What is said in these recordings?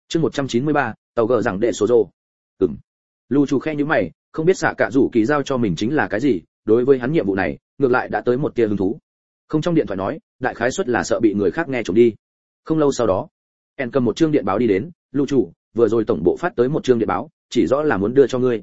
Chương 193, tàu gờ rằng đệ số rồ. Lưu Chu khe nhíu mày, không biết xạ cạ rủ kỳ giao cho mình chính là cái gì, đối với hắn nhiệm vụ này, ngược lại đã tới một tia hứng thú. Không trong điện thoại nói, đại khái suất là sợ bị người khác nghe trộm đi. Không lâu sau đó, En cầm một chương điện báo đi đến, Lưu Chu, vừa rồi tổng bộ phát tới một chương điện báo, chỉ rõ là muốn đưa cho ngươi.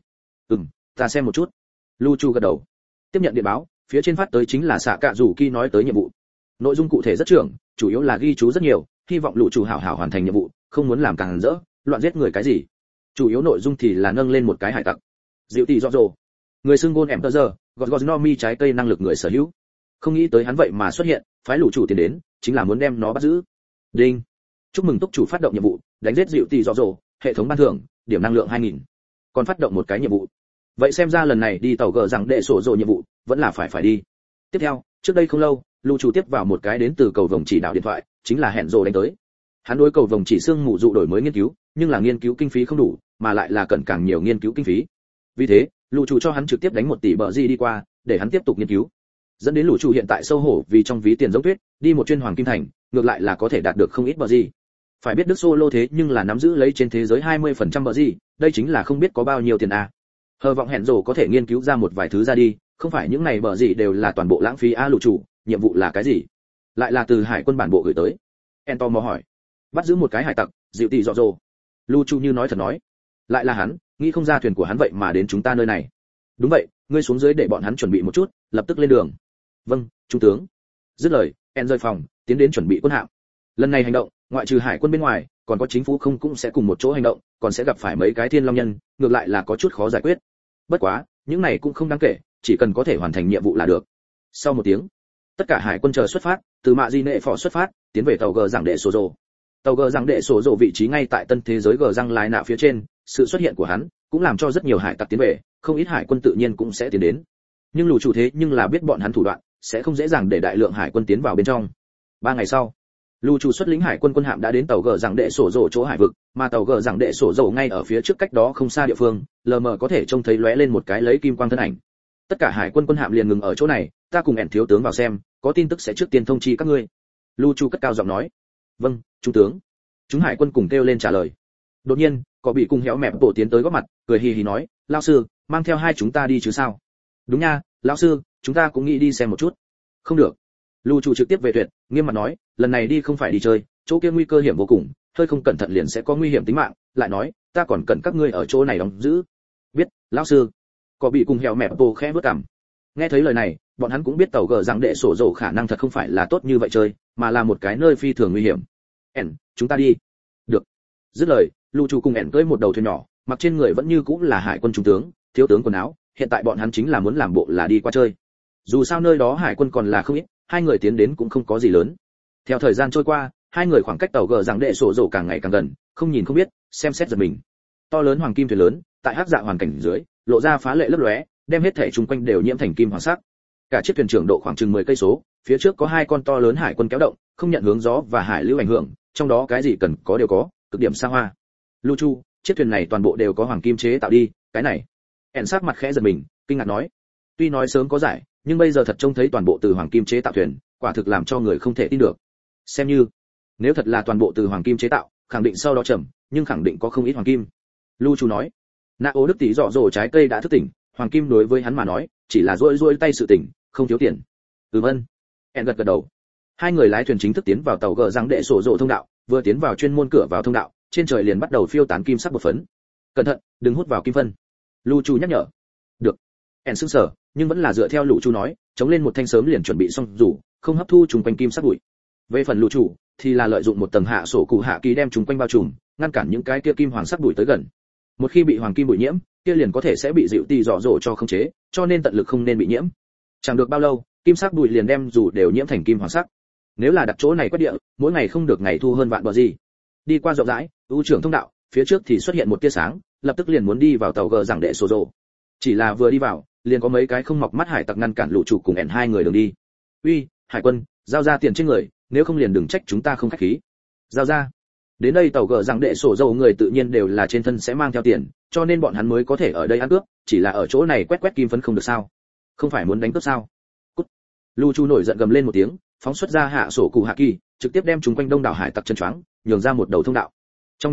Ta xem một chút. Lưu Chu gật đầu. Tiếp nhận điện báo, phía trên phát tới chính là xạ cạ rủ kỳ nói tới nhiệm vụ. Nội dung cụ thể rất trưởng, chủ yếu là ghi chú rất nhiều, hy vọng Lưu Chu hảo hảo hoàn thành nhiệm vụ, không muốn làm càng rỡ, loạn giết người cái gì. Chủ yếu nội dung thì là nâng lên một cái hải tặc. Diệu tỷ rõ rồ. Người xưng gôn em tơ giờ, gọt Nomi trái cây năng lực người sở hữu. Không nghĩ tới hắn vậy mà xuất hiện, phái Lũ chủ tiền đến, chính là muốn đem nó bắt giữ. Đinh. Chúc mừng túc chủ phát động nhiệm vụ, đánh giết Diệu tỷ rõ rồ, hệ thống ban thưởng, điểm năng lượng 2000. Còn phát động một cái nhiệm vụ. Vậy xem ra lần này đi tàu gờ rằng đệ sổ rồ nhiệm vụ, vẫn là phải đi. Tiếp theo, trước đây không lâu, Lũ chủ tiếp vào một cái đến từ cầu vồng chỉ đạo điện thoại, chính là hẹn rồ đánh tới. Hắn đối cầu vồng chỉ xương mù dụ đổi mới nghiên cứu, nhưng là nghiên cứu kinh phí không đủ, mà lại là cần càng nhiều nghiên cứu kinh phí. Vì thế, Lũ chủ cho hắn trực tiếp đánh 1 tỷ bờ gì đi qua, để hắn tiếp tục nghiên cứu. Dẫn đến Lũ chủ hiện tại sâu hổ vì trong ví tiền giống tuyết, đi một chuyên hoàng kim thành, ngược lại là có thể đạt được không ít bờ gì. Phải biết Đức Solo thế nhưng là nắm giữ lấy trên thế giới 20% bờ gì, đây chính là không biết có bao nhiêu tiền a. Hờ vọng hẹn rồ có thể nghiên cứu ra một vài thứ ra đi, không phải những này bờ gì đều là toàn bộ lãng phí a. Lũ chủ, nhiệm vụ là cái gì? Lại là từ hải quân bản bộ gửi tới. Ento mò hỏi. Bắt giữ một cái hải tặc, Diệu tỷ rõ rồ. Lũ chủ như nói thật nói. Lại là hắn, nghĩ không ra thuyền của hắn vậy mà đến chúng ta nơi này. Đúng vậy, ngươi xuống dưới để bọn hắn chuẩn bị một chút, lập tức lên đường. Vâng, trung tướng. Dứt lời, En rời phòng, tiến đến chuẩn bị quân hạm. Lần này hành động, ngoại trừ hải quân bên ngoài, còn có chính phủ không cũng sẽ cùng một chỗ hành động, còn sẽ gặp phải mấy cái thiên long nhân, ngược lại là có chút khó giải quyết. Bất quá, những này cũng không đáng kể, chỉ cần có thể hoàn thành nhiệm vụ là được. Sau một tiếng, tất cả hải quân chờ xuất phát, từ mạ di nệ phò xuất phát, tiến về tàu gờ giảng đệ sổ rồ. Tàu gờ giảng đệ sổ rồ vị trí ngay tại tân thế giới gờ răng lái nạ phía trên, sự xuất hiện của hắn cũng làm cho rất nhiều hải tặc tiến về, không ít hải quân tự nhiên cũng sẽ tiến đến. Nhưng Lũ chủ thế nhưng là biết bọn hắn thủ đoạn, sẽ không dễ dàng để đại lượng hải quân tiến vào bên trong. 3 ngày sau, Lũ chủ xuất lĩnh hải quân quân hạm đã đến tàu gờ giảng đệ sổ rồ chỗ hải vực, mà tàu gờ giảng đệ sổ rồ ngay ở phía trước cách đó không xa địa phương, lờ mờ có thể trông thấy lóe lên một cái lấy kim quang thân ảnh. Tất cả hải quân quân hạm liền ngừng ở chỗ này, ta cùng ẻn thiếu tướng vào xem, có tin tức sẽ trước tiên thông chi các ngươi. Lũ chủ cất cao giọng nói. Vâng, trung tướng. Chúng hải quân cùng kêu lên trả lời. Đột nhiên, có bị cùng héo mẹp bộ tiến tới góp mặt, cười hì hì nói, lão sư, mang theo hai chúng ta đi chứ sao? Đúng nha, lão sư, chúng ta cũng nghĩ đi xem một chút. Không được. Lũ chủ trực tiếp về tuyệt, nghiêm mặt nói, lần này đi không phải đi chơi, chỗ kia nguy cơ hiểm vô cùng, hơi không cẩn thận liền sẽ có nguy hiểm tính mạng, lại nói, ta còn cần các ngươi ở chỗ này đóng giữ. Biết, lão sư. Có bị cùng héo mẹp bộ khẽ bước cằm. Nghe thấy lời này, bọn hắn cũng biết tàu gờ rằng đệ sổ rồ khả năng thật không phải là tốt như vậy chơi, mà là một cái nơi phi thường nguy hiểm. Ẻn, chúng ta đi. Được. Dứt lời, Lũ chủ cùng ẻn cưỡi một đầu thuyền nhỏ, mặc trên người vẫn như cũng là hải quân trung tướng, thiếu tướng quần áo, hiện tại bọn hắn chính là muốn làm bộ là đi qua chơi. Dù sao nơi đó hải quân còn là không ít, hai người tiến đến cũng không có gì lớn. Theo thời gian trôi qua, hai người khoảng cách tàu gờ rằng đệ sổ rồ càng ngày càng gần, không nhìn không biết, xem xét giật mình. To lớn hoàng kim thuyền lớn, tại hắc dạ hoàn cảnh dưới, lộ ra phá lệ lấp lóe, đem hết thảy chung quanh đều nhiễm thành kim hoàng sắc. Cả chiếc thuyền trưởng độ khoảng chừng 10 cây số, phía trước có hai con to lớn hải quân kéo động, không nhận hướng gió và hải lưu ảnh hưởng, trong đó cái gì cần có đều có, cực điểm xa hoa. Lũ chủ, chiếc thuyền này toàn bộ đều có hoàng kim chế tạo đi, cái này. Ẻn sắc mặt khẽ giật mình, kinh ngạc nói. Tuy nói sớm có giải, nhưng bây giờ thật trông thấy toàn bộ từ hoàng kim chế tạo thuyền, quả thực làm cho người không thể tin được. Xem như, nếu thật là toàn bộ từ hoàng kim chế tạo, khẳng định sau đó trầm, nhưng khẳng định có không ít hoàng kim. Lũ chủ nói. Nạ Ố Đức tỷ dọ dỗ trái cây đã thức tỉnh, hoàng kim đối với hắn mà nói, chỉ là rỗi tay sự tỉnh, không thiếu tiền. Ơn. Ẻn gật đầu. Hai người lái thuyền chính thức tiến vào tàu gờ răng đệ sổ rộ thông đạo, vừa tiến vào chuyên môn cửa vào thông đạo, trên trời liền bắt đầu phiêu tán kim sắc bột phấn. Cẩn thận, đừng hút vào kim phân. Lũ chủ nhắc nhở. Được. Ẻn sững sờ, nhưng vẫn là dựa theo Lũ chủ nói, chống lên một thanh sớm liền chuẩn bị xong rủ, không hấp thu trùng quanh kim sắc bụi. Về phần Lũ chủ, thì là lợi dụng một tầng hạ sổ cụ hạ kỳ đem trùng quanh bao trùm, ngăn cản những cái kia kim hoàng sắc bụi tới gần. Một khi bị hoàng kim bụi nhiễm, kia liền có thể sẽ bị dịu tì dọ dỗ cho khống chế, cho nên tận lực không nên bị nhiễm. Chẳng được bao lâu, kim sắc bụi liền đem dù đều nhiễm thành kim hoàng sắc. Nếu là đặt chỗ này quét địa, mỗi ngày không được ngày thu hơn vạn bờ gì. Đi qua rộng rãi, ưu trưởng thông đạo, phía trước thì xuất hiện một tia sáng, lập tức liền muốn đi vào tàu gờ giảng đệ sổ rồ. Chỉ là vừa đi vào, liền có mấy cái không mọc mắt hải tặc ngăn cản Lũ chủ cùng ẻn hai người đường đi. Uy, hải quân, giao ra tiền trên người, nếu không liền đừng trách chúng ta không khách khí. Giao ra. Đến đây tàu gờ giảng đệ sổ rồ người tự nhiên đều là trên thân sẽ mang theo tiền, cho nên bọn hắn mới có thể ở đây ăn cướp, chỉ là ở chỗ này quét kim phấn không được sao? Không phải muốn đánh cướp sao? Cút. Lũ chủ nổi giận gầm lên một tiếng, phóng xuất ra hạ sổ cụ hạ kỳ, trực tiếp đem chúng quanh đông đảo hải tặc chân choáng, nhường ra một đầu thông đạo. Trong nháy mắt,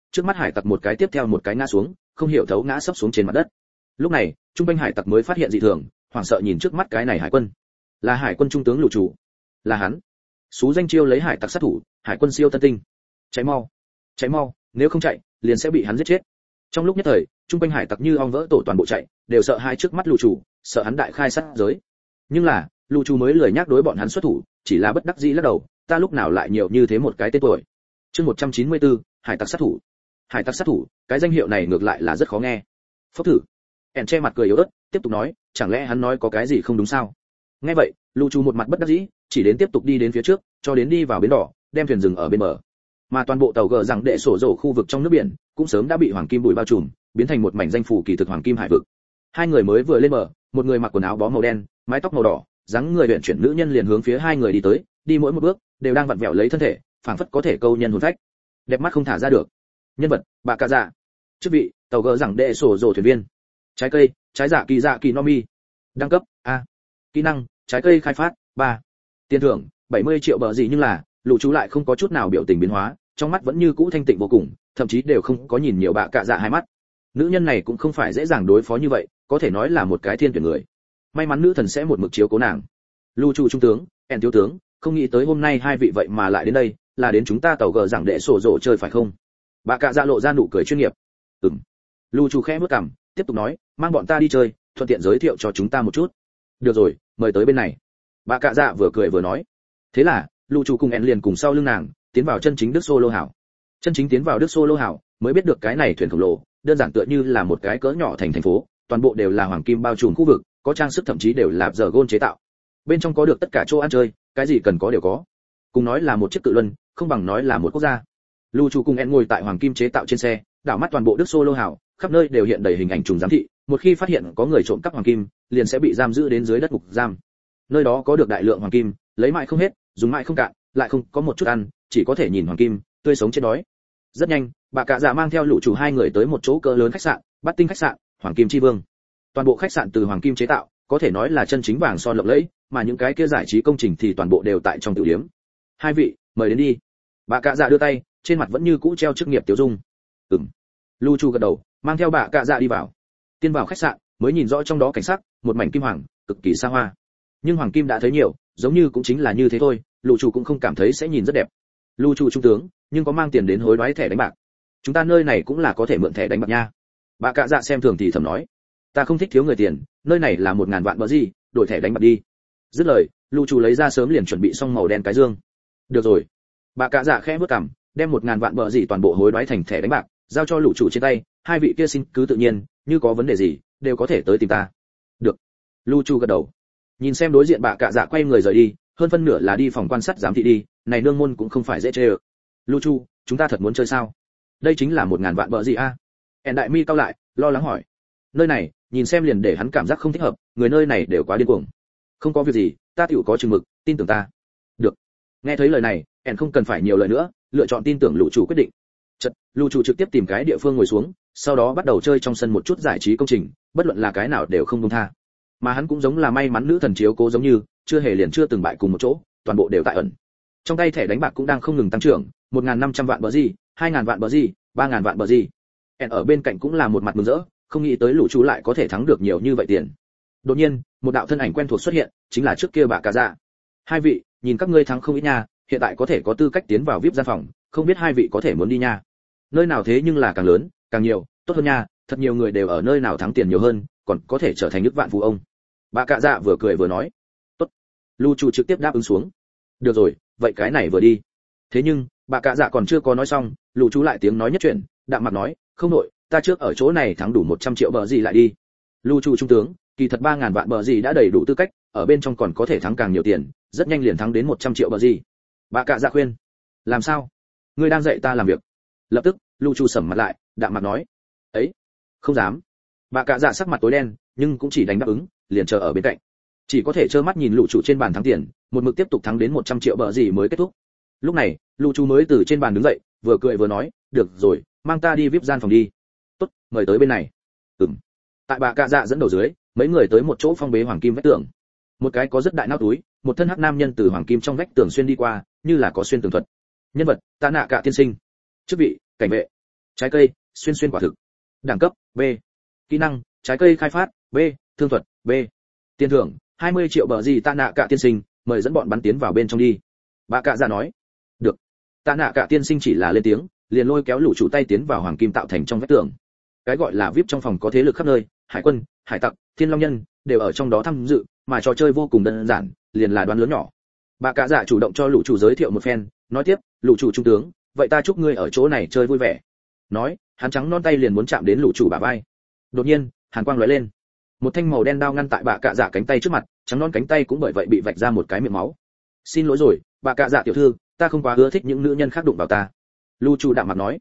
trước mắt hải tặc một cái tiếp theo một cái ngã xuống, không hiểu thấu ngã sấp xuống trên mặt đất. Lúc này trung quanh hải tặc mới phát hiện dị thường, hoảng sợ nhìn trước mắt cái này hải quân. Là hải quân trung tướng Lũ Chủ. Là hắn. Sú danh chiêu lấy hải tặc sát thủ, hải quân siêu tân tinh. Cháy mau, nếu không chạy liền sẽ bị hắn giết chết. Trong lúc nhất thời trung quanh hải tặc như ong vỡ tổ toàn bộ chạy, đều sợ hai trước mắt Lũ Chủ, sợ hắn đại khai sát giới. Nhưng là Lũ Chủ mới lười nhắc đối bọn hắn xuất thủ, chỉ là bất đắc dĩ lắc đầu, ta lúc nào lại nhiều như thế một cái tên tuổi. Chương 194, hải tặc sát thủ. Hải tặc sát thủ, cái danh hiệu này ngược lại là rất khó nghe. Phốc thử. Ẻn che mặt cười yếu ớt, tiếp tục nói, chẳng lẽ hắn nói có cái gì không đúng sao? Nghe vậy, Lũ Chủ một mặt bất đắc dĩ, chỉ đến tiếp tục đi đến phía trước, cho đến đi vào bến đỏ, đem thuyền dừng ở bên bờ. Mà toàn bộ tàu gờ rằng đệ sổ rổ khu vực trong nước biển, cũng sớm đã bị hoàng kim bụi bao trùm, biến thành một mảnh danh phủ kỳ thực hoàng kim hải vực. Hai người mới vừa lên bờ, một người mặc quần áo bó màu đen, mái tóc màu đỏ, dáng người luyện chuyển nữ nhân liền hướng phía hai người đi tới, đi mỗi một bước đều đang vặn vẹo lấy thân thể, phảng phất có thể câu nhân hồn phách. Đẹp mắt không thả ra được. Nhân vật, bà cạ dạ. Chức vị, tàu gờ rằng đệ sổ rổ thuyền viên. Trái cây, trái dạ kỳ nomi. Đẳng cấp, A. Kỹ năng, trái cây khai phát, 3. Tiền thưởng, 70 triệu bờ gì, nhưng là Lũ Chú lại không có chút nào biểu tình biến hóa, trong mắt vẫn như cũ thanh tịnh vô cùng, thậm chí đều không có nhìn nhiều bà cạ dạ hai mắt. Nữ nhân này cũng không phải dễ dàng đối phó như vậy, có thể nói là một cái thiên tuyển người. May mắn nữ thần sẽ một mực chiếu cố nàng. Lũ Chú trung tướng, ẻn thiếu tướng, không nghĩ tới hôm nay hai vị vậy mà lại đến đây, là đến chúng ta tàu gờ rằng đệ sổ rổ chơi phải không? Bà cạ dạ lộ ra nụ cười chuyên nghiệp. Lũ Chú khẽ bước cằm, tiếp tục nói, mang bọn ta đi chơi, thuận tiện giới thiệu cho chúng ta một chút. Được rồi, mời tới bên này. Bà cạ dạ vừa cười vừa nói. Thế là Lũ Chú cùng ẻn liền cùng sau lưng nàng tiến vào chân chính Đức Solo hảo. Chân chính tiến vào Đức Solo hảo, mới biết được cái này thuyền khổng lồ, đơn giản tựa như là một cái cỡ nhỏ thành phố, toàn bộ đều là hoàng kim bao trùm khu vực, có trang sức thậm chí đều là giờ gold chế tạo. Bên trong có được tất cả chỗ ăn chơi, cái gì cần có đều có. Cùng nói là một chiếc cự luân, không bằng nói là một quốc gia. Lũ Chú cùng ẻn ngồi tại hoàng kim chế tạo trên xe, đảo mắt toàn bộ Đức Solo hảo, khắp nơi đều hiện đầy hình ảnh trùng giám thị, một khi phát hiện có người trộm cắp hoàng kim, liền sẽ bị giam giữ đến dưới đất ngục giam. Nơi đó có được đại lượng hoàng kim, lấy mãi không hết, dùng mãi không cạn, lại không có một chút ăn, chỉ có thể nhìn hoàng kim, tươi sống chết đói. Rất nhanh, bà cạ dạ mang theo Lũ Chủ hai người tới một chỗ cỡ lớn khách sạn, Bát Tinh khách sạn, Hoàng Kim Chi Vương. Toàn bộ khách sạn từ hoàng kim chế tạo, có thể nói là chân chính vàng son lộng lẫy, mà những cái kia giải trí công trình thì toàn bộ đều tại trong tiểu điểm. Hai vị, mời đến đi. Bà cạ dạ đưa tay, trên mặt vẫn như cũ treo chức nghiệp tiểu dung. Lũ Chủ gật đầu, mang theo bà cạ dạ đi vào. Tiến vào khách sạn, mới nhìn rõ trong đó cảnh sắc, một mảnh kim hoàng, cực kỳ xa hoa. Nhưng hoàng kim đã thấy nhiều, giống như cũng chính là như thế thôi, Lũ Chủ cũng không cảm thấy sẽ nhìn rất đẹp. Lũ Chủ trung tướng, nhưng có mang tiền đến hối đoái thẻ đánh bạc. Chúng ta nơi này cũng là có thể mượn thẻ đánh bạc nha. Bà cạ dạ xem thường thì thầm nói, ta không thích thiếu người tiền, nơi này là 1000 vạn bờ gì, đổi thẻ đánh bạc đi. Dứt lời, Lũ Chủ lấy ra sớm liền chuẩn bị xong màu đen cái dương. Được rồi. Bà cạ dạ khẽ bước cằm, đem 1000 vạn bờ gì toàn bộ hối đoái thành thẻ đánh bạc, giao cho Lũ Chủ trên tay, hai vị kia xin cứ tự nhiên, như có vấn đề gì, đều có thể tới tìm ta. Được. Lũ Chủ gật đầu. Nhìn xem đối diện bà cạ dạ quay người rời đi, hơn phân nửa là đi phòng quan sát giám thị đi, này nương môn cũng không phải dễ chơi. Lũ Chủ, chúng ta thật muốn chơi sao? Đây chính là 1000 vạn bờ gì a? Ẻn đại mi cau lại, lo lắng hỏi. Nơi này, nhìn xem liền để hắn cảm giác không thích hợp, người nơi này đều quá điên cuồng. Không có việc gì, ta tiểu có chừng mực, tin tưởng ta. Được. Nghe thấy lời này, ẻn không cần phải nhiều lời nữa, lựa chọn tin tưởng Lũ Chủ quyết định. Lũ Chủ trực tiếp tìm cái địa phương ngồi xuống, sau đó bắt đầu chơi trong sân một chút giải trí công trình, bất luận là cái nào đều không buông tha. Mà hắn cũng giống là may mắn nữ thần chiếu cố giống như, chưa hề liền chưa từng bại cùng một chỗ, toàn bộ đều tại ẩn. Trong tay thẻ đánh bạc cũng đang không ngừng tăng trưởng, 1500 vạn bờ gì, 2000 vạn bờ gì, 3000 vạn bờ gì. ẻn ở bên cạnh cũng là một mặt mừng rỡ, không nghĩ tới Lũ Chủ lại có thể thắng được nhiều như vậy tiền. Đột nhiên, một đạo thân ảnh quen thuộc xuất hiện, chính là trước kia bà cạ dạ. Hai vị, nhìn các ngươi thắng không ít nha, hiện tại có thể có tư cách tiến vào VIP gian phòng, không biết hai vị có thể muốn đi nha. Nơi nào thế nhưng là càng lớn, càng nhiều, tốt hơn nha, thật nhiều người đều ở nơi nào thắng tiền nhiều hơn, còn có thể trở thành nước vạn phú ông. Bà cạ dạ vừa cười vừa nói. Tốt. Lũ Chủ trực tiếp đáp ứng xuống. Được rồi, vậy cái này vừa đi. Thế nhưng, bà cạ dạ còn chưa có nói xong, Lũ Chủ lại tiếng nói nhất chuyện, đạm mặt nói, không nội, ta trước ở chỗ này thắng đủ 100 triệu bờ gì lại đi. Lũ Chủ trung tướng, kỳ thật 3000 vạn bờ gì đã đầy đủ tư cách, ở bên trong còn có thể thắng càng nhiều tiền, rất nhanh liền thắng đến 100 triệu bờ gì. Bà cạ dạ khuyên, làm sao? Ngươi đang dạy ta làm việc. Lập tức, Lũ Chủ sầm mặt lại, đạm mặt nói, ấy, không dám. Bà cạ dạ sắc mặt tối đen, nhưng cũng chỉ đánh đáp ứng, liền chờ ở bên cạnh. Chỉ có thể trơ mắt nhìn Lũ Chủ trên bàn thắng tiền, một mực tiếp tục thắng đến 100 triệu bờ gì mới kết thúc. Lúc này, Lũ Chủ mới từ trên bàn đứng dậy, vừa cười vừa nói, được rồi, mang ta đi VIP gian phòng đi. Tốt, mời tới bên này. Tại bà cạ dạ dẫn đầu dưới, mấy người tới một chỗ phong bế hoàng kim vách tường. Một cái có rất đại nao túi, một thân hắc nam nhân từ hoàng kim trong vách tường xuyên đi qua, như là có xuyên tường thuật. Nhân vật, Tạ Nạ Cả tiên sinh. Chức vị, cảnh vệ. Trái cây, xuyên xuyên quả thực. Đẳng cấp B. Kỹ năng, trái cây khai phát B. Thương thuật B. Tiền thưởng 20 triệu bờ gì tạ nạ cả tiên sinh, mời dẫn bọn bắn tiến vào bên trong đi. Bà cạ dạ nói. Được. Tạ nạ cả tiên sinh chỉ là lên tiếng, liền lôi kéo lũ chủ tay tiến vào hoàng kim tạo thành trong vách tường. Cái gọi là VIP trong phòng có thế lực khắp nơi, hải quân, hải tặc, thiên long nhân đều ở trong đó tham dự, mà trò chơi vô cùng đơn giản, liền là đoán lớn nhỏ. Bà cạ dạ chủ động cho lũ chủ giới thiệu một phen, nói tiếp, lũ chủ trung tướng, vậy ta chúc ngươi ở chỗ này chơi vui vẻ. Nói, hắn trắng non tay liền muốn chạm đến lũ chủ bả vai. Đột nhiên, hàn quang lóe lên, một thanh màu đen đao ngăn tại bà cạ dạ cánh tay trước mặt, trắng non cánh tay cũng bởi vậy bị vạch ra một cái miệng máu. Xin lỗi rồi, bà cạ dạ tiểu thư, ta không quá ưa thích những nữ nhân khác đụng vào ta. Lũ chủ đạm mặt nói.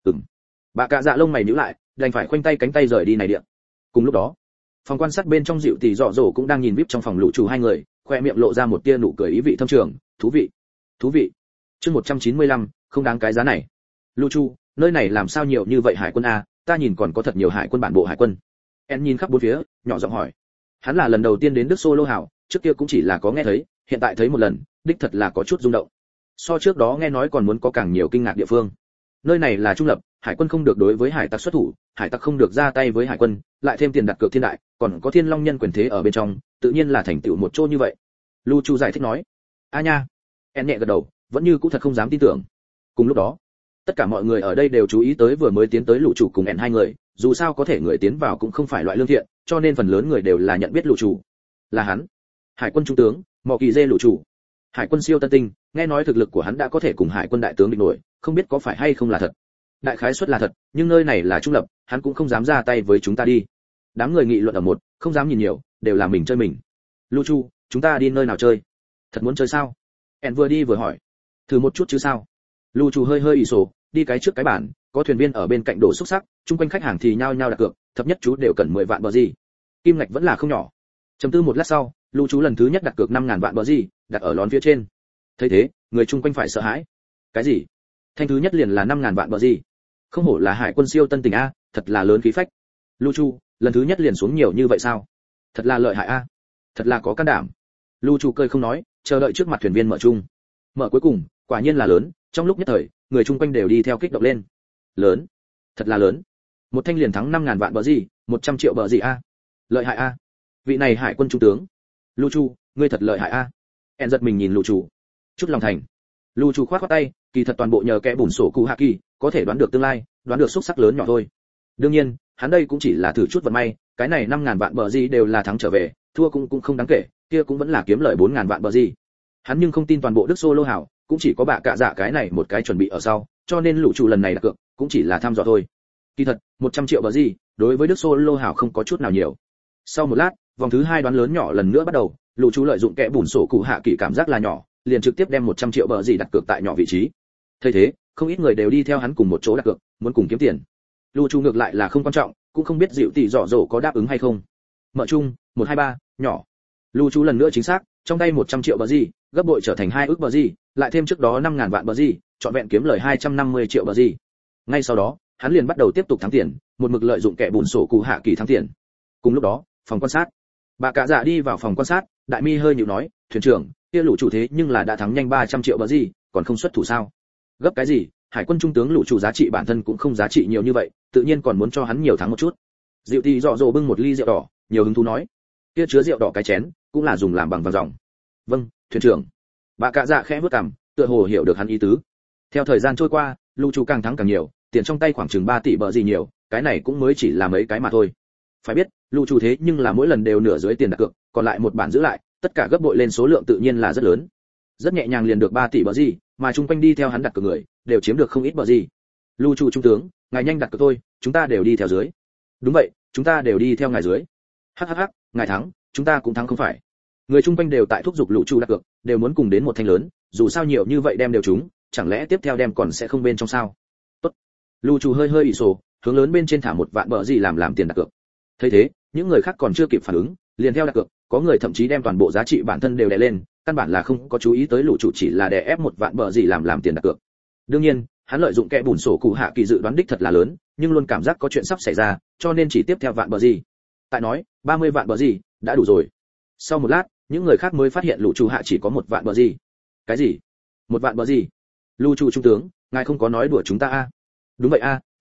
Bà cạ dạ lông mày nhíu lại, đành phải khoanh tay cánh tay rời đi này điện. Cùng lúc đó, phòng quan sát bên trong dịu tỷ dọ dỗ cũng đang nhìn VIP trong phòng lũ chủ hai người, khoe miệng lộ ra một tia nụ cười ý vị thâm trường, thú vị. Chương 195, không đáng cái giá này. Lũ chủ, nơi này làm sao nhiều như vậy hải quân a, ta nhìn còn có thật nhiều hải quân bản bộ hải quân. En nhìn khắp bốn phía, nhỏ giọng hỏi. Hắn là lần đầu tiên đến Đức Solo hảo, trước kia cũng chỉ là có nghe thấy, hiện tại thấy một lần, đích thật là có chút rung động. So trước đó nghe nói còn muốn có càng nhiều kinh ngạc địa phương. Nơi này là trung lập, hải quân không được đối với hải tặc xuất thủ, hải tặc không được ra tay với hải quân, lại thêm tiền đặt cược thiên đại, còn có thiên long nhân quyền thế ở bên trong, tự nhiên là thành tựu một chỗ như vậy. Lu Chu giải thích nói. A nha. En nhẹ gật đầu, vẫn như cũng thật không dám tin tưởng. Cùng lúc đó, tất cả mọi người ở đây đều chú ý tới vừa mới tiến tới lũ chủ cùng En hai người, dù sao có thể người tiến vào cũng không phải loại lương thiện, cho nên phần lớn người đều là nhận biết lũ chủ. Là hắn, hải quân trung tướng Mọ Kỳ Dê lũ chủ. Hải quân siêu tân tinh, nghe nói thực lực của hắn đã có thể cùng hải quân đại tướng địch nổi, không biết có phải hay không là thật. Đại khái suất là thật, nhưng nơi này là trung lập, hắn cũng không dám ra tay với chúng ta đi. Đám người nghị luận ở một, không dám nhìn nhiều, đều là mình chơi mình. Lu Chu, chúng ta đi nơi nào chơi? Thật muốn chơi sao? En vừa đi vừa hỏi. Thử một chút chứ sao? Lu Chu hơi hơi ỉ sổ, đi cái trước cái bản, có thuyền viên ở bên cạnh đổ xúc sắc, chung quanh khách hàng thì nhao nhao đặt cược, thấp nhất chú đều cần 10 vạn bờ gì. Kim ngạch vẫn là không nhỏ. Chấm tư một lát sau, Lu Chu lần thứ nhất đặt cược 5.000 vạn bờ gì, đặt ở lón phía trên. Thấy thế, người chung quanh phải sợ hãi. Cái gì? Thanh thứ nhất liền là 5.000 vạn bờ gì? Không hổ là hải quân siêu tân tình a, thật là lớn khí phách. Lu Chu, lần thứ nhất liền xuống nhiều như vậy sao? Thật là lợi hại a, thật là có can đảm. Lu Chu cười không nói, chờ đợi trước mặt thuyền viên mở chung. Mở cuối cùng, quả nhiên là lớn, trong lúc nhất thời, người chung quanh đều đi theo kích động lên. Lớn, thật là lớn. Một thanh liền thắng 5.000 vạn bờ gì, 100 triệu bờ gì a. Lợi hại a. Vị này hải quân trung tướng. Lu Chu, ngươi thật lợi hại a. En giật mình nhìn Lu Chu. Chút lòng thành. Lu Chu khoát khoát tay, kỳ thật toàn bộ nhờ kẽ bùn sổ cụ hạ kỳ, có thể đoán được tương lai, đoán được xúc sắc lớn nhỏ thôi. Đương nhiên, hắn đây cũng chỉ là thử chút vận may, cái này 5.000 vạn bờ gì đều là thắng trở về, thua cũng không đáng kể, kia cũng vẫn là kiếm lợi 4.000 vạn bờ gì. Hắn nhưng không tin toàn bộ Đức Solo hảo, cũng chỉ có bạ cạ dạ cái này một cái chuẩn bị ở sau, cho nên lũ chủ lần này đặt cược, cũng chỉ là thăm dò thôi. Kỳ thật, 100 triệu bờ gì, đối với Đức Solo hảo không có chút nào nhiều. Sau một lát, vòng thứ 2 đoán lớn nhỏ lần nữa bắt đầu, lũ chủ lợi dụng kẽ bùn sổ cụ hạ kỳ cảm giác là nhỏ, liền trực tiếp đem 100 triệu bờ gì đặt cược tại nhỏ vị trí. Thấy thế, không ít người đều đi theo hắn cùng một chỗ đặt cược, muốn cùng kiếm tiền. Lu Chu ngược lại là không quan trọng, cũng không biết dịu tỷ dọ dỗ có đáp ứng hay không. Mở chung, 123, nhỏ. Lu Chu lần nữa chính xác, trong tay 100 triệu bờ gì, gấp bội trở thành 2 ức bờ gì, lại thêm trước đó 5.000 vạn bờ gì, trọn vẹn kiếm lời 250 triệu bờ gì. Ngay sau đó, hắn liền bắt đầu tiếp tục thắng tiền, một mực lợi dụng kẻ bùn sổ cụ hạ kỳ thắng tiền. Cùng lúc đó, phòng quan sát. Bà cả dạ đi vào phòng quan sát, đại mi hơi nhíu nói, thuyền trưởng, kia lũ chủ thế nhưng là đã thắng nhanh 300 triệu bờ gì, còn không xuất thủ sao? Gấp cái gì? Hải quân trung tướng lũ chủ giá trị bản thân cũng không giá trị nhiều như vậy, tự nhiên còn muốn cho hắn nhiều thắng một chút. Dịu tỷ dọ dỗ bưng một ly rượu đỏ, nhiều hứng thú nói, kia chứa rượu đỏ cái chén, cũng là dùng làm bằng vàng ròng. Vâng, thuyền trưởng. Bà cạ dạ khẽ vuốt cằm, tựa hồ hiểu được hắn ý tứ. Theo thời gian trôi qua, lũ chủ càng thắng càng nhiều, tiền trong tay khoảng chừng 3 tỷ bờ gì nhiều, cái này cũng mới chỉ là mấy cái mà thôi. Phải biết, lũ chủ thế nhưng là mỗi lần đều nửa dưới tiền đặt cược, còn lại một bản giữ lại, tất cả gấp bội lên số lượng tự nhiên là rất lớn. Rất nhẹ nhàng liền được 3 tỷ bờ gì, mà chung quanh đi theo hắn đặt cược người, đều chiếm được không ít bờ gì. Lưu trụ trung tướng, ngài nhanh đặt cược thôi, chúng ta đều đi theo dưới. Đúng vậy, chúng ta đều đi theo ngài dưới. Hắc, ngài thắng, chúng ta cũng thắng không phải. Người chung quanh đều tại thúc giục lũ trụ đặt cược, đều muốn cùng đến một thanh lớn, dù sao nhiều như vậy đem đều chúng, chẳng lẽ tiếp theo đem còn sẽ không bên trong sao? Tốt. Lưu trụ hơi ỉ sổ, hướng lớn bên trên thả một vạn bờ gì làm tiền đặt cược. Thấy thế, những người khác còn chưa kịp phản ứng, liền theo đặt cược, có người thậm chí đem toàn bộ giá trị bản thân đều đè lên, căn bản là không có chú ý tới lũ trụ chỉ là đè ép một vạn bờ gì làm tiền đặt cược. Đương nhiên, hắn lợi dụng kẽ bùn sổ cụ hạ kỳ dự đoán đích thật là lớn, nhưng luôn cảm giác có chuyện sắp xảy ra, cho nên chỉ tiếp theo vạn bờ gì. Tại nói, 30 vạn bờ gì, đã đủ rồi. Sau một lát, những người khác mới phát hiện lũ trụ hạ chỉ có một vạn bờ gì. Cái gì? Một vạn bờ gì? Lũ trụ trung tướng, ngài không có nói đùa chúng ta a? Đúng vậy a,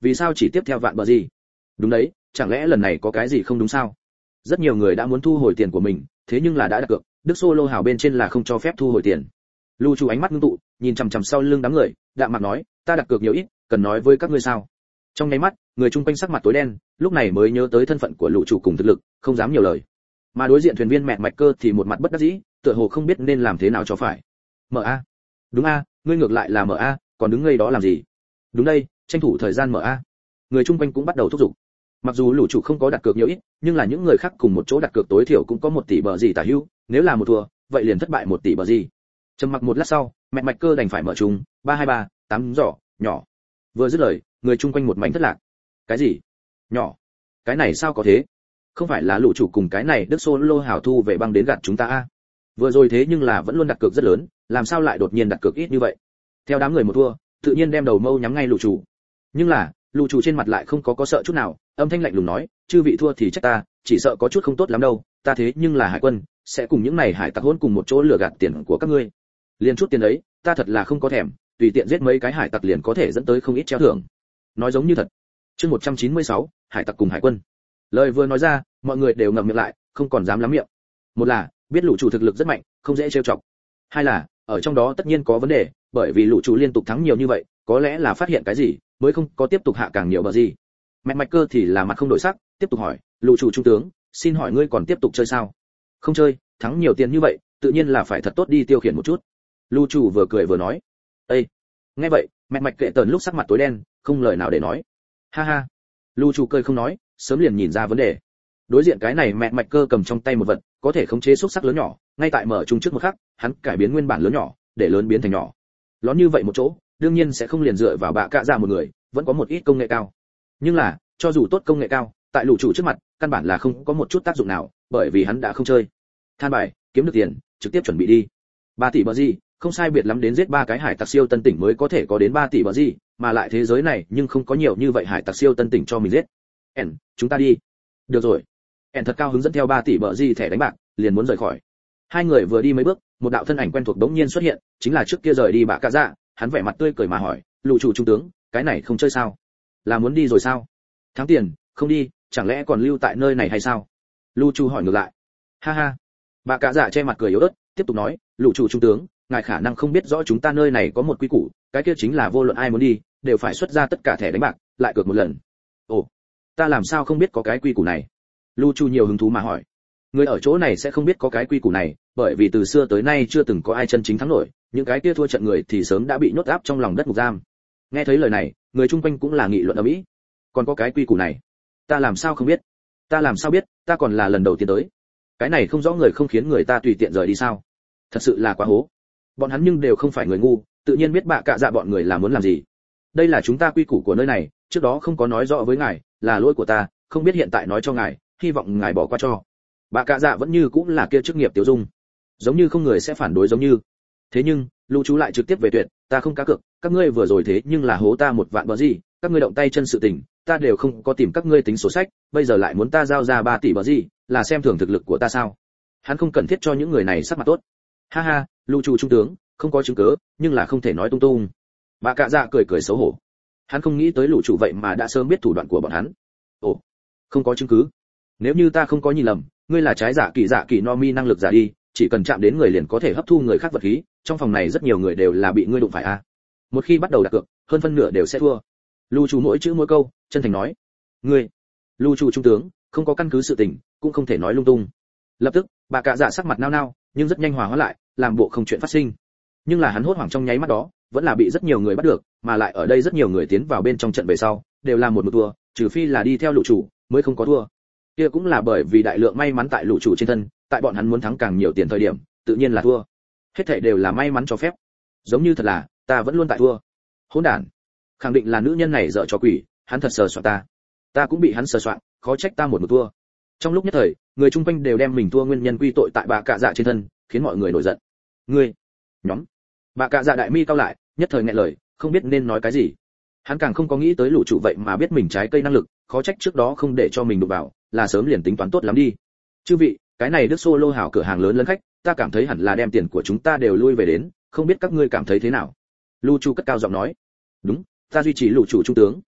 vì sao chỉ tiếp theo vạn bờ gì? Đúng đấy, chẳng lẽ lần này có cái gì không đúng sao? Rất nhiều người đã muốn thu hồi tiền của mình, thế nhưng là đã đặt cược, Đức Solo hào bên trên là không cho phép thu hồi tiền. Lưu Chu ánh mắt ngưng tụ, nhìn chằm chằm sau lưng đám người, đạm mặt nói, ta đặt cược nhiều ít, cần nói với các ngươi sao? Trong nháy mắt, người chung quanh sắc mặt tối đen, lúc này mới nhớ tới thân phận của Lũ Chủ cùng thực lực, không dám nhiều lời. Mà đối diện thuyền viên mẹ mạch cơ thì một mặt bất đắc dĩ, tựa hồ không biết nên làm thế nào cho phải. Mở a, đúng a, ngươi ngược lại là mở a, còn đứng ngây đó làm gì? Đúng đây, tranh thủ thời gian mở a. Người chung quanh cũng bắt đầu thúc giục. Mặc dù Lũ Chủ không có đặt cược nhiều ít, nhưng là những người khác cùng một chỗ đặt cược tối thiểu cũng có 1 tỷ bờ gì tả hữu, nếu là một thua, vậy liền thất bại 1 tỷ bờ gì. Trầm mặc một lát sau, mẹ mạch cơ đành phải mở trúng 323, 8 giỏ, nhỏ. Vừa dứt lời, người chung quanh một mảnh thất lạc. Cái gì? Nhỏ? Cái này sao có thế? Không phải là Lũ Chủ cùng cái này Đức Solo hảo thu về băng đến gạt chúng ta a? Vừa rồi thế nhưng là vẫn luôn đặt cược rất lớn, làm sao lại đột nhiên đặt cược ít như vậy? Theo đám người một thua, tự nhiên đem đầu mâu nhắm ngay Lũ Chủ. Nhưng là, Lũ Chủ trên mặt lại không có sợ chút nào, âm thanh lạnh lùng nói, chư vị thua thì trách ta, chỉ sợ có chút không tốt lắm đâu, ta thế nhưng là hải quân, sẽ cùng những này hải tặc hỗn cùng một chỗ lừa gạt tiền của các ngươi. Liên chút tiền ấy, ta thật là không có thèm, tùy tiện giết mấy cái hải tặc liền có thể dẫn tới không ít treo thưởng. Nói giống như thật. Chương 196, hải tặc cùng hải quân. Lời vừa nói ra, mọi người đều ngậm miệng lại, không còn dám lắm miệng. Một là, biết Lũ Chủ thực lực rất mạnh, không dễ trêu chọc. Hai là, ở trong đó tất nhiên có vấn đề, bởi vì Lũ Chủ liên tục thắng nhiều như vậy, có lẽ là phát hiện cái gì, mới không có tiếp tục hạ càng nhiều bờ gì. Mẹ mạch cơ thì là mặt không đổi sắc, tiếp tục hỏi, Lũ Chủ trung tướng, xin hỏi ngươi còn tiếp tục chơi sao? Không chơi, thắng nhiều tiền như vậy, tự nhiên là phải thật tốt đi tiêu khiển một chút. Lũ Chủ vừa cười vừa nói. Ê! Nghe vậy, mẹ mạch kệ tần lúc sắc mặt tối đen, không lời nào để nói. Ha ha! Lũ Chủ cười không nói, sớm liền nhìn ra vấn đề. Đối diện cái này mẹ mạch cơ cầm trong tay một vật, có thể khống chế xúc sắc lớn nhỏ, ngay tại mở chung trước một khắc, hắn cải biến nguyên bản lớn nhỏ, để lớn biến thành nhỏ. Lón như vậy một chỗ, đương nhiên sẽ không liền dựa vào bạ cạ dạ một người, vẫn có một ít công nghệ cao. Nhưng là, cho dù tốt công nghệ cao, tại Lũ Chủ trước mặt, căn bản là không có một chút tác dụng nào, bởi vì hắn đã không chơi. Than bài, kiếm được tiền, trực tiếp chuẩn bị đi. 3 tỷ bờ gì, không sai biệt lắm đến giết 3 cái hải tặc siêu tân tỉnh mới có thể có đến 3 tỷ bờ gì, mà lại thế giới này nhưng không có nhiều như vậy hải tặc siêu tân tỉnh cho mình giết. Chúng ta đi. Được rồi. Thật cao hứng dẫn theo 3 tỷ bờ gì thẻ đánh bạc, liền muốn rời khỏi. Hai người vừa đi mấy bước, một đạo thân ảnh quen thuộc đống nhiên xuất hiện, chính là trước kia rời đi bạ cạ dạ, hắn vẻ mặt tươi cười mà hỏi, Lũ Chủ trung tướng, cái này không chơi sao? Là muốn đi rồi sao? Thắng tiền, không đi, chẳng lẽ còn lưu tại nơi này hay sao? Lũ Chủ hỏi ngược lại. Ha ha. Bạ cạ dạ che mặt cười yếu ớt, tiếp tục nói, Lũ Chủ trung tướng, ngài khả năng không biết rõ chúng ta nơi này có một quy củ, cái kia chính là vô luận ai muốn đi, đều phải xuất ra tất cả thẻ đánh bạc, lại cược một lần. Ồ, ta làm sao không biết có cái quy củ này? Lũ Chủ nhiều hứng thú mà hỏi. Người ở chỗ này sẽ không biết có cái quy củ này, bởi vì từ xưa tới nay chưa từng có ai chân chính thắng nổi, những cái kia thua trận người thì sớm đã bị nhốt áp trong lòng đất ngục giam. Nghe thấy lời này, người chung quanh cũng là nghị luận ầm ĩ. Còn có cái quy củ này, ta làm sao không biết? Ta làm sao biết, ta còn là lần đầu tiên tới. Cái này không rõ người không khiến người ta tùy tiện rời đi sao? Thật sự là quá hố. Bọn hắn nhưng đều không phải người ngu, tự nhiên biết bạ cạ dạ bọn người là muốn làm gì. Đây là chúng ta quy củ của nơi này, trước đó không có nói rõ với ngài, là lỗi của ta, không biết hiện tại nói cho ngài, hy vọng ngài bỏ qua cho. Bạ cạ dạ vẫn như cũng là kia chức nghiệp tiểu dung, giống như không người sẽ phản đối giống như. Thế nhưng, Lũ Chú lại trực tiếp về tuyệt, ta không cá cược, các ngươi vừa rồi thế nhưng là hố ta 1 vạn bờ gì, các ngươi động tay chân sự tình, ta đều không có tìm các ngươi tính sổ sách, bây giờ lại muốn ta giao ra 3 tỷ bờ gì, là xem thường thực lực của ta sao? Hắn không cần thiết cho những người này sắc mặt tốt. Ha ha, Lũ Chủ trung tướng, không có chứng cứ, nhưng là không thể nói tung tung. Bạ cạ dạ cười cười xấu hổ. Hắn không nghĩ tới Lũ Chủ vậy mà đã sớm biết thủ đoạn của bọn hắn. Ồ, không có chứng cứ. Nếu như ta không có nhìn lầm, ngươi là trái giả kỳ no mi năng lực giả đi, chỉ cần chạm đến người liền có thể hấp thu người khác vật khí, trong phòng này rất nhiều người đều là bị ngươi đụng phải a. Một khi bắt đầu đặt cược, hơn phân nửa đều sẽ thua. Lũ Chủ mỗi chữ mỗi câu chân thành nói. Ngươi, Lũ Chủ trung tướng, không có căn cứ sự tình, cũng không thể nói lung tung. Lập tức, bà cạ dạ sắc mặt nao nao, nhưng rất nhanh hòa hóa lại, làm bộ không chuyện phát sinh. Nhưng là hắn hốt hoảng trong nháy mắt đó, vẫn là bị rất nhiều người bắt được, mà lại ở đây rất nhiều người tiến vào bên trong trận về sau, đều là một thua, trừ phi là đi theo Lũ Chủ, mới không có thua. Kia cũng là bởi vì đại lượng may mắn tại Lũ Chủ trên thân, tại bọn hắn muốn thắng càng nhiều tiền thời điểm, tự nhiên là thua. Hết thảy đều là may mắn cho phép. Giống như thật là, ta vẫn luôn tại thua. Hỗn đản. Khẳng định là nữ nhân này dở trò quỷ, hắn thật sờ soạn ta. Ta cũng bị hắn sờ soạn, khó trách ta một thua. Trong lúc nhất thời, người chung quanh đều đem mình thua nguyên nhân quy tội tại bà cạ dạ trên thân, khiến mọi người nổi giận. Ngươi, nhóm. Bà cạ dạ đại mi cao lại, nhất thời nghẹn lời, không biết nên nói cái gì. Hắn càng không có nghĩ tới Lũ Chủ vậy mà biết mình trái cây năng lực, khó trách trước đó không để cho mình đụng vào, là sớm liền tính toán tốt lắm đi. Chư vị, cái này Đức Solo hảo cửa hàng lớn lấn khách, ta cảm thấy hẳn là đem tiền của chúng ta đều lui về đến, không biết các ngươi cảm thấy thế nào? Lũ Chủ cất cao giọng nói. Đúng, ta duy trì Lũ Chủ trung tướng.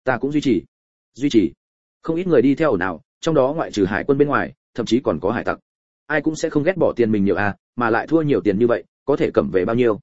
Ta cũng duy trì. Không ít người đi theo nào, trong đó ngoại trừ hải quân bên ngoài, thậm chí còn có hải tặc. Ai cũng sẽ không ghét bỏ tiền mình nhiều à, mà lại thua nhiều tiền như vậy, có thể cầm về bao nhiêu.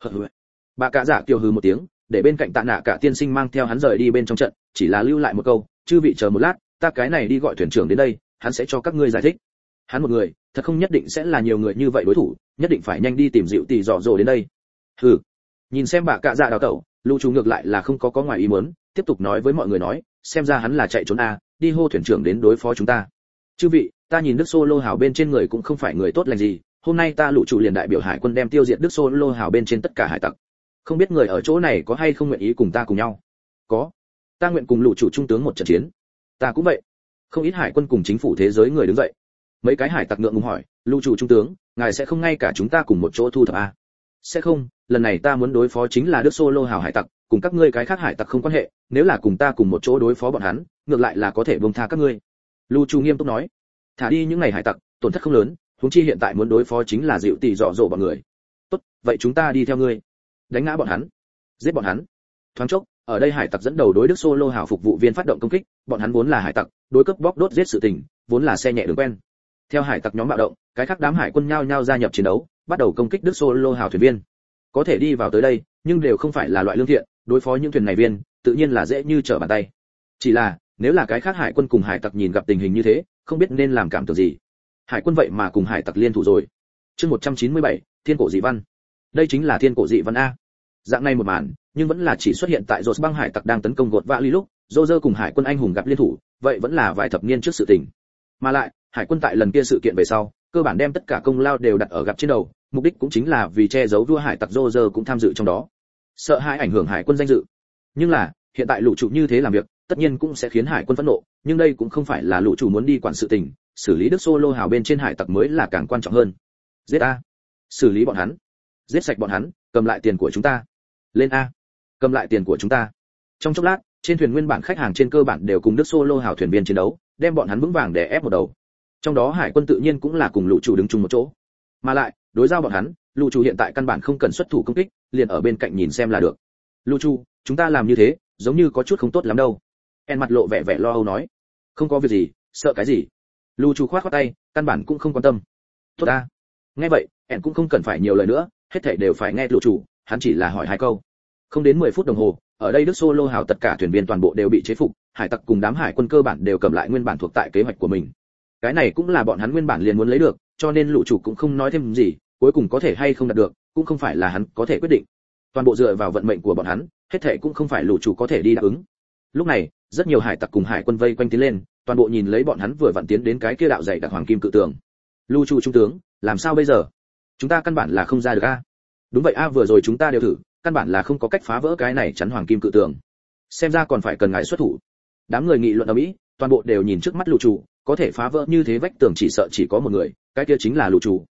Bà cả dạ kiều hừ một tiếng, để bên cạnh Tạ Nạ cả tiên sinh mang theo hắn rời đi bên trong trận, chỉ là lưu lại một câu, chư vị chờ một lát, ta cái này đi gọi thuyền trưởng đến đây, hắn sẽ cho các ngươi giải thích. Hắn một người, thật không nhất định sẽ là nhiều người như vậy đối thủ, nhất định phải nhanh đi tìm dịu tỷ dọ dồ đến đây. Hừ. Nhìn xem bà cả dạ đào tẩu, Lưu Chu ngược lại là không có ngoài ý muốn, tiếp tục nói với mọi người nói, xem ra hắn là chạy trốn à, đi hô thuyền trưởng đến đối phó chúng ta. Chư vị, ta nhìn Đức Solo hào bên trên người cũng không phải người tốt lành gì, hôm nay ta Lũ Chủ liền đại biểu hải quân đem tiêu diệt Đức Solo hào bên trên tất cả hải tặc. Không biết người ở chỗ này có hay không nguyện ý cùng ta cùng nhau? Có. Ta nguyện cùng Lũ Chủ trung tướng một trận chiến. Ta cũng vậy. Không ít hải quân cùng chính phủ thế giới người đứng dậy. Mấy cái hải tặc ngượng ngùng hỏi, Lũ Chủ trung tướng, ngài sẽ không ngay cả chúng ta cùng một chỗ thu thập à? Sẽ không, lần này ta muốn đối phó chính là Đức Solo hào hải tặc, cùng các ngươi cái khác hải tặc không quan hệ, nếu là cùng ta cùng một chỗ đối phó bọn hắn, ngược lại là có thể buông tha các ngươi. Lưu Chu nghiêm túc nói, thả đi những ngày hải tặc, tổn thất không lớn, huống chi hiện tại muốn đối phó chính là dịu tỷ dọ dỗ bọn người. Tốt, vậy chúng ta đi theo ngươi, đánh ngã bọn hắn, giết bọn hắn. Thoáng chốc, ở đây hải tặc dẫn đầu đối Đức Solo hào phục vụ viên phát động công kích, bọn hắn vốn là hải tặc, đối cướp bóc đốt giết sự tình, vốn là xe nhẹ đường quen. Theo hải tặc nhóm bạo động, cái khác đám hải quân nhao nhao gia nhập chiến đấu, bắt đầu công kích Đức Solo hào thuyền viên. Có thể đi vào tới đây, nhưng đều không phải là loại lương thiện, đối phó những thuyền này viên, tự nhiên là dễ như trở bàn tay. Chỉ là, nếu là cái khác hải quân cùng hải tặc nhìn gặp tình hình như thế, không biết nên làm cảm tưởng gì. Hải quân vậy mà cùng hải tặc liên thủ rồi. Chương 197, Thiên cổ dị văn. Đây chính là Thiên cổ dị văn a. Dạng này một màn, nhưng vẫn là chỉ xuất hiện tại Rốt băng hải tặc đang tấn công gột vạ ly lúc, Roger cùng hải quân anh hùng gặp liên thủ, vậy vẫn là vài thập niên trước sự tình. Mà lại, hải quân tại lần kia sự kiện về sau, cơ bản đem tất cả công lao đều đặt ở gặp trên đầu, mục đích cũng chính là vì che giấu vua hải tặc Roger cũng tham dự trong đó. Sợ hãi ảnh hưởng hải quân danh dự. Nhưng là, hiện tại Lũ Chủ như thế làm việc, tất nhiên cũng sẽ khiến hải quân phẫn nộ, nhưng đây cũng không phải là Lũ Chủ muốn đi quản sự tình, xử lý Đức Solo hào bên trên hải tặc mới là càng quan trọng hơn. Giết a, xử lý bọn hắn, giết sạch bọn hắn, cầm lại tiền của chúng ta. Lên a, cầm lại tiền của chúng ta. Trong chốc lát, trên thuyền nguyên bản khách hàng trên cơ bản đều cùng Đức Solo hào thuyền viên chiến đấu, đem bọn hắn vững vàng để ép một đầu. Trong đó hải quân tự nhiên cũng là cùng Lũ Chủ đứng chung một chỗ. Mà lại, đối giao bọn hắn, Lũ Chủ hiện tại căn bản không cần xuất thủ công kích, liền ở bên cạnh nhìn xem là được. Lũ Chủ, chúng ta làm như thế, giống như có chút không tốt lắm đâu. En mặt lộ vẻ vẻ lo âu nói. Không có việc gì, sợ cái gì? Lũ Chủ khoát khoát tay, căn bản cũng không quan tâm. Tốt ta. Nghe vậy, En cũng không cần phải nhiều lời nữa, hết thảy đều phải nghe Lũ Chủ, hắn chỉ là hỏi hai câu. Không đến 10 phút đồng hồ, ở đây Đức Solo hào tất cả thuyền viên toàn bộ đều bị chế phục, hải tặc cùng đám hải quân cơ bản đều cầm lại nguyên bản thuộc tại kế hoạch của mình. Cái này cũng là bọn hắn nguyên bản liền muốn lấy được, cho nên Lũ Chủ cũng không nói thêm gì, cuối cùng có thể hay không đạt được, cũng không phải là hắn có thể quyết định. Toàn bộ dựa vào vận mệnh của bọn hắn, hết thảy cũng không phải Lũ Chủ có thể đi đáp ứng. Lúc này, rất nhiều hải tặc cùng hải quân vây quanh tiến lên, toàn bộ nhìn lấy bọn hắn vừa vặn tiến đến cái kia đạo dày đặc hoàng kim cự tường. Lũ Chủ trung tướng, làm sao bây giờ? Chúng ta căn bản là không ra được a. Đúng vậy a, vừa rồi chúng ta đều thử, căn bản là không có cách phá vỡ cái này chắn hoàng kim cự tường. Xem ra còn phải cần ngài xuất thủ. Đám người nghị luận ở mỹ, toàn bộ đều nhìn trước mắt Lũ Chủ, có thể phá vỡ như thế vách tường chỉ sợ chỉ có một người, cái kia chính là Lũ Chủ.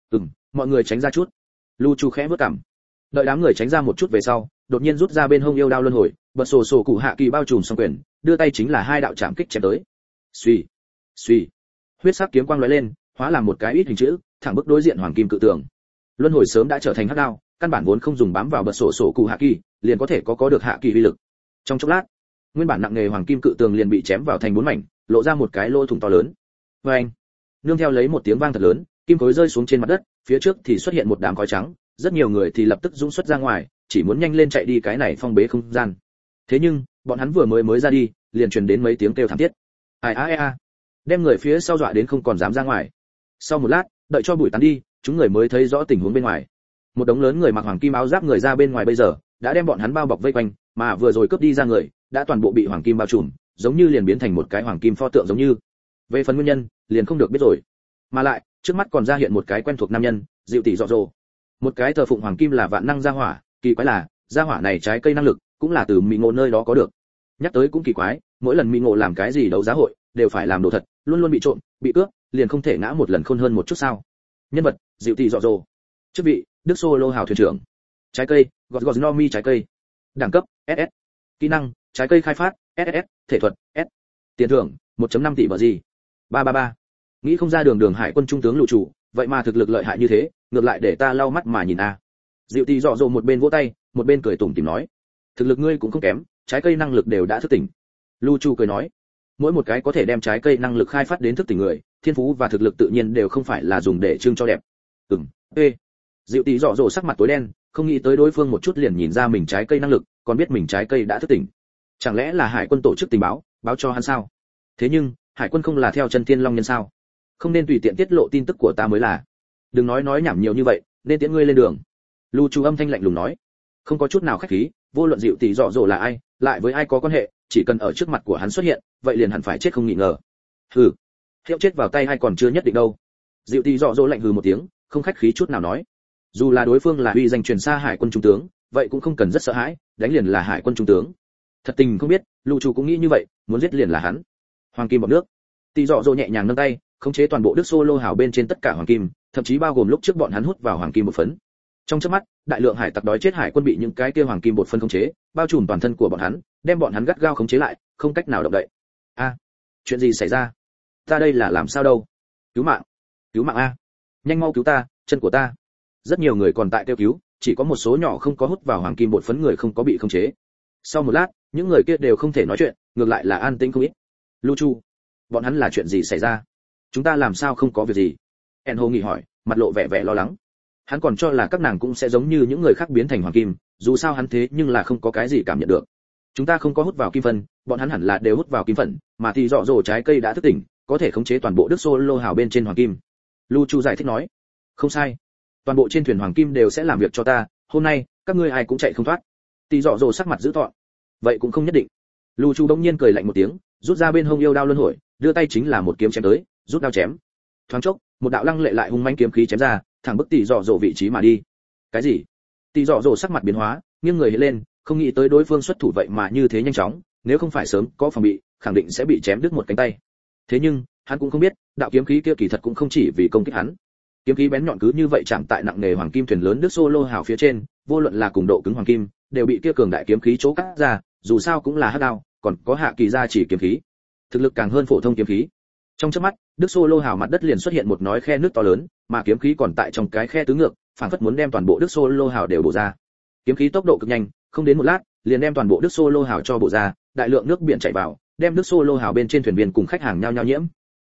Mọi người tránh ra chút. Lũ Chủ khẽ vớt cằm. Đợi đám người tránh ra một chút về sau, đột nhiên rút ra bên hông yêu đao luân hồi, bật sổ sổ cụ hạ kỳ bao trùm song quyền, đưa tay chính là hai đạo chạm kích chém tới. Suy, suy, huyết sắc kiếm quang lóe lên, hóa làm một cái ít hình chữ, thẳng bức đối diện hoàng kim cự tường. Luân hồi sớm đã trở thành hắc đao, căn bản vốn không dùng bám vào bật sổ sổ cụ hạ kỳ, liền có thể có được hạ kỳ uy lực. Trong chốc lát, nguyên bản nặng nghề hoàng kim cự tường liền bị chém vào thành 4 mảnh, lộ ra một cái lỗ thủng to lớn. Oeng! Nương theo lấy một tiếng vang thật lớn, kim khối rơi xuống trên mặt đất, phía trước thì xuất hiện một đám khói trắng, rất nhiều người thì lập tức dũng xuất ra ngoài, chỉ muốn nhanh lên chạy đi cái này phong bế không gian. Thế nhưng, bọn hắn vừa mới ra đi, liền truyền đến mấy tiếng kêu thảm thiết. Ai a, đem người phía sau dọa đến không còn dám ra ngoài. Sau một lát, đợi cho bụi tán đi, chúng người mới thấy rõ tình huống bên ngoài. Một đống lớn người mặc hoàng kim áo giáp người ra bên ngoài bây giờ, đã đem bọn hắn bao bọc vây quanh, mà vừa rồi cướp đi ra người, đã toàn bộ bị hoàng kim bao trùm, giống như liền biến thành một cái hoàng kim pho tượng giống như. Về phần nguyên nhân, liền không được biết rồi. Mà lại, trước mắt còn ra hiện một cái quen thuộc nam nhân, dịu tỷ dọ dồ. Một cái thờ phụng hoàng kim là vạn năng gia hỏa, kỳ quái là, gia hỏa này trái cây năng lực, cũng là từ Mị Ngộ nơi đó có được. Nhắc tới cũng kỳ quái, mỗi lần Mị Ngộ làm cái gì đấu giá hội, đều phải làm đồ thật, luôn luôn bị trộm, bị cướp, liền không thể ngã một lần khôn hơn một chút sao? Nhân vật, dịu tỷ dọ dồ. Chức vị, Đức Solo hào thuyền trưởng. Trái cây, gọt no mi trái cây. Đẳng cấp, SS. Kỹ năng, trái cây khai phát, SS, thể thuật, S. Tiền thưởng, 1.5 tỷ bờ gì. 333. Nghĩ không ra đường hải quân trung tướng Lũ Chủ, vậy mà thực lực lợi hại như thế, ngược lại để ta lau mắt mà nhìn a. Dịu tỷ dọ dồ một bên vỗ tay, một bên cười tủm tỉm nói, thực lực ngươi cũng không kém, trái cây năng lực đều đã thức tỉnh, Lu Chu cười nói, mỗi một cái có thể đem trái cây năng lực khai phát đến thức tỉnh người, thiên phú và thực lực tự nhiên đều không phải là dùng để trưng cho đẹp. Ê. Dịu Tỷ Dọ Dỗ sắc mặt tối đen, không nghĩ tới đối phương một chút liền nhìn ra mình trái cây năng lực, còn biết mình trái cây đã thức tỉnh. Chẳng lẽ là Hải quân tổ chức tình báo, báo cho hắn sao? Thế nhưng, Hải quân không là theo chân Thiên Long nhân sao? Không nên tùy tiện tiết lộ tin tức của ta mới là. Đừng nói nhảm nhiều như vậy, nên tiễn ngươi lên đường. Lu Chu âm thanh lạnh lùng nói, không có chút nào khách khí, vô luận Dịu Tỷ Dọ Dỗ là ai, lại với ai có quan hệ, chỉ cần ở trước mặt của hắn xuất hiện, vậy liền hẳn phải chết không nghi ngờ. Hừ, hiệu chết vào tay ai còn chưa nhất định đâu. Dịu Tỷ Dọ Dỗ lạnh hừ một tiếng, không khách khí chút nào nói, dù là đối phương là uy danh truyền xa Hải quân trung tướng, vậy cũng không cần rất sợ hãi, đánh liền là Hải quân trung tướng. Thật tình không biết, Lu Chu cũng nghĩ như vậy, muốn giết liền là hắn. Hoàng kim bọt nước. Tỷ Dọ Dỗ nhẹ nhàng nâng tay, khống chế toàn bộ Đức Solo hào bên trên tất cả hoàng kim, thậm chí bao gồm lúc trước bọn hắn hút vào hoàng kim một phấn. Trong chớp mắt, đại lượng hải tặc đói chết Hải quân bị những cái kia hoàng kim bột phân khống chế, bao trùm toàn thân của bọn hắn, đem bọn hắn gắt gao khống chế lại, không cách nào động đậy. Chuyện gì xảy ra? Ta đây là làm sao đâu? Cứu mạng a! Nhanh mau cứu ta, chân của ta! Rất nhiều người còn tại kêu cứu, chỉ có một số nhỏ không có hút vào hoàng kim bột phấn người không có bị khống chế. Sau một lát, những người kia đều không thể nói chuyện, ngược lại là an tĩnh không ít. Lu Chu, bọn hắn là chuyện gì xảy ra? Chúng ta làm sao không có việc gì? Enho nghỉ hỏi, mặt lộ vẻ lo lắng. Hắn còn cho là các nàng cũng sẽ giống như những người khác biến thành hoàng kim, dù sao hắn thế nhưng là không có cái gì cảm nhận được. Chúng ta không có hút vào kim phân, bọn hắn hẳn là đều hút vào kim phấn, mà thì dọ dỗ trái cây đã thức tỉnh, có thể khống chế toàn bộ Đức Solo hào bên trên hoàng kim. Lu Chu giải thích nói, không sai, toàn bộ trên thuyền hoàng kim đều sẽ làm việc cho ta, hôm nay các ngươi ai cũng chạy không thoát. Tỷ dọ dỗ sắc mặt dữ tợn, vậy cũng không nhất định. Lu Chu bỗng nhiên cười lạnh một tiếng, rút ra bên hông yêu đao luân hồi, đưa tay chính là một kiếm chém tới, rút đao chém. Thoáng chốc, một đạo lăng lệ lại hung manh kiếm khí chém ra, thẳng bức tỷ dọ dỗ vị trí mà đi. Cái gì? Tỷ dọ dỗ sắc mặt biến hóa, nghiêng người lên, không nghĩ tới đối phương xuất thủ vậy mà như thế nhanh chóng, nếu không phải sớm có phòng bị, khẳng định sẽ bị chém đứt một cánh tay. Thế nhưng, hắn cũng không biết, đạo kiếm khí kia kỳ thật cũng không chỉ vì công kích hắn. Kiếm khí bén nhọn cứ như vậy chạm tại nặng nề hoàng kim thuyền lớn Đức Solo hào phía trên, vô luận là cùng độ cứng hoàng kim, đều bị kia cường đại kiếm khí chỗ cắt ra, dù sao cũng là hắc đao, còn có hạ kỳ gia chỉ kiếm khí, thực lực càng hơn phổ thông kiếm khí. Trong chớp mắt, Đức Solo hào mặt đất liền xuất hiện một nói khe nước to lớn, mà kiếm khí còn tại trong cái khe tứ ngược, phảng phất muốn đem toàn bộ Đức Solo hào đều bổ ra. Kiếm khí tốc độ cực nhanh, không đến một lát, liền đem toàn bộ Đức Solo hào cho bổ ra, đại lượng nước biển chảy vào, đem Đức Solo hào bên trên thuyền viên cùng khách hàng nhao nhao nhiễm.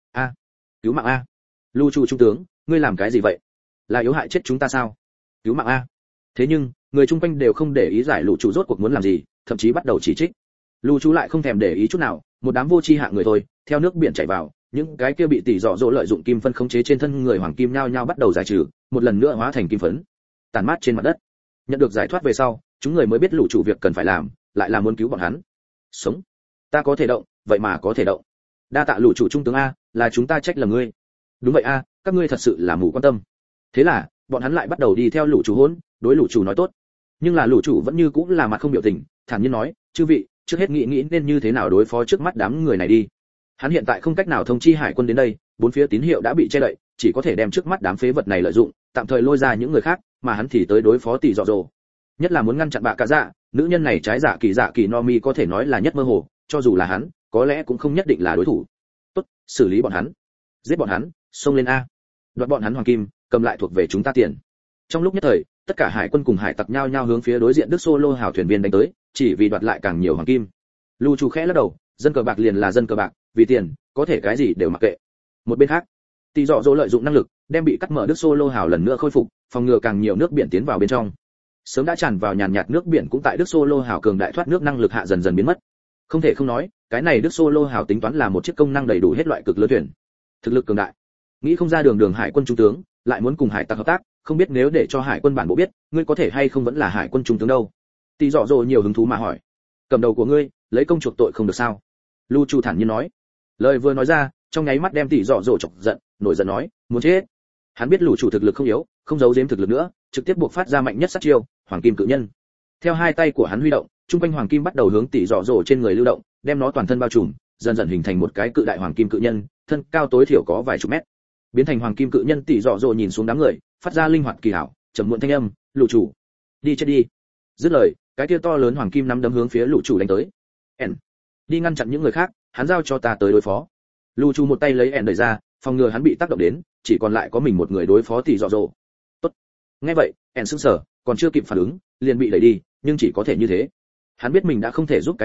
Cứu mạng a! Lu Chu trung tướng, ngươi làm cái gì vậy? Là yếu hại chết chúng ta sao? Cứu mạng a! Thế nhưng, người chung quanh đều không để ý giải Lu Chu rốt cuộc muốn làm gì, thậm chí bắt đầu chỉ trích. Lu Chu lại không thèm để ý chút nào, một đám vô tri hạng người thôi, theo nước biển chảy vào, những cái kia bị tỷ dọ dỗ lợi dụng kim phân khống chế trên thân người hoàng kim nhao nhao bắt đầu giải trừ, một lần nữa hóa thành kim phấn, tàn mát trên mặt đất. Nhận được giải thoát về sau, chúng người mới biết Lu Chu việc cần phải làm, lại là muốn cứu bọn hắn. Sống, ta có thể động, vậy mà có thể động. Đa tạ Lu Chu trung tướng a, là chúng ta trách là ngươi. Đúng vậy a, các ngươi thật sự là mù quan tâm. Thế là, bọn hắn lại bắt đầu đi theo Lu Chu hỗn, đối Lu Chu nói tốt. Nhưng là Lu Chu vẫn như cũng là mặt không biểu tình, thản nhiên nói, chư vị, trước hết nghĩ nên như thế nào đối phó trước mắt đám người này đi. Hắn hiện tại không cách nào thông chi hải quân đến đây, bốn phía tín hiệu đã bị che đậy, chỉ có thể đem trước mắt đám phế vật này lợi dụng, tạm thời lôi ra những người khác, mà hắn thì tới đối phó tỷ dọ dỗ. Nhất là muốn ngăn chặn bạ cả dạ, nữ nhân này trái dạ kỳ no mi có thể nói là nhất mơ hồ, cho dù là hắn, có lẽ cũng không nhất định là đối thủ. Tốt, xử lý bọn hắn, giết bọn hắn, xông lên a, đoạt bọn hắn hoàng kim, cầm lại thuộc về chúng ta tiền. Trong lúc nhất thời, tất cả hải quân cùng hải tặc nhao nhao hướng phía đối diện Đức Solo hào thuyền viên đánh tới, chỉ vì đoạt lại càng nhiều hoàng kim. Lu Chu khẽ lắc đầu, dân cờ bạc liền là dân cờ bạc, vì tiền, có thể cái gì đều mặc kệ. Một bên khác, tỷ dọ dỗ lợi dụng năng lực, đem bị cắt mở Đức Solo hào lần nữa khôi phục, phòng ngừa càng nhiều nước biển tiến vào bên trong. Sớm đã tràn vào nhàn nhạt nước biển cũng tại Đức Solo hào cường đại thoát nước năng lực hạ dần dần biến mất. Không thể không nói, cái này Đức Solo hào tính toán là một chiếc công năng đầy đủ hết loại cực lớn thuyền. Thực lực cường đại. Nghĩ không ra đường hải quân trung tướng, lại muốn cùng hải tặc hợp tác, không biết nếu để cho hải quân bản bộ biết, ngươi có thể hay không vẫn là hải quân trung tướng đâu. Tỷ dọ dỗ nhiều hứng thú mà hỏi. Cầm đầu của ngươi, lấy công chuộc tội không được sao? Lu Chu thản nhiên nói. Lời vừa nói ra, trong nháy mắt đem tỷ dọ dỗ chọc giận, nổi giận nói, muốn chết. Hắn biết Lu Chu thực lực không yếu, không giấu giếm thực lực nữa, trực tiếp buộc phát ra mạnh nhất sát chiêu, Hoàng Kim Cự Nhân. Theo hai tay của hắn huy động, trung quanh hoàng kim bắt đầu hướng tỷ dọ dỗ trên người lưu động, đem nó toàn thân bao trùm, dần dần hình thành một cái cự đại hoàng kim cự nhân, thân cao tối thiểu có vài chục mét. Biến thành hoàng kim cự nhân, tỷ dọ dỗ nhìn xuống đám người, phát ra linh hoạt kỳ hảo, trầm muộn thanh âm, "Lũ chủ, đi chết đi." Dứt lời, cái kia to lớn hoàng kim nắm đấm hướng phía lũ chủ đánh tới. "Ẻn, đi ngăn chặn những người khác, hắn giao cho ta tới đối phó." Lũ chủ một tay lấy ẻn đẩy ra, phòng ngừa hắn bị tác động đến, chỉ còn lại có mình một người đối phó tỷ dọ dỗ. "Tốt." Nghe vậy, ẻn sững sờ, còn chưa kịp phản ứng, liền bị đẩy đi, nhưng chỉ có thể như thế. Hắn biết mình đã không thể giúp cái gì,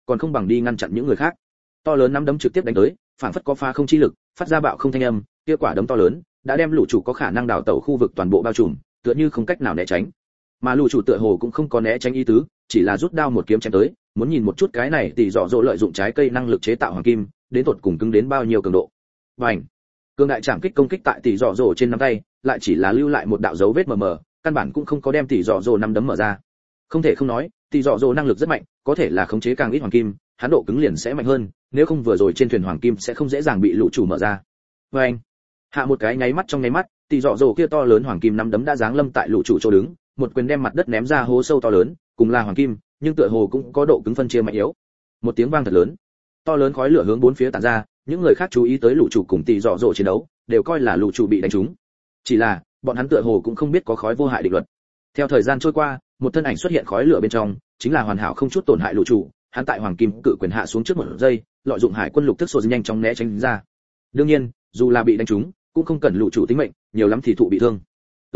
còn không bằng đi ngăn chặn những người khác. To lớn nắm đấm trực tiếp đánh tới, phản phất có phá không chi lực, phát ra bạo không thanh âm, kia quả đấm to lớn đã đem lũ chủ có khả năng đào tẩu khu vực toàn bộ bao trùm, tựa như không cách nào né tránh. Mà lũ chủ tựa hồ cũng không có né tránh ý tứ, chỉ là rút đao một kiếm chém tới, muốn nhìn một chút cái này tỷ dọ dỗ lợi dụng trái cây năng lực chế tạo hoàng kim, đến tột cùng cứng đến bao nhiêu cường độ. Bành! Cường đại trảm kích công kích tại tỷ dọ dỗ trên nắm tay, lại chỉ là lưu lại một đạo dấu vết mờ mờ, căn bản cũng không có đem tỷ dọ dỗ nắm đấm mở ra. Không thể không nói, tỷ dọ dỗ năng lực rất mạnh, có thể là khống chế càng ít hoàng kim, hắn độ cứng liền sẽ mạnh hơn, nếu không vừa rồi trên thuyền hoàng kim sẽ không dễ dàng bị lũ chủ mở ra. Bành! Hạ một cái nháy mắt trong nháy mắt, tỷ dọ dỗ kia to lớn hoàng kim nắm đấm đã giáng lâm tại lũ chủ chỗ đứng, một quyền đem mặt đất ném ra hố sâu to lớn, cùng là hoàng kim, nhưng tựa hồ cũng có độ cứng phân chia mạnh yếu. Một tiếng vang thật lớn, to lớn khói lửa hướng bốn phía tản ra, những người khác chú ý tới lũ chủ cùng tỷ dọ dỗ chiến đấu, đều coi là lũ chủ bị đánh trúng. Chỉ là, bọn hắn tựa hồ cũng không biết có khói vô hại định luật. Theo thời gian trôi qua, một thân ảnh xuất hiện khói lửa bên trong, chính là hoàn hảo không chút tổn hại lũ chủ, hắn tại hoàng kim cự quyền hạ xuống trước một giây, lợi dụng hải quân lục thức sổ nhanh chóng né tránh ra. Đương nhiên, dù là bị đánh trúng, cũng không cần lũ chủ tính mệnh, nhiều lắm thì thụ bị thương.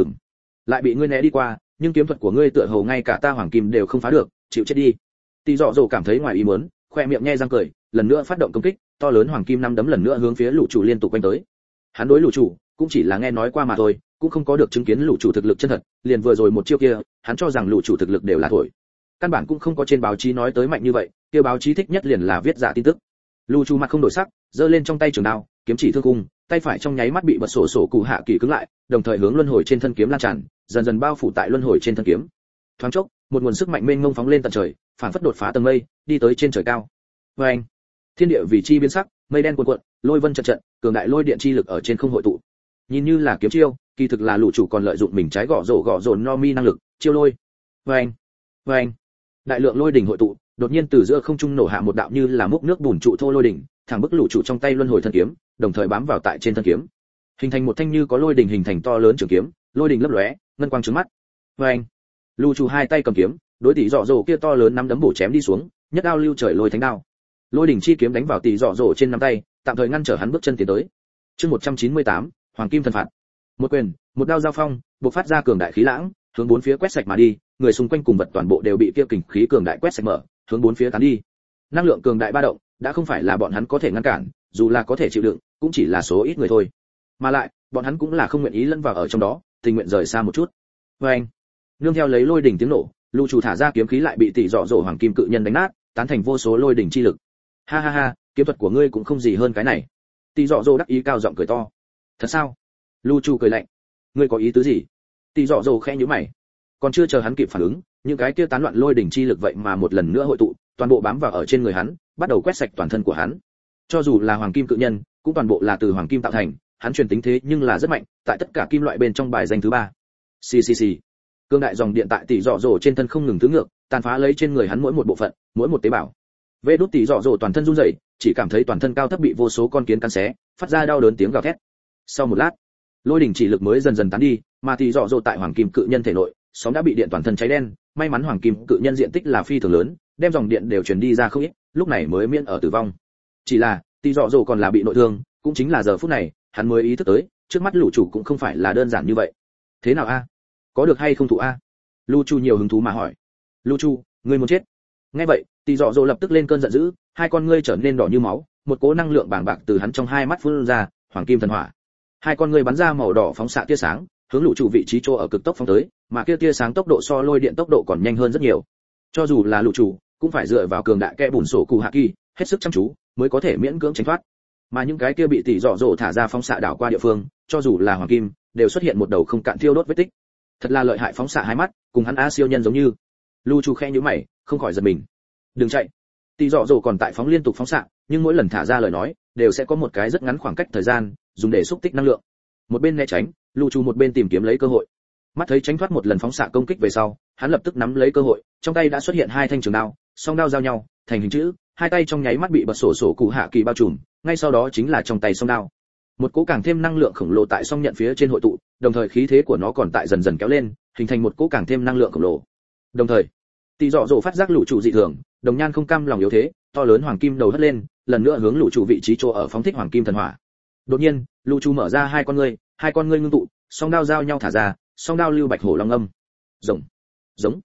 Lại bị ngươi né đi qua, nhưng kiếm thuật của ngươi tựa hồ ngay cả ta hoàng kim đều không phá được, chịu chết đi. Tỷ dọ dỗ cảm thấy ngoài ý muốn, khoe miệng nhe răng cười, lần nữa phát động công kích, to lớn hoàng kim năm đấm lần nữa hướng phía lũ chủ liên tục quanh tới. Hắn đối lũ chủ cũng chỉ là nghe nói qua mà thôi, cũng không có được chứng kiến lũ chủ thực lực chân thật, liền vừa rồi một chiêu kia, hắn cho rằng lũ chủ thực lực đều là thổi. Căn bản cũng không có trên báo chí nói tới mạnh như vậy, kia báo chí thích nhất liền là viết giả tin tức. Lũ chủ mặt không đổi sắc, giơ lên trong tay trường đao, kiếm chỉ thương cung, tay phải trong nháy mắt bị bật sổ cụ hạ kỳ cứng lại, đồng thời hướng luân hồi trên thân kiếm lan tràn, dần dần bao phủ tại luân hồi trên thân kiếm. Thoáng chốc, một nguồn sức mạnh mênh mông phóng lên tận trời, phản phất đột phá tầng mây, đi tới trên trời cao. Oeng! Thiên địa vì chi biến sắc, mây đen cuồn cuộn, lôi vân trận trận, cường đại lôi điện chi lực ở trên không hội tụ. Nhìn như là kiếm chiêu, kỳ thực là lũ chủ còn lợi dụng mình trái gõ rổ no mi năng lực, chiêu lôi. Oeng! Oeng! Đại lượng lôi đỉnh hội tụ, đột nhiên từ giữa không trung nổ hạ một đạo như là múc nước bùn trụ thô lôi đỉnh, thẳng bức lũ chủ trong tay luân hồi thân kiếm, đồng thời bám vào tại trên thân kiếm, hình thành một thanh như có lôi đỉnh hình thành to lớn trường kiếm, lôi đỉnh lấp lóe, ngân quang trướng mắt. Oeng! Lũ chủ hai tay cầm kiếm, đối tỷ dọ dỗ kia to lớn nắm đấm bổ chém đi xuống, nhất đao lưu trời lôi thánh đao. Lôi đỉnh chi kiếm đánh vào tỷ dọ dỗ trên nắm tay, tạm thời ngăn trở hắn bước chân tiến tới. Chương 198, Hoàng kim thần phạt. Một quyền, một đao giao phong, bộc phát ra cường đại khí lãng, hướng bốn phía quét sạch mà đi, người xung quanh cùng vật toàn bộ đều bị kia kình khí cường đại quét sạch mở, hướng bốn phía tán đi. Năng lượng cường đại ba động, đã không phải là bọn hắn có thể ngăn cản, dù là có thể chịu đựng, cũng chỉ là số ít người thôi. Mà lại, bọn hắn cũng là không nguyện ý lẫn vào ở trong đó, tình nguyện rời xa một chút. Oeng! Nương theo lấy lôi đỉnh tiếng nổ, lũ chủ thả ra kiếm khí lại bị tỷ dọ dỗ hoàng kim cự nhân đánh nát, tán thành vô số lôi đỉnh chi lực. Ha ha ha, kiếm thuật của ngươi cũng không gì hơn cái này. Tỷ dọ dỗ đắc ý cao giọng cười to. Thật sao? Lũ chủ cười lạnh. Ngươi có ý tứ gì? Tỷ dọ dỗ khẽ nhíu mày. Còn chưa chờ hắn kịp phản ứng, những cái kia tán loạn lôi đỉnh chi lực vậy mà một lần nữa hội tụ, toàn bộ bám vào ở trên người hắn, bắt đầu quét sạch toàn thân của hắn. Cho dù là hoàng kim cự nhân, cũng toàn bộ là từ hoàng kim tạo thành, hắn truyền tính thế nhưng là rất mạnh, tại tất cả kim loại bên trong bài danh thứ 3. Xì xì xì. Cương đại dòng điện tại tỷ dọ dỗ trên thân không ngừng tứ ngược, tàn phá lấy trên người hắn mỗi một bộ phận, mỗi một tế bào. Vê đốt tỷ dọ dỗ toàn thân run rẩy, chỉ cảm thấy toàn thân cao thấp bị vô số con kiến cắn xé, phát ra đau đớn tiếng gào thét. Sau một lát, lôi đỉnh chỉ lực mới dần dần tán đi, mà tỷ dọ dỗ tại hoàng kim cự nhân thể nội, sóng đã bị điện toàn thân cháy đen, may mắn hoàng kim cự nhân diện tích là phi thường lớn, đem dòng điện đều truyền đi ra không ít, lúc này mới miễn ở tử vong. Chỉ là, tỷ dọ dỗ còn là bị nội thương, cũng chính là giờ phút này, hắn mới ý thức tới, trước mắt lũ chủ cũng không phải là đơn giản như vậy. Thế nào a? Có được hay không thụ a? Lũ chủ nhiều hứng thú mà hỏi. Lũ chủ, ngươi muốn chết? Nghe vậy, tỷ dọ dỗ lập tức lên cơn giận dữ, hai con ngươi trở nên đỏ như máu, một cỗ năng lượng bàng bạc từ hắn trong hai mắt phun ra, hoàng kim thần hỏa. Hai con ngươi bắn ra màu đỏ phóng xạ tia sáng, hướng lũ chủ vị trí chỗ ở cực tốc phóng tới, mà kia tia sáng tốc độ so lôi điện tốc độ còn nhanh hơn rất nhiều. Cho dù là lũ chủ, cũng phải dựa vào cường đại kẽ bùn sổ cụ hạ kỳ, hết sức chăm chú, mới có thể miễn cưỡng tránh thoát. Mà những cái kia bị tỷ dọ dỗ thả ra phóng xạ đảo qua địa phương, cho dù là hoàng kim, đều xuất hiện một đầu không cạn thiêu đốt vết tích. Thật là lợi hại phóng xạ hai mắt, cùng hắn a siêu nhân giống như. Lũ chủ khẽ nhíu mày, không khỏi giật mình. Đừng chạy. Tỷ dọ dỗ còn tại phóng liên tục phóng xạ, nhưng mỗi lần thả ra lời nói, đều sẽ có một cái rất ngắn khoảng cách thời gian, dùng để xúc tích năng lượng. Một bên né tránh, lũ chủ một bên tìm kiếm lấy cơ hội. Mắt thấy tránh thoát một lần phóng xạ công kích về sau, hắn lập tức nắm lấy cơ hội, trong tay đã xuất hiện hai thanh trường đao, song đao giao nhau, thành hình chữ, hai tay trong nháy mắt bị bật sổ cụ hạ kỳ bao trùm, ngay sau đó chính là trong tay song đao. Một cỗ càng thêm năng lượng khổng lồ tại song nhận phía trên hội tụ, đồng thời khí thế của nó còn tại dần dần kéo lên, hình thành một cỗ càng thêm năng lượng khổng lồ. Đồng thời, tỷ dọ dỗ phát giác lũ chủ dị thường, đồng nhan không cam lòng yếu thế, to lớn hoàng kim đầu hất lên, lần nữa hướng lũ chủ vị trí chỗ ở phóng thích hoàng kim thần hỏa. Đột nhiên, lũ chủ mở ra hai con ngươi ngưng tụ, song đao giao nhau thả ra, song đao lưu bạch hổ long âm. Rồng, giống.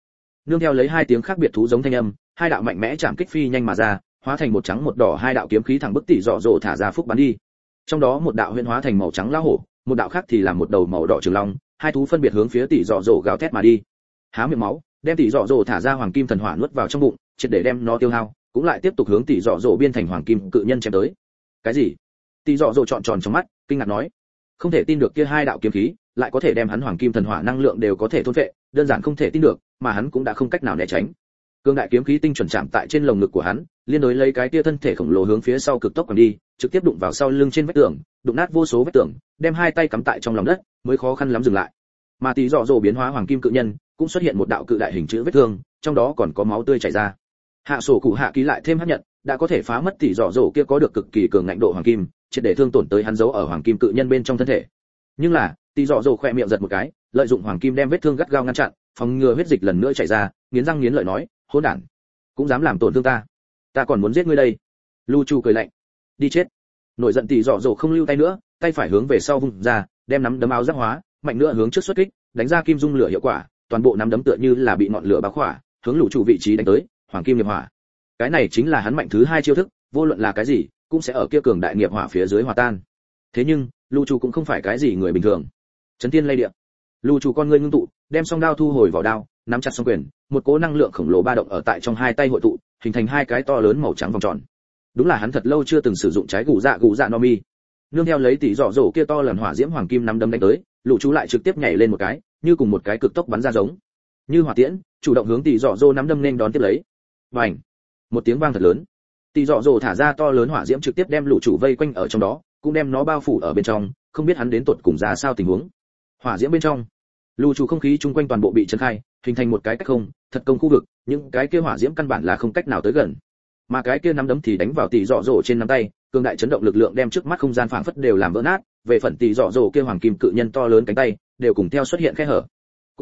nương theo lấy hai tiếng khác biệt thú giống thanh âm, hai đạo mạnh mẽ chạm kích phi nhanh mà ra, hóa thành một trắng một đỏ hai đạo kiếm khí thẳng bức tỷ dọ dỗ thả ra phúc bắn đi. Trong đó một đạo huyễn hóa thành màu trắng lão hổ, một đạo khác thì là một đầu màu đỏ trường long, hai thú phân biệt hướng phía tỷ dọ dỗ gào thét mà đi. Há miệng máu, đem tỷ dọ dỗ thả ra hoàng kim thần hỏa nuốt vào trong bụng, triệt để đem nó tiêu hao, cũng lại tiếp tục hướng tỷ dọ dỗ biên thành hoàng kim cự nhân chém tới. Cái gì? Tỷ dọ dỗ tròn tròn trong mắt, kinh ngạc nói, không thể tin được kia hai đạo kiếm khí lại có thể đem hắn hoàng kim thần hỏa năng lượng đều có thể thôn phệ, đơn giản không thể tin được, mà hắn cũng đã không cách nào né tránh. Cương đại kiếm khí tinh chuẩn chạm tại trên lồng ngực của hắn, liên đối lấy cái kia thân thể khổng lồ hướng phía sau cực tốc quẳng đi, trực tiếp đụng vào sau lưng trên vách tường, đụng nát vô số vách tường, đem hai tay cắm tại trong lòng đất, mới khó khăn lắm dừng lại. Mà tỷ dọ dỗ biến hóa hoàng kim cự nhân, cũng xuất hiện một đạo cự đại hình chữ vết thương, trong đó còn có máu tươi chảy ra. Hạ sổ cụ hạ ký lại thêm hấp nhận, đã có thể phá mất tỷ dọ dỗ kia có được cực kỳ cường ngạnh độ hoàng kim, triệt để thương tổn tới hắn giấu ở hoàng kim cự nhân bên trong thân thể. Nhưng là, tỷ dọ dỗ khẽ miệng giật một cái, lợi dụng hoàng kim đem vết thương gắt gao ngăn chặn, phòng ngừa huyết dịch lần nữa chảy ra, nghiến răng nghiến lợi nói, hỗn đản, cũng dám làm tổn thương ta, ta còn muốn giết ngươi đây. Lu Chu cười lạnh, đi chết. Nổi giận tỷ dọ dỗ không lưu tay nữa, tay phải hướng về sau vung ra, đem nắm đấm áo giáp hóa, mạnh nữa hướng trước xuất kích, đánh ra kim dung lửa hiệu quả, toàn bộ nắm đấm tựa như là bị ngọn lửa bao khỏa, hướng Lũ Chủ vị trí đánh tới, hoàng kim nghiệp hỏa. Cái này chính là hắn mạnh thứ hai chiêu thức, vô luận là cái gì, cũng sẽ ở kia cường đại nghiệp hỏa phía dưới hòa tan. Thế nhưng, Lũ Chủ cũng không phải cái gì người bình thường. Chấn thiên lay địa. Lũ Chủ con ngươi ngưng tụ, đem song đao thu hồi vào đao, nắm chặt song quyền, một cỗ năng lượng khổng lồ ba động ở tại trong hai tay hội tụ, hình thành hai cái to lớn màu trắng vòng tròn. Đúng là hắn thật lâu chưa từng sử dụng trái gù dạ no mi. Nương theo lấy tỷ dọ dỗ kia to lần hỏa diễm hoàng kim nắm đấm đánh tới, Lũ Chủ lại trực tiếp nhảy lên một cái, như cùng một cái cực tốc bắn ra giống như hỏa tiễn, chủ động hướng tỷ dọ dỗ nắm đâm nên đón tiếp lấy. Bành! Một tiếng vang thật lớn. Tỷ dọ dỗ thả ra to lớn hỏa diễm trực tiếp đem Lũ Chủ vây quanh ở trong đó, cũng đem nó bao phủ ở bên trong, không biết hắn đến tột cùng ra sao tình huống. Hỏa diễm bên trong, Lũ Chủ không khí chung quanh toàn bộ bị chấn khai, hình thành một cái cách không, thật công khu vực, những cái kia hỏa diễm căn bản là không cách nào tới gần. Mà cái kia nắm đấm thì đánh vào tỷ dọ dỗ trên nắm tay, cường đại chấn động lực lượng đem trước mắt không gian phảng phất đều làm vỡ nát, về phần tỷ dọ dỗ kia hoàng kim cự nhân to lớn cánh tay, đều cùng theo xuất hiện khe hở.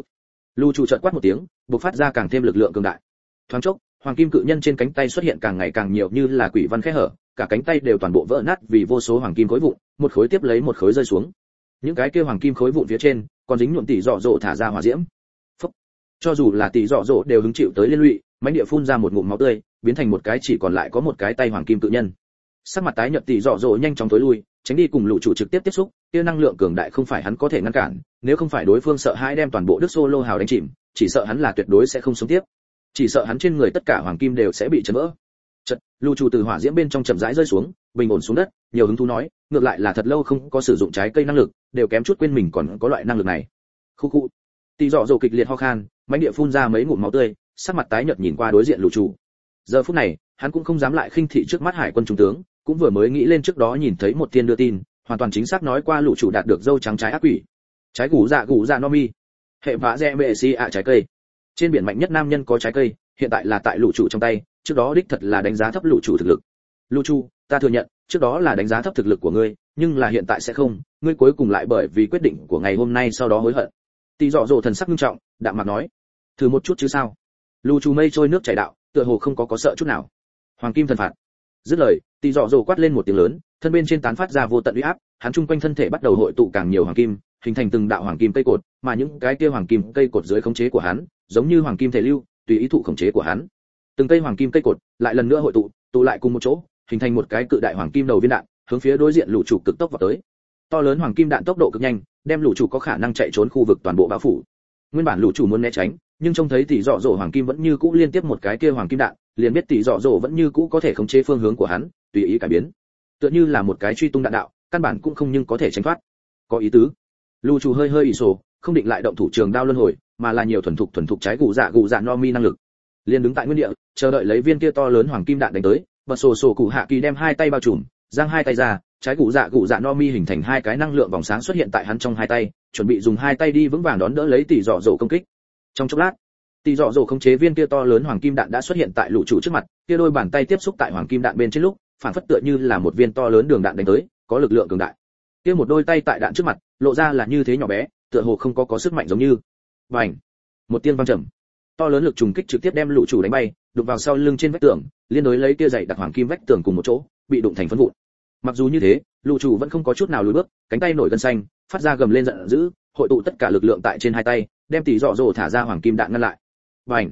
Lũ Chủ chợt quát một tiếng, bộc phát ra càng thêm lực lượng cường đại. Thoáng chốc, hoàng kim cự nhân trên cánh tay xuất hiện càng ngày càng nhiều như là quỷ văn khe hở, cả cánh tay đều toàn bộ vỡ nát vì vô số hoàng kim khối vụn, một khối tiếp lấy một khối rơi xuống. Những cái kia hoàng kim khối vụn phía trên, còn dính nhuộm tỷ dọ dỗ thả ra hỏa diễm. Phốc. Cho dù là tỷ dọ dỗ đều hứng chịu tới liên lụy, mãnh địa phun ra một ngụm máu tươi, biến thành một cái chỉ còn lại có một cái tay hoàng kim cự nhân. Sắc mặt tái nhợt tỷ dọ dỗ nhanh chóng tối lui, tránh đi cùng Lũ Chủ trực tiếp tiếp xúc, kia năng lượng cường đại không phải hắn có thể ngăn cản, nếu không phải đối phương sợ hãi đem toàn bộ Đức Solo hào đánh chìm, chỉ sợ hắn là tuyệt đối sẽ không sống tiếp. Chỉ sợ hắn trên người tất cả hoàng kim đều sẽ bị chấn vỡ. Chợt, Lũ Chủ từ hỏa diễm bên trong chậm rãi rơi xuống, bình ổn xuống đất, nhiều hứng thú nói, ngược lại là thật lâu không có sử dụng trái cây năng lực, đều kém chút quên mình còn có loại năng lực này. Khu khu. Tỷ dọ dỗ kịch liệt ho khan, mãnh địa phun ra mấy ngụm máu tươi, sắc mặt tái nhợt nhìn qua đối diện Lũ Chủ. Giờ phút này, hắn cũng không dám lại khinh thị trước mắt hải quân trung tướng, cũng vừa mới nghĩ lên trước đó nhìn thấy một tiên đưa tin, hoàn toàn chính xác nói qua Lũ Chủ đạt được dâu trắng trái ác quỷ. Trái gù dạ no mi. Hệ vã rẽ mệ si ạ trái cây. Trên biển mạnh nhất nam nhân có trái cây, hiện tại là tại Lũ Chủ trong tay, trước đó đích thật là đánh giá thấp Lũ Chủ thực lực. Lũ Chủ, ta thừa nhận, trước đó là đánh giá thấp thực lực của ngươi, nhưng là hiện tại sẽ không, ngươi cuối cùng lại bởi vì quyết định của ngày hôm nay sau đó hối hận. Tỷ dọ dỗ thần sắc nghiêm trọng, đạm mạc nói, thử một chút chứ sao. Lũ Chủ mây trôi nước chảy đạo, tựa hồ không có sợ chút nào. Hoàng kim thần phạt. Dứt lời, tỷ dọ dỗ quát lên một tiếng lớn, thân bên trên tán phát ra vô tận uy áp, hắn chung quanh thân thể bắt đầu hội tụ càng nhiều hoàng kim, hình thành từng đạo hoàng kim cây cột, mà những cái kia hoàng kim cây cột dưới khống chế của hắn, giống như hoàng kim thể lưu, tùy ý thụ khống chế của hắn. Từng cây hoàng kim cây cột lại lần nữa hội tụ lại cùng một chỗ, hình thành một cái cự đại hoàng kim đầu viên đạn, hướng phía đối diện Lũ Chủ cực tốc vào tới. To lớn hoàng kim đạn tốc độ cực nhanh, đem Lũ Chủ có khả năng chạy trốn khu vực toàn bộ bao phủ. Nguyên bản Lũ Chủ muốn né tránh, nhưng trông thấy tỷ dọ dỗ hoàng kim vẫn như cũ liên tiếp một cái kia hoàng kim đạn, liền biết tỷ dọ dỗ vẫn như cũ có thể khống chế phương hướng của hắn, tùy ý cải biến. Tựa như là một cái truy tung đạn đạo, căn bản cũng không nhưng có thể tránh thoát. Có ý tứ. Lũ Chủ hơi ỷ sổ, không định lại động thủ trường đao luân hồi, mà là nhiều thuần thục trái gù dạ no mi năng lực. Liền đứng tại nguyên địa, chờ đợi lấy viên kia to lớn hoàng kim đạn đánh tới, bật sổ cụ hạ kỳ đem hai tay bao trùm, giang hai tay ra, trái gù dạ no mi hình thành hai cái năng lượng vòng sáng xuất hiện tại hắn trong hai tay, chuẩn bị dùng hai tay đi vững vàng đón đỡ lấy tỷ dọ dỗ công kích. Trong chốc lát, tỷ dọ dỗ khống chế viên kia to lớn hoàng kim đạn đã xuất hiện tại Lũ Chủ trước mặt, kia đôi bàn tay tiếp xúc tại hoàng kim đạn bên trên lúc, phản phất tựa như là một viên to lớn đường đạn đánh tới, có lực lượng cường đại. Kia một đôi tay tại đạn trước mặt, lộ ra là như thế nhỏ bé, tựa hồ không có sức mạnh giống như. Bành! Một tiếng vang trầm. To lớn lực trùng kích trực tiếp đem Lũ Chủ đánh bay, đụng vào sau lưng trên vách tường, liên đối lấy kia dày đặc hoàng kim vách tường cùng một chỗ, bị đụng thành phấn vụn. Mặc dù như thế, Lũ Chủ vẫn không có chút nào lùi bước, cánh tay nổi gân xanh, phát ra gầm lên giận dữ, hội tụ tất cả lực lượng tại trên hai tay, đem tỷ dọ dỗ thả ra hoàng kim đạn ngăn lại. Bành!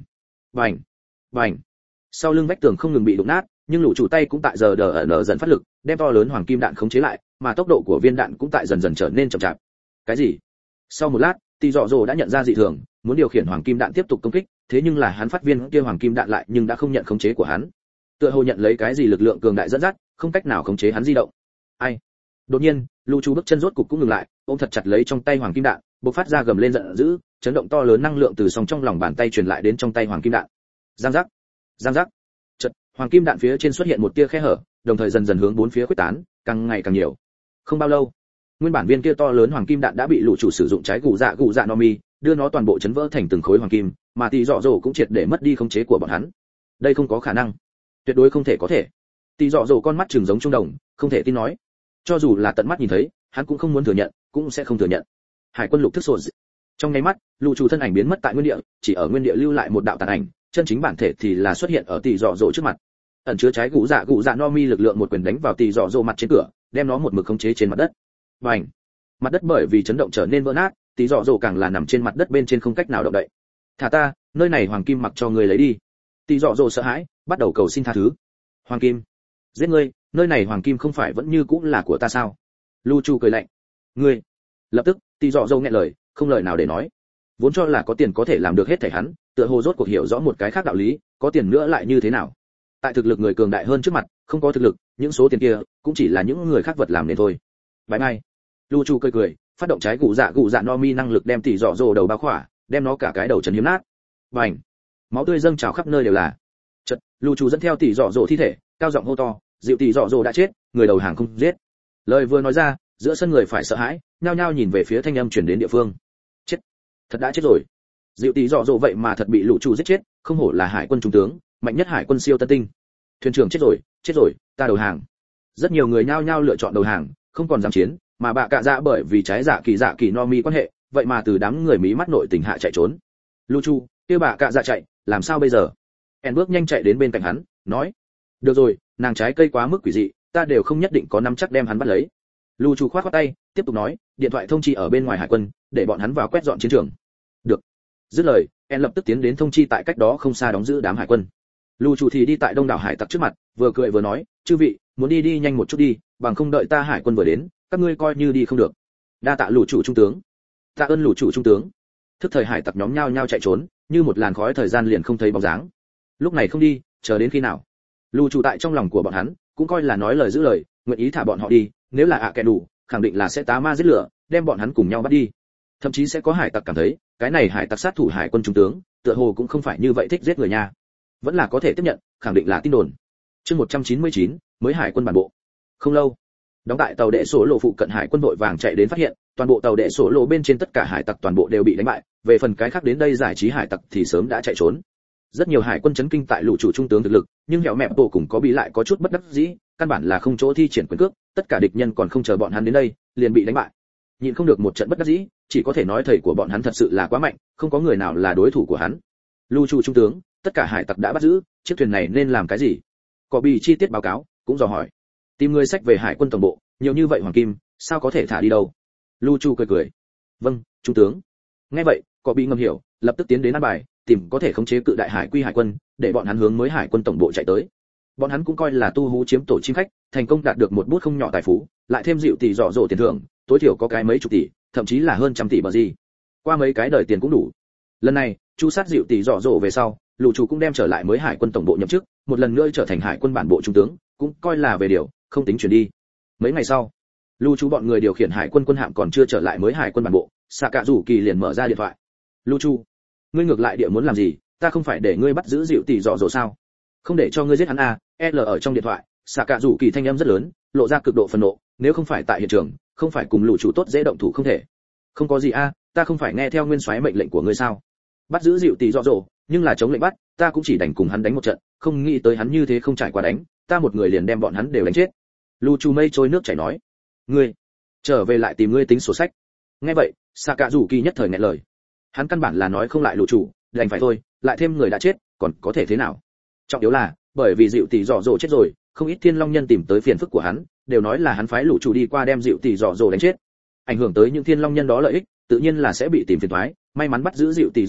Bành, bành. Sau lưng vách tường không ngừng bị đụng nát, nhưng lũ chủ tay cũng tại giờ đờ ở dần phát lực, đem to lớn hoàng kim đạn khống chế lại, mà tốc độ của viên đạn cũng tại dần dần trở nên chậm chạp. Cái gì? Sau một lát, Tỷ Dọ Dồ đã nhận ra dị thường, muốn điều khiển hoàng kim đạn tiếp tục công kích, thế nhưng là hắn phát viên kia hoàng kim đạn lại nhưng đã không nhận khống chế của hắn. Tựa hồ nhận lấy cái gì lực lượng cường đại dẫn dắt, không cách nào khống chế hắn di động. Ai? Đột nhiên, lũ chủ bước chân rốt cục cũng ngừng lại, ôm thật chặt lấy trong tay hoàng kim đạn, bộc phát ra gầm lên giận dữ, chấn động to lớn năng lượng từ song trong lòng bàn tay truyền lại đến trong tay hoàng kim đạn. Giang giác, giang giác. Chợt, hoàng kim đạn phía trên xuất hiện một tia khe hở, đồng thời dần dần hướng bốn phía khuếch tán, càng ngày càng nhiều. Không bao lâu, nguyên bản viên kia to lớn hoàng kim đạn đã bị lũ chủ sử dụng trái gù dạ no mi, đưa nó toàn bộ chấn vỡ thành từng khối hoàng kim, mà Tỷ Dọ Dồ cũng triệt để mất đi khống chế của bọn hắn. Đây không có khả năng, tuyệt đối không thể có thể. Tỷ Dọ Dồ con mắt trừng giống trung đồng, không thể tin nói. Cho dù là tận mắt nhìn thấy, hắn cũng không muốn thừa nhận, cũng sẽ không thừa nhận. Hải quân lục thức sột. Trong nháy mắt, lũ chủ thân ảnh biến mất tại nguyên địa, chỉ ở nguyên địa lưu lại một đạo tàn ảnh, chân chính bản thể thì là xuất hiện ở Tỷ Dọ Dồ trước mặt. Ẩn chứa trái gù dạ no mi lực lượng một quyền đánh vào Tỷ Dọ Dồ mặt trên cửa, đem nó một mực khống chế trên mặt đất. Bành! Mặt đất bởi vì chấn động trở nên vỡ nát, Tỷ Dọ Dồ càng là nằm trên mặt đất bên trên không cách nào động đậy. Thả ta, nơi này hoàng kim mặc cho người lấy đi. Tỷ Dọ Dồ sợ hãi, bắt đầu cầu xin tha thứ. Hoàng kim? Giết ngươi, nơi này hoàng kim không phải vẫn như cũ là của ta sao? Lu Chu cười lạnh. Ngươi? Lập tức, Tỷ Dọ Dồ nghẹn lời, không lời nào để nói. Vốn cho là có tiền có thể làm được hết thảy hắn, tựa hồ rốt cuộc hiểu rõ một cái khác đạo lý, có tiền nữa lại như thế nào? Tại thực lực người cường đại hơn trước mặt, không có thực lực, những số tiền kia cũng chỉ là những người khác vật làm nên thôi. Bye bye. Lu Chu cười cười, phát động trái gù dạ no mi năng lực đem Tỷ Dọ Dồ đầu bao khỏa, đem nó cả cái đầu chấn hiếm nát. Bành! Máu tươi dâng trào khắp nơi đều là. Chợt, Lu Chu dẫn theo Tỷ Dọ Dồ thi thể, cao giọng hô to, "Dịu Tỷ Dọ Dồ đã chết, người đầu hàng không giết." Lời vừa nói ra, giữa sân người phải sợ hãi, nhao nhao nhìn về phía thanh âm truyền đến địa phương. Chết! Thật đã chết rồi. Dịu Tỷ Dọ Dồ vậy mà thật bị Lu Chu giết chết, không hổ là hải quân trung tướng, mạnh nhất hải quân siêu tân tinh. Thuyền trưởng chết rồi, ta đầu hàng. Rất nhiều người nhao nhao lựa chọn đầu hàng, không còn dám chiến, mà bạ cạ dạ bởi vì trái dạ kỳ no mi quan hệ, vậy mà từ đám người mí mắt nội tình hạ chạy trốn. Lu Chu, kia bạ cạ dạ chạy, làm sao bây giờ? En bước nhanh chạy đến bên cạnh hắn, nói: "Được rồi, nàng trái cây quá mức quỷ dị, ta đều không nhất định có nắm chắc đem hắn bắt lấy." Lu Chu khoát tay, tiếp tục nói: "Điện thoại thông chi ở bên ngoài hải quân, để bọn hắn vào quét dọn chiến trường." Được. Dứt lời, En lập tức tiến đến thông chi tại cách đó không xa đóng giữ đám hải quân. Lu Chu thì đi tại đông đảo hải tặc trước mặt, vừa cười vừa nói: "Chư vị, muốn đi nhanh một chút đi, bằng không đợi ta hải quân vừa đến, các ngươi coi như đi không được." Đa tạ lũ chủ trung tướng. Tạ ơn lũ chủ trung tướng. Thức thời hải tặc nhóm nhao nhao chạy trốn, như một làn khói thời gian liền không thấy bóng dáng. Lúc này không đi, chờ đến khi nào? Lũ chủ tại trong lòng của bọn hắn, cũng coi là nói lời giữ lời, nguyện ý thả bọn họ đi, nếu là kẻ đủ, khẳng định là sẽ tá ma giết lửa, đem bọn hắn cùng nhau bắt đi. Thậm chí sẽ có hải tặc cảm thấy, cái này hải tặc sát thủ hải quân trung tướng, tựa hồ cũng không phải như vậy thích giết người nha. Vẫn là có thể tiếp nhận, khẳng định là tin đồn. Chương 199, mới hải quân bản bộ. Không lâu, đóng tại tàu đệ sổ lộ phụ cận hải quân đội vàng chạy đến phát hiện, toàn bộ tàu đệ sổ lộ bên trên tất cả hải tặc toàn bộ đều bị đánh bại, về phần cái khác đến đây giải trí hải tặc thì sớm đã chạy trốn. Rất nhiều hải quân chấn kinh tại lũ chủ trung tướng thực lực, nhưng hẻo mẹp bộ cùng có bị lại có chút bất đắc dĩ, căn bản là không chỗ thi triển quyền cước, tất cả địch nhân còn không chờ bọn hắn đến đây, liền bị đánh bại. Nhịn không được một trận bất đắc dĩ, chỉ có thể nói thầy của bọn hắn thật sự là quá mạnh, không có người nào là đối thủ của hắn. Lũ chủ trung tướng, tất cả hải tặc đã bắt giữ, chiếc thuyền này nên làm cái gì? Có bị chi tiết báo cáo, cũng dò hỏi. Tìm người sách về hải quân tổng bộ, nhiều như vậy hoàng kim, sao có thể thả đi đâu? Lu Chu cười cười. Vâng, trung tướng. Nghe vậy, có bị ngầm hiểu, lập tức tiến đến an bài, tìm có thể khống chế cự đại hải quy hải quân, để bọn hắn hướng mới hải quân tổng bộ chạy tới. Bọn hắn cũng coi là tu hú chiếm tổ chim khách, thành công đạt được một bút không nhỏ tài phú, lại thêm dịu tỷ dọ dỗ tiền thưởng, tối thiểu có cái mấy chục tỷ, thậm chí là hơn trăm tỷ bờ gì. Qua mấy cái đời tiền cũng đủ. Lần này, chu sát dịu tỷ dọ dỗ về sau, Lũ chủ cũng đem trở lại mới hải quân tổng bộ nhậm chức, một lần nữa trở thành hải quân bản bộ trung tướng, cũng coi là về điều, không tính chuyển đi. Mấy ngày sau, Lũ chủ bọn người điều khiển hải quân quân hạm còn chưa trở lại mới hải quân bản bộ, Sạ Cạ Rủ Kỳ liền mở ra điện thoại. Lũ chủ, ngươi ngược lại địa muốn làm gì? Ta không phải để ngươi bắt giữ dịu tỷ dọ dỗ sao? Không để cho ngươi giết hắn à? L ở trong điện thoại, Sạ Cạ Rủ Kỳ thanh âm rất lớn, lộ ra cực độ phẫn nộ, nếu không phải tại hiện trường, không phải cùng Lũ chủ tốt dễ động thủ không thể. Không có gì a, ta không phải nghe theo nguyên soái mệnh lệnh của ngươi sao? Bắt giữ dịu tỷ dọ dỗ, nhưng là chống lệnh bắt, ta cũng chỉ đành cùng hắn đánh một trận, không nghĩ tới hắn như thế không trải qua đánh, ta một người liền đem bọn hắn đều đánh chết. Lũ chủ mây trôi nước chảy nói, ngươi trở về lại tìm ngươi tính sổ sách. Nghe vậy, Sạ Cạ Rủ Kỳ nhất thời nghẹn lời. Hắn căn bản là nói không lại Lũ chủ, đành phải thôi, lại thêm người đã chết, còn có thể thế nào? Trọng yếu là, bởi vì dịu tỷ dọ dỗ chết rồi, không ít thiên long nhân tìm tới phiền phức của hắn, đều nói là hắn phái Lũ chủ đi qua đem dịu tỷ dọ dỗ đánh chết. Ảnh hưởng tới những thiên long nhân đó lợi ích, tự nhiên là sẽ bị tìm phiền toái, may mắn bắt giữ dịu tỷ dọ dỗ,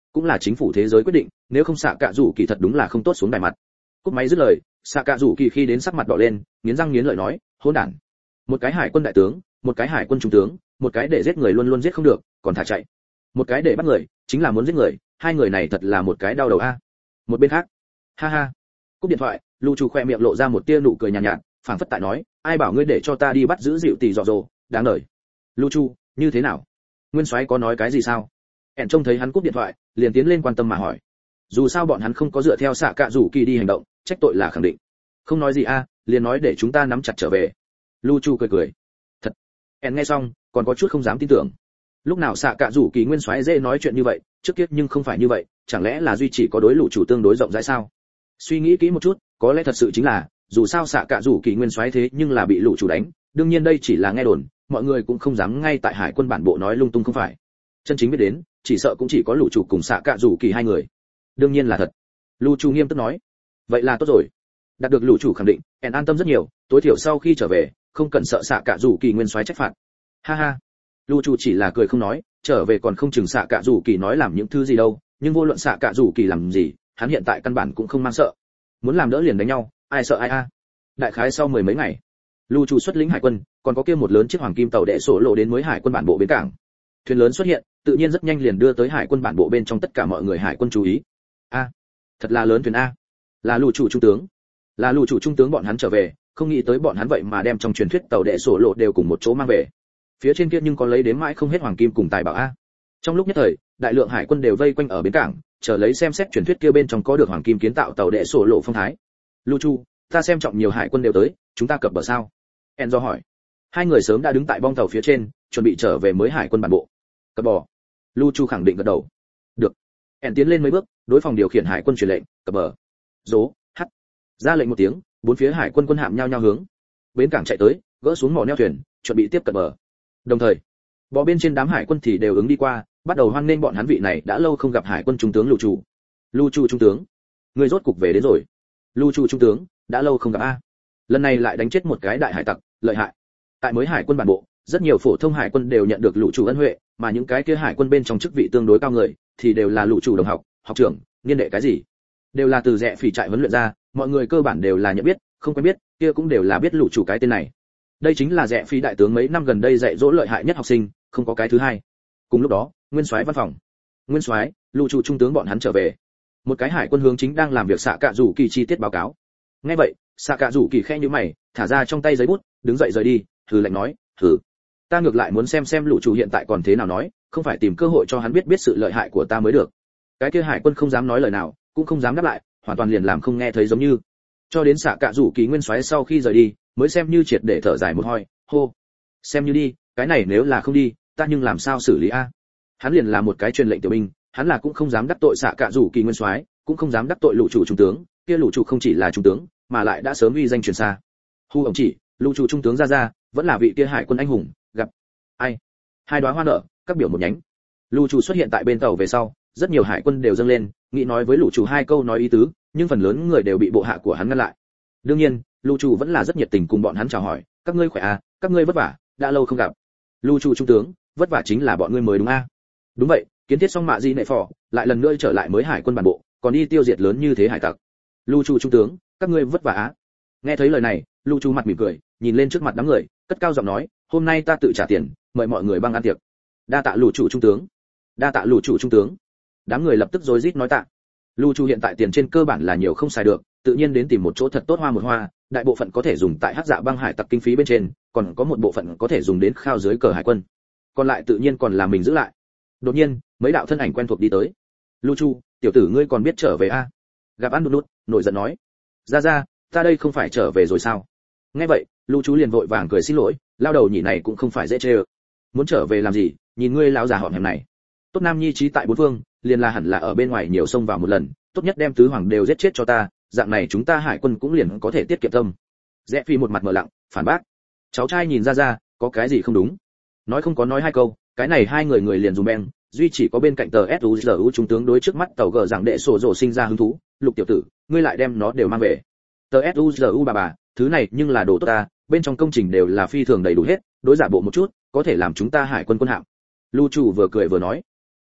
cũng là chính phủ thế giới quyết định, nếu không xạ cạ rủ kỳ thật đúng là không tốt xuống đài mặt. Cúp máy dứt lời, xạ cạ rủ kỳ khi đến sắc mặt đỏ lên, nghiến răng nghiến lợi nói, hỗn đản. Một cái hải quân đại tướng, một cái hải quân trung tướng, một cái để giết người luôn luôn giết không được, còn thả chạy. Một cái để bắt người, chính là muốn giết người, hai người này thật là một cái đau đầu a. Một bên khác, ha ha. Cúp điện thoại, Lưu Chu khoe miệng lộ ra một tia nụ cười nhàn nhạt, phảng phất tại nói, ai bảo ngươi để cho ta đi bắt giữ dịu tỷ dọ dồ, đáng đời. Lưu Chu, như thế nào? Nguyên soái có nói cái gì sao? Hẹn trông thấy hắn cúp điện thoại, liền tiến lên quan tâm mà hỏi. Dù sao bọn hắn không có dựa theo xạ cạ rủ kỳ đi hành động, trách tội là khẳng định. Không nói gì a, liền nói để chúng ta nắm chặt trở về. Lưu Chu cười cười. Thật. Hẹn nghe xong, còn có chút không dám tin tưởng. Lúc nào xạ cạ rủ kỳ nguyên soái dễ nói chuyện như vậy, trước kia nhưng không phải như vậy, chẳng lẽ là duy chỉ có đối lũ chủ tương đối rộng rãi sao? Suy nghĩ kỹ một chút, có lẽ thật sự chính là, dù sao xạ cạ rủ kỳ nguyên soái thế nhưng là bị lũ chủ đánh, đương nhiên đây chỉ là nghe đồn, mọi người cũng không dám ngay tại hải quân bản bộ nói lung tung không phải. Chân chính biết đến, chỉ sợ cũng chỉ có lũ chủ cùng xạ cạ rủ kỳ hai người. Đương nhiên là thật. Lũ chủ nghiêm túc nói. Vậy là tốt rồi. Đạt được lũ chủ khẳng định, En an tâm rất nhiều, tối thiểu sau khi trở về, không cần sợ xạ cạ rủ kỳ nguyên soái trách phạt. Ha ha. Lũ chủ chỉ là cười không nói, trở về còn không chừng xạ cạ rủ kỳ nói làm những thứ gì đâu, nhưng vô luận xạ cạ rủ kỳ làm gì, hắn hiện tại căn bản cũng không mang sợ. Muốn làm đỡ liền đánh nhau, ai sợ ai a. Đại khái sau mười mấy ngày, Lưu Chu xuất lĩnh hải quân, còn có kia một lớn chiếc hoàng kim tàu đệ sổ lộ đến mới hải quân bản bộ bến cảng. Thuyền lớn xuất hiện, tự nhiên rất nhanh liền đưa tới hải quân bản bộ bên trong tất cả mọi người hải quân chú ý. A, thật là lớn thuyền a. Là Lưu Chủ trung tướng. Là Lưu Chủ trung tướng bọn hắn trở về, không nghĩ tới bọn hắn vậy mà đem trong truyền thuyết tàu đệ sổ lộ đều cùng một chỗ mang về. Phía trên kia nhưng có lấy đến mãi không hết hoàng kim cùng tài bảo a. Trong lúc nhất thời, đại lượng hải quân đều vây quanh ở bến cảng, chờ lấy xem xét truyền thuyết kia bên trong có được hoàng kim kiến tạo tàu đệ sổ lộ phong thái. Lưu Chu, ta xem trọng nhiều hải quân đều tới, chúng ta cập bờ sao? Enzo hỏi. Hai người sớm đã đứng tại bong tàu phía trên, chuẩn bị trở về mới hải quân bản bộ. Cập bờ. Lưu Chu khẳng định gật đầu. Được. En tiến lên mấy bước, đối phòng điều khiển hải quân truyền lệnh, cập bờ. Dố, hắt. Ra lệnh một tiếng, bốn phía hải quân quân hạm nhao nhao hướng bến cảng chạy tới, gỡ xuống mỏ neo thuyền, chuẩn bị tiếp cận bờ. Đồng thời, bò bên trên đám hải quân thì đều ứng đi qua, bắt đầu hoan nghênh bọn hắn vị này đã lâu không gặp hải quân trung tướng Lưu Chu. Lưu Chu trung tướng, người rốt cục về đến rồi. Lưu Chu trung tướng, đã lâu không gặp a. Lần này lại đánh chết một cái đại hải tặc, lợi hại. Tại mới hải quân bản bộ, rất nhiều phổ thông hải quân đều nhận được Lưu Chủ ân huệ, mà những cái kia hải quân bên trong chức vị tương đối cao người, thì đều là Lưu Chủ đồng học, học trưởng, niên đệ cái gì, đều là từ rẽ phỉ trại huấn luyện ra, mọi người cơ bản đều là nhận biết, không quen biết, kia cũng đều là biết Lưu Chủ cái tên này. Đây chính là rẽ phỉ đại tướng mấy năm gần đây dạy dỗ lợi hại nhất học sinh, không có cái thứ hai. Cùng lúc đó, nguyên soái văn phòng. Nguyên soái, Lưu Chủ trung tướng bọn hắn trở về. Một cái hải quân hướng chính đang làm việc xạ cạ rủ kỳ chi tiết báo cáo. Nghe vậy, xạ cạ rủ kỳ khẽ nhíu mày, thả ra trong tay giấy bút, đứng dậy rời đi, hừ lạnh nói, hừ, ta ngược lại muốn xem Lưu Chủ hiện tại còn thế nào nói, không phải tìm cơ hội cho hắn biết sự lợi hại của ta mới được. Cái kia hải quân không dám nói lời nào, cũng không dám đáp lại, hoàn toàn liền làm không nghe thấy giống như. Cho đến xạ cạ rủ kỳ nguyên soái sau khi rời đi, mới xem như triệt để thở dài một hơi, hô, xem như đi, cái này nếu là không đi, ta nhưng làm sao xử lý a? Hắn liền là một cái truyền lệnh tiểu binh, hắn là cũng không dám đắc tội xạ cạ rủ kỳ nguyên soái, cũng không dám đắc tội Lưu Chủ trung tướng, kia Lưu Chủ không chỉ là trung tướng, mà lại đã sớm uy danh truyền xa. Hu ổng chỉ, Lưu Chủ trung tướng ra, vẫn là vị kia hải quân anh hùng, gặp ai? Hai đóa hoa nở, các biểu một nhánh. Lưu Chủ xuất hiện tại bên tàu về sau, rất nhiều hải quân đều dâng lên, nghĩ nói với Lưu Chủ hai câu nói ý tứ, nhưng phần lớn người đều bị bộ hạ của hắn ngăn lại. Đương nhiên, Lưu Chủ vẫn là rất nhiệt tình cùng bọn hắn chào hỏi, các ngươi khỏe à, các ngươi vất vả, đã lâu không gặp. Lưu Chủ trung tướng, vất vả chính là bọn ngươi mới đúng a? Đúng vậy, kiến thiết xong mạ di nệ phò, lại lần nữa trở lại mới hải quân bản bộ, còn đi tiêu diệt lớn như thế hải tặc. Lưu Chủ trung tướng, các ngươi vất vả á. Nghe thấy lời này, Lưu Chủ mặt mỉm cười, nhìn lên trước mặt đám người, cất cao giọng nói, hôm nay ta tự trả tiền, mời mọi người băng ăn tiệc. Đa tạ Lưu Chủ trung tướng. Đa tạ Lưu Chủ trung tướng. Đám người lập tức rối rít nói tạ. Lưu Chủ hiện tại tiền trên cơ bản là nhiều không xài được, tự nhiên đến tìm một chỗ thật tốt hoa một hoa, đại bộ phận có thể dùng tại hắc dạ băng hải tặc kinh phí bên trên, còn có một bộ phận có thể dùng đến khao dưới cờ hải quân. Còn lại tự nhiên còn là mình giữ lại. Đột nhiên, mấy đạo thân ảnh quen thuộc đi tới. Lưu Chu, tiểu tử ngươi còn biết trở về a? Gặp ăn nút, nổi giận nói. Ra, ta đây không phải trở về rồi sao? Nghe vậy, Lưu Chu liền vội vàng cười xin lỗi, lao đầu nhỉ này cũng không phải dễ chơi. Muốn trở về làm gì? Nhìn ngươi lão già họm hẹm này. Tốt nam nhi trí tại bốn phương, liền là hẳn là ở bên ngoài nhiều sông vào một lần, tốt nhất đem tứ hoàng đều giết chết cho ta, dạng này chúng ta hải quân cũng liền có thể tiết kiệm tâm. Rẽ Phi một mặt mở lặng, phản bác. Cháu trai nhìn ra, có cái gì không đúng? Nói không có nói hai câu, cái này hai người liền dùng beng, duy chỉ có bên cạnh tờ SUZU trung tướng đối trước mắt tàu gờ rằng đệ sổ rổ sinh ra hứng thú, Lục tiểu tử, ngươi lại đem nó đều mang về. Tờ SUZU bà, thứ này nhưng là đồ tốt ta, bên trong công trình đều là phi thường đầy đủ hết, đối giả bộ một chút, có thể làm chúng ta hải quân quân hạm. Lưu Chủ vừa cười vừa nói,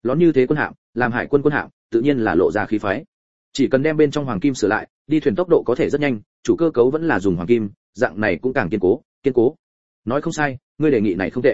lón như thế quân hạm làm hải quân quân hạm tự nhiên là lộ ra khí phái. Chỉ cần đem bên trong hoàng kim sửa lại, đi thuyền tốc độ có thể rất nhanh, chủ cơ cấu vẫn là dùng hoàng kim, dạng này cũng càng kiên cố. Nói không sai, ngươi đề nghị này không tệ.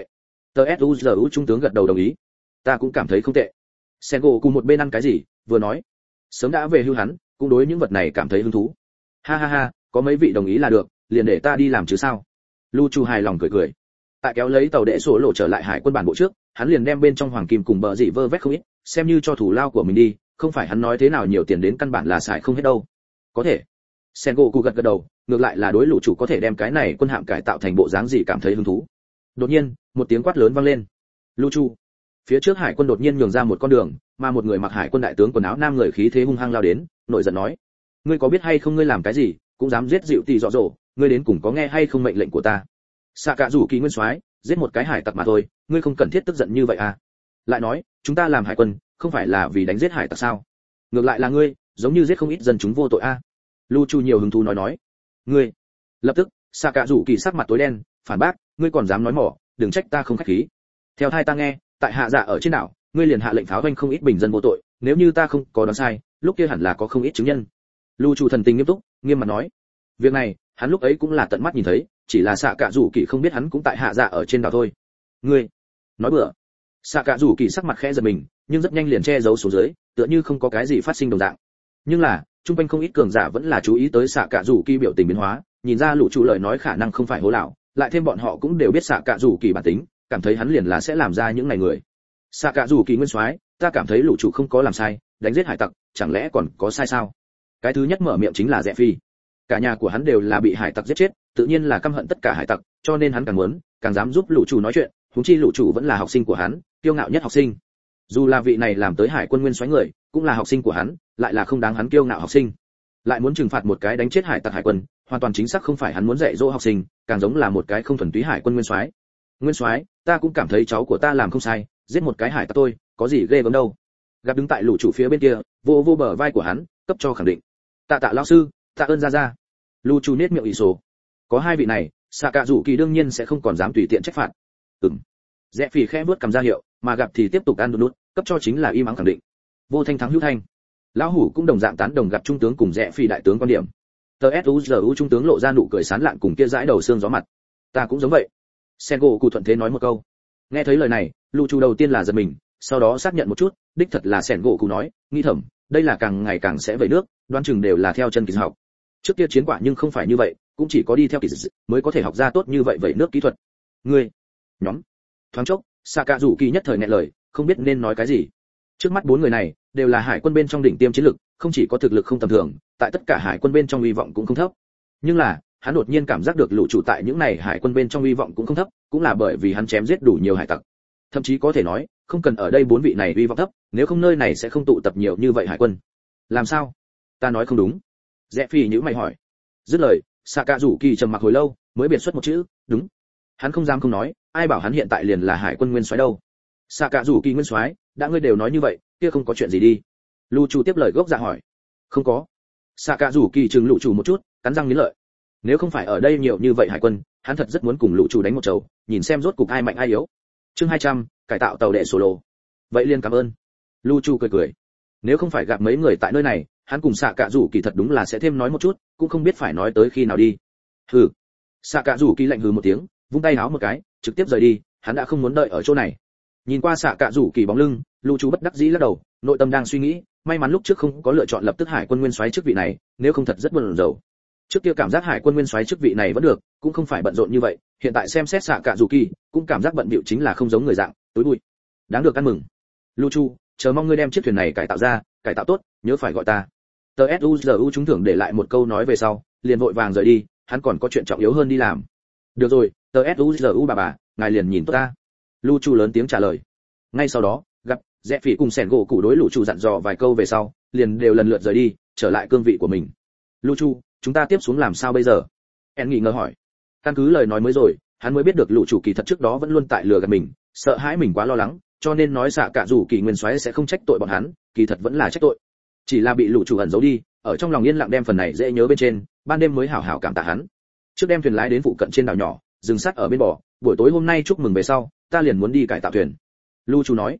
TSUZU trung tướng gật đầu đồng ý. Ta cũng cảm thấy không tệ. Sengo cùng một bên ăn cái gì, vừa nói, sớm đã về hưu hắn, cũng đối những vật này cảm thấy hứng thú. Ha ha ha, có mấy vị đồng ý là được, liền để ta đi làm chứ sao. Lu Chu hài lòng cười. Tại kéo lấy tàu đệ số lộ trở lại hải quân bản bộ trước, hắn liền đem bên trong hoàng kim cùng bờ dị vơ vét không ít, xem như cho thủ lao của mình đi, không phải hắn nói thế nào nhiều tiền đến căn bản là xài không hết đâu. Có thể. Sengoku gật đầu, ngược lại là đối lũ chủ có thể đem cái này quân hạm cải tạo thành bộ dáng gì cảm thấy hứng thú. Đột nhiên, một tiếng quát lớn vang lên. Lũ chủ. Phía trước hải quân đột nhiên nhường ra một con đường, mà một người mặc hải quân đại tướng quần áo nam người khí thế hung hăng lao đến, nổi giận nói: "Ngươi có biết hay không ngươi làm cái gì, cũng dám giết dịu tỷ dọ dỗ, ngươi đến cùng có nghe hay không mệnh lệnh của ta?" Sạ Cạ Rủ Kỳ nguyên soái, giết một cái hải tặc mà thôi, ngươi không cần thiết tức giận như vậy à? Lại nói, chúng ta làm hải quân, không phải là vì đánh giết hải tặc sao? Ngược lại là ngươi, giống như giết không ít dân chúng vô tội a. Lu Chu nhiều hứng thú nói. Ngươi. Lập tức, Sạ Cạ Rủ Kỳ sắc mặt tối đen, phản bác, ngươi còn dám nói mỏ, đừng trách ta không khách khí. Theo thai ta nghe, tại hạ dạ ở trên đảo, ngươi liền hạ lệnh pháo doanh không ít bình dân vô tội, nếu như ta không có đoán sai, lúc kia hẳn là có không ít chứng nhân. Lu Chu thần tình nghiêm túc, nghiêm mặt nói. Việc này, hắn lúc ấy cũng là tận mắt nhìn thấy, chỉ là Sạ Cạ Rủ Kỳ không biết hắn cũng tại hạ dạ ở trên đảo thôi. Ngươi. Nói bừa. Sạ Cạ Rủ Kỳ sắc mặt khẽ giật mình, nhưng rất nhanh liền che giấu xuống dưới, tựa như không có cái gì phát sinh đồng dạng. Nhưng là, trung quanh không ít cường giả vẫn là chú ý tới Sạ Cạ Rủ Kỳ biểu tình biến hóa, nhìn ra lũ chủ lời nói khả năng không phải hố lão, lại thêm bọn họ cũng đều biết Sạ Cạ Rủ Kỳ bản tính, cảm thấy hắn liền là sẽ làm ra những này người. Sạ Cạ Rủ Kỳ nguyên soái, ta cảm thấy lũ chủ không có làm sai, đánh giết hải tặc, chẳng lẽ còn có sai sao? Cái thứ nhất mở miệng chính là Rẽ Phi. Cả nhà của hắn đều là bị hải tặc giết chết, tự nhiên là căm hận tất cả hải tặc, cho nên hắn càng muốn, càng dám giúp lũ chủ nói chuyện, huống chi lũ chủ vẫn là học sinh của hắn, kiêu ngạo nhất học sinh. Dù là vị này làm tới hải quân nguyên soái người, cũng là học sinh của hắn, lại là không đáng hắn kiêu ngạo học sinh. Lại muốn trừng phạt một cái đánh chết hải tặc hải quân, hoàn toàn chính xác không phải hắn muốn dạy dỗ học sinh, càng giống là một cái không thuần túy hải quân nguyên soái. Nguyên soái, ta cũng cảm thấy cháu của ta làm không sai, giết một cái hải tặc tôi, có gì ghê gớm đâu. Gặp đứng tại lũ chủ phía bên kia, vô bờ vai của hắn, cấp cho khẳng định. Tạ lão sư, tạ ơn ra. Lu Chu nết miệng ỷ sổ. Có hai vị này, Sạ Cạ Rủ Kỳ đương nhiên sẽ không còn dám tùy tiện trách phạt. Rẽ Phi khẽ bước cầm ra hiệu, mà gặp thì tiếp tục ăn đút, cấp cho chính là im ắng khẳng định. Vô thanh thắng hữu thanh. Lão hủ cũng đồng dạng tán đồng gặp trung tướng cùng Rẽ Phi đại tướng quan điểm. TSUZU trung tướng lộ ra nụ cười sán lạn cùng kia dãi đầu xương gió mặt. Ta cũng giống vậy. Sengoku thuận thế nói một câu. Nghe thấy lời này, Lu Chu đầu tiên là giật mình, sau đó xác nhận một chút, đích thật là Sengoku nói, nghĩ thầm, đây là càng ngày càng sẽ về nước, đoán chừng đều là theo chân kỳ học. Trước kia chiến quả nhưng không phải như vậy, cũng chỉ có đi theo kỳ dị mới có thể học ra tốt như vậy vậy nước kỹ thuật. Ngươi, nhóm. Thoáng chốc, Sạ Cạ Rủ Kỳ nhất thời nghẹn lời, không biết nên nói cái gì. Trước mắt bốn người này đều là hải quân bên trong đỉnh tiêm chiến lực, không chỉ có thực lực không tầm thường, tại tất cả hải quân bên trong uy vọng cũng không thấp. Nhưng là, hắn đột nhiên cảm giác được lũ chủ tại những này hải quân bên trong uy vọng cũng không thấp, cũng là bởi vì hắn chém giết đủ nhiều hải tặc. Thậm chí có thể nói, không cần ở đây bốn vị này uy vọng thấp, nếu không nơi này sẽ không tụ tập nhiều như vậy hải quân. Làm sao? Ta nói không đúng. Rẽ Phi nhíu mày hỏi. Dứt lời, Sạ Cạ Rủ Kỳ trầm mặc hồi lâu, mới biệt xuất một chữ, đúng. Hắn không dám không nói, ai bảo hắn hiện tại liền là hải quân nguyên soái đâu. Sạ Cạ Rủ Kỳ nguyên soái, đã ngươi đều nói như vậy, kia không có chuyện gì đi. Lu Chu tiếp lời gốc dạ hỏi. Không có. Sạ Cạ Rủ Kỳ chừng lũ chủ một chút, cắn răng nghiến lợi. Nếu không phải ở đây nhiều như vậy hải quân, hắn thật rất muốn cùng lũ chủ đánh một trầu, nhìn xem rốt cục ai mạnh ai yếu. Chương 200, cải tạo tàu đệ solo. Vậy liền cảm ơn. Lu Chu cười. Nếu không phải gặp mấy người tại nơi này, hắn cùng Sạ Cạ Rủ Kỳ thật đúng là sẽ thêm nói một chút, cũng không biết phải nói tới khi nào đi. Hừ. Sạ Cạ Rủ Kỳ lạnh hừ một tiếng, vung tay háo một cái, trực tiếp rời đi, hắn đã không muốn đợi ở chỗ này. Nhìn qua Sạ Cạ Rủ Kỳ bóng lưng, Lu Chu bất đắc dĩ lắc đầu, nội tâm đang suy nghĩ, may mắn lúc trước không có lựa chọn lập tức hải quân nguyên soái chức vị này, nếu không thật rất buồn rầu. Trước kia cảm giác hải quân nguyên soái chức vị này vẫn được, cũng không phải bận rộn như vậy, hiện tại xem xét Sạ Cạ Rủ Kỳ, cũng cảm giác bận bịu chính là không giống người dạng, tối bụi. Đáng được ăn mừng. Lu Chu, chờ mong ngươi đem chiếc thuyền này cải tạo tốt, nhớ phải gọi ta. TSUZU trúng thưởng để lại một câu nói về sau, liền vội vàng rời đi, hắn còn có chuyện trọng yếu hơn đi làm. Được rồi, TSUZU bà, ngài liền nhìn tốt ta. Lu Chu lớn tiếng trả lời. Ngay sau đó, gặp Rẽ Phi cùng Sẻn gỗ cụ đối lũ chủ dặn dò vài câu về sau, liền đều lần lượt rời đi, trở lại cương vị của mình. Lu Chu, chúng ta tiếp xuống làm sao bây giờ? En nghi ngờ hỏi. Căn cứ lời nói mới rồi, hắn mới biết được lũ chủ kỳ thật trước đó vẫn luôn tại lừa gạt mình, sợ hãi mình quá lo lắng, cho nên nói Sạ Cạ Rủ Kỳ nguyên soái sẽ không trách tội bọn hắn, kỳ thật vẫn là trách tội. Chỉ là bị lũ chủ ẩn giấu đi, ở trong lòng yên lặng đem phần này dễ nhớ bên trên, ban đêm mới hảo hảo cảm tạ hắn. Trước đem thuyền lái đến phụ cận trên đảo nhỏ, dừng sắt ở bên bờ, buổi tối hôm nay chúc mừng về sau, ta liền muốn đi cải tạo thuyền. Lu Chu nói.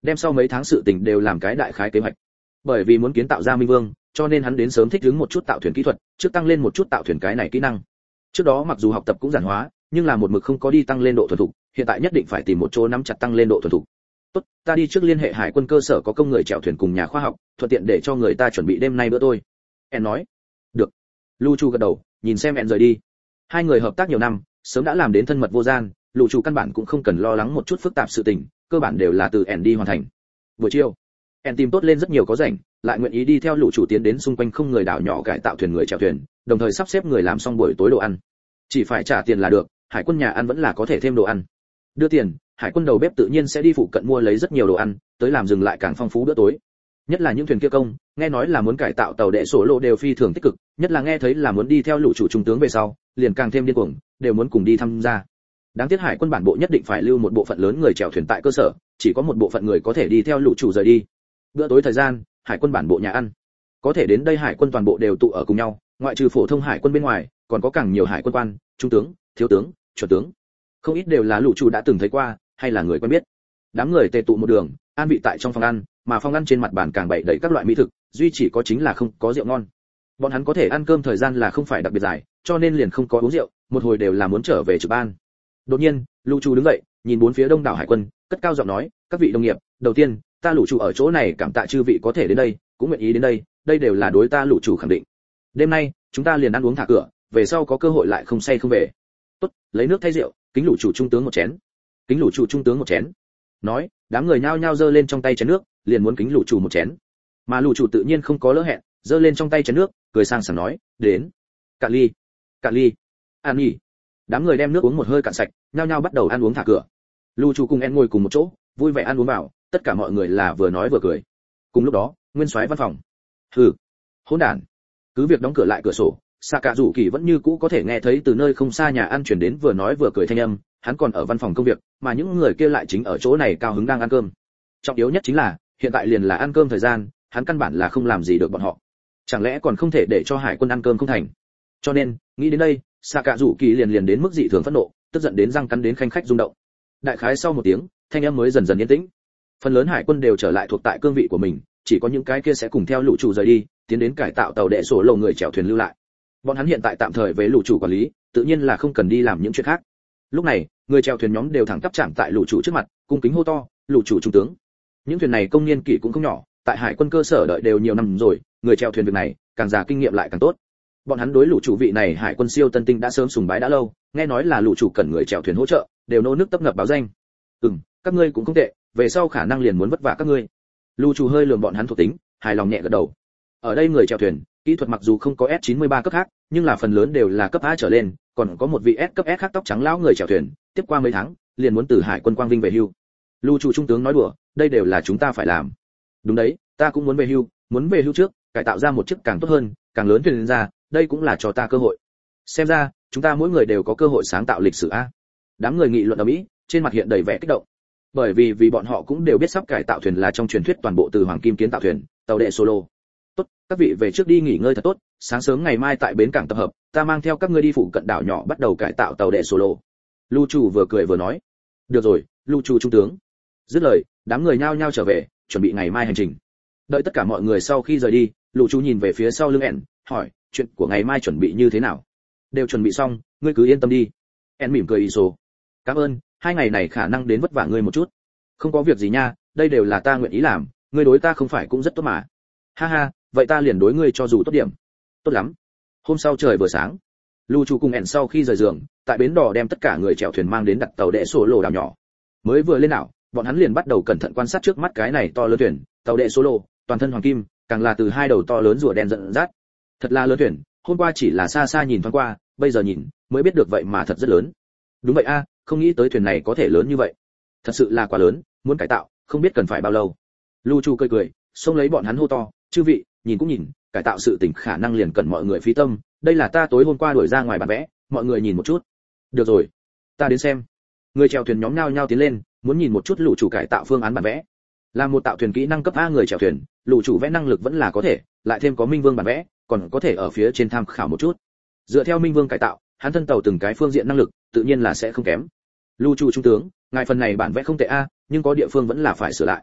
đem sau mấy tháng sự tình đều làm cái đại khái kế hoạch. Bởi vì muốn kiến tạo ra minh vương, cho nên hắn đến sớm thích ứng một chút tạo thuyền kỹ thuật, trước tăng lên một chút tạo thuyền cái này kỹ năng. Trước đó mặc dù học tập cũng giản hóa, nhưng là một mực không có đi tăng lên độ thuần thục, hiện tại nhất định phải tìm một chỗ nắm chặt tăng lên độ thuần thục. Tốt, ta đi trước liên hệ hải quân cơ sở có công người chèo thuyền cùng nhà khoa học, thuận tiện để cho người ta chuẩn bị đêm nay bữa tôi. En nói. Được. Lu Chu gật đầu, nhìn xem En rời đi. Hai người hợp tác nhiều năm, sớm đã làm đến thân mật vô gian, Lu Chu căn bản cũng không cần lo lắng một chút phức tạp sự tình, cơ bản đều là từ En đi hoàn thành. Buổi chiều, En tìm tốt lên rất nhiều có rảnh, lại nguyện ý đi theo Lu Chu tiến đến xung quanh không người đảo nhỏ cải tạo thuyền người chèo thuyền, đồng thời sắp xếp người làm xong buổi tối đồ ăn. Chỉ phải trả tiền là được, hải quân nhà ăn vẫn là có thể thêm đồ ăn. Đưa tiền, hải quân đầu bếp tự nhiên sẽ đi phụ cận mua lấy rất nhiều đồ ăn, tới làm dừng lại càng phong phú bữa tối. Nhất là những thuyền kia công, nghe nói là muốn cải tạo tàu đệ sổ lộ đều phi thường tích cực, nhất là nghe thấy là muốn đi theo Lũ chủ trung tướng về sau, liền càng thêm điên cuồng, đều muốn cùng đi tham gia. Đáng tiếc hải quân bản bộ nhất định phải lưu một bộ phận lớn người chèo thuyền tại cơ sở, chỉ có một bộ phận người có thể đi theo Lũ chủ rời đi. Bữa tối thời gian, hải quân bản bộ nhà ăn, có thể đến đây hải quân toàn bộ đều tụ ở cùng nhau, ngoại trừ phổ thông hải quân bên ngoài, còn có càng nhiều hải quân quan, trung tướng, thiếu tướng, chuẩn tướng, không ít đều là Lũ chủ đã từng thấy qua, hay là người quen biết. Đám người tề tụ một đường, an vị tại trong phòng ăn, mà phòng ăn trên mặt bàn càng bày đầy các loại mỹ thực, duy chỉ có chính là không có rượu ngon. Bọn hắn có thể ăn cơm thời gian là không phải đặc biệt dài, cho nên liền không có uống rượu, một hồi đều là muốn trở về trực ban. Đột nhiên, Lũ chủ đứng dậy, nhìn bốn phía đông đảo hải quân, cất cao giọng nói, các vị đồng nghiệp, đầu tiên, ta Lũ chủ ở chỗ này cảm tạ chư vị có thể đến đây, cũng nguyện ý đến đây, đây đều là đối ta Lũ chủ khẳng định. Đêm nay, chúng ta liền ăn uống thả cửa, về sau có cơ hội lại không say không về. Tốt, lấy nước thay rượu, kính Lũ chủ trung tướng một chén. Kính Lũ chủ trung tướng một chén. Nói, đám người nhao nhao giơ lên trong tay chén nước, liền muốn kính Lũ chủ một chén. Mà Lũ chủ tự nhiên không có lỡ hẹn, giơ lên trong tay chén nước, cười sang sảng nói, đến, cạn ly, cạn ly, ăn nhỉ. Đám người đem nước uống một hơi cạn sạch, nhao nhao bắt đầu ăn uống thả cửa. Lũ chủ cùng En ngồi cùng một chỗ, vui vẻ ăn uống vào, tất cả mọi người là vừa nói vừa cười. Cùng lúc đó, nguyên soái văn phòng. Hừ, hỗn đản. Cứ việc đóng cửa lại cửa sổ, Sạ Cạ Dụ Kỳ vẫn như cũ có thể nghe thấy từ nơi không xa nhà ăn truyền đến vừa nói vừa cười thanh âm, hắn còn ở văn phòng công việc, mà những người kia lại chính ở chỗ này cao hứng đang ăn cơm. Trọng yếu nhất chính là, hiện tại liền là ăn cơm thời gian, hắn căn bản là không làm gì được bọn họ. Chẳng lẽ còn không thể để cho hải quân ăn cơm không thành? Cho nên, nghĩ đến đây, Sạ Cạ Dụ Kỳ liền đến mức dị thường phẫn nộ, tức giận đến răng cắn đến khanh khách rung động. Đại khái sau một tiếng, thanh âm mới dần dần yên tĩnh. Phần lớn hải quân đều trở lại thuộc tại cương vị của mình, chỉ có những cái kia sẽ cùng theo Lũ chủ rời đi, tiến đến cải tạo tàu đệ sổ lầu người chèo thuyền lưu lại. Bọn hắn hiện tại tạm thời với Lũ chủ quản lý, tự nhiên là không cần đi làm những chuyện khác. Lúc này, người chèo thuyền nhóm đều thẳng tắp chạm tại Lũ chủ trước mặt, cung kính hô to, Lũ chủ trung tướng. Những thuyền này công niên kỷ cũng không nhỏ, tại hải quân cơ sở đợi đều nhiều năm rồi, người chèo thuyền việc này, càng già kinh nghiệm lại càng tốt. Bọn hắn đối Lũ chủ vị này hải quân siêu tân tinh đã sớm sùng bái đã lâu, nghe nói là Lũ chủ cần người chèo thuyền hỗ trợ, đều nô nước tấp nập báo danh. Các ngươi cũng không tệ, về sau khả năng liền muốn vất vả các ngươi. Lũ chủ hơi lườm bọn hắn thuộc tính, hài lòng nhẹ gật đầu. Ở đây người chèo thuyền, kỹ thuật mặc dù không có S93 cấp khác, nhưng là phần lớn đều là cấp A trở lên, còn có một vị S cấp S khác tóc trắng lão người chèo thuyền, tiếp qua mấy tháng, liền muốn từ hải quân quang vinh về hưu. Lũ chủ trung tướng nói đùa, đây đều là chúng ta phải làm. Đúng đấy, ta cũng muốn về hưu trước, cải tạo ra một chiếc càng tốt hơn, càng lớn thuyền ra, đây cũng là cho ta cơ hội. Xem ra, chúng ta mỗi người đều có cơ hội sáng tạo lịch sử a. Đám người nghị luận ầm ĩ, trên mặt hiện đầy vẻ kích động. Bởi vì bọn họ cũng đều biết sắp cải tạo thuyền là trong truyền thuyết toàn bộ từ hoàng kim kiến tạo thuyền, tàu đệ solo. Tốt, các vị về trước đi nghỉ ngơi thật tốt, sáng sớm ngày mai tại bến cảng tập hợp, ta mang theo các ngươi đi phụ cận đảo nhỏ bắt đầu cải tạo tàu đệ solo. Lũ chủ vừa cười vừa nói. Được rồi, Lũ chủ trung tướng. Dứt lời, đám người nhao nhao trở về, chuẩn bị ngày mai hành trình. Đợi tất cả mọi người sau khi rời đi, Lũ chủ nhìn về phía sau lưng En, hỏi, chuyện của ngày mai chuẩn bị như thế nào? Đều chuẩn bị xong, ngươi cứ yên tâm đi. En mỉm cười ý số. Cảm ơn, 2 ngày này khả năng đến vất vả ngươi một chút. Không có việc gì nha, đây đều là ta nguyện ý làm, ngươi đối ta không phải cũng rất tốt mà. Ha ha, vậy ta liền đối ngươi cho dù tốt điểm. Tốt lắm. Hôm sau trời vừa sáng, Lũ chủ cùng En sau khi rời giường, tại bến đò đem tất cả người chèo thuyền mang đến đặt tàu đệ solo đảo nhỏ. Mới vừa lên đảo, bọn hắn liền bắt đầu cẩn thận quan sát trước mắt cái này to lớn thuyền, tàu đệ solo, toàn thân hoàng kim, càng là từ 2 đầu to lớn rùa đen dẫn dắt. Thật là lớn thuyền, hôm qua chỉ là xa xa nhìn thoáng qua, bây giờ nhìn, mới biết được vậy mà thật rất lớn. Đúng vậy a, không nghĩ tới thuyền này có thể lớn như vậy. Thật sự là quá lớn, muốn cải tạo, không biết cần phải bao lâu. Lũ chủ cười, xông lấy bọn hắn hô to, chư vị, nhìn cũng nhìn, cải tạo sự tình khả năng liền cần mọi người phí tâm, đây là ta tối hôm qua đuổi ra ngoài bản vẽ, mọi người nhìn một chút. Được rồi, ta đến xem. Người chèo thuyền nhóm nhao nhao tiến lên, muốn nhìn một chút Lũ chủ cải tạo phương án bản vẽ. Là một tạo thuyền kỹ năng cấp A người chèo thuyền, Lũ chủ vẽ năng lực vẫn là có thể, lại thêm có Minh Vương bản vẽ, còn có thể ở phía trên tham khảo một chút. Dựa theo Minh Vương cải tạo, hắn thân tàu từng cái phương diện năng lực, tự nhiên là sẽ không kém. Lũ chủ trung tướng, ngài phần này bản vẽ không tệ a, nhưng có địa phương vẫn là phải sửa lại.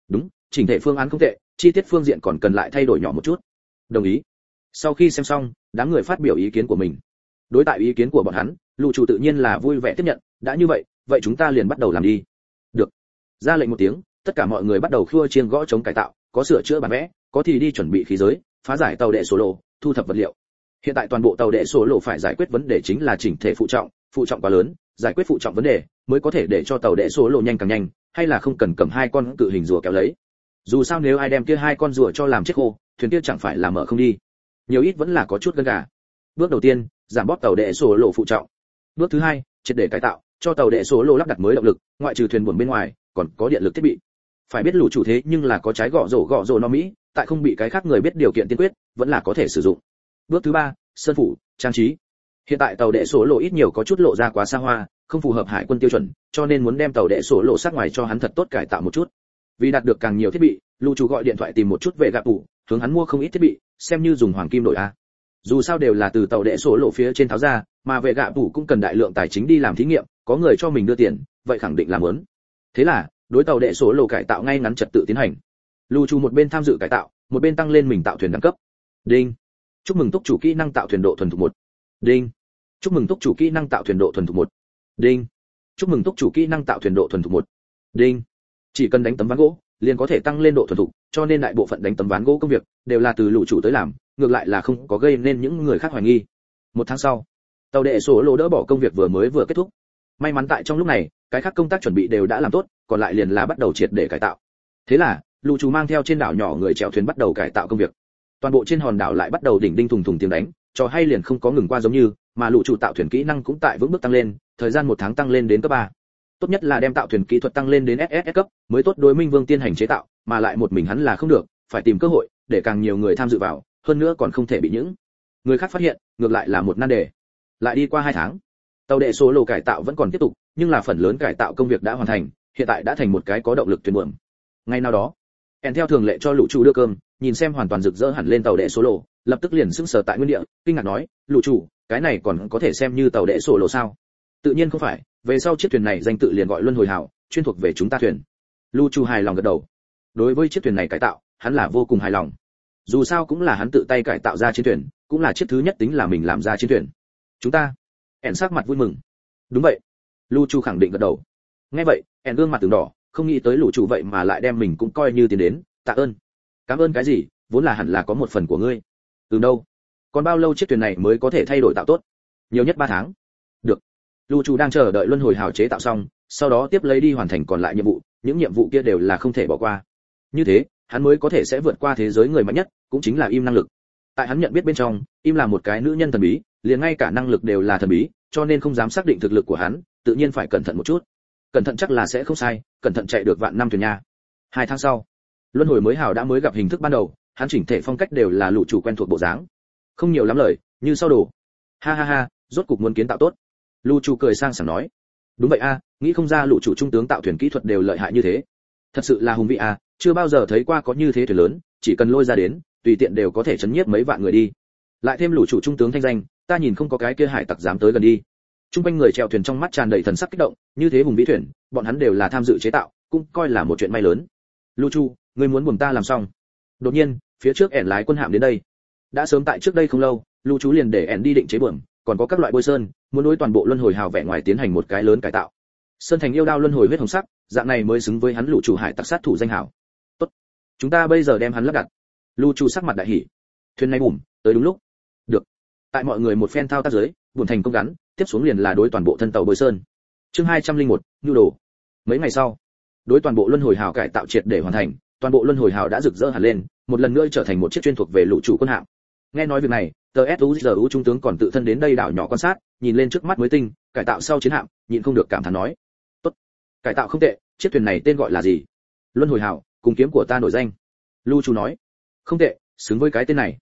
Đúng, chỉnh thể phương án không tệ, chi tiết phương diện còn cần lại thay đổi nhỏ một chút. Đồng ý. Sau khi xem xong, đám người phát biểu ý kiến của mình. Đối tại ý kiến của bọn hắn, lũ chủ tự nhiên là vui vẻ tiếp nhận, đã như vậy, vậy chúng ta liền bắt đầu làm đi. Được. Ra lệnh một tiếng, tất cả mọi người bắt đầu khua chiêng gõ trống cải tạo, có sửa chữa bản vẽ, có thì đi chuẩn bị khí giới, phá giải tàu đệ số lộ, thu thập vật liệu. Hiện tại toàn bộ tàu đệ số lộ phải giải quyết vấn đề chính là chỉnh thể phụ trọng quá lớn, giải quyết phụ trọng vấn đề mới có thể để cho tàu đệ số lộ nhanh càng nhanh, hay là không cần cầm hai con cự hình rùa kéo lấy. Dù sao nếu ai đem kia hai con rùa cho làm chết khô, thuyền kia chẳng phải là mở không đi. Nhiều ít vẫn là có chút gân gà. Bước đầu tiên, giảm bóp tàu đệ số lộ phụ trọng. Bước thứ hai, triệt để cải tạo, cho tàu đệ số lộ lắp đặt mới động lực, ngoại trừ thuyền buồm bên ngoài, còn có điện lực thiết bị. Phải biết lũ chủ thế nhưng là có trái gõ rổ no Mỹ, tại không bị cái khác người biết điều kiện tiên quyết, vẫn là có thể sử dụng. Bước thứ ba, sơn phủ, trang trí. Hiện tại tàu đệ số lộ ít nhiều có chút lộ ra quá xa hoa, không phù hợp hải quân tiêu chuẩn, cho nên muốn đem tàu đệ số lộ sát ngoài cho hắn thật tốt cải tạo một chút. Vì đạt được càng nhiều thiết bị, lũ chủ gọi điện thoại tìm một chút về gạ tủ, hướng hắn mua không ít thiết bị, xem như dùng hoàng kim đổi a. Dù sao đều là từ tàu đệ số lộ phía trên tháo ra, mà về gạ tủ cũng cần đại lượng tài chính đi làm thí nghiệm, có người cho mình đưa tiền, vậy khẳng định là muốn. Thế là, đối tàu đệ số lộ cải tạo ngay ngắn trật tự tiến hành. Lũ chủ một bên tham dự cải tạo, một bên tăng lên mình tạo thuyền đẳng cấp. Đinh. Chúc mừng túc chủ kỹ năng tạo thuyền độ thuần thục 1. Đinh. Chúc mừng túc chủ kỹ năng tạo thuyền độ thuần thục 1. Đinh. Chúc mừng túc chủ kỹ năng tạo thuyền độ thuần thục 1. Đinh. Chỉ cần đánh tấm ván gỗ, liền có thể tăng lên độ thuần thục, cho nên đại bộ phận đánh tấm ván gỗ công việc đều là từ lũ chủ tới làm, ngược lại là không có gây nên những người khác hoài nghi. Một tháng sau, tàu đệ số lộ đỡ bỏ công việc vừa kết thúc. May mắn tại trong lúc này, cái khác công tác chuẩn bị đều đã làm tốt, còn lại liền là bắt đầu triệt để cải tạo. Thế là, lũ chủ mang theo trên đảo nhỏ người chèo thuyền bắt đầu cải tạo công việc. Toàn bộ trên hòn đảo lại bắt đầu đỉnh đinh thùng thùng tiếng đánh, trò hay liền không có ngừng qua giống như, mà lũ chủ tạo thuyền kỹ năng cũng tại vững bước tăng lên, thời gian 1 tháng tăng lên đến cấp 3. Tốt nhất là đem tạo thuyền kỹ thuật tăng lên đến SS cấp, mới tốt đối Minh Vương tiên hành chế tạo, mà lại một mình hắn là không được, phải tìm cơ hội để càng nhiều người tham dự vào, hơn nữa còn không thể bị những người khác phát hiện, ngược lại là một nan đề. Lại đi qua 2 tháng, tàu đệ số lộ cải tạo vẫn còn tiếp tục, nhưng là phần lớn cải tạo công việc đã hoàn thành, hiện tại đã thành một cái có động lực thuyền buồm. Ngày nào đó, En theo thường lệ cho lũ chủ đưa cơm, nhìn xem hoàn toàn rực rỡ hẳn lên tàu đệ số lộ, lập tức liền sững sờ tại nguyên địa, kinh ngạc nói, lũ chủ, cái này còn có thể xem như tàu đệ số lộ sao? Tự nhiên không phải, về sau chiếc thuyền này danh tự liền gọi luân hồi hào, chuyên thuộc về chúng ta thuyền. Lũ chủ hài lòng gật đầu. Đối với chiếc thuyền này cải tạo, hắn là vô cùng hài lòng. Dù sao cũng là hắn tự tay cải tạo ra chiến thuyền, cũng là chiếc thứ nhất tính là mình làm ra chiến thuyền. Chúng ta, En sắc mặt vui mừng. Đúng vậy. Lũ chủ khẳng định gật đầu. Nghe vậy, En gương mặt từng đỏ, không nghĩ tới lũ chủ vậy mà lại đem mình cũng coi như tiền đến, tạ ơn. Cảm ơn cái gì, vốn là hẳn là có một phần của ngươi. Từ đâu? Còn bao lâu chiếc thuyền này mới có thể thay đổi tạo tốt? Nhiều nhất 3 tháng. Được. Lũ chủ đang chờ đợi luân hồi hào chế tạo xong, sau đó tiếp lấy đi hoàn thành còn lại nhiệm vụ, những nhiệm vụ kia đều là không thể bỏ qua. Như thế, hắn mới có thể sẽ vượt qua thế giới người mạnh nhất, cũng chính là im năng lực. Tại hắn nhận biết bên trong, im là một cái nữ nhân thần bí, liền ngay cả năng lực đều là thần bí, cho nên không dám xác định thực lực của hắn, tự nhiên phải cẩn thận một chút. Cẩn thận chắc là sẽ không sai, cẩn thận chạy được vạn năm thuyền nha. 2 tháng sau, luân hồi mới hào đã mới gặp hình thức ban đầu, hắn chỉnh thể phong cách đều là lũ chủ quen thuộc bộ dáng, không nhiều lắm lời, như sau đồ. Ha ha ha, rốt cục muốn kiến tạo tốt. Lũ chủ cười sang sảng nói, đúng vậy a, nghĩ không ra lũ chủ trung tướng tạo thuyền kỹ thuật đều lợi hại như thế, thật sự là hùng vị a, chưa bao giờ thấy qua có như thế thuyền lớn, chỉ cần lôi ra đến, tùy tiện đều có thể chấn nhiếp mấy vạn người đi. Lại thêm lũ chủ trung tướng thanh danh, ta nhìn không có cái kia hải tặc dám tới gần đi. Trung quanh người chèo thuyền trong mắt tràn đầy thần sắc kích động, như thế hùng vĩ thuyền, bọn hắn đều là tham dự chế tạo, cũng coi là một chuyện may lớn. Lũ chủ, ngươi muốn buồm ta làm xong. Đột nhiên, phía trước ẻn lái quân hạm đến đây. Đã sớm tại trước đây không lâu, lũ chủ liền để ẻn đi định chế buồm, còn có các loại bôi sơn, muốn đối toàn bộ luân hồi hào vẻ ngoài tiến hành một cái lớn cải tạo. Sơn thành yêu đao luân hồi huyết hồng sắc, dạng này mới xứng với hắn lũ chủ hải tặc sát thủ danh hào. Tốt, chúng ta bây giờ đem hắn lắp đặt. Lũ chủ sắc mặt đại hỉ. Thuyền này bùm, tới đúng lúc. Được. Tại mọi người một phen thao tác dưới, buồm thành công gắn, tiếp xuống liền là đối toàn bộ thân tàu bôi sơn. Chương 201, nhu đồ. Mấy ngày sau, đối toàn bộ luân hồi hào cải tạo triệt để hoàn thành, toàn bộ luân hồi hào đã rực rỡ hẳn lên, một lần nữa trở thành một chiếc chuyên thuộc về lũ chủ quân hạm. Nghe nói việc này, TSUZU trung tướng còn tự thân đến đây đảo nhỏ quan sát, nhìn lên trước mắt mới tinh, cải tạo sau chiến hạm, nhịn không được cảm thán nói: "Tốt, cải tạo không tệ, chiếc thuyền này tên gọi là gì?" "Luân hồi hào, cùng kiếm của ta nổi danh." Lũ chủ nói: "Không tệ, xứng với cái tên này."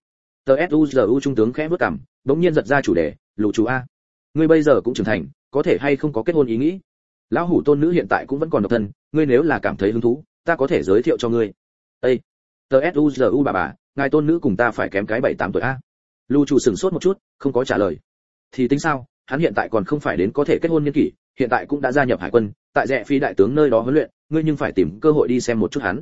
TSUZU trung tướng khẽ bước cằm, bỗng nhiên giật ra chủ đề: "Lũ chủ a, ngươi bây giờ cũng trưởng thành, có thể hay không có kết hôn ý nghĩ? Lão hủ tôn nữ hiện tại cũng vẫn còn độc thân, ngươi nếu là cảm thấy hứng thú, ta có thể giới thiệu cho ngươi." "Ê, TSUZU bà, ngài tôn nữ cùng ta phải kém cái 7-8 tuổi a." Lũ chủ sửng sốt một chút, không có trả lời. Thì tính sao, hắn hiện tại còn không phải đến có thể kết hôn niên kỷ, hiện tại cũng đã gia nhập hải quân, tại Rẽ Phi đại tướng nơi đó huấn luyện, ngươi nhưng phải tìm cơ hội đi xem một chút hắn.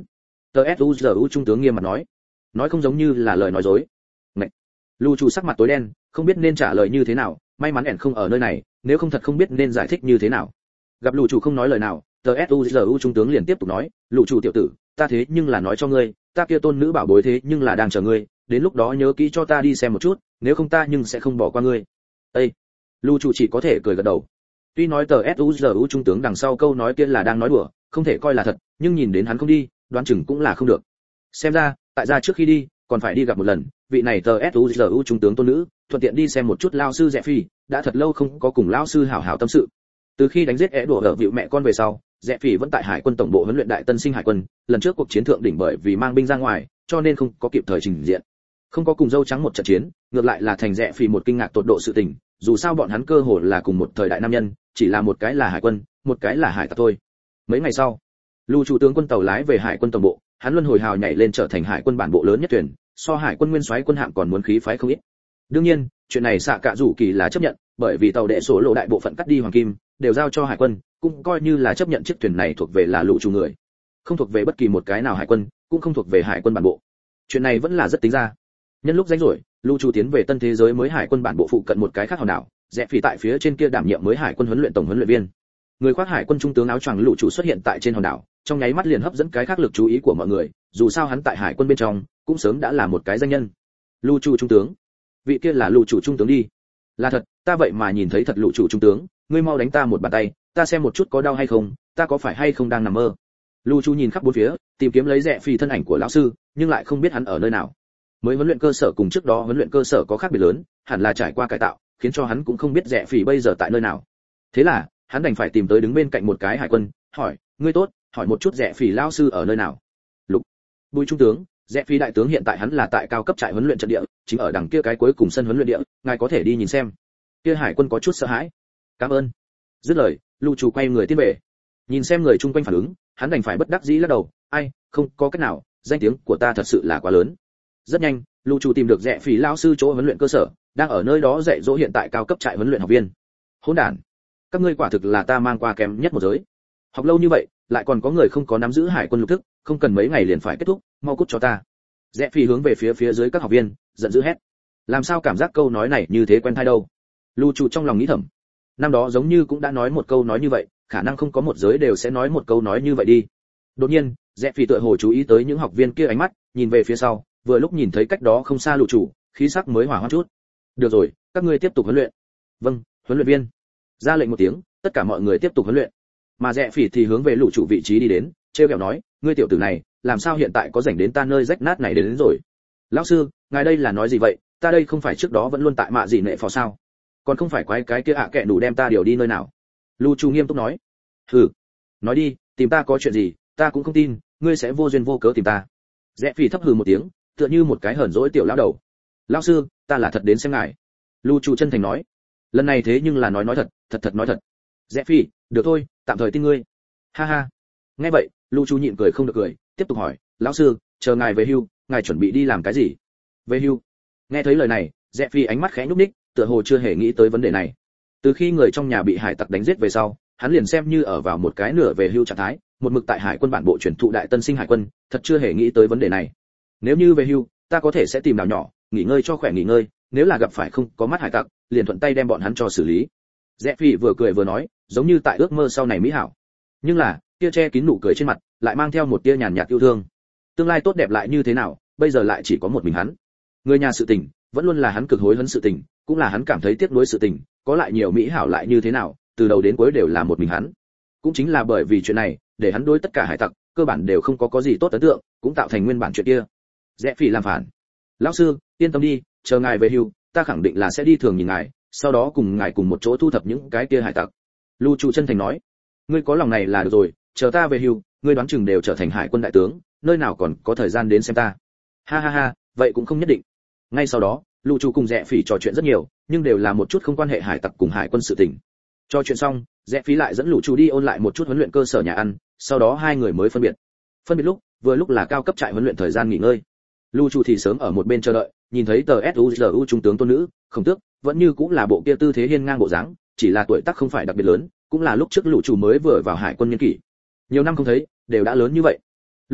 tsuzu trung tướng nghiêm mặt nói không giống như là lời nói dối. Ngậy. Lưu Chu sắc mặt tối đen, không biết nên trả lời như thế nào, may mắn ẻn không ở nơi này, nếu không thật không biết nên giải thích như thế nào. Gặp Lưu Chu không nói lời nào, tsuzu trung tướng liền tiếp tục nói, Lưu Chu tiểu tử, ta thế nhưng là nói cho ngươi, ta kia tôn nữ bảo bối thế nhưng là đang chờ ngươi, đến lúc đó nhớ kỹ cho ta đi xem một chút, nếu không ta nhưng sẽ không bỏ qua ngươi. Ê! Lưu Chu chỉ có thể cười gật đầu. Tuy nói tsuzu trung tướng đằng sau câu nói kia là đang nói đùa, không thể coi là thật, nhưng nhìn đến hắn không đi, đoán chừng cũng là không được. Xem ra, tại gia trước khi đi, còn phải đi gặp một lần, vị này tsuzu trung tướng tôn nữ, thuận tiện đi xem một chút lao sư Rẽ Phi, đã thật lâu không có cùng lao sư hảo hảo tâm sự. Từ khi đánh giết é đùa ở vịu mẹ con về sau, Rẽ Phi vẫn tại hải quân tổng bộ huấn luyện đại tân sinh hải quân, lần trước cuộc chiến thượng đỉnh bởi vì mang binh ra ngoài, cho nên không có kịp thời trình diện. Không có cùng dâu trắng một trận chiến, ngược lại là thành Rẽ Phi một kinh ngạc tột độ sự tình, dù sao bọn hắn cơ hồ là cùng một thời đại nam nhân, chỉ là một cái là hải quân, một cái là hải tặc thôi. Mấy ngày sau, Lưu chủ tướng quân tàu lái về hải quân tổng bộ, hắn luân hồi hào nhảy lên trở thành hải quân bản bộ lớn nhất thuyền, so hải quân nguyên soái quân hạm còn muốn khí phái không ít. Đương nhiên, chuyện này xạ cả rủ kỳ là chấp nhận, bởi vì tàu đệ số lộ đại bộ phận cắt đi hoàng kim, đều giao cho hải quân, cũng coi như là chấp nhận chiếc thuyền này thuộc về là Lưu chủ người, không thuộc về bất kỳ một cái nào hải quân, cũng không thuộc về hải quân bản bộ. Chuyện này vẫn là rất tính ra. Nhân lúc rảnh rỗi, Lưu chủ tiến về tân thế giới mới hải quân bản bộ phụ cận một cái khác hòn đảo, Rẽ Phi tại phía trên kia đảm nhiệm mới hải quân huấn luyện tổng huấn luyện viên. Người khoác hải quân trung tướng áo choàng Lưu chủ xuất hiện tại trên hòn đảo, trong nháy mắt liền hấp dẫn cái khác lực chú ý của mọi người, dù sao hắn tại hải quân bên trong cũng sớm đã là một cái danh nhân. Lưu chủ trung tướng, vị kia là Lưu chủ trung tướng đi. Là thật, ta vậy mà nhìn thấy thật Lưu chủ trung tướng, ngươi mau đánh ta một bàn tay, ta xem một chút có đau hay không, ta có phải hay không đang nằm mơ. Lưu chủ nhìn khắp bốn phía, tìm kiếm lấy Rẽ Phi thân ảnh của lão sư, nhưng lại không biết hắn ở nơi nào. Mới huấn luyện cơ sở cùng trước đó huấn luyện cơ sở có khác biệt lớn, hẳn là trải qua cải tạo, khiến cho hắn cũng không biết Rẽ Phi bây giờ tại nơi nào. Thế là, hắn đành phải tìm tới đứng bên cạnh một cái hải quân, hỏi, ngươi tốt, hỏi một chút Rẽ Phi lão sư ở nơi nào. Lục, Bùi trung tướng, Rẽ Phi đại tướng hiện tại hắn là tại cao cấp trại huấn luyện trận địa, chính ở đằng kia cái cuối cùng sân huấn luyện địa, ngài có thể đi nhìn xem. Kia hải quân có chút sợ hãi. Cảm ơn. Dứt lời, Lưu chủ quay người tiến về. Nhìn xem người chung quanh phản ứng, hắn đành phải bất đắc dĩ lắc đầu, ai, không có cách nào, danh tiếng của ta thật sự là quá lớn. Rất nhanh, Lưu chủ tìm được Rẽ Phi lão sư chỗ huấn luyện cơ sở, đang ở nơi đó dạy dỗ hiện tại cao cấp trại huấn luyện học viên. Hỗn đản, các ngươi quả thực là ta mang qua kém nhất một giới. Học lâu như vậy, lại còn có người không có nắm giữ hải quân lục thức, không cần mấy ngày liền phải kết thúc, mau cút cho ta. Rẽ Phi hướng về phía dưới các học viên, giận dữ hét. Làm sao cảm giác câu nói này như thế quen tai đâu? Lưu chủ trong lòng nghĩ thầm. Năm đó giống như cũng đã nói một câu nói như vậy, khả năng không có một giới đều sẽ nói một câu nói như vậy đi. Đột nhiên, Rẽ Phi tựa hồ chú ý tới những học viên kia ánh mắt, nhìn về phía sau, vừa lúc nhìn thấy cách đó không xa Lưu chủ, khí sắc mới hòa hoãn chút. Được rồi, các ngươi tiếp tục huấn luyện. Vâng, huấn luyện viên. Ra lệnh một tiếng, tất cả mọi người tiếp tục huấn luyện. Mà Rẽ Phi thì hướng về Lưu chủ vị trí đi đến, trêu ghẹo nói, ngươi tiểu tử này, làm sao hiện tại có rảnh đến ta nơi rách nát này đến rồi? Lão sư, ngài đây là nói gì vậy? Ta đây không phải trước đó vẫn luôn tại mạ gì nệ phò sao? Còn không phải quái cái kia kệ đủ đem ta điều đi nơi nào? Lưu chủ nghiêm túc nói. Hừ, nói đi, tìm ta có chuyện gì? Ta cũng không tin, ngươi sẽ vô duyên vô cớ tìm ta. Rẽ Phi thấp hừ một tiếng, tựa như một cái hờn dỗi tiểu lão đầu. Lão sư, ta là thật đến xem ngài. Lưu chủ chân thành nói. Lần này thế nhưng là nói thật, thật nói thật. Rẽ Phi, được thôi, tạm thời tin ngươi. Ha ha. Nghe vậy, Lưu chủ nhịn cười không được cười, tiếp tục hỏi, lão sư, chờ ngài về hưu, ngài chuẩn bị đi làm cái gì? Về hưu? Nghe thấy lời này, Rẽ Phi ánh mắt khẽ nhúc nhích, tựa hồ chưa hề nghĩ tới vấn đề này. Từ khi người trong nhà bị hải tặc đánh giết về sau, hắn liền xem như ở vào một cái nửa về hưu trạng thái, một mực tại hải quân bản bộ chuyển thụ đại tân sinh hải quân, thật chưa hề nghĩ tới vấn đề này. Nếu như về hưu, ta có thể sẽ tìm đảo nhỏ, nghỉ ngơi cho khỏe nghỉ ngơi, nếu là gặp phải không có mắt hải tặc, liền thuận tay đem bọn hắn cho xử lý. Rẽ Phi vừa cười vừa nói, giống như tại ước mơ sau này mỹ hảo. Nhưng là, kia che kín nụ cười trên mặt, lại mang theo một tia nhàn nhạt yêu thương. Tương lai tốt đẹp lại như thế nào, bây giờ lại chỉ có một mình hắn. Người nhà sự tình, vẫn luôn là hắn cực hối hận sự tình, cũng là hắn cảm thấy tiếc nuối sự tình, có lại nhiều mỹ hảo lại như thế nào, từ đầu đến cuối đều là một mình hắn. Cũng chính là bởi vì chuyện này, để hắn đối tất cả hải tặc, cơ bản đều không có gì tốt ấn tượng, cũng tạo thành nguyên bản chuyện kia. Rẽ Phi làm phản. Lão sư, yên tâm đi, chờ ngài về hưu, ta khẳng định là sẽ đi thường nhìn ngài, sau đó cùng ngài cùng một chỗ thu thập những cái kia hải tặc. Lưu chủ chân thành nói. Ngươi có lòng này là được rồi, chờ ta về hưu, ngươi đoán chừng đều trở thành hải quân đại tướng, nơi nào còn có thời gian đến xem ta. Ha ha ha, vậy cũng không nhất định. Ngay sau đó, Lưu chủ cùng Rẽ Phi trò chuyện rất nhiều, nhưng đều là một chút không quan hệ hải tặc cùng hải quân sự tình. Trò chuyện xong, Rẽ Phi lại dẫn Lưu chủ đi ôn lại một chút huấn luyện cơ sở nhà ăn, sau đó hai người mới phân biệt. Phân biệt lúc, vừa lúc là cao cấp trại huấn luyện thời gian nghỉ ngơi. Lưu chủ thì sớm ở một bên chờ đợi, nhìn thấy tờ suzu trung tướng tôn nữ, Khổng Tước, vẫn như cũng là bộ kia tư thế hiên ngang bộ dáng, chỉ là tuổi tác không phải đặc biệt lớn, cũng là lúc trước Lưu chủ mới vừa vào hải quân niên kỷ. Nhiều năm không thấy, đều đã lớn như vậy. Lúc trước,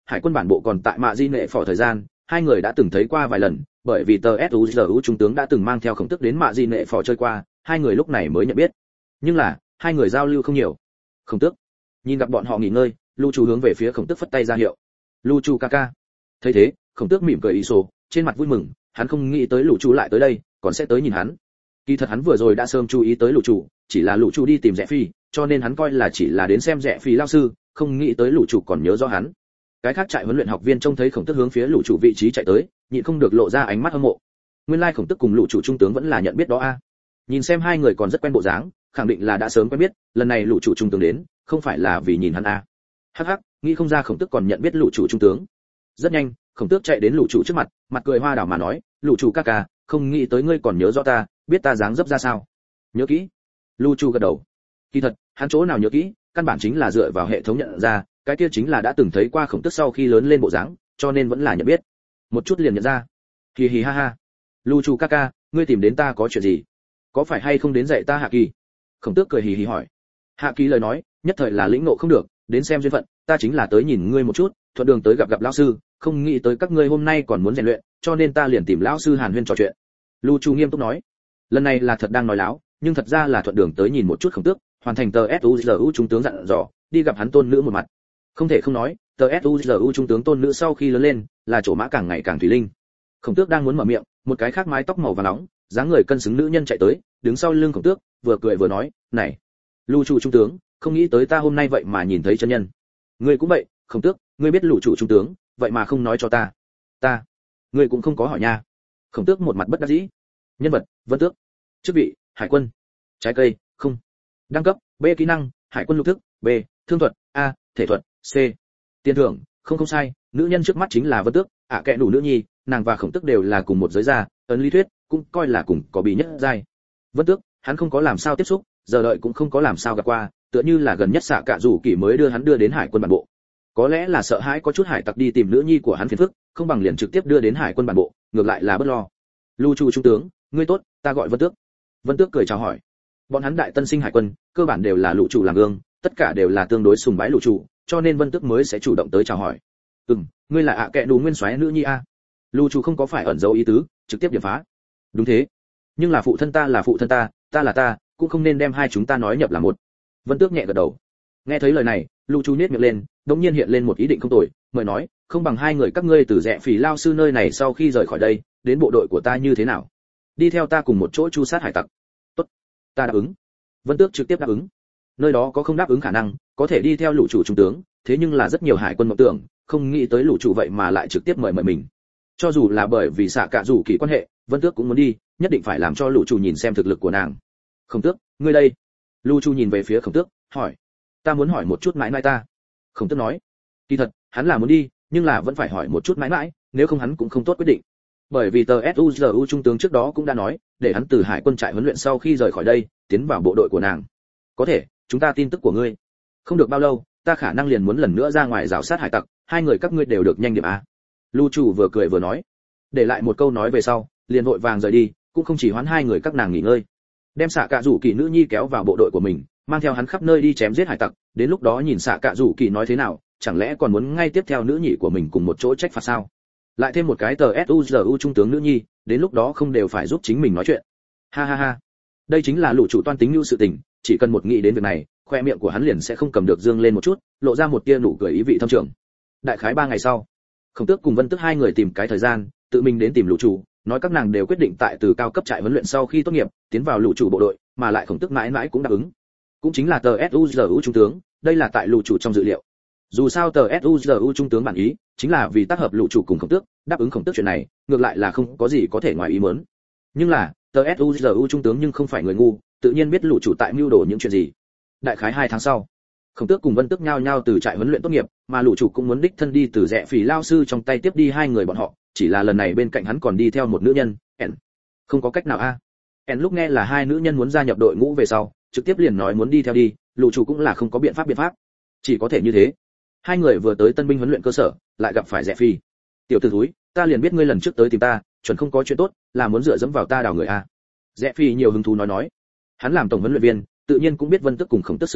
hải quân bản bộ còn tại mạ di nệ phò thời gian, hai người đã từng thấy qua vài lần, bởi vì tờ suzu trung tướng đã từng mang theo khổng tức đến mạ di nệ phò chơi qua, hai người lúc này mới nhận biết. Nhưng là hai người giao lưu không nhiều. Khổng tước nhìn gặp bọn họ nghỉ ngơi, lưu chủ hướng về phía khổng tước phất tay ra hiệu. Lưu chủ ca ca. Thấy thế, khổng tước mỉm cười ý sổ, trên mặt vui mừng, hắn không nghĩ tới lũ chủ lại tới đây, còn sẽ tới nhìn hắn. Kỳ thật hắn vừa rồi đã sớm chú ý tới lũ chủ, chỉ là lũ chủ đi tìm Rẽ Phi, cho nên hắn coi là chỉ là đến xem Rẽ Phi lao sư, không nghĩ tới lũ chủ còn nhớ rõ hắn. Cái khác trại huấn luyện học viên trông thấy khổng tước hướng phía lũ chủ vị trí chạy tới, nhịn không được lộ ra ánh mắt hâm mộ. Nguyên lai khổng tước cùng lũ chủ trung tướng vẫn là nhận biết đó a. Nhìn xem hai người còn rất quen bộ dáng, khẳng định là đã sớm quen biết, lần này lũ chủ trung tướng đến, không phải là vì nhìn hắn a. Hắc hắc, nghĩ không ra khổng tước còn nhận biết lũ chủ trung tướng. Rất nhanh, khổng tước chạy đến lũ chủ trước mặt, mặt cười hoa đảo mà nói, lũ chủ ca ca, không nghĩ tới ngươi còn nhớ rõ ta, biết ta dáng dấp ra sao. Nhớ kỹ. Lũ chủ gật đầu. Kỳ thật, hắn chỗ nào nhớ kỹ, căn bản chính là dựa vào hệ thống nhận ra, cái kia chính là đã từng thấy qua khổng tước sau khi lớn lên bộ dáng, cho nên vẫn là nhận biết. Một chút liền nhận ra. Hì hì ha ha. Lũ chủ ca ca, ngươi tìm đến ta có chuyện gì? Có phải hay không đến dạy ta hạ kỳ? Khổng tước cười hì hì hỏi. Hạ kỳ lời nói, nhất thời là lĩnh ngộ không được, đến xem duyên phận, ta chính là tới nhìn ngươi một chút, thuận đường tới gặp lão sư, không nghĩ tới các ngươi hôm nay còn muốn rèn luyện, cho nên ta liền tìm lão sư Hàn Huyên trò chuyện. Lưu Chu nghiêm túc nói, lần này là thật đang nói láo, nhưng thật ra là thuận đường tới nhìn một chút khổng tước, hoàn thành tờ suzu trung tướng dặn dò, đi gặp hắn tôn nữ một mặt. Không thể không nói, tờ suzu trung tướng tôn nữ sau khi lớn lên, là chỗ mã càng ngày càng thủy linh. Khổng tước đang muốn mở miệng, một cái khác mái tóc màu vàng nóng, dáng người cân xứng nữ nhân chạy tới, đứng sau lưng khổng tước, vừa cười vừa nói, này, Lưu Chu trung tướng, không nghĩ tới ta hôm nay vậy mà nhìn thấy chân nhân. Ngươi cũng vậy, khổng tước, ngươi biết Lưu Chu trung tướng, vậy mà không nói cho ta, ngươi cũng không có hỏi nha. Khổng tước một mặt bất đắc dĩ. Nhân vật, Vân Tước. Chức vị, Hải quân. Trái cây, không. Đẳng cấp, B kỹ năng, Hải quân lục thức, B, thương thuật, A, thể thuật, C. Tiền thưởng, không sai, nữ nhân trước mắt chính là Vân Tước, kệ đủ nữ nhi, nàng và khổng tước đều là cùng một giới gia, ấn lý thuyết, cũng coi là cùng có bị nhất giai. Vân Tước, hắn không có làm sao tiếp xúc, giờ đợi cũng không có làm sao gặp qua, tựa như là gần nhất xạ cạ rủ kỳ mới đưa hắn đưa đến Hải quân bản bộ. Có lẽ là sợ hãi có chút hải tặc đi tìm nữ nhi của hắn phiền phức, không bằng liền trực tiếp đưa đến Hải quân bản bộ, ngược lại là bất lo. Lưu Chu trung tướng, ngươi tốt, ta gọi Vân Tước. Vân Tước cười chào hỏi. Bọn hắn đại tân sinh hải quân, cơ bản đều là lũ chủ làm gương, tất cả đều là tương đối sùng bái lũ chủ, cho nên Vân Tước mới sẽ chủ động tới chào hỏi. Ngươi là kệ đủ nguyên soái nữ nhi a? Lũ chủ không có phải ẩn giấu ý tứ, trực tiếp điểm phá. Đúng thế, nhưng là phụ thân ta là phụ thân ta là ta, cũng không nên đem hai chúng ta nói nhập là một. Vân Tước nhẹ gật đầu. Nghe thấy lời này, Lũ chủ nhếch miệng lên, đột nhiên hiện lên một ý định không tồi, mời nói, không bằng hai người các ngươi từ Rẽ Phỉ lao sư nơi này sau khi rời khỏi đây, đến bộ đội của ta như thế nào? Đi theo ta cùng một chỗ chu sát hải tặc. Tốt, ta đáp ứng. Vân Tước trực tiếp đáp ứng. Nơi đó có không đáp ứng khả năng, có thể đi theo lũ chủ trung tướng, thế nhưng là rất nhiều hải quân mộng tưởng, không nghĩ tới lũ chủ vậy mà lại trực tiếp mời mình. Cho dù là bởi vì xạ cạ rủ kỳ quan hệ, Vân Tước cũng muốn đi, nhất định phải làm cho lũ chủ nhìn xem thực lực của nàng. Khổng Tước, ngươi đây? Lũ chủ nhìn về phía Khổng Tước, hỏi. Ta muốn hỏi một chút mãi mãi ta. Khổng Tước nói. Kỳ thật, hắn là muốn đi, nhưng là vẫn phải hỏi một chút mãi mãi, nếu không hắn cũng không tốt quyết định. Bởi vì tờ suzu trung tướng trước đó cũng đã nói, để hắn từ hải quân trại huấn luyện sau khi rời khỏi đây, tiến vào bộ đội của nàng. Có thể, chúng ta tin tức của ngươi. Không được bao lâu, ta khả năng liền muốn lần nữa ra ngoài rào sát hải tặc, hai người các ngươi đều được nhanh điểm a. Lưu chủ vừa cười vừa nói, để lại một câu nói về sau, liền vội vàng rời đi, cũng không chỉ hoán hai người các nàng nghỉ ngơi, đem xạ cạ rủ kỳ nữ nhi kéo vào bộ đội của mình, mang theo hắn khắp nơi đi chém giết hải tặc, đến lúc đó nhìn xạ cạ rủ kỳ nói thế nào, chẳng lẽ còn muốn ngay tiếp theo nữ nhị của mình cùng một chỗ trách phạt sao? Lại thêm một cái tờ suzu trung tướng nữ nhi, đến lúc đó không đều phải giúp chính mình nói chuyện. Ha ha ha, đây chính là lũ chủ toan tính lưu sự tình, chỉ cần một nghĩ đến việc này, khoe miệng của hắn liền sẽ không cầm được dương lên một chút, lộ ra một tia nụ cười ý vị thâm trường. Đại khái 3 ngày sau, Khổng Tước cùng Vân Tước hai người tìm cái thời gian, tự mình đến tìm lũ chủ, nói các nàng đều quyết định tại từ cao cấp trại huấn luyện sau khi tốt nghiệp, tiến vào lũ chủ bộ đội, mà lại Khổng Tước mãi mãi cũng đáp ứng. Cũng chính là tờ suzu trung tướng, đây là tại lũ chủ trong dự liệu. Dù sao tờ suzu trung tướng bản ý chính là vì tác hợp lũ chủ cùng Khổng Tước, đáp ứng Khổng Tước chuyện này, ngược lại là không có gì có thể ngoài ý muốn. Nhưng là, tờ suzu trung tướng nhưng không phải người ngu, tự nhiên biết lũ chủ tại mưu đồ những chuyện gì. Đại khái 2 tháng sau, Khổng Tước cùng Vân Tước nhao nhao từ trại huấn luyện tốt nghiệp, mà lũ chủ cũng muốn đích thân đi từ Rẽ Phỉ lao sư trong tay tiếp đi hai người bọn họ, chỉ là lần này bên cạnh hắn còn đi theo một nữ nhân, En. Không có cách nào a. En lúc nghe là hai nữ nhân muốn gia nhập đội ngũ về sau, trực tiếp liền nói muốn đi theo đi, lũ chủ cũng là không có biện pháp, chỉ có thể như thế. Hai người vừa tới tân binh huấn luyện cơ sở, lại gặp phải Rẽ Phi. Tiểu tử thúi, ta liền biết ngươi lần trước tới tìm ta, chuẩn không có chuyện tốt, là muốn dựa dẫm vào ta đào người a. Rẽ Phi nhiều hứng thú nói. Hắn làm tổng huấn luyện viên, tự nhiên cũng biết Vân Tước cùng Khổng Tước sự tình,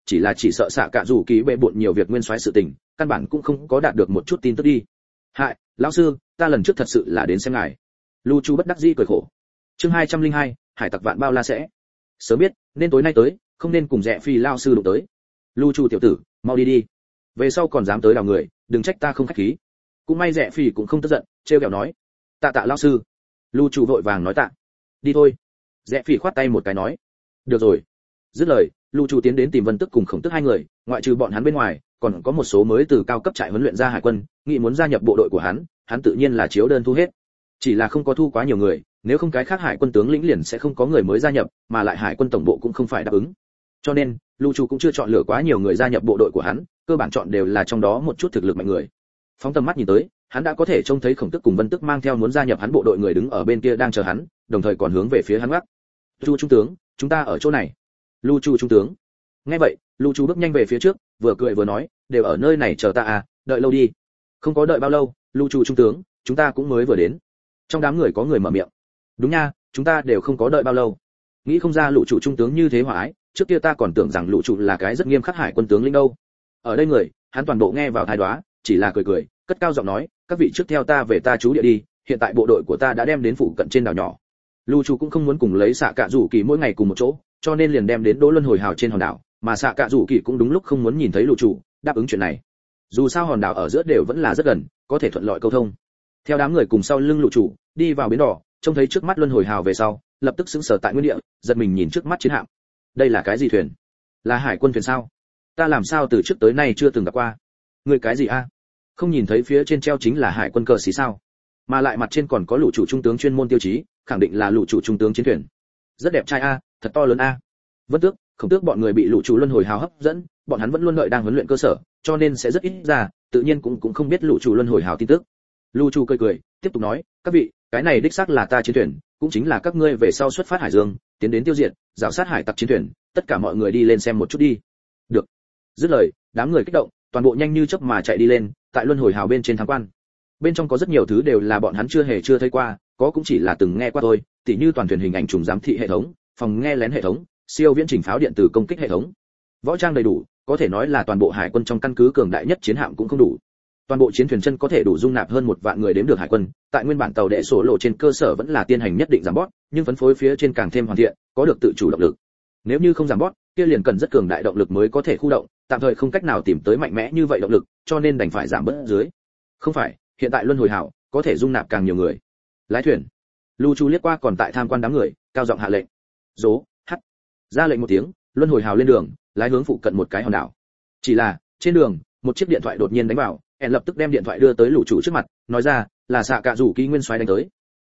chỉ là chỉ sợ xạ cả rủ kỳ bệ bội nhiều việc nguyên soái sự tình, căn bản cũng không có đạt được một chút tin tức đi. Hại, lão sư, ta lần trước thật sự là đến xem ngài. Lu Chu bất đắc dĩ cười khổ. Chương 202, hải tặc vạn bao la sẽ. Sớm biết, nên tối nay tới, không nên cùng Rẽ Phi lão sư đụng tới. Lu Chu tiểu tử, mau đi đi. Về sau còn dám tới đào người, đừng trách ta không khách khí. Cũng may Rẽ Phi cũng không tức giận, trêu ghẹo nói. Tạ tạ lão sư. Lu Chu vội vàng nói tạ. Đi thôi. Rẽ Phi khoát tay một cái nói. Được rồi. Dứt lời, Lu Chu tiến đến tìm Vân Tức cùng Khổng Tức hai người, ngoại trừ bọn hắn bên ngoài, còn có một số mới từ cao cấp trại huấn luyện ra hải quân, nghĩ muốn gia nhập bộ đội của hắn tự nhiên là chiếu đơn thu hết. Chỉ là không có thu quá nhiều người, nếu không cái khác hải quân tướng lĩnh liền sẽ không có người mới gia nhập, mà lại hải quân tổng bộ cũng không phải đáp ứng. Cho nên, Lu Chu cũng chưa chọn lựa quá nhiều người gia nhập bộ đội của hắn, cơ bản chọn đều là trong đó một chút thực lực mạnh người. Phóng tầm mắt nhìn tới, hắn đã có thể trông thấy Khổng Tức cùng Vân Tức mang theo muốn gia nhập hắn bộ đội người đứng ở bên kia đang chờ hắn, đồng thời còn hướng về phía hắn gác. "Chu trung tướng, chúng ta ở chỗ này." Lu Chu trung tướng. Nghe vậy, Lu Chu bước nhanh về phía trước, vừa cười vừa nói, "Đều ở nơi này chờ ta à, đợi lâu đi." Không có đợi bao lâu, Lu Chu trung tướng, chúng ta cũng mới vừa đến. Trong đám người có người mở miệng. "Đúng nha, chúng ta đều không có đợi bao lâu." Nghĩ không ra Lũ Chủ trung tướng như thế hòa ái, trước kia ta còn tưởng rằng Lũ Chủ là cái rất nghiêm khắc hải quân tướng lĩnh đâu. Ở đây người, hắn toàn bộ nghe vào tai đoá, chỉ là cười cười, cất cao giọng nói, "Các vị trước theo ta về ta trú địa đi, hiện tại bộ đội của ta đã đem đến phụ cận trên đảo nhỏ." Lũ Chủ cũng không muốn cùng lấy xạ cạ rủ kỳ mỗi ngày cùng một chỗ, cho nên liền đem đến Đỗ Luân Hồi Hào trên hòn đảo, mà xạ cạ rủ kỳ cũng đúng lúc không muốn nhìn thấy Lũ Chủ, đáp ứng chuyện này. Dù sao hòn đảo ở giữa đều vẫn là rất gần, có thể thuận lợi câu thông. Theo đám người cùng sau lưng Lũ Chủ, đi vào bến đỏ, trông thấy trước mắt Luân Hồi Hào về sau, lập tức sững sờ tại nguyên địa, giật mình nhìn trước mắt chiến hạm. Đây là cái gì thuyền? Là hải quân thuyền sao? Ta làm sao từ trước tới nay chưa từng gặp qua? Người cái gì a? Không nhìn thấy phía trên treo chính là hải quân cờ xí sao? Mà lại mặt trên còn có Lũ Chủ trung tướng chuyên môn tiêu chí, khẳng định là Lũ Chủ trung tướng chiến thuyền. Rất đẹp trai a, thật to lớn a. Vân Tước, Khổng Tước bọn người bị Lũ Chủ Luân Hồi Hào hấp dẫn, bọn hắn vẫn luôn đợi đang huấn luyện cơ sở, cho nên sẽ rất ít ra, tự nhiên cũng không biết Lũ Chủ Luân Hồi Hào tin tức. Lũ Chủ cười cười, tiếp tục nói, "Các vị, cái này đích xác là ta chiến thuyền, cũng chính là các ngươi về sau xuất phát hải dương, tiến đến tiêu diệt, rào sát hải tặc chiến thuyền, tất cả mọi người đi lên xem một chút đi." Được. Dứt lời, đám người kích động, toàn bộ nhanh như chớp mà chạy đi lên, tại Luân Hồi Hào bên trên tham quan. Bên trong có rất nhiều thứ đều là bọn hắn chưa thấy qua, có cũng chỉ là từng nghe qua thôi, tỉ như toàn thuyền hình ảnh trùng giám thị hệ thống, phòng nghe lén hệ thống, siêu viễn chỉnh pháo điện tử công kích hệ thống. Võ trang đầy đủ, có thể nói là toàn bộ hải quân trong căn cứ cường đại nhất chiến hạm cũng không đủ. Toàn bộ chiến thuyền chân có thể đủ dung nạp hơn 1 vạn người đếm được hải quân, tại nguyên bản tàu đệ sổ lộ trên cơ sở vẫn là tiên hành nhất định giảm bót, nhưng phân phối phía trên càng thêm hoàn thiện, có được tự chủ động lực. Nếu như không giảm bót, kia liền cần rất cường đại động lực mới có thể khu động, tạm thời không cách nào tìm tới mạnh mẽ như vậy động lực, cho nên đành phải giảm bớt dưới. Không phải, hiện tại Luân Hồi Hảo có thể dung nạp càng nhiều người. Lái thuyền. Lu Chu liếc qua còn tại tham quan đám người, cao giọng hạ lệnh. Dố, hắt. Ra lệnh một tiếng, Luân Hồi Hào lên đường, lái hướng phụ cận một cái hòn đảo. Chỉ là, trên đường, một chiếc điện thoại đột nhiên đánh vào, En lập tức đem điện thoại đưa tới Lũ Chủ trước mặt, nói ra, là xạ cạ rủ kỳ nguyên soái đánh tới.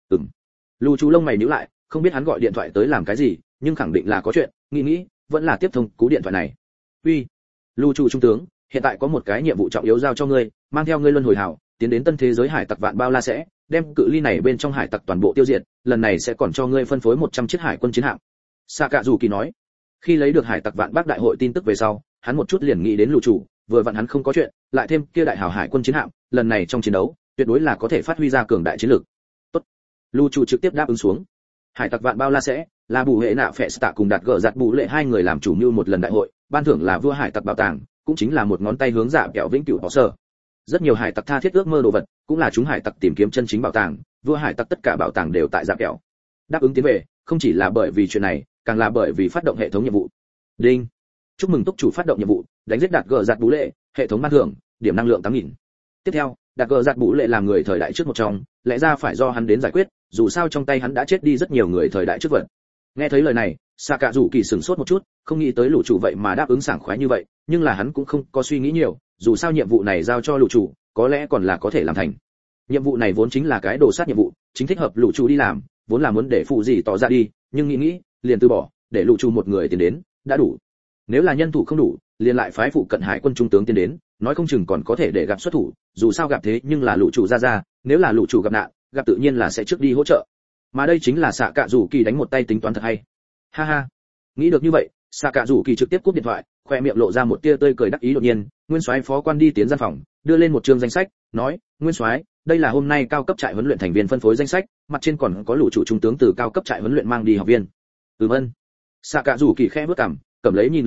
Lũ Chủ lông mày nhíu lại, không biết hắn gọi điện thoại tới làm cái gì, nhưng khẳng định là có chuyện, nghĩ, vẫn là tiếp thông cú điện thoại này. Uy, Lũ Chủ trung tướng, hiện tại có một cái nhiệm vụ trọng yếu giao cho ngươi, mang theo ngươi Luân Hồi Hào, tiến đến tân thế giới hải tặc vạn bao la sẽ, đem cự ly này bên trong hải tặc toàn bộ tiêu diệt, lần này sẽ còn cho ngươi phân phối 100 chiếc hải quân chiến hạm. Xạ cạ rủ kỳ nói. Khi lấy được hải tặc vạn bác đại hội tin tức về sau, hắn một chút liền nghĩ đến Lũ Chủ, vừa vặn hắn không có chuyện, lại thêm kia đại hào hải quân chiến hạm, lần này trong chiến đấu, tuyệt đối là có thể phát huy ra cường đại chiến lực. Tốt. Lũ Chủ trực tiếp đáp ứng xuống. Hải tặc vạn bao la sẽ là bù hệ nạ phệ tạ cùng đạt gỡ giặt bù lệ hai người làm chủ mưu một lần đại hội, ban thưởng là vua hải tặc bảo tàng, cũng chính là một ngón tay hướng dạ kẹo vĩnh cửu bỏ sở. Rất nhiều hải tặc tha thiết ước mơ đồ vật, cũng là chúng hải tặc tìm kiếm chân chính bảo tàng, vua hải tặc tất cả bảo tàng đều tại dạ kẹo. Đáp ứng tiến về, không chỉ là bởi vì chuyện này, càng là bởi vì phát động hệ thống nhiệm vụ. Đinh. Chúc mừng túc chủ phát động nhiệm vụ, đánh giết đạt gỡ giặt bú lệ, hệ thống ban thưởng, điểm năng lượng 8000. Tiếp theo, đạt gỡ giặt bú lệ làm người thời đại trước một trong, lẽ ra phải do hắn đến giải quyết, dù sao trong tay hắn đã chết đi rất nhiều người thời đại trước vật. Nghe thấy lời này, Sạ Cạ Rủ Kỳ sửng sốt một chút, không nghĩ tới Lũ Chủ vậy mà đáp ứng sảng khoái như vậy, nhưng là hắn cũng không có suy nghĩ nhiều, dù sao nhiệm vụ này giao cho Lũ Chủ, có lẽ còn là có thể làm thành. Nhiệm vụ này vốn chính là cái đồ sát nhiệm vụ, chính thích hợp Lũ Chủ đi làm, vốn là muốn để phụ gì tỏ ra đi, nhưng nghĩ, liền từ bỏ, để Lũ Chủ một người tiến đến, đã đủ. Nếu là nhân thủ không đủ, liền lại phái phụ cận hải quân trung tướng tiến đến, nói không chừng còn có thể để gặp xuất thủ, dù sao gặp thế nhưng là Lũ Chủ ra, nếu là Lũ Chủ gặp nạn, gặp tự nhiên là sẽ trước đi hỗ trợ. Mà đây chính là Sạ Cạ Rủ Kỳ đánh một tay tính toán thật hay. Ha ha. Nghĩ được như vậy, Sạ Cạ Rủ Kỳ trực tiếp cúp điện thoại, khoe miệng lộ ra một tia tươi cười đắc ý đột nhiên, Nguyên Soái phó quan đi tiến gian phòng, đưa lên một chương danh sách, nói, Nguyên Soái, đây là hôm nay cao cấp trại huấn luyện thành viên phân phối danh sách, mặt trên còn có Lũ Chủ trung tướng từ cao cấp trại huấn luyện mang đi học viên. Ân. Sạ Cạ Rủ Kỳ khẽ bước cằm, cầm lấy nhìn lướt qua,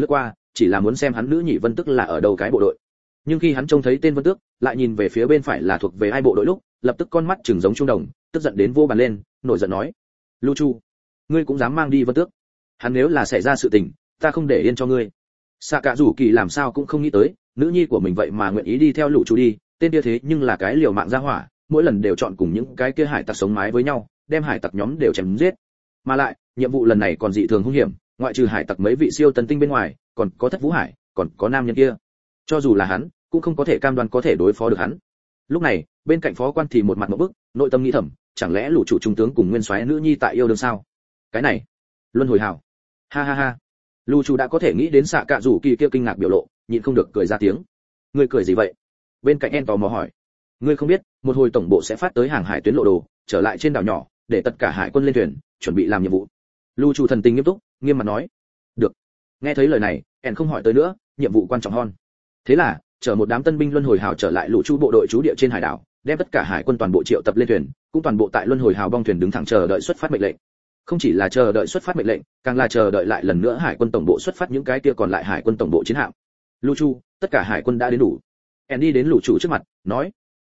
chỉ là muốn xem hắn nữ nhị Vân Tước là ở đâu cái bộ đội. Nhưng khi hắn trông thấy tên Vân Tước, lại nhìn về phía bên phải là thuộc về ai bộ đội lúc, lập tức con mắt trừng giống trung đồng, tức giận đến vô bàn lên, nổi giận nói: "Lưu Chu, ngươi cũng dám mang đi Vân Tước? Hắn nếu là xảy ra sự tình, ta không để yên cho ngươi." Sạ Cạ Rủ Kỳ làm sao cũng không nghĩ tới, nữ nhi của mình vậy mà nguyện ý đi theo Lũ Chu đi, tên kia thế nhưng là cái liều mạng ra hỏa, mỗi lần đều chọn cùng những cái kia hải tặc sống mái với nhau, đem hải tặc nhóm đều chém giết. Mà lại, nhiệm vụ lần này còn dị thường hung hiểm, ngoại trừ hải tặc mấy vị siêu tân tinh bên ngoài, còn có Thất Vũ Hải, còn có nam nhân kia. Cho dù là hắn, cũng không có thể cam đoan có thể đối phó được hắn. Lúc này, bên cạnh phó quan thì một mặt ngộp bức, nội tâm nghĩ thầm, chẳng lẽ Lũ Chủ trung tướng cùng nguyên soái nữ nhi tại yêu đương sao? Cái này, luân hồi hảo. Ha ha ha. Lũ Chủ đã có thể nghĩ đến Sạ Cạ Rủ Kỳ kia kinh ngạc biểu lộ, nhịn không được cười ra tiếng. Ngươi cười gì vậy? Bên cạnh En tò mò hỏi. Ngươi không biết, một hồi tổng bộ sẽ phát tới hàng hải tuyến lộ đồ, trở lại trên đảo nhỏ, để tất cả hải quân lên thuyền, chuẩn bị làm nhiệm vụ. Lũ Chủ thần tình nghiêm túc, nghiêm mặt nói. Được. Nghe thấy lời này, En không hỏi tới nữa, nhiệm vụ quan trọng hơn. Thế là, chở một đám tân binh luân hồi hào trở lại Lũ Chu bộ đội trú địa trên hải đảo, đem tất cả hải quân toàn bộ triệu tập lên thuyền, cũng toàn bộ tại luân hồi hào bong thuyền đứng thẳng chờ đợi xuất phát mệnh lệnh. Không chỉ là chờ đợi xuất phát mệnh lệnh, càng là chờ đợi lại lần nữa hải quân tổng bộ xuất phát những cái kia còn lại hải quân tổng bộ chiến hạm. Lũ Chu, tất cả hải quân đã đến đủ. En đi đến Lũ Chủ trước mặt, nói: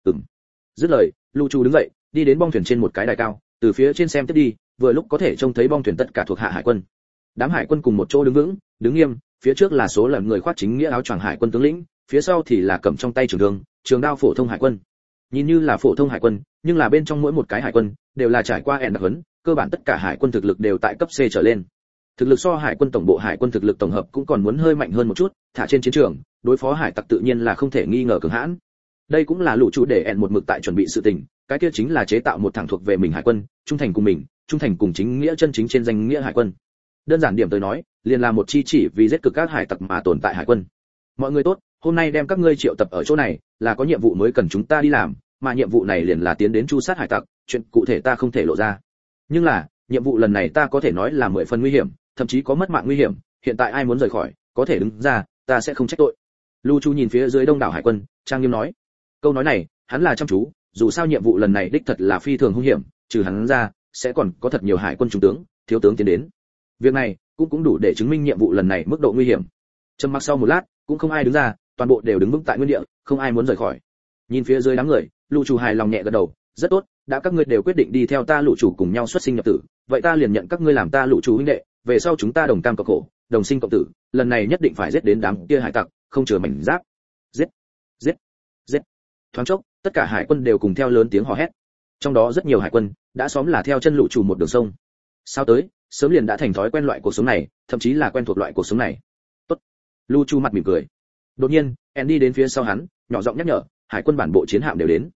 Dứt lời, Lũ Chu đứng dậy, đi đến bong thuyền trên một cái đài cao, từ phía trên xem tiếp đi, vừa lúc có thể trông thấy bong thuyền tất cả thuộc hạ hải quân. Đám hải quân cùng một chỗ đứng vững, đứng nghiêm, phía trước là số lần người khoác chính nghĩa áo choàng hải quân tướng lĩnh, phía sau thì là cầm trong tay trường thương, trường đao phổ thông hải quân. Nhìn như là phổ thông hải quân, nhưng là bên trong mỗi một cái hải quân đều là trải qua đặc huấn, cơ bản tất cả hải quân thực lực đều tại cấp C trở lên. Thực lực so hải quân tổng bộ hải quân thực lực tổng hợp cũng còn muốn hơi mạnh hơn một chút, thả trên chiến trường, đối phó hải tặc tự nhiên là không thể nghi ngờ cường hãn. Đây cũng là Lũ Chủ để En một mực tại chuẩn bị sự tình, cái kia chính là chế tạo một thằng thuộc về mình hải quân, trung thành cùng mình, trung thành cùng chính nghĩa chân chính trên danh nghĩa hải quân. Đơn giản điểm tới nói, liền là một chi chỉ vì giết cực các hải tặc mà tồn tại hải quân. Mọi người tốt, hôm nay đem các ngươi triệu tập ở chỗ này, là có nhiệm vụ mới cần chúng ta đi làm, mà nhiệm vụ này liền là tiến đến tru sát hải tặc, chuyện cụ thể ta không thể lộ ra. Nhưng là, nhiệm vụ lần này ta có thể nói là 10 phần nguy hiểm, thậm chí có mất mạng nguy hiểm, hiện tại ai muốn rời khỏi, có thể đứng ra, ta sẽ không trách tội. Lũ Chu nhìn phía dưới đông đảo hải quân, trang nghiêm nói. Câu nói này, hắn là chăm chú, dù sao nhiệm vụ lần này đích thật là phi thường hung hiểm, trừ hắn ra, sẽ còn có thật nhiều hải quân trung tướng, thiếu tướng tiến đến. Việc này cũng đủ để chứng minh nhiệm vụ lần này mức độ nguy hiểm. Trầm mặc sau một lát, cũng không ai đứng ra, toàn bộ đều đứng vững tại nguyên địa, không ai muốn rời khỏi. Nhìn phía dưới đám người, Lũ Chủ hài lòng nhẹ gật đầu, rất tốt, đã các ngươi đều quyết định đi theo ta Lũ Chủ cùng nhau xuất sinh nhập tử, vậy ta liền nhận các ngươi làm ta Lũ Chủ huynh đệ, về sau chúng ta đồng cam cộng khổ, đồng sinh cộng tử, lần này nhất định phải giết đến đám kia hải tặc, không chừa mảnh giáp. Giết, giết, giết. Thoáng chốc, tất cả hải quân đều cùng theo lớn tiếng hò hét. Trong đó rất nhiều hải quân đã xóm là theo chân Lũ Chủ một đường sông. Sao tới, sớm liền đã thành thói quen loại cuộc sống này, thậm chí là quen thuộc loại cuộc sống này. Tốt. Lũ Chu mặt mỉm cười. Đột nhiên, Andy đến phía sau hắn, nhỏ giọng nhắc nhở, hải quân bản bộ chiến hạm đều đến.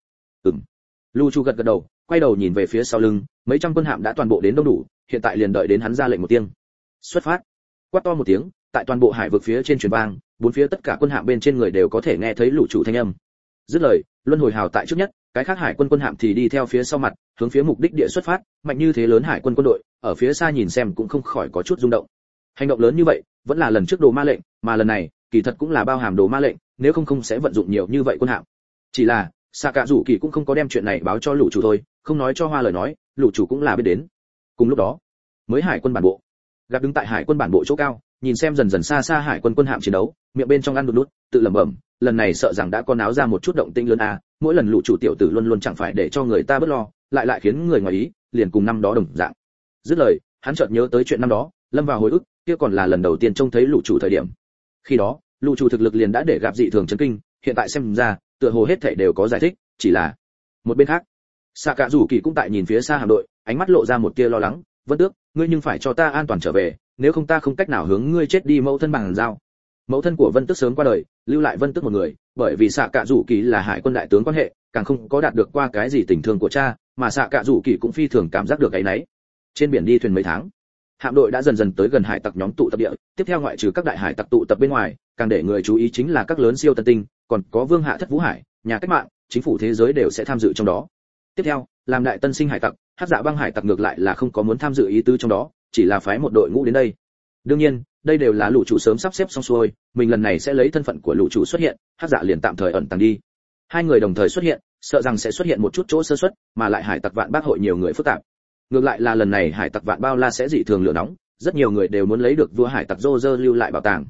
Lũ Chu gật gật đầu, quay đầu nhìn về phía sau lưng, mấy trăm quân hạm đã toàn bộ đến đông đủ, hiện tại liền đợi đến hắn ra lệnh một tiếng. Xuất phát. Quát to một tiếng, tại toàn bộ hải vực phía trên truyền vang, bốn phía tất cả quân hạm bên trên người đều có thể nghe thấy Lũ Chủ thanh âm. Dứt lời, luân hồi hào tại trước nhất, cái khác hải quân quân hạm thì đi theo phía sau mặt, hướng phía mục đích địa xuất phát, mạnh như thế lớn hải quân quân đội, ở phía xa nhìn xem cũng không khỏi có chút rung động. Hành động lớn như vậy, vẫn là lần trước đồ ma lệnh, mà lần này, kỳ thật cũng là bao hàm đồ ma lệnh, nếu không sẽ vận dụng nhiều như vậy quân hạm. Chỉ là, Sạ Cạ Rủ Kỳ cũng không có đem chuyện này báo cho Lũ Chủ thôi, không nói cho hoa lời nói, Lũ Chủ cũng là biết đến. Cùng lúc đó, mới hải quân bản bộ, gặp đứng tại hải quân bản bộ chỗ cao, nhìn xem dần dần xa xa hải quân quân hạm chiến đấu, miệng bên trong ăn đút đút, tự lẩm bẩm, lần này sợ rằng đã có náo ra một chút động tĩnh lớn a, mỗi lần Lũ Chủ tiểu tử luôn luôn chẳng phải để cho người ta bất lo, lại khiến người ngoài ý, liền cùng năm đó đồng dạng. Dứt lời, hắn chợt nhớ tới chuyện năm đó, lâm vào hồi ức, kia còn là lần đầu tiên trông thấy Lũ Chủ thời điểm. Khi đó, Lũ Chủ thực lực liền đã để gặp dị thường chấn kinh, hiện tại xem ra, tựa hồ hết thảy đều có giải thích, chỉ là một bên khác, Sạ Cạ Rủ Kỳ cũng tại nhìn phía xa hạm đội, ánh mắt lộ ra một tia lo lắng, Vân Tước, ngươi nhưng phải cho ta an toàn trở về, nếu không ta không cách nào hướng ngươi chết đi mẫu thân bằng giao. Mẫu thân của Vân Tước sớm qua đời, lưu lại Vân Tước một người, bởi vì Sạ Cạ Rủ Kỳ là hải quân đại tướng quan hệ, càng không có đạt được qua cái gì tình thương của cha, mà Sạ Cạ Rủ Kỳ cũng phi thường cảm giác được cái nấy. Trên biển đi thuyền mấy tháng, hạm đội đã dần dần tới gần hải tặc nhóm tụ tập địa, tiếp theo ngoại trừ các đại hải tặc tụ tập bên ngoài, càng để người chú ý chính là các lớn siêu tân tinh, còn có vương hạ Thất Vũ Hải, nhà cách mạng, chính phủ thế giới đều sẽ tham dự trong đó. Tiếp theo, làm đại tân sinh hải tặc, Hắc Dạ băng hải tặc ngược lại là không có muốn tham dự ý tứ trong đó, chỉ là phái một đội ngũ đến đây. Đương nhiên, đây đều là Lũ Chủ sớm sắp xếp xong xuôi, mình lần này sẽ lấy thân phận của Lũ Chủ xuất hiện, Hắc Dạ liền tạm thời ẩn tàng đi. Hai người đồng thời xuất hiện, sợ rằng sẽ xuất hiện một chút chỗ sơ suất, mà lại hải tặc vạn bác hội nhiều người phức tạp. Ngược lại là lần này hải tặc vạn bao la sẽ dị thường lửa nóng, rất nhiều người đều muốn lấy được vua hải tặc Roger lưu lại bảo tàng.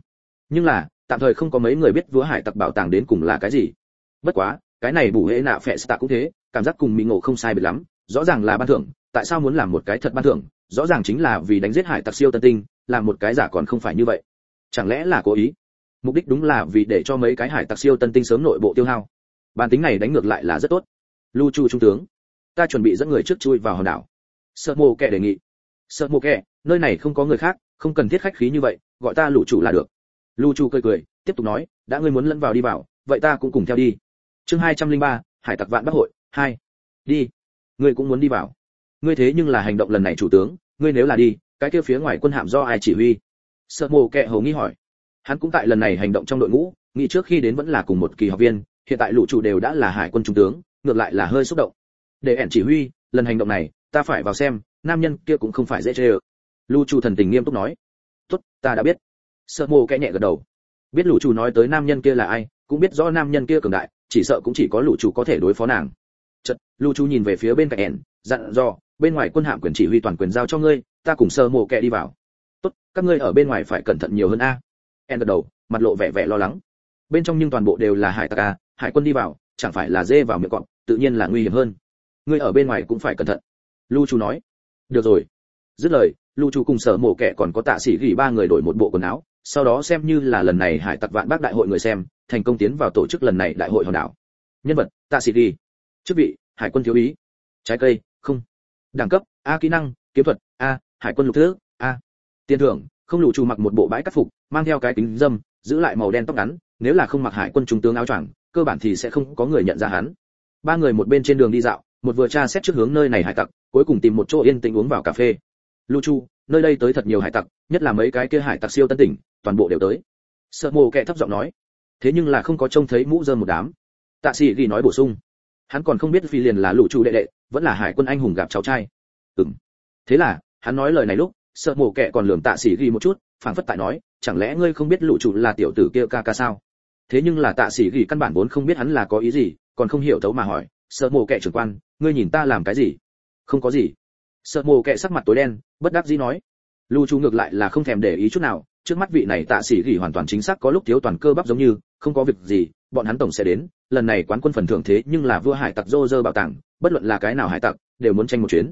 Nhưng là tạm thời không có mấy người biết vua hải tặc bảo tàng đến cùng là cái gì. Bất quá cái này bù hệ nạ phệ tạ cũng thế, cảm giác cùng mỹ ngộ không sai biệt lắm, rõ ràng là ban thưởng, tại sao muốn làm một cái thật ban thưởng, rõ ràng chính là vì đánh giết hải tặc siêu tân tinh, làm một cái giả còn không phải như vậy. Chẳng lẽ là cố ý? Mục đích đúng là vì để cho mấy cái hải tặc siêu tân tinh sớm nội bộ tiêu hao. Bản tính này đánh ngược lại là rất tốt. Lưu Chu trung tướng, ta chuẩn bị dẫn người trước chui vào hòn đảo. Sợ Mộ Kẻ đề nghị. Sợ Mộ Kẻ, nơi này không có người khác, không cần thiết khách khí như vậy, gọi ta lũ chủ là được. Lưu Chu cười cười, tiếp tục nói, đã ngươi muốn lẫn vào đi vào, vậy ta cũng cùng theo đi. Chương 203, Hải tặc vạn bắc hội 2. Đi. Ngươi cũng muốn đi vào. Ngươi thế nhưng là hành động lần này chủ tướng, ngươi nếu là đi, cái kia phía ngoài quân hạm do ai chỉ huy? Sợ Mộ Kẻ hầu nghi hỏi. Hắn cũng tại lần này hành động trong đội ngũ, nghĩ trước khi đến vẫn là cùng một kỳ học viên, hiện tại lũ chủ đều đã là hải quân trung tướng, ngược lại là hơi xúc động. Để ẻn chỉ huy, lần hành động này, ta phải vào xem, nam nhân kia cũng không phải dễ chơi. Lũ chủ thần tình nghiêm túc nói. Tốt, ta đã biết. Sợ Mộ Kẻ nhẹ gật đầu. Biết lũ chủ nói tới nam nhân kia là ai, cũng biết rõ nam nhân kia cường đại, chỉ sợ cũng chỉ có lũ chủ có thể đối phó nàng. Chợt, lũ chủ nhìn về phía bên cạnh ẻn, dặn dò, bên ngoài quân hạm quyền chỉ huy toàn quyền giao cho ngươi, ta cùng Sợ Mộ Kẻ đi vào. Tốt, các ngươi ở bên ngoài phải cẩn thận nhiều hơn a. En gật đầu, mặt lộ vẻ vẻ lo lắng. Bên trong nhưng toàn bộ đều là hải tặc a, hải quân đi vào, chẳng phải là dê vào miệng cọp, tự nhiên là nguy hiểm hơn. Ngươi ở bên ngoài cũng phải cẩn thận. Lưu Chu nói. Được rồi. Dứt lời, Lưu Chu cùng Sở Mộ Kẻ còn có Tạ Sĩ Gỉ ba người đổi một bộ quần áo, sau đó xem như là lần này hải tặc vạn bác đại hội người xem, thành công tiến vào tổ chức lần này đại hội hòn đảo. Nhân vật: Tạ Sĩ Gỉ. Chức vị: Hải quân thiếu úy. Trái cây: không. Đẳng cấp: A. Kỹ năng: kiếm thuật A. Hải quân lục thứ A. Tiền thưởng: không. Lưu Chu mặc một bộ bãi cắt phục, mang theo cái kính dâm, giữ lại màu đen tóc ngắn, nếu là không mặc hải quân trung tướng áo choàng, cơ bản thì sẽ không có người nhận ra hắn. Ba người một bên trên đường đi dạo, một vừa tra xét trước hướng nơi này hải tặc, cuối cùng tìm một chỗ yên tĩnh uống vào cà phê. Lưu Chu, nơi đây tới thật nhiều hải tặc, nhất là mấy cái kia hải tặc siêu tân tỉnh, toàn bộ đều tới. Sợ Mộ Kẻ thấp giọng nói. Thế nhưng là không có trông thấy mũ rơm một đám. Tạ Sĩ Gỉ nói bổ sung. Hắn còn không biết phi liền là Lưu Chu đệ đệ, vẫn là hải quân anh hùng gặp cháu trai. Thế là, hắn nói lời này lúc, Sợ Mộ Kẻ còn lườm Tạ Sĩ Gỉ một chút, phảng phất tại nói, chẳng lẽ ngươi không biết Lưu Chu là tiểu tử kia ca ca sao? Thế nhưng là Tạ Sĩ Gỉ căn bản vốn không biết hắn là có ý gì, còn không hiểu thấu mà hỏi, Sợ Mộ Kẻ trưởng quan, ngươi nhìn ta làm cái gì? Không có gì. Sợ Mộ Kẻ sắc mặt tối đen, bất đắc dĩ nói. Lưu Chu ngược lại là không thèm để ý chút nào, trước mắt vị này Tạ Sĩ Gỉ hoàn toàn chính xác có lúc thiếu toàn cơ bắp giống như, không có việc gì, bọn hắn tổng sẽ đến, lần này quán quân phần thưởng thế nhưng là vua hải tặc Roger bảo tàng, bất luận là cái nào hải tặc, đều muốn tranh một chuyến.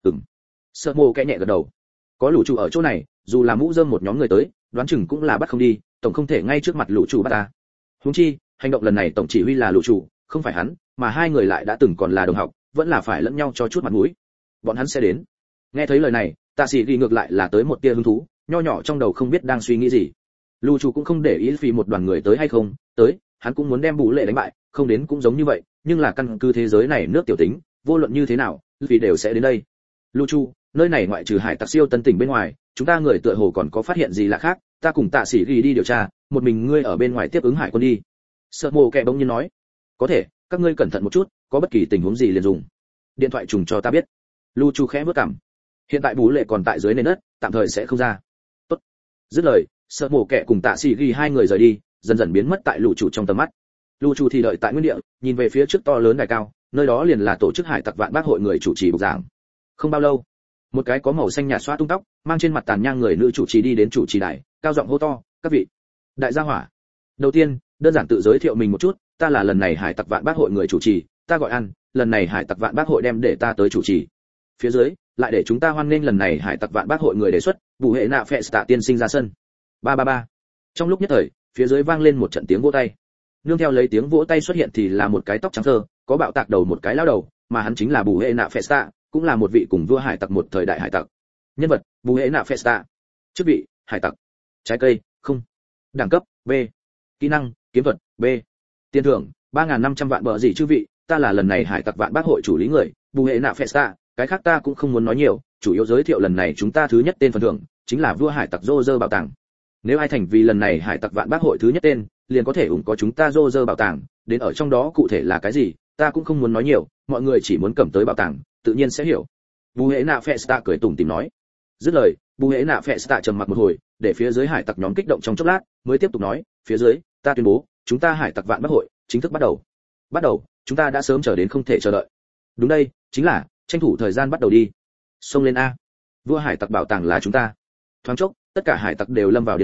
Sợ Mộ Kẻ nhẹ gật đầu. Có Lưu Chu ở chỗ này, dù là mũ rơm một nhóm người tới, đoán chừng cũng là bắt không đi, tổng không thể ngay trước mặt Lưu Chu bắt ta. Huống chi, hành động lần này tổng chỉ huy là Lưu Chu, không phải hắn, mà hai người lại đã từng còn là đồng học, vẫn là phải lẫn nhau cho chút mặt mũi. Bọn hắn sẽ đến. Nghe thấy lời này, Tạ Sĩ Gỉ ngược lại là tới một tia hứng thú, nho nhỏ trong đầu không biết đang suy nghĩ gì. Lưu Chu cũng không để ý vì một đoàn người tới hay không, tới, hắn cũng muốn đem Bù Lệ đánh bại, không đến cũng giống như vậy, nhưng là căn cứ thế giới này nước tiểu tính, vô luận như thế nào, vì đều sẽ đến đây. Lưu Chu, nơi này ngoại trừ hải tặc siêu tân tỉnh bên ngoài, chúng ta người tựa hồ còn có phát hiện gì lạ khác, ta cùng Tạ Sĩ Gỉ đi điều tra, một mình ngươi ở bên ngoài tiếp ứng hải quân đi. Sợ Mộ Kẻ bỗng nhiên nói. Có thể, các ngươi cẩn thận một chút, có bất kỳ tình huống gì liền dùng điện thoại trùng cho ta biết. Lưu Chu khẽ bước cằm. Hiện tại Bú Lệ còn tại dưới nền đất, tạm thời sẽ không ra. Tốt. Dứt lời, Sợ Mộ Kẻ cùng Tạ Sĩ Gỉ hai người rời đi, dần dần biến mất tại Lưu Chu trong tầm mắt. Lưu Chu thì đợi tại nguyên địa, nhìn về phía trước to lớn đài cao, nơi đó liền là tổ chức hải tặc vạn bác hội người chủ trì bục giảng. Không bao lâu, một cái có màu xanh nhạt xóa tung tóc, mang trên mặt tàn nhang người nữ chủ trì đi đến chủ trì đài, cao giọng hô to, các vị đại gia hỏa. Đầu tiên, đơn giản tự giới thiệu mình một chút, ta là lần này hải tặc vạn bác hội người chủ trì, ta gọi An, lần này hải tặc vạn bác hội đem để ta tới chủ trì. Phía dưới, lại để chúng ta hoan nghênh lần này hải tặc vạn bác hội người đề xuất, Bù Hệ Nạ Phệ Tạ tiên sinh ra sân. 333. Trong lúc nhất thời, phía dưới vang lên một trận tiếng vỗ tay. Nương theo lấy tiếng vỗ tay xuất hiện thì là một cái tóc trắng thơ, có bạo tạc đầu một cái lao đầu, mà hắn chính là Bù Hệ Nạ Phệ Tạ, cũng là một vị cùng vua hải tặc một thời đại hải tặc. Nhân vật: Bù Hệ Nạ Phệ Tạ. Chức vị: hải tặc. Trái cây: không. Đẳng cấp: B. Kỹ năng: kiếm thuật B. Tiền thưởng: 3.500 vạn bờ gì chư vị, ta là lần này hải tặc vạn bác hội chủ lý người, Bù Hệ Nạ Phệ Tạ, cái khác ta cũng không muốn nói nhiều, chủ yếu giới thiệu lần này chúng ta thứ nhất tên phần thưởng, chính là vua hải tặc Roger bảo tàng. Nếu ai thành vì lần này hải tặc vạn bác hội thứ nhất tên, liền có thể ủng có chúng ta Roger bảo tàng, đến ở trong đó cụ thể là cái gì, ta cũng không muốn nói nhiều, mọi người chỉ muốn cầm tới bảo tàng, tự nhiên sẽ hiểu. Bù Hệ Nạ Phệ Tạ cười tủm tỉm nói. Dứt lời, Bù Hệ Nạ Phệ Tạ trầm mặc một hồi, để phía dưới hải tặc nhóm kích động trong chốc lát, mới tiếp tục nói, phía dưới, ta tuyên bố, chúng ta hải tặc vạn bác hội chính thức bắt đầu. Bắt đầu, chúng ta đã sớm chờ đến không thể chờ đợi. Đúng đây, chính là tranh thủ thời gian bắt đầu đi. Xông lên a. Vua hải tặc bảo tàng là chúng ta. Thoáng chốc, tất cả hải tặc đều lâm vào điên cuồng,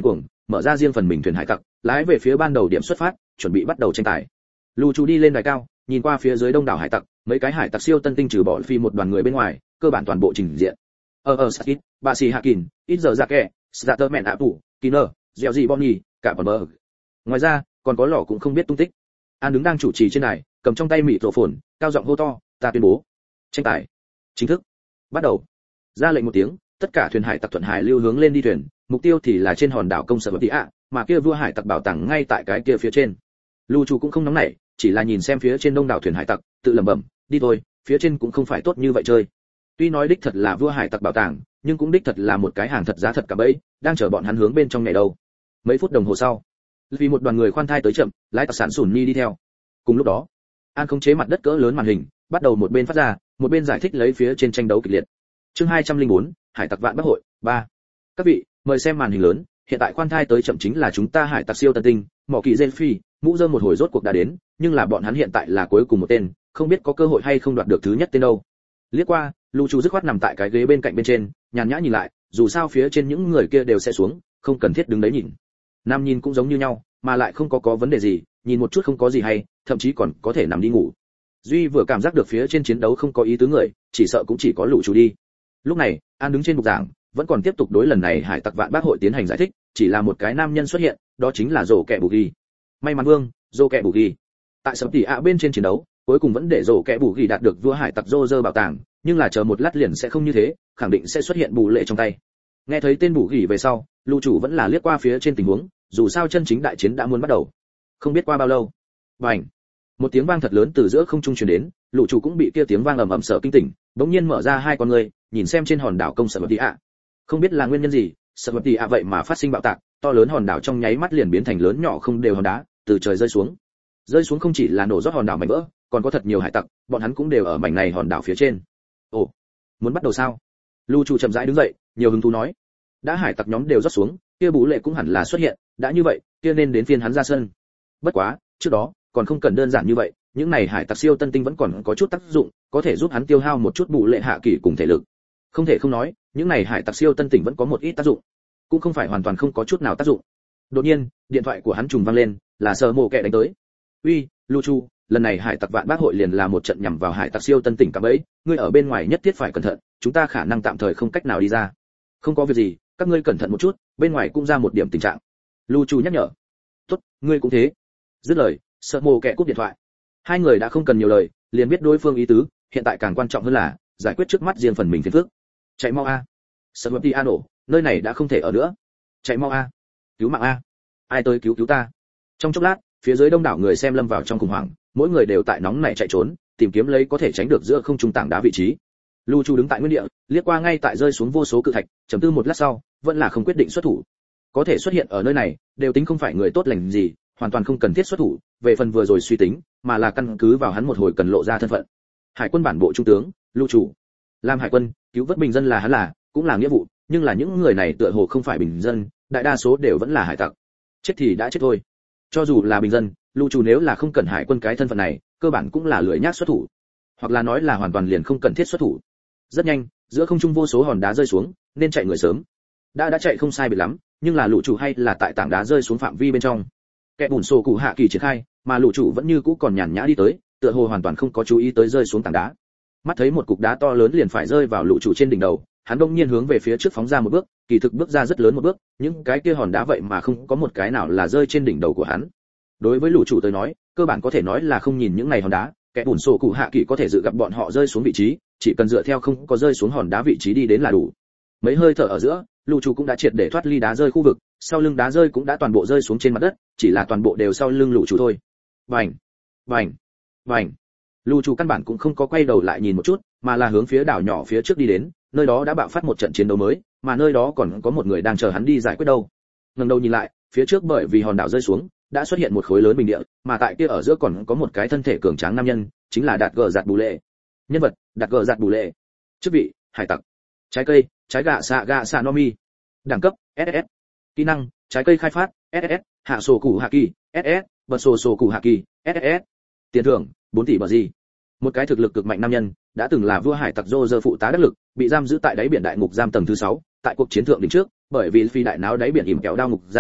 mở ra riêng phần mình thuyền hải tặc, lái về phía ban đầu điểm xuất phát, chuẩn bị bắt đầu tranh tài. Lù Chủ đi lên đài cao, nhìn qua phía dưới đông đảo hải tặc, mấy cái hải tặc siêu tân tinh trừ bỏ phi một đoàn người bên ngoài, cơ bản toàn bộ trình diện. Sakit, bà xì Hakin, ít giờ ra kẻ, Starterman ạ tủ, Kiner, dẻo gì Bonnie, cả bọn bờ. Ngoài ra, còn có lọ cũng không biết tung tích. An đứng đang chủ trì trên đài, cầm trong tay mịt rổ phồn, cao giọng hô to, ta tuyên bố, tranh tài chính thức bắt đầu. Ra lệnh một tiếng, tất cả thuyền hải tặc thuận hải lưu hướng lên đi thuyền, mục tiêu thì là trên hòn đảo công sở Tị ạ, mà kia vua hải tặc bảo tàng ngay tại cái kia phía trên. Lưu Chủ cũng không nóng nảy, chỉ là nhìn xem phía trên đông đảo thuyền hải tặc, tự lẩm bẩm, đi thôi, phía trên cũng không phải tốt như vậy chơi. Tuy nói đích thật là vua hải tặc bảo tàng, nhưng cũng đích thật là một cái hàng thật giá thật cả bẫy, đang chờ bọn hắn hướng bên trong này đâu. Mấy phút đồng hồ sau, vì một đoàn người khoan thai tới chậm, lái tặc sản sủn ni đi theo. Cùng lúc đó, An khống chế mặt đất cỡ lớn màn hình, bắt đầu một bên phát ra, một bên giải thích lấy phía trên tranh đấu kịch liệt. Chương 204, Hải tặc vạn bắc hội 3. Các vị, mời xem màn hình lớn, hiện tại khoan thai tới chậm chính là chúng ta hải tặc siêu tân tinh, mỏ kỳ Zelphi, mũ rơm một hồi rốt cuộc đã đến, nhưng là bọn hắn hiện tại là cuối cùng một tên, không biết có cơ hội hay không đoạt được thứ nhất tên đâu. Liếc qua, Lưu Chu dứt khoát nằm tại cái ghế bên cạnh bên trên, nhàn nhã nhìn lại, dù sao phía trên những người kia đều sẽ xuống, không cần thiết đứng đấy nhìn. Nam nhìn cũng giống như nhau, mà lại không có vấn đề gì, nhìn một chút không có gì hay, thậm chí còn có thể nằm đi ngủ. Duy vừa cảm giác được phía trên chiến đấu không có ý tứ người, chỉ sợ cũng chỉ có Lưu Chu đi. Lúc này, An đứng trên bục giảng, vẫn còn tiếp tục đối lần này hải tặc vạn bác hội tiến hành giải thích, chỉ là một cái nam nhân xuất hiện, đó chính là Rồ Kẹ Bù Ghi. May mắn vương, Rồ Kẹ Bù Ghi. Tại sấm tỉ ạ bên trên chiến đấu, cuối cùng vẫn để Rồ Kẹ Bù Ghi đạt được vua hải tặc Roger bảo tàng, nhưng là chờ một lát liền sẽ không như thế, khẳng định sẽ xuất hiện Bù Lệ trong tay. Nghe thấy tên Bù Ghi về sau, Lưu Chủ vẫn là liếc qua phía trên tình huống, dù sao chân chính đại chiến đã muốn bắt đầu. Không biết qua bao lâu, bành, một tiếng vang thật lớn từ giữa không trung truyền đến, Lưu Chủ cũng bị kia tiếng vang ầm ầm sợ kinh tỉnh, bỗng nhiên mở ra hai con người, nhìn xem trên hòn đảo công sở tỉ ạ. Không biết là nguyên nhân gì, sở tỉ ạ vậy mà phát sinh bạo tạc, to lớn hòn đảo trong nháy mắt liền biến thành lớn nhỏ không đều hòn đá, từ trời rơi xuống. Rơi xuống không chỉ là nổ rót hòn đảo mảnh vỡ, còn có thật nhiều hải tặc, bọn hắn cũng đều ở mảnh này hòn đảo phía trên. Ồ, muốn bắt đầu sao? Lưu Chủ chậm rãi đứng dậy, nhiều hứng thú nói. Đã hải tặc nhóm đều rót xuống, kia Bú Lệ cũng hẳn là xuất hiện, đã như vậy, kia nên đến phiên hắn ra sân. Bất quá, trước đó, còn không cần đơn giản như vậy, những này hải tặc siêu tân tinh vẫn còn có chút tác dụng, có thể giúp hắn tiêu hao một chút Bú Lệ hạ kỳ cùng thể lực. Không thể không nói, những này hải tặc siêu tân tinh vẫn có một ít tác dụng, cũng không phải hoàn toàn không có chút nào tác dụng. Đột nhiên, điện thoại của hắn trùng vang lên, là Sở Mộ Kệ đánh tới. "Uy, Lưu Chu, lần này hải tặc vạn bác hội liền là một trận nhằm vào hải tặc siêu tân tỉnh cả bấy, ngươi ở bên ngoài nhất thiết phải cẩn thận, chúng ta khả năng tạm thời không cách nào đi ra." "Không có việc gì, các ngươi cẩn thận một chút, bên ngoài cũng ra một điểm tình trạng." Lưu Chu nhắc nhở. "Tốt, ngươi cũng thế." Dứt lời, Sở Mộ Kệ cúp điện thoại. Hai người đã không cần nhiều lời, liền biết đối phương ý tứ, hiện tại càng quan trọng hơn là giải quyết trước mắt riêng phần mình phiền phức. "Chạy mau a." Sở Mộ Kệ nổ, nơi này đã không thể ở nữa. "Chạy mau a." "Cứu mạng a." "Ai tới cứu ta." Trong chốc lát, phía dưới đông đảo người xem lâm vào trong khủng hoảng, mỗi người đều tại nóng nảy chạy trốn, tìm kiếm lấy có thể tránh được giữa không trung tảng đá vị trí. Lưu Chu đứng tại nguyên địa, liếc qua ngay tại rơi xuống vô số cự thạch, trầm tư một lát sau, vẫn là không quyết định xuất thủ. Có thể xuất hiện ở nơi này, đều tính không phải người tốt lành gì, hoàn toàn không cần thiết xuất thủ, về phần vừa rồi suy tính, mà là căn cứ vào hắn một hồi cần lộ ra thân phận. Hải quân bản bộ trung tướng, Lưu Chu. Làm hải quân, cứu vớt bình dân là hắn là, cũng là nghĩa vụ, nhưng là những người này tựa hồ không phải bình dân, đại đa số đều vẫn là hải tặc. Chết thì đã chết thôi. Cho dù là bình dân, Lưu Chu nếu là không cần hải quân cái thân phận này, cơ bản cũng là lười nhác xuất thủ, hoặc là nói là hoàn toàn liền không cần thiết xuất thủ. Rất nhanh, giữa không trung vô số hòn đá rơi xuống, nên chạy người sớm. Đã chạy không sai biệt lắm, nhưng là Lưu Chu hay là tại tảng đá rơi xuống phạm vi bên trong. Kẻ bùn sổ cụ hạ kỳ triển khai, mà Lưu Chu vẫn như cũ còn nhàn nhã đi tới, tựa hồ hoàn toàn không có chú ý tới rơi xuống tảng đá. Mắt thấy một cục đá to lớn liền phải rơi vào Lưu Chu trên đỉnh đầu, hắn bỗng nhiên hướng về phía trước phóng ra một bước, kỳ thực bước ra rất lớn một bước, những cái kia hòn đá vậy mà không có một cái nào là rơi trên đỉnh đầu của hắn. Đối với Lưu Chủ tới nói, cơ bản có thể nói là không nhìn những này hòn đá, kẻ bùn sổ cụ hạ kỳ có thể dự gặp bọn họ rơi xuống vị trí, chỉ cần dựa theo không có rơi xuống hòn đá vị trí đi đến là đủ. Mấy hơi thở ở giữa, Lưu Chủ cũng đã triệt để thoát ly đá rơi khu vực, sau lưng đá rơi cũng đã toàn bộ rơi xuống trên mặt đất, chỉ là toàn bộ đều sau lưng Lưu Chủ thôi. Bành, bành, bành. Lưu Chủ căn bản cũng không có quay đầu lại nhìn một chút, mà là hướng phía đảo nhỏ phía trước đi đến, nơi đó đã bạo phát một trận chiến đấu mới, mà nơi đó còn có một người đang chờ hắn đi giải quyết đâu. Ngẩng đầu nhìn lại, phía trước bởi vì hòn đảo rơi xuống, đã xuất hiện một khối lớn bình địa, mà tại kia ở giữa còn có một cái thân thể cường tráng nam nhân, chính là Đạt Gờ Giạt Bù Lệ. Nhân vật: Đạt Gờ Giạt Bù Lệ. Chức vị: hải tặc. Trái cây: trái gạ xạ nomi. Đẳng cấp: SS. Kỹ năng: trái cây khai phát, SS, hạ sổ củ hạ kỳ, SS, bật sổ củ hạ kỳ, SS. Tiền thưởng: 4 tỷ bờ gì. Một cái thực lực cực mạnh nam nhân, đã từng là vua hải tặc Roger phụ tá đắc lực, bị giam giữ tại đáy biển đại ngục giam tầng thứ 6, tại cuộc chiến thượng đỉnh trước, bởi vì phi đại náo đáy biển ỉm kéo đao ngục giam,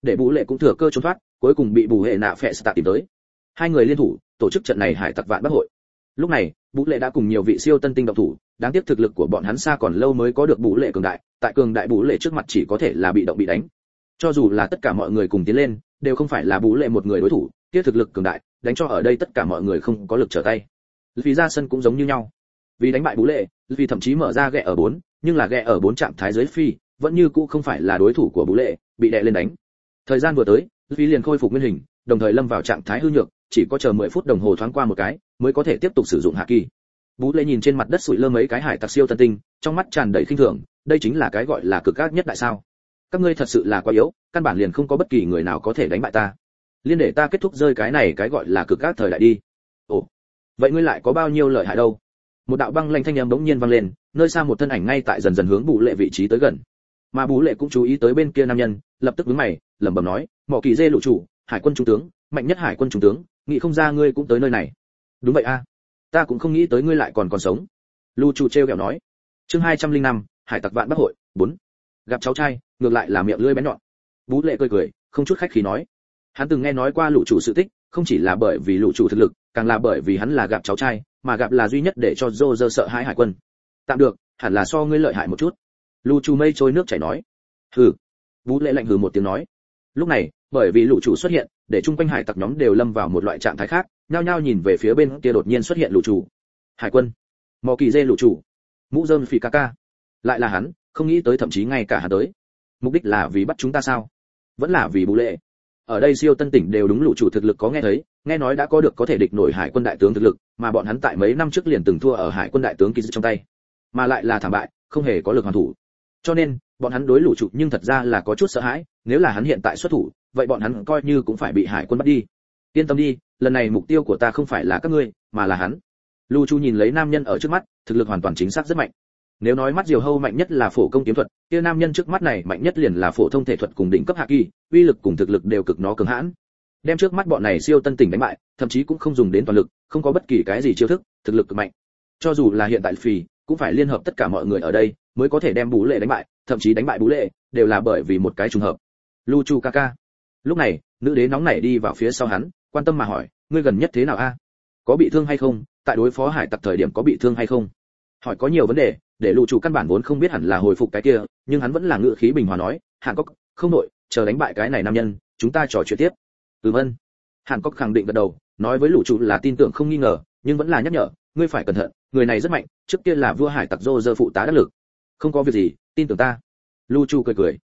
để bú lệ cũng thừa cơ trốn thoát, cuối cùng bị bù hệ nạ phệ tạ tìm tới. Hai người liên thủ tổ chức trận này hải tặc vạn bất hội. Lúc này bú lệ đã cùng nhiều vị siêu tân tinh động thủ, đáng tiếc thực lực của bọn hắn xa còn lâu mới có được bú lệ cường đại, tại cường đại bú lệ trước mặt chỉ có thể là bị động bị đánh. Cho dù là tất cả mọi người cùng tiến lên, đều không phải là bú lệ một người đối thủ, kia thực lực cường đại, đánh cho ở đây tất cả mọi người không có lực trở tay. Vì ra sân cũng giống như nhau. Vì đánh bại bú lệ, vì thậm chí mở ra ghẹ ở 4, nhưng là ghẹ ở 4 trạng thái dưới phi, vẫn như cũ không phải là đối thủ của bú lệ, bị đè lên đánh. Thời gian vừa tới, vì liền khôi phục nguyên hình, đồng thời lâm vào trạng thái hư nhược, chỉ có chờ 10 phút đồng hồ thoáng qua một cái, mới có thể tiếp tục sử dụng hạ kỳ. Bú lệ nhìn trên mặt đất sủi lơ mấy cái hải tặc siêu tân tinh, trong mắt tràn đầy khinh thường, đây chính là cái gọi là cực ác nhất đại sao? Các ngươi thật sự là quá yếu, căn bản liền không có bất kỳ người nào có thể đánh bại ta. Liên để ta kết thúc rơi cái này cái gọi là cực ác thời đại đi. Ồ, vậy ngươi lại có bao nhiêu lợi hại đâu? Một đạo băng lanh thanh âm bỗng nhiên vang lên, nơi xa một thân ảnh ngay tại dần dần hướng Bú lệ vị trí tới gần. Mà Bú lệ cũng chú ý tới bên kia nam nhân, lập tức nhướng mày, lẩm bẩm nói, "Mỏ Kỳ Dê lũ chủ, hải quân trung tướng, mạnh nhất hải quân trung tướng, nghĩ không ra ngươi cũng tới nơi này." "Đúng vậy a, ta cũng không nghĩ tới ngươi lại còn sống." Lũ chủ trêu ghẹo nói. Chương 205, hải tặc vạn bắc hội 4. Gặp cháu trai, ngược lại là miệng lưỡi bén nhọn. Bú lệ cười cười, không chút khách khí nói. Hắn từng nghe nói qua lũ chủ sự tích, không chỉ là bởi vì lũ chủ thực lực, càng là bởi vì hắn là gặp cháu trai, mà gặp là duy nhất để cho Roger sợ hãi hải quân. Tạm được, hẳn là so ngươi lợi hại một chút. Lũ chủ mây trôi nước chảy nói. Hừ. Bú lệ lạnh hừ một tiếng nói. Lúc này, bởi vì lũ chủ xuất hiện, để chung quanh hải tặc nhóm đều lâm vào một loại trạng thái khác, nhao nhao nhìn về phía bên kia đột nhiên xuất hiện lũ chủ. Hải quân. Mò Kỳ Dê lũ chủ. Mũ rơm phì ca ca. Lại là hắn, không nghĩ tới thậm chí ngay cả hắn tới. Mục đích là vì bắt chúng ta sao? Vẫn là vì Bú lệ? Ở đây siêu tân tỉnh đều đúng lũ chủ thực lực có nghe thấy, nghe nói đã có được có thể địch nổi hải quân đại tướng thực lực, mà bọn hắn tại mấy năm trước liền từng thua ở hải quân đại tướng Kỳ trong tay, mà lại là thảm bại, không hề có lực hoàn thủ. Cho nên, bọn hắn đối lũ chủ nhưng thật ra là có chút sợ hãi, nếu là hắn hiện tại xuất thủ, vậy bọn hắn coi như cũng phải bị hải quân bắt đi. Yên tâm đi, lần này mục tiêu của ta không phải là các ngươi, mà là hắn. Lũ chủ nhìn lấy nam nhân ở trước mắt, thực lực hoàn toàn chính xác rất mạnh. Nếu nói mắt diều hâu mạnh nhất là phổ công kiếm thuật, kia nam nhân trước mắt này mạnh nhất liền là phổ thông thể thuật cùng đỉnh cấp hạ kỳ, uy lực cùng thực lực đều cực nó cường hãn. Đem trước mắt bọn này siêu tân tỉnh đánh bại, thậm chí cũng không dùng đến toàn lực, không có bất kỳ cái gì chiêu thức, thực lực cực mạnh. Cho dù là hiện tại phì, cũng phải liên hợp tất cả mọi người ở đây mới có thể đem Bú lệ đánh bại, thậm chí đánh bại Bú lệ đều là bởi vì một cái trùng hợp. Luchu Kaka. Lúc này, nữ đế nóng nảy đi vào phía sau hắn, quan tâm mà hỏi, ngươi gần nhất thế nào a? Có bị thương hay không? Tại đối phó hải tặc thời điểm có bị thương hay không? Hỏi có nhiều vấn đề, để lũ chủ căn bản vốn không biết hẳn là hồi phục cái kia, nhưng hắn vẫn là ngữ khí bình hòa nói, Hàn Cốc, không nội, chờ đánh bại cái này nam nhân, chúng ta trò chuyện tiếp. Vâng. Hàn Cốc khẳng định gật đầu, nói với lũ chủ là tin tưởng không nghi ngờ, nhưng vẫn là nhắc nhở, ngươi phải cẩn thận, người này rất mạnh, trước kia là vua hải tặc Roger phụ tá đắc lực. Không có việc gì, tin tưởng ta. Lũ chủ cười cười.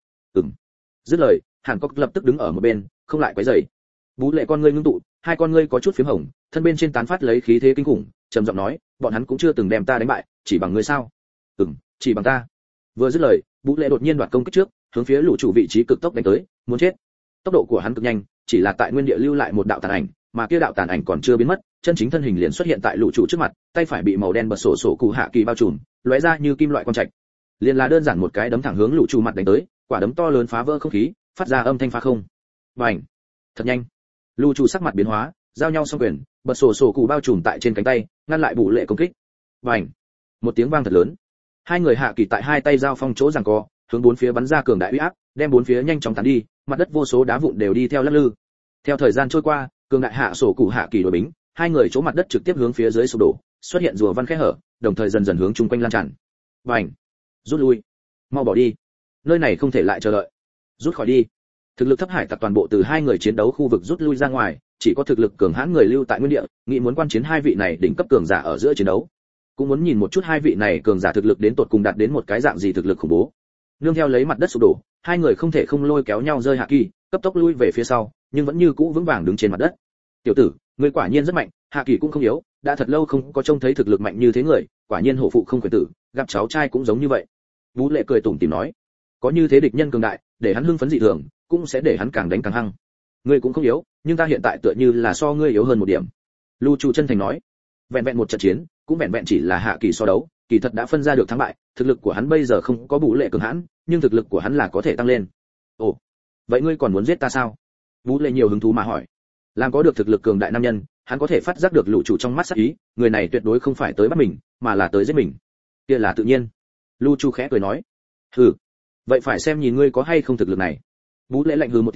Dứt lời, Hàn Cốc lập tức đứng ở một bên, không lại quấy rầy. Bú lệ con ngươi ngưng tụ, hai con ngươi có chút phím hồng, thân bên trên tán phát lấy khí thế kinh khủng, trầm giọng nói, bọn hắn cũng chưa từng đem ta đánh bại, chỉ bằng ngươi sao? Chỉ bằng ta. Vừa dứt lời, Bú lệ đột nhiên đoạt công kích trước, hướng phía lũ chủ vị trí cực tốc đánh tới, muốn chết. Tốc độ của hắn cực nhanh, chỉ là tại nguyên địa lưu lại một đạo tàn ảnh, mà kia đạo tàn ảnh còn chưa biến mất, chân chính thân hình liền xuất hiện tại lũ chủ trước mặt, tay phải bị màu đen bật sổ sổ cụ hạ kỳ bao trùm, lóe ra như kim loại quang trạch. Liền là đơn giản một cái đấm thẳng hướng lũ chủ mặt đánh tới, quả đấm to lớn phá vỡ không khí, phát ra âm thanh phá không. Bành! Thật nhanh. Lũ chủ sắc mặt biến hóa, giao nhau song quyền, bật sổ sổ cụ bao trùm tại trên cánh tay, ngăn lại Bú lệ công kích. Bành! Một tiếng vang thật lớn. Hai người hạ kỳ tại hai tay giao phong chỗ giằng co, hướng bốn phía bắn ra cường đại uy áp, đem bốn phía nhanh chóng tán đi, mặt đất vô số đá vụn đều đi theo lắc lư. Theo thời gian trôi qua, cường đại hạ sổ cụ hạ kỳ đối bính, hai người chỗ mặt đất trực tiếp hướng phía dưới sụp đổ, xuất hiện rùa văn khe hở, đồng thời dần dần hướng chung quanh lan tràn. Bành! Rút lui, mau bỏ đi, nơi này không thể lại chờ đợi, rút khỏi đi. Thực lực thấp hải tặc toàn bộ từ hai người chiến đấu khu vực rút lui ra ngoài, chỉ có thực lực cường hãn người lưu tại nguyên địa, nghĩ muốn quan chiến hai vị này đỉnh cấp cường giả ở giữa chiến đấu, cũng muốn nhìn một chút hai vị này cường giả thực lực đến tột cùng đạt đến một cái dạng gì thực lực khủng bố. Nương theo lấy mặt đất sụp đổ, hai người không thể không lôi kéo nhau rơi hạ kỳ, cấp tốc lui về phía sau, nhưng vẫn như cũ vững vàng đứng trên mặt đất. Tiểu tử, ngươi quả nhiên rất mạnh, hạ kỳ cũng không yếu, đã thật lâu không có trông thấy thực lực mạnh như thế người, quả nhiên hổ phụ không quyền tử, gặp cháu trai cũng giống như vậy. Bú lệ cười tủm tỉm nói, có như thế địch nhân cường đại, để hắn hưng phấn dị thường, cũng sẽ để hắn càng đánh càng hăng. Ngươi cũng không yếu, nhưng ta hiện tại tựa như là so ngươi yếu hơn một điểm. Lưu Chu chân thành nói, vẹn vẹn một trận chiến, cũng vẹn vẹn chỉ là hạ kỳ so đấu, kỳ thật đã phân ra được thắng bại, thực lực của hắn bây giờ không có Bú lệ cường hãn, nhưng thực lực của hắn là có thể tăng lên. Ồ, vậy ngươi còn muốn giết ta sao? Bú lệ nhiều hứng thú mà hỏi. Làm có được thực lực cường đại nam nhân, hắn có thể phát giác được lũ chủ trong mắt sắc ý, người này tuyệt đối không phải tới bắt mình, mà là tới giết mình. Kia là tự nhiên. Lưu Chu khẽ cười nói. Hừ, vậy phải xem nhìn ngươi có hay không thực lực này. Bú lệ lạnh hừ một tiếng,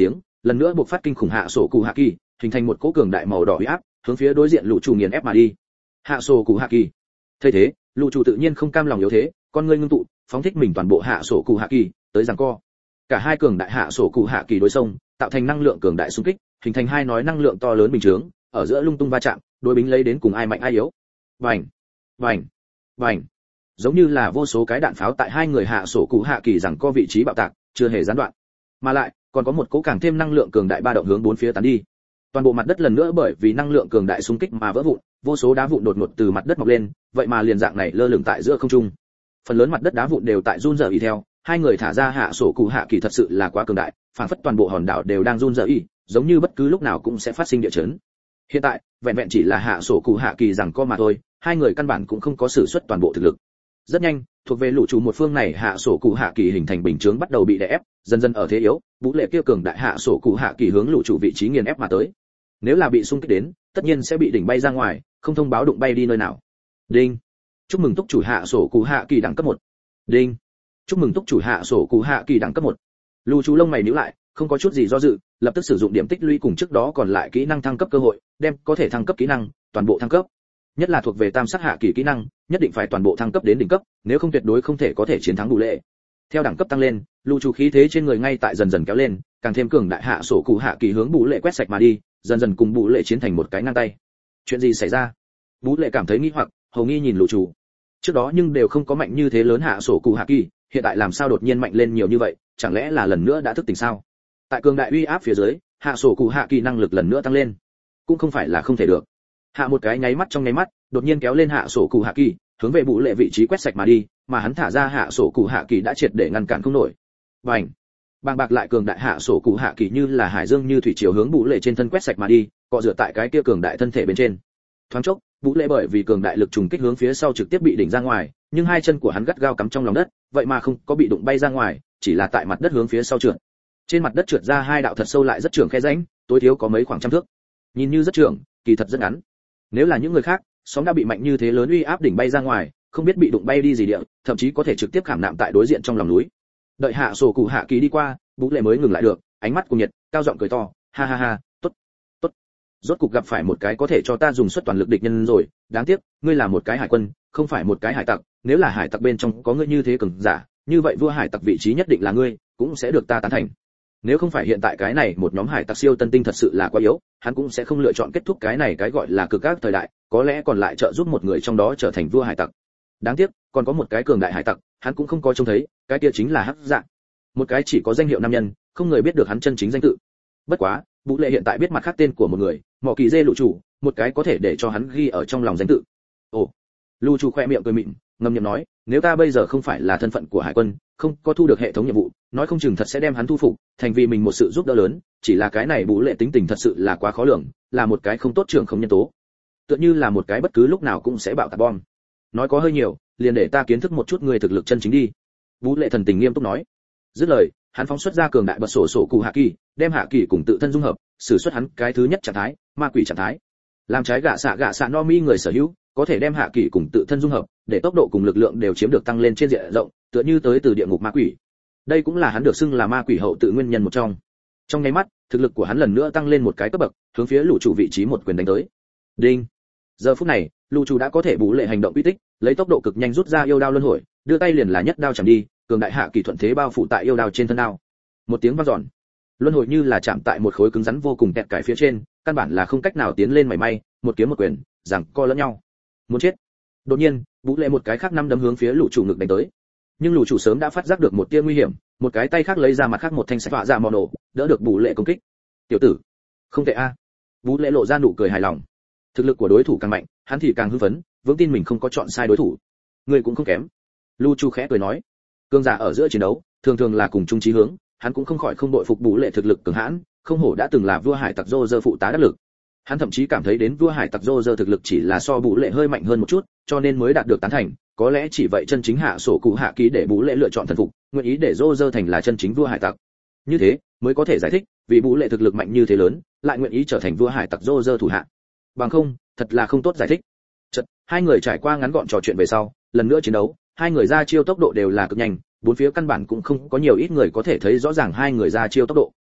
lần nữa buộc phát kinh khủng hạ sổ cụ hạ kỳ, hình thành một cỗ cường đại màu đỏ uy áp, hướng phía đối diện lũ chủ nghiền ép mà đi. Hạ sổ cụ hạ kỳ. Thấy thế, lũ chủ tự nhiên không cam lòng yếu thế, con ngươi ngưng tụ, phóng thích mình toàn bộ hạ sổ cụ hạ kỳ, tới giằng co. Cả hai cường đại hạ sổ cụ hạ kỳ đối xông, tạo thành năng lượng cường đại xung kích, hình thành hai nói năng lượng to lớn bình chướng, ở giữa lung tung va chạm, đối bính lấy đến cùng ai mạnh ai yếu. Vành, vành, vành. Giống như là vô số cái đạn pháo tại hai người hạ sổ cụ hạ kỳ giằng co vị trí bạo tạc, chưa hề gián đoạn. Mà lại, còn có một cỗ càng thêm năng lượng cường đại ba động hướng bốn phía tán đi. Toàn bộ mặt đất lần nữa bởi vì năng lượng cường đại xung kích mà vỡ vụn, vô số đá vụn đột ngột từ mặt đất mọc lên, vậy mà liền dạng này lơ lửng tại giữa không trung. Phần lớn mặt đất đá vụn đều tại run rẩy theo, hai người thả ra hạ sổ cụ hạ kỳ thật sự là quá cường đại, phản phất toàn bộ hòn đảo đều đang run rẩy, giống như bất cứ lúc nào cũng sẽ phát sinh địa chấn. Hiện tại, vẹn vẹn chỉ là hạ sổ cụ hạ kỳ rằng co mà thôi, hai người căn bản cũng không có sử xuất toàn bộ thực lực. Rất nhanh, thuộc về lũ chủ một phương này hạ sổ cụ hạ kỳ hình thành bình chướng bắt đầu bị đè ép, dần dần ở thế yếu, vũ lệ kia cường đại hạ sổ cụ hạ kỳ hướng lũ chủ vị trí nghiền ép mà tới. Nếu là bị xung kích đến, tất nhiên sẽ bị đỉnh bay ra ngoài, không thông báo đụng bay đi nơi nào. Đinh. Chúc mừng túc chủ hạ sổ cụ hạ kỳ đẳng cấp 1. Đinh. Chúc mừng túc chủ hạ sổ cụ hạ kỳ đẳng cấp 1. Lũ chủ lông mày nhíu lại, không có chút gì do dự, lập tức sử dụng điểm tích lũy cùng trước đó còn lại kỹ năng thăng cấp cơ hội, đem có thể thăng cấp kỹ năng toàn bộ thăng cấp. Nhất là thuộc về tam sát hạ kỳ kỹ năng, nhất định phải toàn bộ thăng cấp đến đỉnh cấp, nếu không tuyệt đối không thể có thể chiến thắng đủ lệ. Theo đẳng cấp tăng lên, lũ chủ khí thế trên người ngay tại dần dần kéo lên, càng thêm cường đại hạ sổ cụ hạ kỳ hướng bú lệ quét sạch mà đi, dần dần cùng bú lệ chiến thành một cái ngang tay. Chuyện gì xảy ra? Bú lệ cảm thấy nghi hoặc, hầu nghi nhìn lũ chủ. Trước đó nhưng đều không có mạnh như thế lớn hạ sổ cụ hạ kỳ, hiện tại làm sao đột nhiên mạnh lên nhiều như vậy, chẳng lẽ là lần nữa đã thức tỉnh sao? Tại cường đại uy áp phía dưới, hạ sổ cụ hạ kỳ năng lực lần nữa tăng lên, cũng không phải là không thể được. Hạ một cái nháy mắt trong nháy mắt, đột nhiên kéo lên hạ sổ cụ hạ kỳ, hướng về bú lệ vị trí quét sạch mà đi, mà hắn thả ra hạ sổ cụ hạ kỳ đã triệt để ngăn cản không nổi. Bành! Bàng bạc lại cường đại hạ sổ cụ hạ kỳ như là hải dương như thủy triều hướng bú lệ trên thân quét sạch mà đi, cọ rửa tại cái kia cường đại thân thể bên trên. Thoáng chốc, bú lệ bởi vì cường đại lực trùng kích hướng phía sau trực tiếp bị đỉnh ra ngoài, nhưng hai chân của hắn gắt gao cắm trong lòng đất, vậy mà không có bị đụng bay ra ngoài, chỉ là tại mặt đất hướng phía sau trượt. Trên mặt đất trượt ra hai đạo thật sâu lại rất trường khe rãnh, tối thiếu có mấy khoảng trăm thước. Nhìn như rất trường, kỳ thật rất ngắn. Nếu là những người khác, sóng đã bị mạnh như thế lớn uy áp đỉnh bay ra ngoài, không biết bị đụng bay đi gì địa, thậm chí có thể trực tiếp khảm nạm tại đối diện trong lòng núi. Đợi hạ sổ cụ hạ kỳ đi qua, bú lệ mới ngừng lại được, ánh mắt cuồng nhiệt, cao giọng cười to, ha ha ha, tốt, tốt, rốt cục gặp phải một cái có thể cho ta dùng suất toàn lực địch nhân rồi. Đáng tiếc, ngươi là một cái hải quân, không phải một cái hải tặc. Nếu là hải tặc bên trong có ngươi như thế cường giả, như vậy vua hải tặc vị trí nhất định là ngươi, cũng sẽ được ta tán thành. Nếu không phải hiện tại cái này một nhóm hải tặc siêu tân tinh thật sự là quá yếu, hắn cũng sẽ không lựa chọn kết thúc cái này cái gọi là cực các thời đại, có lẽ còn lại trợ giúp một người trong đó trở thành vua hải tặc. Đáng tiếc, còn có một cái cường đại hải tặc, hắn cũng không có trông thấy, cái kia chính là Hắc Dạ. Một cái chỉ có danh hiệu nam nhân, không người biết được hắn chân chính danh tự. Bất quá, Vũ Lệ hiện tại biết mặt khác tên của một người, Mỏ Kỳ Dê Lũ Chủ, một cái có thể để cho hắn ghi ở trong lòng danh tự. Ồ, Lũ Chủ khoe miệng cười mịn, ngầm nhầm nói, nếu ta bây giờ không phải là thân phận của hải quân, không có thu được hệ thống nhiệm vụ, nói không chừng thật sẽ đem hắn thu phục, thành vì mình một sự giúp đỡ lớn. Chỉ là cái này Vũ Lệ tính tình thật sự là quá khó lường, là một cái không tốt trưởng không nhân tố, tựa như là một cái bất cứ lúc nào cũng sẽ bạo tạc bom. Nói có hơi nhiều, liền để ta kiến thức một chút người thực lực chân chính đi. Vũ Lệ thần tình nghiêm túc nói. Dứt lời, hắn phóng xuất ra cường đại bật sổ sổ cụ hạ kỳ, đem hạ kỳ cùng tự thân dung hợp, sử xuất hắn cái thứ nhất trạng thái, ma quỷ trạng thái. Làm trái gạ xạ no mi người sở hữu, có thể đem hạ kỳ cùng tự thân dung hợp, để tốc độ cùng lực lượng đều chiếm được tăng lên trên diện rộng, tựa như tới từ địa ngục ma quỷ. Đây cũng là hắn được xưng là ma quỷ hậu tự nguyên nhân một trong. Trong nháy mắt, thực lực của hắn lần nữa tăng lên một cái cấp bậc, hướng phía lũ chủ vị trí một quyền đánh tới. Đinh. Giờ phút này, lũ chủ đã có thể bù lệ hành động uy tích, lấy tốc độ cực nhanh rút ra yêu đao luân hồi, đưa tay liền là nhất đao chạm đi, cường đại hạ kỳ thuận thế bao phủ tại yêu đao trên thân đao. Một tiếng vang dọn, luân hồi như là chạm tại một khối cứng rắn vô cùng tẹt cải phía trên, căn bản là không cách nào tiến lên mảy may, một kiếm một quyền, giằng co lẫn nhau. Muốn chết. Đột nhiên, Vũ Lệ một cái khác năm đấm hướng phía lũ chủ ngực đánh tới. Nhưng lũ chủ sớm đã phát giác được một tia nguy hiểm, một cái tay khác lấy ra mặt khác một thanh sạch vạ ra mò nổ, đỡ được Vũ Lệ công kích. Tiểu tử, không tệ a. Vũ Lệ lộ ra nụ cười hài lòng. Thực lực của đối thủ càng mạnh, hắn thì càng hưng phấn, vững tin mình không có chọn sai đối thủ. Người cũng không kém. Lu Chu khẽ cười nói. Cương giả ở giữa chiến đấu, thường thường là cùng chung chí hướng, hắn cũng không khỏi không đội phục Vũ Lệ thực lực cường hãn, không hổ đã từng là vua hải tặc Roger phụ tá đắc lực. Hắn thậm chí cảm thấy đến vua hải tặc Roger thực lực chỉ là so Vũ Lệ hơi mạnh hơn một chút, cho nên mới đạt được tán thành, có lẽ chỉ vậy chân chính hạ sổ cụ hạ ký để Vũ Lệ lựa chọn thần phục, nguyện ý để Roger thành là chân chính vua hải tặc. Như thế, mới có thể giải thích vì Vũ Lệ thực lực mạnh như thế lớn, lại nguyện ý trở thành vua hải tặc Roger thủ hạ. Bằng không, thật là không tốt giải thích. Chợt, hai người trải qua ngắn gọn trò chuyện về sau, lần nữa chiến đấu, hai người ra chiêu tốc độ đều là cực nhanh, bốn phía căn bản cũng không có nhiều ít người có thể thấy rõ ràng hai người ra chiêu tốc độ.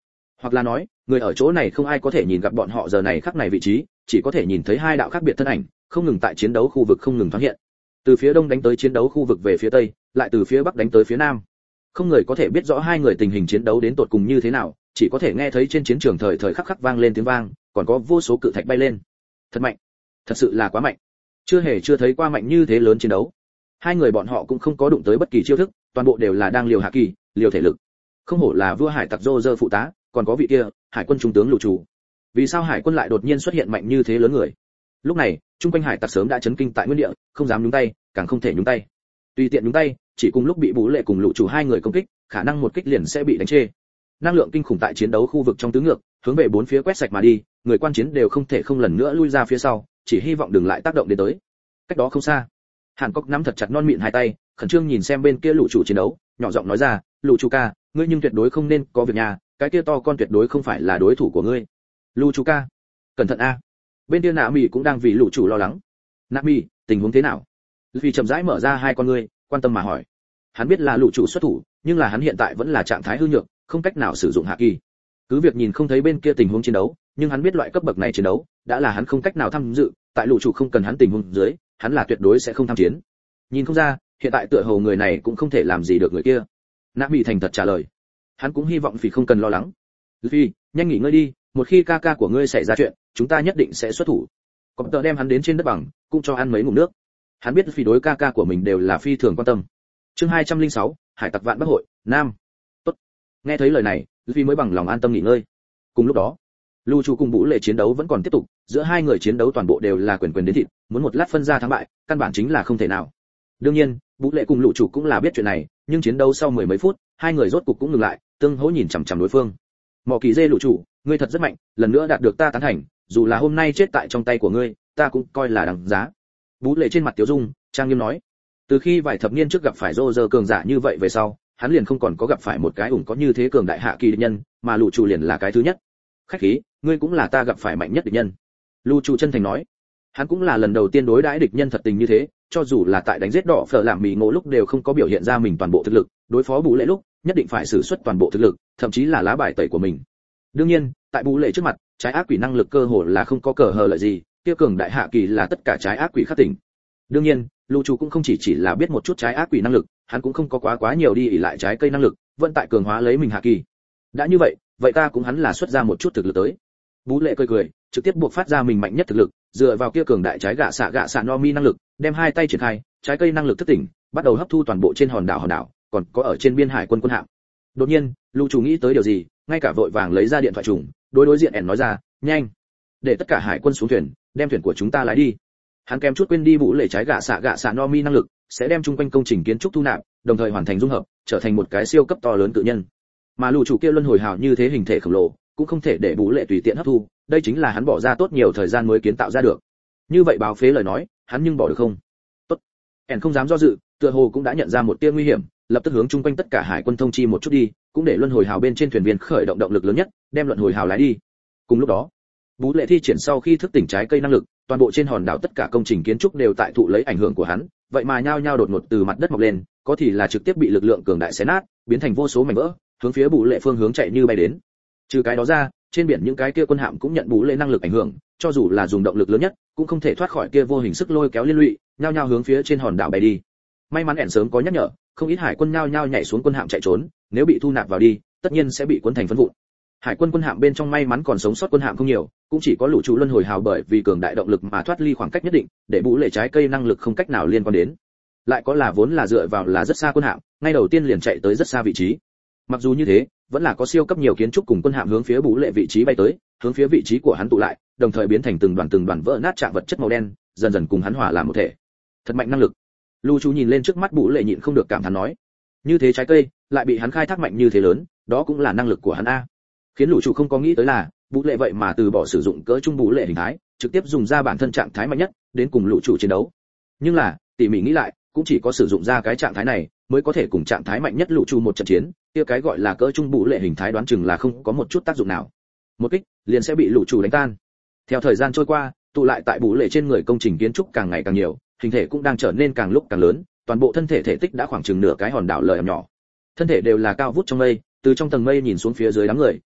hoặc là nói người ở chỗ này không ai có thể nhìn gặp bọn họ giờ này khắc này vị trí, chỉ có thể nhìn thấy hai đạo khác biệt thân ảnh không ngừng tại chiến đấu khu vực không ngừng thoáng hiện, từ phía đông đánh tới chiến đấu khu vực về phía tây, lại từ phía bắc đánh tới phía nam. Không người có thể biết rõ hai người tình hình chiến đấu đến tột cùng như thế nào, chỉ có thể nghe thấy trên chiến trường thời thời khắc khắc vang lên tiếng vang, còn có vô số cự thạch bay lên. Thật mạnh, thật sự là quá mạnh, chưa thấy qua mạnh như thế lớn chiến đấu. Hai người bọn họ cũng không có đụng tới bất kỳ chiêu thức, toàn bộ đều là đang liều hạ kỳ, liều thể lực. Không hổ là vua hải tặc Roger phụ tá, còn có vị kia hải quân trung tướng lũ chủ. Vì sao hải quân lại đột nhiên xuất hiện mạnh như thế lớn người? Lúc này trung quanh hải tặc sớm đã chấn kinh tại nguyên địa, không dám nhúng tay, càng không thể nhúng tay. Tùy tiện nhúng tay, chỉ cùng lúc bị Bú Lệ cùng lũ chủ hai người công kích, khả năng một kích liền sẽ bị đánh chê. Năng lượng kinh khủng tại chiến đấu khu vực trong tứ ngược, hướng về bốn phía quét sạch mà đi, người quan chiến đều không thể không lần nữa lui ra phía sau, chỉ hy vọng đừng lại tác động đến tới. Cách đó không xa, Hàn Cốc nắm thật chặt non mịn hai tay, khẩn trương nhìn xem bên kia lũ chủ chiến đấu, nhỏ giọng nói ra, lũ chủ ca, ngươi nhưng tuyệt đối không nên có việc nhà, cái kia to con tuyệt đối không phải là đối thủ của ngươi. Lũ chủ ca, cẩn thận a. Bên kia Nạ Mị cũng đang vì lũ chủ lo lắng. Nạ Mị, tình huống thế nào? Vì chậm rãi mở ra hai con ngươi, quan tâm mà hỏi. Hắn biết là lũ chủ xuất thủ, nhưng là hắn hiện tại vẫn là trạng thái hư nhược, không cách nào sử dụng hạ kỳ. Cứ việc nhìn không thấy bên kia tình huống chiến đấu, nhưng hắn biết loại cấp bậc này chiến đấu đã là hắn không cách nào tham dự, tại lũ chủ không cần hắn tình huống dưới, hắn là tuyệt đối sẽ không tham chiến. Nhìn không ra, hiện tại tựa hồ người này cũng không thể làm gì được người kia. Nạ Mị thành thật trả lời. Hắn cũng hy vọng Phi không cần lo lắng. Phi, nhanh nghỉ ngơi đi, một khi ca ca của ngươi xảy ra chuyện, chúng ta nhất định sẽ xuất thủ. Cọp tờ đem hắn đến trên đất bằng, cũng cho ăn mấy ngụm nước. Hắn biết Phi đối ca ca của mình đều là phi thường quan tâm. Chương 206, Hải tặc vạn bắc hội, Nam. Tốt. Nghe thấy lời này, Phi mới bằng lòng an tâm nghỉ ngơi. Cùng lúc đó, Lưu Chu cùng Bú Lệ chiến đấu vẫn còn tiếp tục, giữa hai người chiến đấu toàn bộ đều là quyền quyền đến thịt, muốn một lát phân ra thắng bại, căn bản chính là không thể nào. Đương nhiên, Bú Lệ cùng Lưu Chu cũng là biết chuyện này, nhưng chiến đấu sau mười mấy phút, hai người rốt cục cũng ngừng lại, tương hỗ nhìn chằm chằm đối phương. Mỏ Kỳ Dê Lưu Chu, ngươi thật rất mạnh, lần nữa đạt được ta tán thành, dù là hôm nay chết tại trong tay của ngươi, ta cũng coi là đáng giá. Bú Lệ trên mặt Tiểu Dung, trang nghiêm nói. Từ khi vài thập niên trước gặp phải Roger cường giả như vậy về sau, hắn liền không còn có gặp phải một cái ủng có như thế cường đại hạ kỳ địch nhân, mà Lưu Chu liền là cái thứ nhất. Khách khí, ngươi cũng là ta gặp phải mạnh nhất địch nhân. Lưu Chu chân thành nói. Hắn cũng là lần đầu tiên đối đãi địch nhân thật tình như thế, cho dù là tại đánh giết đỏ phở làm mì ngộ lúc đều không có biểu hiện ra mình toàn bộ thực lực, đối phó Bú Lệ lúc, nhất định phải sử xuất toàn bộ thực lực, thậm chí là lá bài tẩy của mình. Đương nhiên, tại Bú Lệ trước mặt, trái ác quỷ năng lực cơ hồ là không có cờ hờ lợi gì, kia cường đại hạ kỳ là tất cả trái ác quỷ khắc tỉnh. Đương nhiên, Lưu Chu cũng không chỉ là biết một chút trái ác quỷ năng lực, hắn cũng không có quá nhiều đi ỷ lại trái cây năng lực, vẫn tại cường hóa lấy mình hạ kỳ. Đã như vậy, vậy ta cũng hắn là xuất ra một chút thực lực tới. Bú Lệ cười, trực tiếp buộc phát ra mình mạnh nhất thực lực, dựa vào kia cường đại trái gạ xạ no mi năng lực, đem hai tay triển khai, trái cây năng lực thức tỉnh, bắt đầu hấp thu toàn bộ trên hòn đảo, còn có ở trên biên hải quân hạm. Đột nhiên, Lưu Chu nghĩ tới điều gì, ngay cả vội vàng lấy ra điện thoại trùng, đối diện ẻn nói ra, nhanh, để tất cả hải quân xuống thuyền, đem thuyền của chúng ta lái đi. Hắn kém chút quên đi Bú Lệ trái gạ xạ no mi năng lực sẽ đem chung quanh công trình kiến trúc thu nạp, đồng thời hoàn thành dung hợp, trở thành một cái siêu cấp to lớn tự nhân. Mà Lưu Chu kia luân hồi hào như thế hình thể khổng lồ, cũng không thể để Bú Lệ tùy tiện hấp thu, đây chính là hắn bỏ ra tốt nhiều thời gian mới kiến tạo ra được. Như vậy báo phế lời nói, hắn nhưng bỏ được không? Tốt. ẻn không dám do dự, tựa hồ cũng đã nhận ra một tia nguy hiểm, lập tức hướng chung quanh tất cả hải quân thông chi một chút đi, cũng để luân hồi hào bên trên thuyền viên khởi động động lực lớn nhất, đem luân hồi hào lái đi. Cùng lúc đó, Bú Lệ thi triển sau khi thức tỉnh trái cây năng lực, toàn bộ trên hòn đảo tất cả công trình kiến trúc đều tại thụ lấy ảnh hưởng của hắn, vậy mà nhao nhao đột ngột từ mặt đất mọc lên, có thì là trực tiếp bị lực lượng cường đại xé nát, biến thành vô số mảnh vỡ, hướng phía Bú Lệ phương hướng chạy như bay đến. Trừ cái đó ra, trên biển những cái kia quân hạm cũng nhận Bú Lệ năng lực ảnh hưởng, cho dù là dùng động lực lớn nhất, cũng không thể thoát khỏi kia vô hình sức lôi kéo liên lụy, nhao nhao hướng phía trên hòn đảo bay đi. May mắn ẻn sớm có nhắc nhở, không ít hải quân nhao nhao nhảy xuống quân hạm chạy trốn, nếu bị thu nạp vào đi, tất nhiên sẽ bị cuốn thành phấn vụn. Hải quân quân hạm bên trong may mắn còn sống sót quân hạm không nhiều, cũng chỉ có Lũ Chủ luân hồi hào bởi vì cường đại động lực mà thoát ly khoảng cách nhất định, để Bú Lệ trái cây năng lực không cách nào liên quan đến. Lại có là vốn là dựa vào là rất xa quân hạm, ngay đầu tiên liền chạy tới rất xa vị trí. Mặc dù như thế, vẫn là có siêu cấp nhiều kiến trúc cùng quân hạm hướng phía Bú Lệ vị trí bay tới, hướng phía vị trí của hắn tụ lại, đồng thời biến thành từng đoàn vỡ nát trạng vật chất màu đen, dần dần cùng hắn hòa làm một thể. Thật mạnh năng lực. Lũ Chủ nhìn lên trước mắt Bú Lệ nhịn không được cảm thán nói, như thế trái cây lại bị hắn khai thác mạnh như thế lớn, đó cũng là năng lực của hắn a. Khiến Lũ Chủ không có nghĩ tới là, Bú Lệ vậy mà từ bỏ sử dụng cỡ trung Bú Lệ hình thái, trực tiếp dùng ra bản thân trạng thái mạnh nhất, đến cùng Lũ Chủ chiến đấu. Nhưng là, tỉ mỉ nghĩ lại, cũng chỉ có sử dụng ra cái trạng thái này, mới có thể cùng trạng thái mạnh nhất Lũ Chủ một trận chiến, kia cái gọi là cỡ trung Bú Lệ hình thái đoán chừng là không có một chút tác dụng nào. Một kích, liền sẽ bị Lũ Chủ đánh tan. Theo thời gian trôi qua, tụ lại tại Bú Lệ trên người công trình kiến trúc càng ngày càng nhiều, hình thể cũng đang trở nên càng lúc càng lớn, toàn bộ thân thể thể tích đã khoảng chừng nửa cái hòn đảo lợi nhỏ. Thân thể đều là cao vút trong mây, từ trong tầng mây nhìn xuống phía dưới đám người,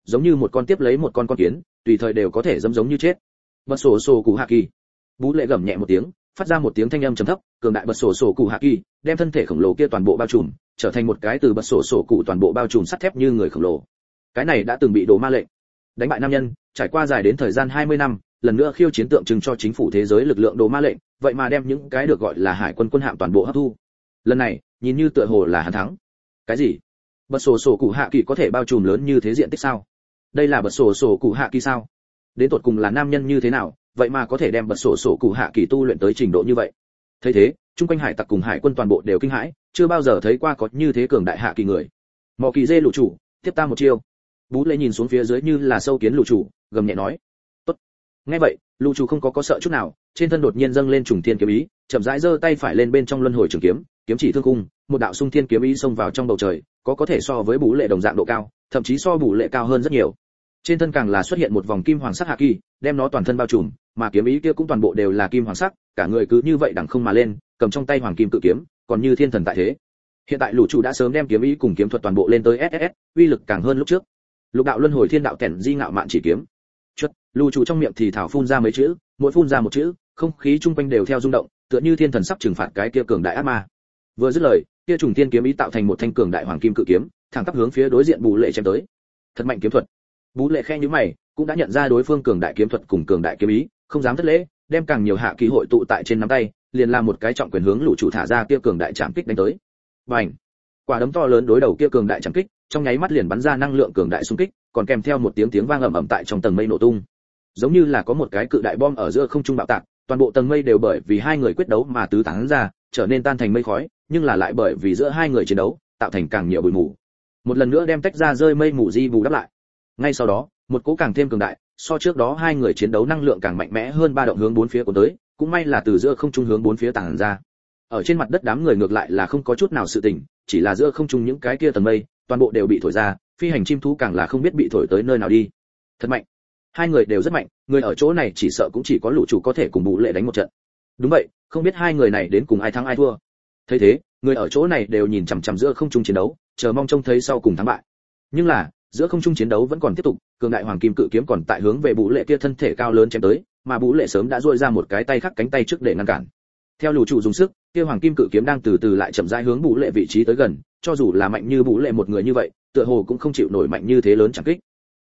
giống như một con tiếp lấy một con kiến, tùy thời đều có thể dẫm giống như chết. Bật sổ sổ cụ hạ kỳ. Bú lệ gầm nhẹ một tiếng, phát ra một tiếng thanh âm trầm thấp, cường đại bật sổ sổ cụ hạ kỳ, đem thân thể khổng lồ kia toàn bộ bao trùm, trở thành một cái từ bật sổ sổ cụ toàn bộ bao trùm sắt thép như người khổng lồ. Cái này đã từng bị đồ ma lệnh đánh bại nam nhân, trải qua dài đến thời gian 20 năm, lần nữa khiêu chiến tượng trưng cho chính phủ thế giới lực lượng đồ ma lệnh, vậy mà đem những cái được gọi là hải quân quân hạm toàn bộ hấp thu. Lần này, nhìn như tựa hồ là hắn thắng. Cái gì? Bật sổ sổ cụ hạ kỳ có thể bao trùm lớn như thế diện tích sao? Đây là bật sổ sổ cụ hạ kỳ sao? Đến tột cùng là nam nhân như thế nào, vậy mà có thể đem bật sổ sổ cụ hạ kỳ tu luyện tới trình độ như vậy? Thấy thế, chung quanh hải tặc cùng hải quân toàn bộ đều kinh hãi, chưa bao giờ thấy qua có như thế cường đại hạ kỳ người. Mọ kỳ dê lũ chủ, tiếp ta một chiêu. Bú lệ nhìn xuống phía dưới như là sâu kiến lũ chủ, gầm nhẹ nói. Tốt. Nghe vậy, lũ chủ không có sợ chút nào, trên thân đột nhiên dâng lên trùng thiên kiếm ý, chậm rãi giơ tay phải lên bên trong luân hồi trường kiếm, kiếm chỉ thương cung, một đạo xung thiên kiếm ý xông vào trong bầu trời, có thể so với Bú lệ đồng dạng độ cao, thậm chí so Bú lệ cao hơn rất nhiều. Trên thân càng là xuất hiện một vòng kim hoàng sắc hạ kỳ, đem nó toàn thân bao trùm, mà kiếm ý kia cũng toàn bộ đều là kim hoàng sắc, cả người cứ như vậy đằng không mà lên, cầm trong tay hoàng kim cự kiếm, còn như thiên thần tại thế. Hiện tại lũ chủ đã sớm đem kiếm ý cùng kiếm thuật toàn bộ lên tới SSS, uy lực càng hơn lúc trước. Lục đạo luân hồi thiên đạo tẻn di ngạo mạn chỉ kiếm. Chuất, lũ chủ trong miệng thì thảo phun ra mấy chữ, mỗi phun ra một chữ, không khí chung quanh đều theo rung động, tựa như thiên thần sắp trừng phạt cái kia cường đại ác ma. Vừa dứt lời, kia trùng thiên kiếm ý tạo thành một thanh cường đại hoàng kim cự kiếm, thẳng tắp hướng phía đối diện Bú lệ chém tới. Thật mạnh kiếm thuật. Bú lệ khẽ nhíu mày, cũng đã nhận ra đối phương cường đại kiếm thuật cùng cường đại kiếm ý, không dám thất lễ, đem càng nhiều hạ kỳ hội tụ tại trên nắm tay, liền làm một cái trọng quyền hướng lũ chủ thả ra kia cường đại chạm kích đánh tới. Bành! Quả đấm to lớn đối đầu kia cường đại chạm kích, trong nháy mắt liền bắn ra năng lượng cường đại xung kích, còn kèm theo một tiếng vang ầm ầm tại trong tầng mây nổ tung. Giống như là có một cái cự đại bom ở giữa không trung bạo tạc, toàn bộ tầng mây đều bởi vì hai người quyết đấu mà tứ tán ra, trở nên tan thành mây khói, nhưng là lại bởi vì giữa hai người chiến đấu, tạo thành càng nhiều bụi mù. Một lần nữa đem tách ra rơi mây mù di bù đắp lại. Ngay sau đó, một cỗ càng thêm cường đại, so trước đó hai người chiến đấu năng lượng càng mạnh mẽ hơn ba động hướng bốn phía của tới, cũng may là từ giữa không trung hướng bốn phía tản ra. Ở trên mặt đất đám người ngược lại là không có chút nào sự tình, chỉ là giữa không trung những cái kia tầng mây, toàn bộ đều bị thổi ra, phi hành chim thú càng là không biết bị thổi tới nơi nào đi. Thật mạnh. Hai người đều rất mạnh, người ở chỗ này chỉ sợ cũng chỉ có lũ chủ có thể cùng Bú lệ đánh một trận. Đúng vậy, không biết hai người này đến cùng ai thắng ai thua. Thấy thế, người ở chỗ này đều nhìn chằm chằm giữa không trung chiến đấu, chờ mong trông thấy sau cùng thắng bại. Nhưng là, giữa không trung chiến đấu vẫn còn tiếp tục, cường đại hoàng kim cự kiếm còn tại hướng về Bú lệ kia thân thể cao lớn chém tới, mà Bú lệ sớm đã duỗi ra một cái tay khác cánh tay trước để ngăn cản. Theo lũ chủ dùng sức, kia hoàng kim cự kiếm đang từ từ lại chậm rãi hướng Bú lệ vị trí tới gần, cho dù là mạnh như Bú lệ một người như vậy, tựa hồ cũng không chịu nổi mạnh như thế lớn chẳng kích.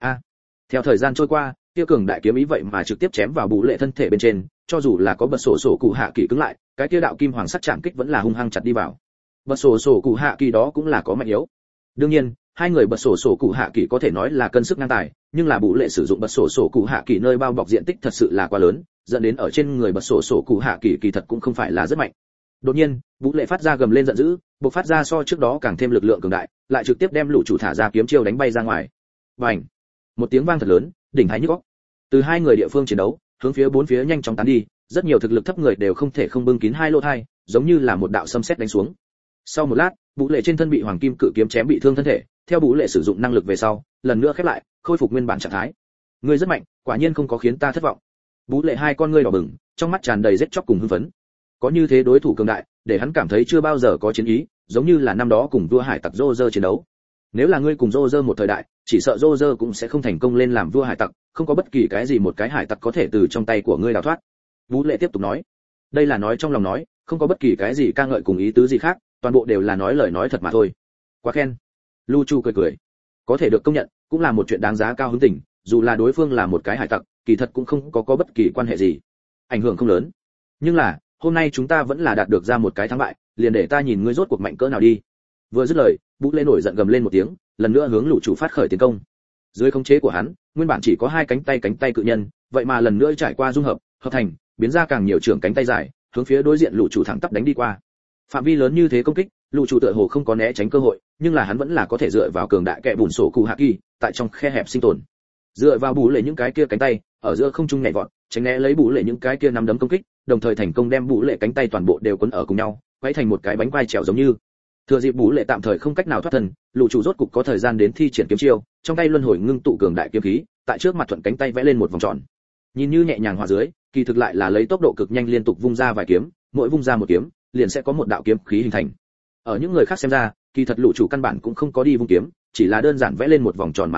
Theo thời gian trôi qua, kia cường đại kiếm ý vậy mà trực tiếp chém vào Bú lệ thân thể bên trên, cho dù là có bật sổ sổ cụ hạ kỳ cứng lại, cái kia đạo kim hoàng sắc chạm kích vẫn là hung hăng chặt đi vào. Bật sổ sổ cụ hạ kỳ đó cũng là có mạnh yếu. Đương nhiên, hai người bật sổ sổ cụ hạ kỳ có thể nói là cân sức ngang tài, nhưng là Bú lệ sử dụng bật sổ sổ cụ hạ kỳ nơi bao bọc diện tích thật sự là quá lớn, dẫn đến ở trên người bật sổ sổ cụ hạ kỳ kỳ thật cũng không phải là rất mạnh. Đột nhiên, Bú lệ phát ra gầm lên giận dữ, bộc phát ra so trước đó càng thêm lực lượng cường đại, lại trực tiếp đem lũ chủ thả ra kiếm chiêu đánh bay ra ngoài. Bành! Một tiếng vang thật lớn, đỉnh hai nhức óc. Từ hai người địa phương chiến đấu, hướng phía bốn phía nhanh chóng tán đi, rất nhiều thực lực thấp người đều không thể không bưng kín hai lỗ tai, giống như là một đạo sấm sét đánh xuống. Sau một lát, Bú lệ trên thân bị hoàng kim cự kiếm chém bị thương thân thể, theo Bú lệ sử dụng năng lực về sau, lần nữa khép lại, khôi phục nguyên bản trạng thái. Ngươi rất mạnh, quả nhiên không có khiến ta thất vọng. Bú lệ hai con ngươi đỏ bừng, trong mắt tràn đầy giết chóc cùng hưng phấn. Có như thế đối thủ cường đại, để hắn cảm thấy chưa bao giờ có chiến ý, giống như là năm đó cùng vua hải tặc Roger chiến đấu. Nếu là ngươi cùng Roger một thời đại, chỉ sợ Roger cũng sẽ không thành công lên làm vua hải tặc, không có bất kỳ cái gì một cái hải tặc có thể từ trong tay của ngươi đào thoát. Bú lệ tiếp tục nói, đây là nói trong lòng nói, không có bất kỳ cái gì ca ngợi cùng ý tứ gì khác, toàn bộ đều là nói lời nói thật mà thôi. Quá khen. Lu Chu cười cười, có thể được công nhận, cũng là một chuyện đáng giá cao hứng tình, dù là đối phương là một cái hải tặc, kỳ thật cũng không có bất kỳ quan hệ gì, ảnh hưởng không lớn. Nhưng là, hôm nay chúng ta vẫn là đạt được ra một cái thắng bại, liền để ta nhìn ngươi rốt cuộc mạnh cỡ nào đi. Vừa dứt lời, Bú lệ nổi giận gầm lên một tiếng, lần nữa hướng lũ chủ phát khởi tiến công. Dưới khống chế của hắn, nguyên bản chỉ có hai cánh tay cự nhân, vậy mà lần nữa trải qua dung hợp, hợp thành, biến ra càng nhiều trường cánh tay dài, hướng phía đối diện lũ chủ thẳng tắp đánh đi qua. Phạm vi lớn như thế công kích, lũ chủ tựa hồ không có né tránh cơ hội, nhưng là hắn vẫn là có thể dựa vào cường đại kẻ bùn sổ cụ hạ kỳ, tại trong khe hẹp sinh tồn. Dựa vào Bú lệ những cái kia cánh tay, ở giữa không trung nhảy vọt, tránh né lấy Bú lệ những cái kia nắm đấm công kích, đồng thời thành công đem Bú lệ cánh tay toàn bộ đều quấn ở cùng nhau, quay thành một cái bánh quai trèo giống như. Thừa dịp Bú lệ tạm thời không cách nào thoát thân, lũ chủ rốt cục có thời gian đến thi triển kiếm chiêu, trong tay luân hồi ngưng tụ cường đại kiếm khí, tại trước mặt thuận cánh tay vẽ lên một vòng tròn. Nhìn như nhẹ nhàng hòa dưới, kỳ thực lại là lấy tốc độ cực nhanh liên tục vung ra vài kiếm, mỗi vung ra một kiếm, liền sẽ có một đạo kiếm khí hình thành. Ở những người khác xem ra, kỳ thật lũ chủ căn bản cũng không có đi vung kiếm, chỉ là đơn giản vẽ lên một vòng tròn mà thôi,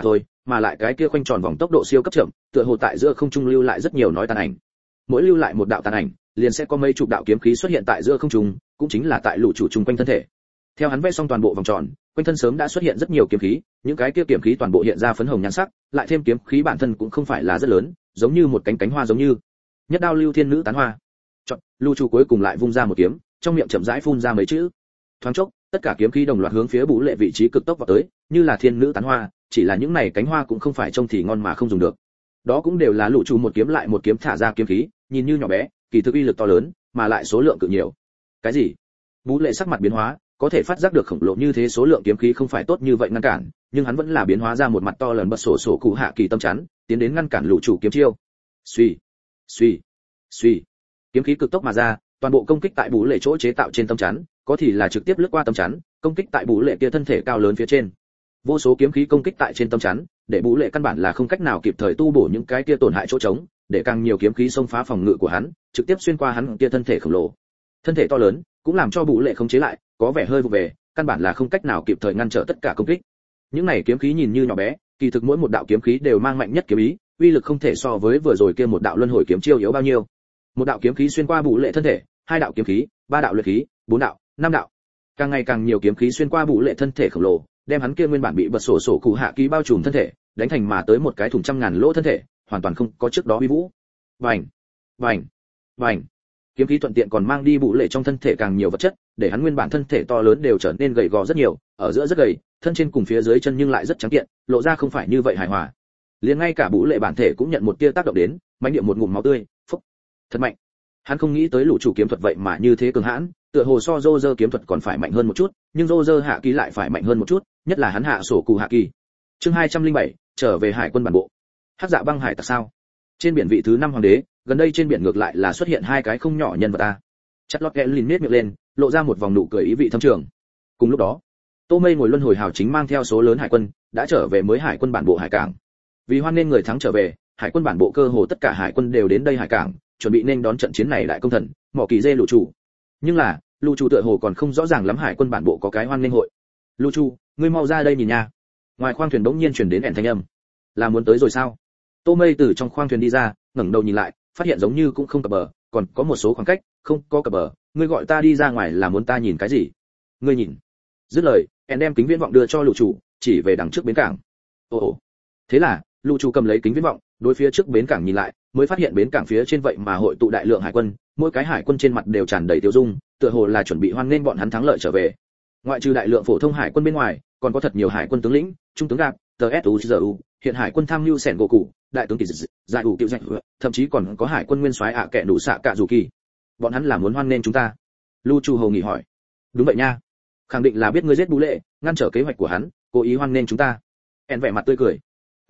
mà lại cái kia khoanh tròn vòng tốc độ siêu cấp chậm, tựa hồ tại giữa không trung lưu lại rất nhiều nói tàn ảnh. Mỗi lưu lại một đạo tàn ảnh, liền sẽ có mấy chục đạo kiếm khí xuất hiện tại giữa không trung, cũng chính là tại lũ chủ trung quanh thân thể. Theo hắn vẽ xong toàn bộ vòng tròn, quanh thân sớm đã xuất hiện rất nhiều kiếm khí, những cái kia kiếm khí toàn bộ hiện ra phấn hồng nhan sắc, lại thêm kiếm khí bản thân cũng không phải là rất lớn, giống như một cánh hoa giống như nhất đao lưu thiên nữ tán hoa. Chọn, lũ chủ cuối cùng lại vung ra một kiếm, trong miệng chậm rãi phun ra mấy chữ. Thoáng chốc, tất cả kiếm khí đồng loạt hướng phía Bú Lệ vị trí cực tốc vào tới, như là thiên nữ tán hoa, chỉ là những này cánh hoa cũng không phải trông thì ngon mà không dùng được. Đó cũng đều là lũ chủ một kiếm lại một kiếm thả ra kiếm khí, nhìn như nhỏ bé, kỳ thực uy lực to lớn, mà lại số lượng cực nhiều. Cái gì? Bú Lệ sắc mặt biến hóa, có thể phát giác được khổng lồ như thế số lượng kiếm khí không phải tốt như vậy ngăn cản, nhưng hắn vẫn là biến hóa ra một mặt to lớn bật sổ sổ cụ hạ kỳ tâm chắn, tiến đến ngăn cản lũ chủ kiếm chiêu. Suy, suy, suy. Kiếm khí cực tốc mà ra, toàn bộ công kích tại Bú Lệ chỗ chế tạo trên tâm chắn, có thì là trực tiếp lướt qua tâm chắn, công kích tại Bú Lệ kia thân thể cao lớn phía trên. Vô số kiếm khí công kích tại trên tâm chắn, để Bú Lệ căn bản là không cách nào kịp thời tu bổ những cái kia tổn hại chỗ trống, để càng nhiều kiếm khí xông phá phòng ngự của hắn, trực tiếp xuyên qua hắn kia thân thể khổng lồ. Thân thể to lớn, cũng làm cho Bú Lệ không chế lại, có vẻ hơi vụ về, căn bản là không cách nào kịp thời ngăn trở tất cả công kích. Những này kiếm khí nhìn như nhỏ bé, kỳ thực mỗi một đạo kiếm khí đều mang mạnh nhất kiếm ý, uy lực không thể so với vừa rồi kia một đạo luân hồi kiếm chiêu yếu bao nhiêu. Một đạo kiếm khí xuyên qua Bú Lệ thân thể, hai đạo kiếm khí, ba đạo luyện khí, bốn đạo, năm đạo. Càng ngày càng nhiều kiếm khí xuyên qua Bú Lệ thân thể khổng lồ, đem hắn kia nguyên bản bị bật sổ sổ cụ hạ ký bao trùm thân thể, đánh thành mà tới một cái thùng trăm ngàn lỗ thân thể, hoàn toàn không có trước đó uy vũ. Vành, vành, vành. Kiếm khí thuận tiện còn mang đi Bú Lệ trong thân thể càng nhiều vật chất, để hắn nguyên bản thân thể to lớn đều trở nên gầy gò rất nhiều, ở giữa rất gầy, thân trên cùng phía dưới chân nhưng lại rất trắng kiện, lộ ra không phải như vậy hài hòa. Liền ngay cả Bú Lệ bản thể cũng nhận một tia tác động đến, mãnh địa một ngụm máu tươi, phốc. Thật mạnh. Hắn không nghĩ tới lũ chủ kiếm thuật vậy mà như thế cường hãn, tựa hồ so Roger kiếm thuật còn phải mạnh hơn một chút, nhưng Roger hạ kỳ lại phải mạnh hơn một chút, nhất là hắn hạ sổ cụ hạ kỳ. Chương 207, trở về hải quân bản bộ. Hắc Dạ băng hải tặc sao? Trên biển vị thứ 5 hoàng đế, gần đây trên biển ngược lại là xuất hiện hai cái không nhỏ nhân vật ta. Chặt lót kẽ lìn nết miệng lên, lộ ra một vòng nụ cười ý vị thâm trường. Cùng lúc đó, Tô Mây ngồi luân hồi hào chính mang theo số lớn hải quân, đã trở về mới hải quân bản bộ hải cảng. Vì hoan nên người thắng trở về, hải quân bản bộ cơ hồ tất cả hải quân đều đến đây hải cảng, chuẩn bị nên đón trận chiến này đại công thần, mỏ kỳ dê lũ chủ. Nhưng là, lũ chủ tựa hồ còn không rõ ràng lắm hải quân bản bộ có cái hoan nên hội. Lũ chủ, ngươi mau ra đây nhìn nha. Ngoài khoang thuyền bỗng nhiên truyền đến ẻn thanh âm. Là muốn tới rồi sao? Tô Mây từ trong khoang thuyền đi ra, ngẩng đầu nhìn lại, phát hiện giống như cũng không cập bờ, còn có một số khoảng cách, không có cập bờ, ngươi gọi ta đi ra ngoài là muốn ta nhìn cái gì? Ngươi nhìn. Dứt lời, ẻn đem kính viễn vọng đưa cho lũ chủ, chỉ về đằng trước bến cảng. Ồ. Thế là, lũ chủ cầm lấy kính viễn vọng, đối phía trước bến cảng nhìn lại, mới phát hiện bến cảng phía trên vậy mà hội tụ đại lượng hải quân, mỗi cái hải quân trên mặt đều tràn đầy tiêu dung, tựa hồ là chuẩn bị hoan nghênh bọn hắn thắng lợi trở về. Ngoại trừ đại lượng phổ thông hải quân bên ngoài, còn có thật nhiều hải quân tướng lĩnh, trung tướng gạc, tsuzu, hiện hải quân tham mưu sẻn gỗ cụ, đại tướng kỳ giải ủ tiêu danh, thậm chí còn có hải quân nguyên soái ạ kẻ đủ xạ cả dù kỳ. Bọn hắn là muốn hoan nghênh chúng ta? Lu Chu Hầu nghỉ hỏi. Đúng vậy nha, khẳng định là biết ngươi giết Bú Lệ, ngăn trở kế hoạch của hắn, cố ý hoan nghênh chúng ta. En vẻ mặt tươi cười.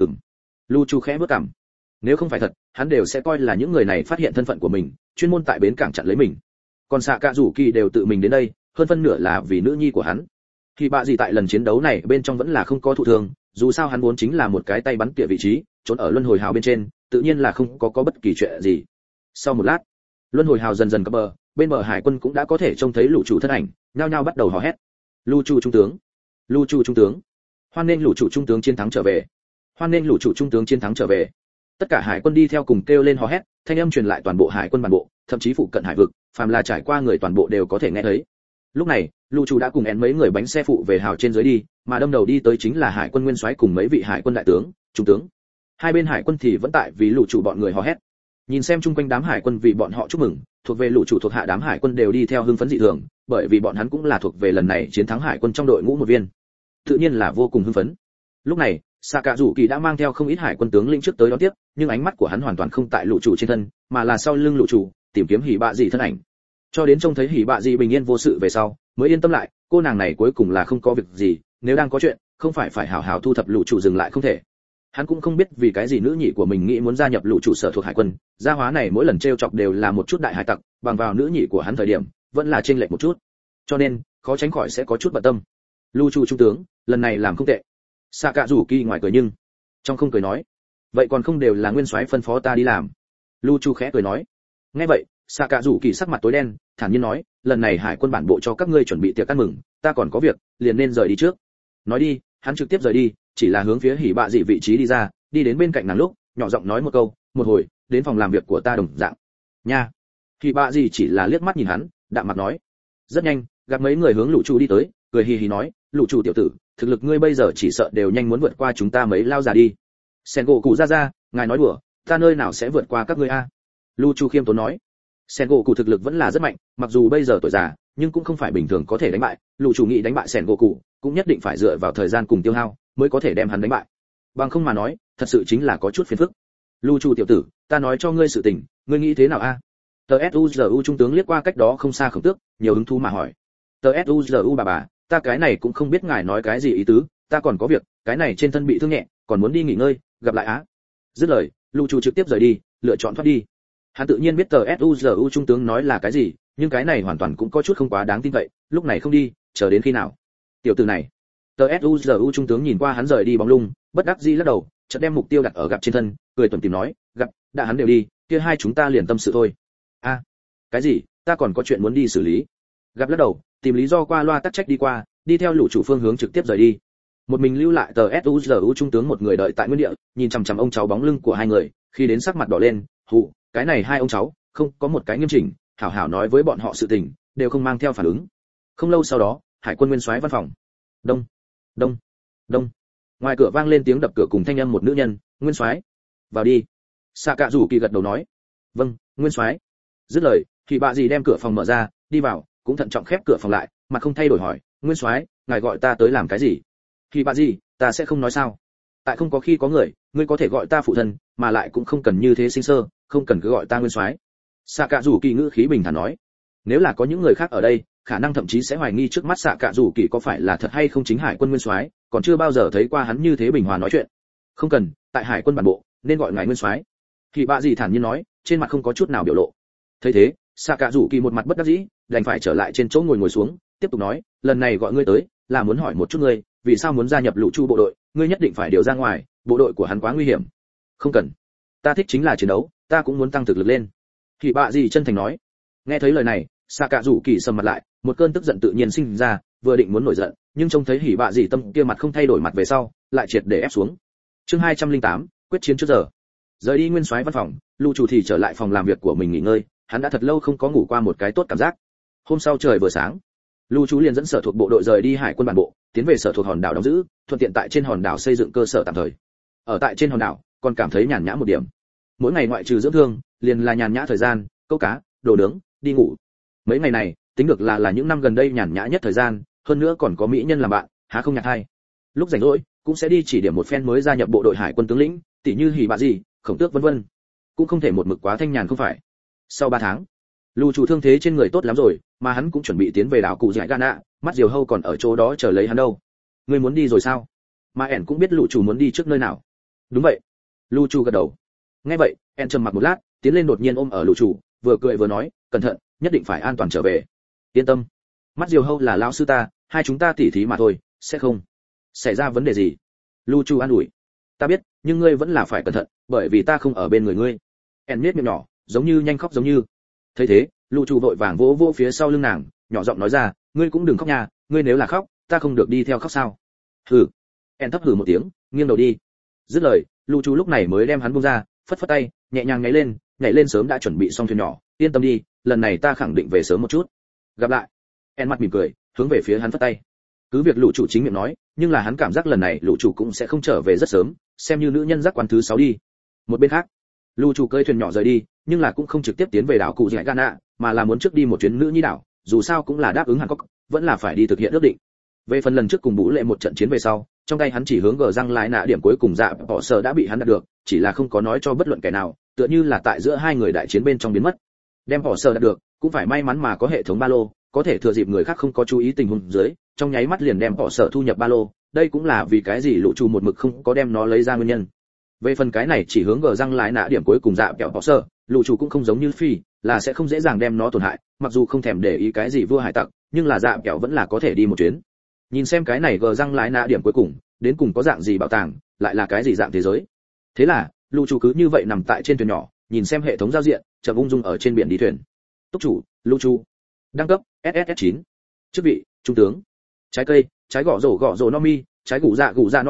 Lu Chu khẽ bước cằm. Nếu không phải thật, hắn đều sẽ coi là những người này phát hiện thân phận của mình, chuyên môn tại bến cảng chặn lấy mình. Còn xạ cả rủ kỳ đều tự mình đến đây, hơn phân nửa là vì nữ nhi của hắn. Thì bạ gì tại lần chiến đấu này bên trong vẫn là không có thụ thương, dù sao hắn vốn chính là một cái tay bắn tỉa vị trí, trốn ở luân hồi hào bên trên, tự nhiên là không có bất kỳ chuyện gì. Sau một lát, luân hồi hào dần dần cập bờ, bên bờ hải quân cũng đã có thể trông thấy lũ chủ thân ảnh, nhao nhao bắt đầu hò hét. Lu Chu trung tướng, Lu Chu trung tướng, hoan nghênh lũ chủ trung tướng chiến thắng trở về, hoan nghênh lũ chủ trung tướng chiến thắng trở về. Tất cả hải quân đi theo cùng kêu lên hò hét, thanh âm truyền lại toàn bộ hải quân bản bộ, thậm chí phụ cận hải vực, phàm là trải qua người toàn bộ đều có thể nghe thấy. Lúc này, lũ chủ đã cùng én mấy người bánh xe phụ về hào trên dưới đi, mà đâm đầu đi tới chính là hải quân nguyên soái cùng mấy vị hải quân đại tướng, trung tướng. Hai bên hải quân thì vẫn tại vì lũ chủ bọn người hò hét. Nhìn xem chung quanh đám hải quân vì bọn họ chúc mừng, thuộc về lũ chủ thuộc hạ đám hải quân đều đi theo hưng phấn dị thường, bởi vì bọn hắn cũng là thuộc về lần này chiến thắng hải quân trong đội ngũ một viên. Tự nhiên là vô cùng hưng phấn. Lúc này, Sạ Cạ Rủ Kỳ đã mang theo không ít hải quân tướng lĩnh trước tới đón tiếp, nhưng ánh mắt của hắn hoàn toàn không tại lũ chủ trên thân, mà là sau lưng lũ chủ, tìm kiếm Hỉ Bạ Dị thân ảnh. Cho đến trông thấy Hỉ Bạ Dị bình yên vô sự về sau, mới yên tâm lại, cô nàng này cuối cùng là không có việc gì, nếu đang có chuyện, không phải hào hào thu thập lũ chủ dừng lại không thể. Hắn cũng không biết vì cái gì nữ nhị của mình nghĩ muốn gia nhập lũ chủ sở thuộc hải quân, gia hóa này mỗi lần trêu chọc đều là một chút đại hải tặc, bằng vào nữ nhị của hắn thời điểm, vẫn là chênh lệch một chút. Cho nên, khó tránh khỏi sẽ có chút bận tâm. Lũ chủ trung tướng, lần này làm không tệ. Sạ Cạ Rủ Kỳ ngoài cười nhưng trong không cười nói, vậy còn không đều là nguyên soái phân phó ta đi làm. Lu Chu khẽ cười nói. Nghe vậy, Sạ Cạ Rủ Kỳ sắc mặt tối đen, thản nhiên nói, lần này hải quân bản bộ cho các ngươi chuẩn bị tiệc ăn mừng, ta còn có việc, liền nên rời đi trước. Nói đi, hắn trực tiếp rời đi, chỉ là hướng phía hỉ bạ dị vị trí đi ra, đi đến bên cạnh nàng lúc nhỏ giọng nói một câu, một hồi đến phòng làm việc của ta đồng dạng nha. Hỉ bạ dị chỉ là liếc mắt nhìn hắn, đạm mặt nói. Rất nhanh gặp mấy người hướng lũ chủ đi tới, cười hì hì nói, lũ chủ tiểu tử, thực lực ngươi bây giờ chỉ sợ đều nhanh muốn vượt qua chúng ta mấy lao già đi. Sen gỗ cụ ra, ngài nói đùa, ta nơi nào sẽ vượt qua các ngươi a? Lũ chủ khiêm tốn nói. Sen gỗ cụ thực lực vẫn là rất mạnh, mặc dù bây giờ tuổi già nhưng cũng không phải bình thường có thể đánh bại. Lũ chủ nghĩ đánh bại Sen gỗ cụ cũng nhất định phải dựa vào thời gian cùng tiêu hao mới có thể đem hắn đánh bại, bằng không mà nói thật sự chính là có chút phiền phức. Lũ chủ tiểu tử, ta nói cho ngươi sự tình, ngươi nghĩ thế nào a? Tsuzu trung tướng liếc qua cách đó không xa Khổng Tước, nhiều hứng thú mà hỏi. Tsuzu bà, ta cái này cũng không biết ngài nói cái gì ý tứ, ta còn có việc, cái này trên thân bị thương nhẹ, còn muốn đi nghỉ ngơi, gặp lại á. Dứt lời, Lũ chủ trực tiếp rời đi, lựa chọn thoát đi. Hắn tự nhiên biết Tsuzu trung tướng nói là cái gì, nhưng cái này hoàn toàn cũng có chút không quá đáng tin cậy, lúc này không đi, chờ đến khi nào? Tiểu tử này. Tsuzu trung tướng nhìn qua hắn rời đi bóng lưng, bất đắc dĩ lắc đầu, chợt đem mục tiêu đặt ở gặp trên thân, cười tủm tỉm nói, gặp, đã hắn đều đi, kia hai chúng ta liền tâm sự thôi. A, cái gì? Ta còn có chuyện muốn đi xử lý. Gặp lắc đầu, tìm lý do qua loa tắc trách đi qua, đi theo lũ chủ phương hướng trực tiếp rời đi. Một mình lưu lại Tsuzu trung tướng một người đợi tại nguyên địa, nhìn chằm chằm ông cháu bóng lưng của hai người, khi đến sắc mặt đỏ lên, hụ, cái này hai ông cháu, không có một cái nghiêm chỉnh, hảo hảo nói với bọn họ sự tình, đều không mang theo phản ứng. Không lâu sau đó, Hải quân nguyên soái văn phòng. Đông, đông, đông. Ngoài cửa vang lên tiếng đập cửa cùng thanh âm một nữ nhân, "Nguyên soái, vào đi." Sạ Cạ Rủ Kỳ gật đầu nói, "Vâng, nguyên soái." Dứt lời, thì bà dì đem cửa phòng mở ra, đi vào, cũng thận trọng khép cửa phòng lại, mà không thay đổi hỏi, "Nguyên soái, ngài gọi ta tới làm cái gì?" Thì bà dì, ta sẽ không nói sao. Tại không có khi có người, ngươi có thể gọi ta phụ thân, mà lại cũng không cần như thế sinh sơ, không cần cứ gọi ta nguyên soái. Sạ Cạ Rủ Kỳ ngữ khí bình thản nói, nếu là có những người khác ở đây, khả năng thậm chí sẽ hoài nghi trước mắt Sạ Cạ Rủ Kỳ có phải là thật hay không chính Hải quân nguyên soái, còn chưa bao giờ thấy qua hắn như thế bình hòa nói chuyện. Không cần, tại Hải quân bản bộ, nên gọi ngài nguyên soái. Thì bà dì thản nhiên nói, trên mặt không có chút nào biểu lộ. Thấy thế, Sạ Cạ Rủ Kỳ một mặt bất đắc dĩ, đành phải trở lại trên chỗ ngồi xuống, tiếp tục nói, lần này gọi ngươi tới, là muốn hỏi một chút ngươi, vì sao muốn gia nhập Lũ Chu bộ đội, ngươi nhất định phải điều ra ngoài, bộ đội của hắn quá nguy hiểm. Không cần, ta thích chính là chiến đấu, ta cũng muốn tăng thực lực lên. Thì bà dì chân thành nói. Nghe thấy lời này, Sạ Cạ Rủ Kỳ sầm mặt lại, một cơn tức giận tự nhiên sinh ra, vừa định muốn nổi giận, nhưng trông thấy Hỉ Bạ Dì tâm kia mặt không thay đổi mặt về sau, lại triệt để ép xuống. Chương 208, quyết chiến trước giờ. Rời đi nguyên soái văn phòng, Lũ chủ thì trở lại phòng làm việc của mình nghỉ ngơi, hắn đã thật lâu không có ngủ qua một cái tốt cảm giác. Hôm sau trời vừa sáng, Lũ chủ liền dẫn sở thuộc bộ đội rời đi Hải quân bản bộ, tiến về sở thuộc hòn đảo đóng giữ, thuận tiện tại trên hòn đảo xây dựng cơ sở tạm thời. Ở tại trên hòn đảo, còn cảm thấy nhàn nhã một điểm. Mỗi ngày ngoại trừ dưỡng thương, liền là nhàn nhã thời gian, câu cá, đồ nướng, đi ngủ. Mấy ngày này, tính được là những năm gần đây nhàn nhã nhất thời gian, hơn nữa còn có mỹ nhân làm bạn, há không nhạc hay. Lúc rảnh rỗi, cũng sẽ đi chỉ điểm một phen mới gia nhập bộ đội Hải quân tướng lĩnh, tỷ như Hỉ Bạ Dì, Khổng Tước vân vân. Cũng không thể một mực quá thanh nhàn không phải. Sau 3 tháng, Lũ chủ thương thế trên người tốt lắm rồi, mà hắn cũng chuẩn bị tiến về đảo cụ Dại Gana, mắt Diều Hâu còn ở chỗ đó chờ lấy hắn đâu. Ngươi muốn đi rồi sao? Mà ẻn cũng biết Lũ chủ muốn đi trước nơi nào. Đúng vậy. Lũ chủ gật đầu. Nghe vậy, ẻn trầm mặc một lát, tiến lên đột nhiên ôm ở Lũ chủ, vừa cười vừa nói, cẩn thận, nhất định phải an toàn trở về. Yên tâm, mắt Diều Hâu là lão sư ta, hai chúng ta tỉ thí mà thôi, sẽ không xảy ra vấn đề gì. Lũ chủ an ủi. Ta biết, nhưng ngươi vẫn là phải cẩn thận, bởi vì ta không ở bên người ngươi. ẻn miết miệng nhỏ, giống như nhanh khóc giống như. Thấy thế, Lũ chủ vội vàng vỗ vỗ phía sau lưng nàng, nhỏ giọng nói ra, ngươi cũng đừng khóc nha, ngươi nếu là khóc, ta không được đi theo khóc sao? Hừ. ẻn thấp hừ một tiếng, nghiêng đầu đi. Dứt lời, Lũ chủ lúc này mới đem hắn buông ra, phất phất tay, nhẹ nhàng nhảy lên sớm đã chuẩn bị xong thuyền nhỏ, yên tâm đi, lần này ta khẳng định về sớm một chút. Gặp lại. ẻn mặt mỉm cười, hướng về phía hắn phất tay. Cứ việc Lũ chủ chính miệng nói, nhưng là hắn cảm giác lần này Lũ chủ cũng sẽ không trở về rất sớm, xem như nữ nhân giác quan thứ 6 đi. Một bên khác, Lũ chủ cưỡi thuyền nhỏ rời đi, nhưng là cũng không trực tiếp tiến về đảo cụ Dại Gana, mà là muốn trước đi một chuyến nữ nhi đảo, dù sao cũng là đáp ứng Hàn Quốc, vẫn là phải đi thực hiện ước định. Về phần lần trước cùng Vũ Lệ một trận chiến về sau, trong tay hắn chỉ hướng gờ răng lái nạ điểm cuối cùng Dạ Bỏ Sở đã bị hắn đạt được, chỉ là không có nói cho bất luận kẻ nào, tựa như là tại giữa hai người đại chiến bên trong biến mất. Đem Bỏ Sở đạt được, cũng phải may mắn mà có hệ thống ba lô, có thể thừa dịp người khác không có chú ý tình huống dưới, trong nháy mắt liền đem Bỏ Sở thu nhập ba lô, đây cũng là vì cái gì Lũ chủ một mực không có đem nó lấy ra nguyên nhân. Về phần cái này chỉ hướng gờ răng lái nạ điểm cuối cùng Dạ Bỏ Sở, Lũ chủ cũng không giống như Phi, là sẽ không dễ dàng đem nó tổn hại, mặc dù không thèm để ý cái gì vua hải tặc, nhưng là Dạ Kẹo vẫn là có thể đi một chuyến. Nhìn xem cái này gờ răng lái nạ điểm cuối cùng, đến cùng có dạng gì bảo tàng, lại là cái gì dạng thế giới. Thế là, Lũ chủ cứ như vậy nằm tại trên thuyền nhỏ, nhìn xem hệ thống giao diện, chậm ung dung ở trên biển đi thuyền. Túc chủ, Lũ chủ. Đẳng cấp, SSS9. Chức vị, trung tướng. Trái cây, trái gõ rổ no mi, trái gù dạ no mi,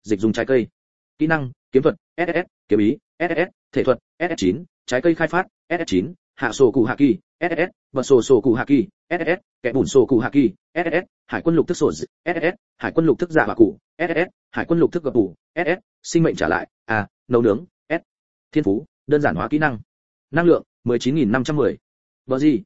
dịch dùng trái cây. Kỹ năng, kiếm thuật, SS, kiếm ý, SS, thể thuật, SS9, trái cây khai phát, SS9, hạ sổ cụ hạ kỳ, SS, vật sổ cụ hạ kỳ, SS, kẻ bùn sổ cụ hạ kỳ, SS, hải quân lục thức sổ SS, hải quân lục thức dạ bạc cụ, SS, hải quân lục thức gập cụ, SS, sinh mệnh trả lại, nấu nướng, S. Thiên phú, đơn giản hóa kỹ năng. Năng lượng, 19.510. Bờ gì,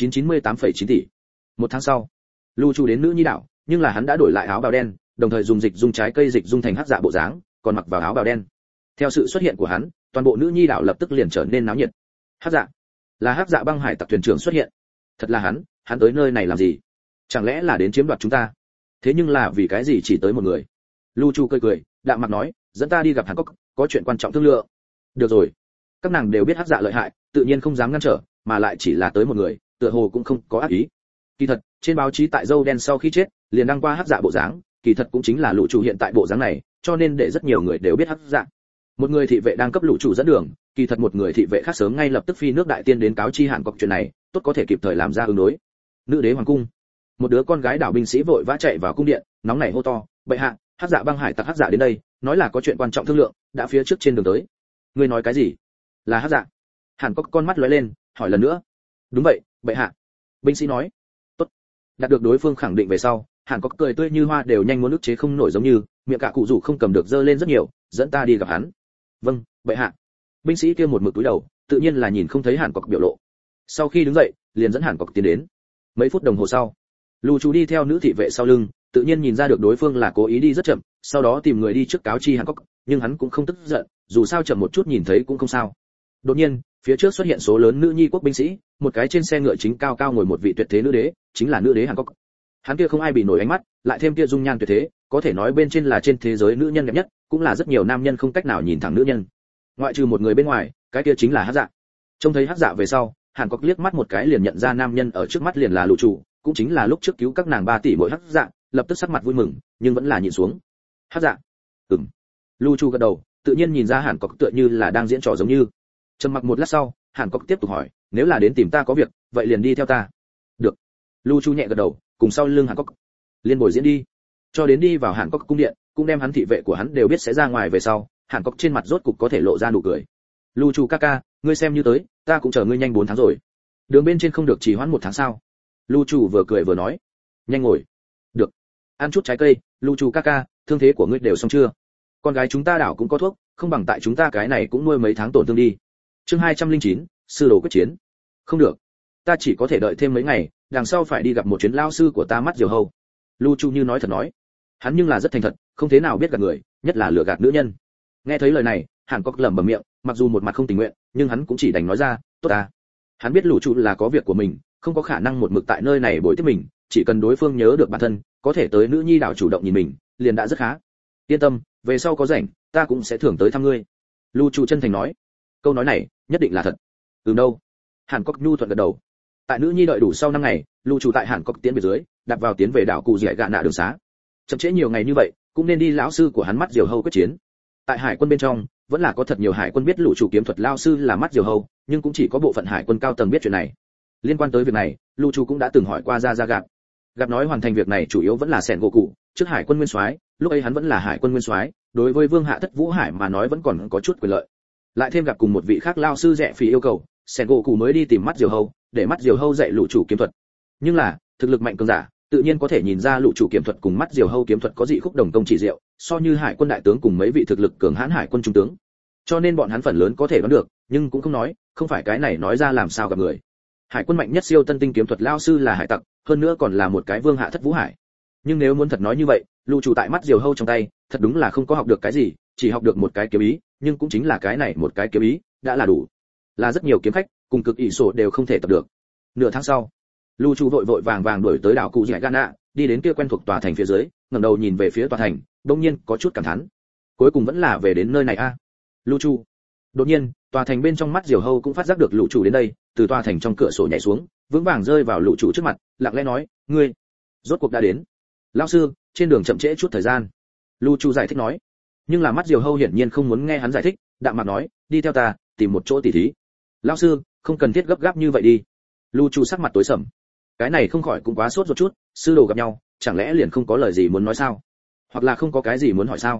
1998,9 tỷ. Một tháng sau, Lưu Chu đến nữ nhi đảo, nhưng là hắn đã đổi lại áo bào đen, đồng thời dùng dịch dung trái cây dịch dung thành hắc dạ bộ dáng, còn mặc vào áo bào đen. Theo sự xuất hiện của hắn, toàn bộ nữ nhi đảo lập tức liền trở nên náo nhiệt. Hắc dạ, là hắc dạ băng hải tặc thuyền trưởng xuất hiện. Thật là hắn tới nơi này làm gì? Chẳng lẽ là đến chiếm đoạt chúng ta? Thế nhưng là vì cái gì chỉ tới một người? Lưu Chu cười, đạm mặt nói, dẫn ta đi gặp Hàn Cốc, có chuyện quan trọng thương lượng. Được rồi. Các nàng đều biết hắc dạ lợi hại, tự nhiên không dám ngăn trở, mà lại chỉ là tới một người, tựa hồ cũng không có ác ý. Kỳ thật, trên báo chí tại dâu đen sau khi chết, liền đăng qua hắc dạ bộ dáng, kỳ thật cũng chính là Lũ Chủ hiện tại bộ dáng này, cho nên để rất nhiều người đều biết hắc dạ. Một người thị vệ đang cấp Lũ Chủ dẫn đường, kỳ thật một người thị vệ khác sớm ngay lập tức phi nước đại tiên đến cáo chi Hàn Cốc chuyện này, tốt có thể kịp thời làm ra ứng đối. Nữ đế hoàng cung, một đứa con gái đảo binh sĩ vội vã chạy vào cung điện, nóng nảy hô to, bệ hạ, hắc dạ băng hải tặc hắc dạ đến đây, nói là có chuyện quan trọng thương lượng, đã phía trước trên đường tới. Ngươi nói cái gì? Là hắc dạ? Hàn Cốc con mắt lóe lên, hỏi lần nữa. Đúng vậy, bệ hạ. Binh sĩ nói. Tốt. Đạt được đối phương khẳng định về sau, Hàn Cốc cười tươi như hoa đều nhanh muốn ức chế không nổi giống như, miệng cả cụ rủ không cầm được dơ lên rất nhiều, dẫn ta đi gặp hắn. Vâng, bệ hạ. Binh sĩ kia một mực túi đầu, tự nhiên là nhìn không thấy Hàn Cốc biểu lộ. Sau khi đứng dậy, liền dẫn Hàn Cốc tiến đến. Mấy phút đồng hồ sau, Lù Chú đi theo nữ thị vệ sau lưng, tự nhiên nhìn ra được đối phương là cố ý đi rất chậm, sau đó tìm người đi trước cáo chi Hàn Cốc, nhưng hắn cũng không tức giận, dù sao chậm một chút nhìn thấy cũng không sao. Đột nhiên, phía trước xuất hiện số lớn nữ nhi quốc binh sĩ, một cái trên xe ngựa chính cao cao ngồi một vị tuyệt thế nữ đế, chính là nữ đế Hàn Cốc. Hắn kia không ai bị nổi ánh mắt, lại thêm kia dung nhan tuyệt thế, có thể nói bên trên là trên thế giới nữ nhân đẹp nhất, cũng là rất nhiều nam nhân không cách nào nhìn thẳng nữ nhân. Ngoại trừ một người bên ngoài, cái kia chính là Hắc Dạ. Trông thấy Hắc Dạ về sau, Hàn Cốc liếc mắt một cái liền nhận ra nam nhân ở trước mắt liền là Lũ Chủ, cũng chính là lúc trước cứu các nàng 3 tỷ mỗi Hắc Dạ, lập tức sắc mặt vui mừng, nhưng vẫn là nhìn xuống. Hắc Dạ. Ừm. Lũ Chủ gật đầu, tự nhiên nhìn ra Hàn Cốc tựa như là đang diễn trò giống như. Trầm mặc một lát sau, Hàn Cốc tiếp tục hỏi, nếu là đến tìm ta có việc, vậy liền đi theo ta. Được. Lũ Chủ nhẹ gật đầu, cùng sau lưng Hàn Cốc. Liên bồi diễn đi. Cho đến đi vào Hàn Cốc cung điện, cũng đem hắn thị vệ của hắn đều biết sẽ ra ngoài về sau, Hàn Cốc trên mặt rốt cục có thể lộ ra nụ cười. Lũ Chủ ca ca, ngươi xem như tới, ta cũng chờ ngươi nhanh 4 tháng rồi. Đường bên trên không được trì hoãn 1 tháng sao? Lũ Chủ vừa cười vừa nói. Nhanh ngồi. Được. Ăn chút trái cây, Lũ Chủ ca ca, thương thế của ngươi đều xong chưa? Con gái chúng ta đảo cũng có thuốc, không bằng tại chúng ta cái này cũng nuôi mấy tháng tổn thương đi. Chương 209, sư đồ quyết chiến. Không được, ta chỉ có thể đợi thêm mấy ngày, đằng sau phải đi gặp một chuyến lao sư của ta mắt diều hâu. Lũ Chủ như nói thật nói. Hắn nhưng là rất thành thật, không thế nào biết gạt người, nhất là lừa gạt nữ nhân. Nghe thấy lời này, Hàn Cốc lẩm bẩm miệng, mặc dù một mặt không tình nguyện, nhưng hắn cũng chỉ đành nói ra, tốt ta. Hắn biết Lũ Chủ là có việc của mình, không có khả năng một mực tại nơi này bồi tiếp mình, chỉ cần đối phương nhớ được bản thân, có thể tới nữ nhi đảo chủ động nhìn mình, liền đã rất khá. Yên tâm, về sau có rảnh, ta cũng sẽ thưởng tới thăm ngươi. Lũ Chủ chân thành nói. Câu nói này, nhất định là thật. Đâu? Hàn Cốc nhu thuận gật đầu. Tại nữ nhi đợi đủ sau 5 ngày, Lũ Chủ tại Hàn Cốc tiến về dưới, đạp vào tiến về đảo cụ dẻ gạ nạ đường xá. Chậm trễ nhiều ngày như vậy, cũng nên đi lão sư của hắn mắt diều hâu quyết chiến. Tại hải quân bên trong, vẫn là có thật nhiều hải quân biết Lũ Chủ kiếm thuật lao sư là mắt diều hâu, nhưng cũng chỉ có bộ phận hải quân cao tầng biết chuyện này. Liên quan tới việc này, Lũ Chủ cũng đã từng hỏi qua ra gặp. Gặp nói hoàn thành việc này chủ yếu vẫn là Sẻn gỗ cụ, trước hải quân nguyên soái, lúc ấy hắn vẫn là hải quân nguyên soái, đối với Vương Hạ Thất Vũ Hải mà nói vẫn còn có chút quyền lợi. Lại thêm gặp cùng một vị khác lao sư rẻ phí yêu cầu, Sẻn gỗ cụ mới đi tìm mắt diều hâu, để mắt diều hâu dạy Lũ Chủ kiếm thuật. Nhưng là, thực lực mạnh cường giả, tự nhiên có thể nhìn ra Lũ Chủ kiếm thuật cùng mắt diều hâu kiếm thuật có dị khúc đồng công chỉ diệu, so như hải quân đại tướng cùng mấy vị thực lực cường hãn hải quân trung tướng. Cho nên bọn hắn phần lớn có thể đoán được, nhưng cũng không nói, không phải cái này nói ra làm sao gặp người. Hải quân mạnh nhất siêu tân tinh kiếm thuật lao sư là hải tặc, hơn nữa còn là một cái Vương Hạ Thất Vũ Hải. Nhưng nếu muốn thật nói như vậy, Lũ Chủ tại mắt diều hâu trong tay, thật đúng là không có học được cái gì, chỉ học được một cái kiếm ý, nhưng cũng chính là cái này một cái kiếm ý, đã là đủ. Là rất nhiều kiếm khách, cùng cực ỷ sổ đều không thể tập được. Nửa tháng sau, Lũ Chủ vội vội vàng vàng đuổi tới đảo cụ dẻ Gana, đi đến kia quen thuộc tòa thành phía dưới, ngẩng đầu nhìn về phía tòa thành, đột nhiên có chút cảm thán. Cuối cùng vẫn là về đến nơi này a. Lũ Chủ. Đột nhiên, tòa thành bên trong mắt diều hâu cũng phát giác được Lũ Chủ đến đây, từ tòa thành trong cửa sổ nhảy xuống, vững vàng rơi vào Lũ Chủ trước mặt, lặng lẽ nói, ngươi, rốt cuộc đã đến. Lão sư, trên đường chậm trễ chút thời gian. Lũ Chủ giải thích nói. Nhưng là mắt diều hâu hiển nhiên không muốn nghe hắn giải thích, đạm mặt nói, đi theo ta, tìm một chỗ tỉ thí. Lão sư, không cần thiết gấp gáp như vậy đi. Lũ Chủ sắc mặt tối sầm. Cái này không khỏi cũng quá sốt ruột chút, sư đồ gặp nhau, chẳng lẽ liền không có lời gì muốn nói sao? Hoặc là không có cái gì muốn hỏi sao?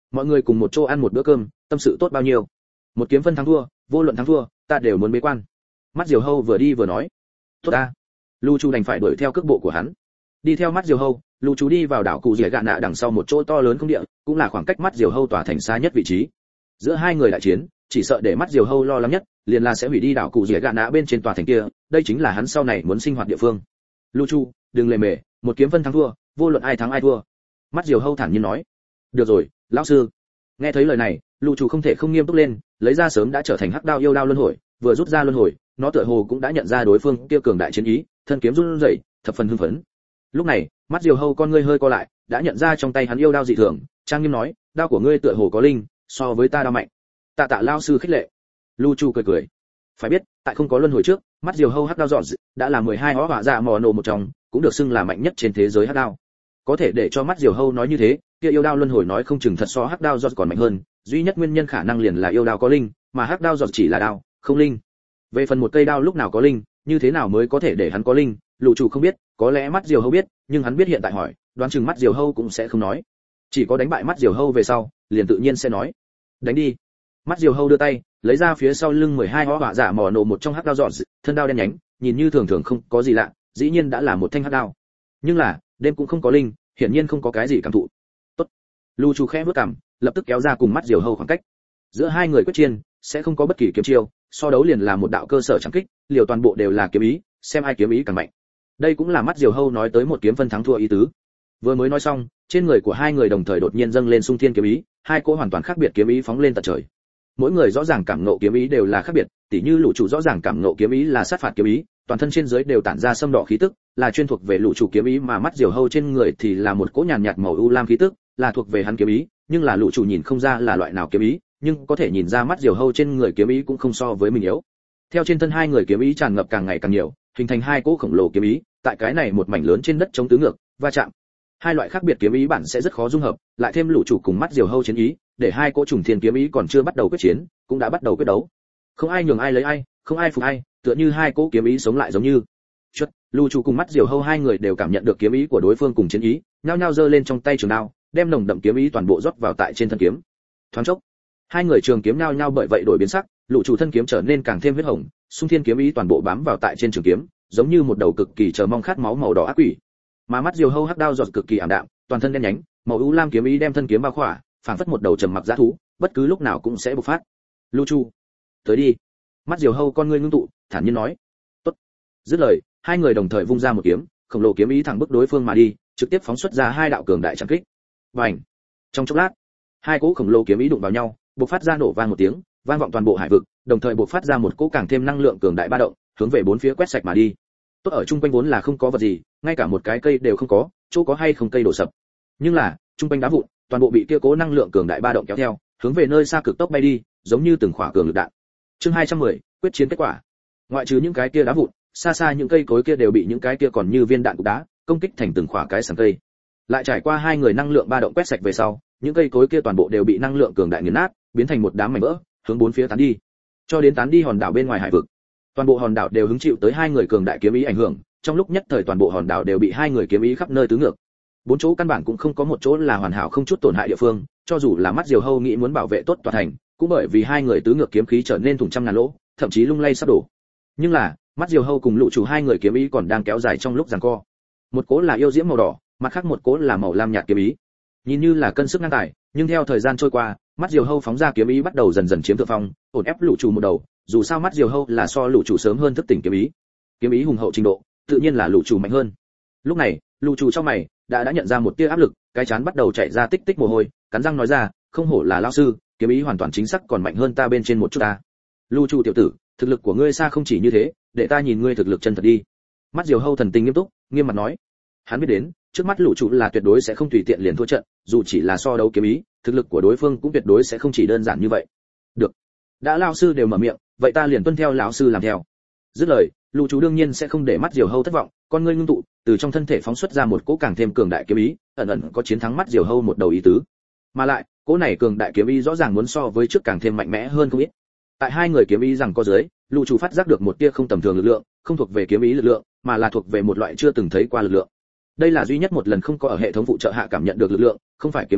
mọi người cùng một chỗ ăn một bữa cơm, tâm sự tốt bao nhiêu. Một kiếm phân thắng thua, vô luận thắng thua, ta đều muốn bế quan. Mắt Diều Hâu vừa đi vừa nói. Tốt ta. Lu Chu đành phải đuổi theo cước bộ của hắn. Đi theo Mắt Diều Hâu, Lu Chu đi vào đảo cụ Dẻ Gạn Nạ đằng sau một chỗ to lớn không địa, cũng là khoảng cách Mắt Diều Hâu tỏa thành xa nhất vị trí. Giữa hai người đại chiến, chỉ sợ để Mắt Diều Hâu lo lắng nhất, liền là sẽ hủy đi đảo cụ Dẻ Gạn Nạ bên trên tòa thành kia, đây chính là hắn sau này muốn sinh hoạt địa phương. Lu Chu, đừng lề mề, một kiếm phân thắng thua, vô luận ai thắng ai thua. Mắt Diều Hâu thản nhiên nói. Được rồi, lão sư. Nghe thấy lời này, Lu Chu không thể không nghiêm túc lên, lấy ra sớm đã trở thành hắc đao yêu đao luân hồi, vừa rút ra luân hồi, nó tựa hồ cũng đã nhận ra đối phương kia cường đại chiến ý, thân kiếm run rẩy, thập phần hưng phấn. Lúc này, Mắt Diều Hâu con ngươi hơi co lại, đã nhận ra trong tay hắn yêu đao dị thường, trang nghiêm nói, đao của ngươi tựa hồ có linh, so với ta đao mạnh. Tạ tạ lão sư khích lệ. Lu Chu cười cười. Phải biết, tại không có luân hồi trước, Mắt Diều Hâu hắc đao dọn đã là 12 hó hỏa dạ mò nổ một trong, cũng được xưng là mạnh nhất trên thế giới hắc đao. Có thể để cho Mắt Diều Hâu nói như thế, kia yêu đao luân hồi nói không chừng thật so hắc đao dọn còn mạnh hơn, duy nhất nguyên nhân khả năng liền là yêu đao có linh, mà hắc đao dọn chỉ là đao, không linh. Về phần một cây đao lúc nào có linh, như thế nào mới có thể để hắn có linh, Lũ Chủ không biết, có lẽ Mắt Diều Hâu biết, nhưng hắn biết hiện tại hỏi, đoán chừng Mắt Diều Hâu cũng sẽ không nói. Chỉ có đánh bại Mắt Diều Hâu về sau, liền tự nhiên sẽ nói. Đánh đi. Mắt Diều Hâu đưa tay, lấy ra phía sau lưng 12 hó hỏa giả mò nổ một trong hắc đao dọn, thân đao đen nhánh, nhìn như thường thường không có gì lạ, dĩ nhiên đã là một thanh hắc đao. Nhưng là, đêm cũng không có linh, hiển nhiên không có cái gì cảm thụ. Tốt. Lũ Chủ khẽ bước cằm, lập tức kéo ra cùng Mắt Diều Hâu khoảng cách. Giữa hai người quyết chiến, sẽ không có bất kỳ kiếm chiêu, so đấu liền là một đạo cơ sở chẳng kích, liều toàn bộ đều là kiếm ý, xem ai kiếm ý càng mạnh. Đây cũng là Mắt Diều Hâu nói tới một kiếm phân thắng thua ý tứ. Vừa mới nói xong, trên người của hai người đồng thời đột nhiên dâng lên xung thiên kiếm ý, hai cỗ hoàn toàn khác biệt kiếm ý phóng lên tận trời. Mỗi người rõ ràng cảm ngộ kiếm ý đều là khác biệt, tỉ như Lũ Chủ rõ ràng cảm ngộ kiếm ý là sát phạt kiếm ý, toàn thân trên dưới đều tản ra sâm đỏ khí tức, là chuyên thuộc về Lũ Chủ kiếm ý, mà Mắt Diều Hâu trên người thì là một cỗ nhàn nhạt màu u lam khí tức, là thuộc về hắn kiếm ý, nhưng là Lũ Chủ nhìn không ra là loại nào kiếm ý, nhưng có thể nhìn ra Mắt Diều Hâu trên người kiếm ý cũng không so với mình yếu. Theo trên thân hai người kiếm ý tràn ngập càng ngày càng nhiều, hình thành hai cỗ khổng lồ kiếm ý, tại cái này một mảnh lớn trên đất chống tứ ngược, va chạm. Hai loại khác biệt kiếm ý bản sẽ rất khó dung hợp, lại thêm Lũ Chủ cùng Mắt Diều Hâu chiến ý, để hai cỗ trùng thiên kiếm ý còn chưa bắt đầu quyết chiến, cũng đã bắt đầu quyết đấu. Không ai nhường ai lấy ai, không ai phục ai, tựa như hai cỗ kiếm ý sống lại giống như. Lũ Chủ cùng Mắt Diều Hâu hai người đều cảm nhận được kiếm ý của đối phương cùng chiến ý, nhao nhao giơ lên trong tay trường đao, đem nồng đậm kiếm ý toàn bộ rót vào tại trên thân kiếm. Thoáng chốc, hai người trường kiếm nhao nhao bởi vậy đổi biến sắc, Lũ Chủ thân kiếm trở nên càng thêm huyết hồng, xung thiên kiếm ý toàn bộ bám vào tại trên trường kiếm, giống như một đầu cực kỳ chờ mong khát máu màu đỏ ác quỷ. Mà Mắt Diều Hâu hắc đao giọt cực kỳ ảm đạm, toàn thân đen nhánh, màu u lam kiếm ý đem thân kiếm bao khỏa, phảng phất một đầu trầm mặc dã thú, bất cứ lúc nào cũng sẽ bộc phát. Lũ Chủ, tới đi. Mắt Diều Hâu con ngươi ngưng tụ, thản nhiên nói. Tốt. Dứt lời, hai người đồng thời vung ra một kiếm, khổng lồ kiếm ý thẳng bức đối phương mà đi, trực tiếp phóng xuất ra hai đạo cường đại chạm kích. Bành. Trong chốc lát, hai cỗ khổng lồ kiếm ý đụng vào nhau, bộc phát ra nổ vang một tiếng, vang vọng toàn bộ hải vực, đồng thời bộc phát ra một cỗ càng thêm năng lượng cường đại ba động, hướng về bốn phía quét sạch mà đi. Tốt ở trung quanh vốn là không có vật gì, ngay cả một cái cây đều không có, chỗ có hay không cây đổ sập. Nhưng là, trung quanh đá vụn, toàn bộ bị kia cỗ năng lượng cường đại ba động kéo theo, hướng về nơi xa cực tốc bay đi, giống như từng khỏa cường lực đạn. Chương 210, quyết chiến kết quả. Ngoại trừ những cái kia đá vụn, xa xa những cây cối kia đều bị những cái kia còn như viên đạn cục đá công kích thành từng khỏa cái sừng cây. Lại trải qua hai người năng lượng ba động quét sạch về sau, những cây cối kia toàn bộ đều bị năng lượng cường đại nghiền nát, biến thành một đám mảnh vỡ, hướng bốn phía tán đi. Cho đến tán đi hòn đảo bên ngoài hải vực. Toàn bộ hòn đảo đều hứng chịu tới hai người cường đại kiếm ý ảnh hưởng, trong lúc nhất thời toàn bộ hòn đảo đều bị hai người kiếm ý khắp nơi tứ ngược. Bốn chỗ căn bản cũng không có một chỗ là hoàn hảo không chút tổn hại địa phương, cho dù là Mắt Diều Hâu nghĩ muốn bảo vệ tốt tòa thành, cũng bởi vì hai người tứ ngược kiếm khí trở nên thủng trăm ngàn lỗ, thậm chí lung lay sắp đổ. Nhưng là, Mắt Diều Hâu cùng Lũ Chủ hai người kiếm ý còn đang kéo dài trong lúc giằng co. Một cố là yêu diễm màu đỏ, mặt khác một cố là màu lam nhạt kiếm ý. Nhìn như là cân sức ngang tài, nhưng theo thời gian trôi qua, Mắt Diều Hâu phóng ra kiếm ý bắt đầu dần dần chiếm thượng phong, ổn ép Lũ Chủ một đầu, dù sao Mắt Diều Hâu là so Lũ Chủ sớm hơn thức tỉnh kiếm ý. Kiếm ý hùng hậu trình độ, tự nhiên là Lũ Chủ mạnh hơn. Lúc này, Lũ Chủ trong mày đã nhận ra một tia áp lực, cái trán bắt đầu chảy ra tích tích mồ hôi, cắn răng nói ra, không hổ là lão sư, kiếm ý hoàn toàn chính xác còn mạnh hơn ta bên trên một chút ta. Lũ Chủ tiểu tử, thực lực của ngươi xa không chỉ như thế, để ta nhìn ngươi thực lực chân thật đi. Mắt Diều Hâu thần tình nghiêm túc, nghiêm mặt nói. Hắn biết đến, trước mắt Lũ Chủ là tuyệt đối sẽ không tùy tiện liền thua trận, dù chỉ là so đấu kiếm ý, thực lực của đối phương cũng tuyệt đối sẽ không chỉ đơn giản như vậy. Được, đã lão sư đều mở miệng, vậy ta liền tuân theo lão sư làm theo. Dứt lời, Lũ Chủ đương nhiên sẽ không để Mắt Diều Hâu thất vọng, con ngươi ngưng tụ, từ trong thân thể phóng xuất ra một cỗ càng thêm cường đại kiếm ý, ẩn ẩn có chiến thắng Mắt Diều Hâu một đầu ý tứ. Mà lại, cỗ này cường đại kiếm ý rõ ràng muốn so với trước càng thêm mạnh mẽ hơn không ít. Tại hai người kiếm ý rằng có dưới, Lũ Chủ phát giác được một tia không tầm thường lực lượng, không thuộc về kiếm ý lực lượng, mà là thuộc về một loại chưa từng thấy qua lực lượng. Đây là duy nhất một lần không có ở hệ thống phụ trợ hạ cảm nhận được lực lượng, không phải kiếm ý,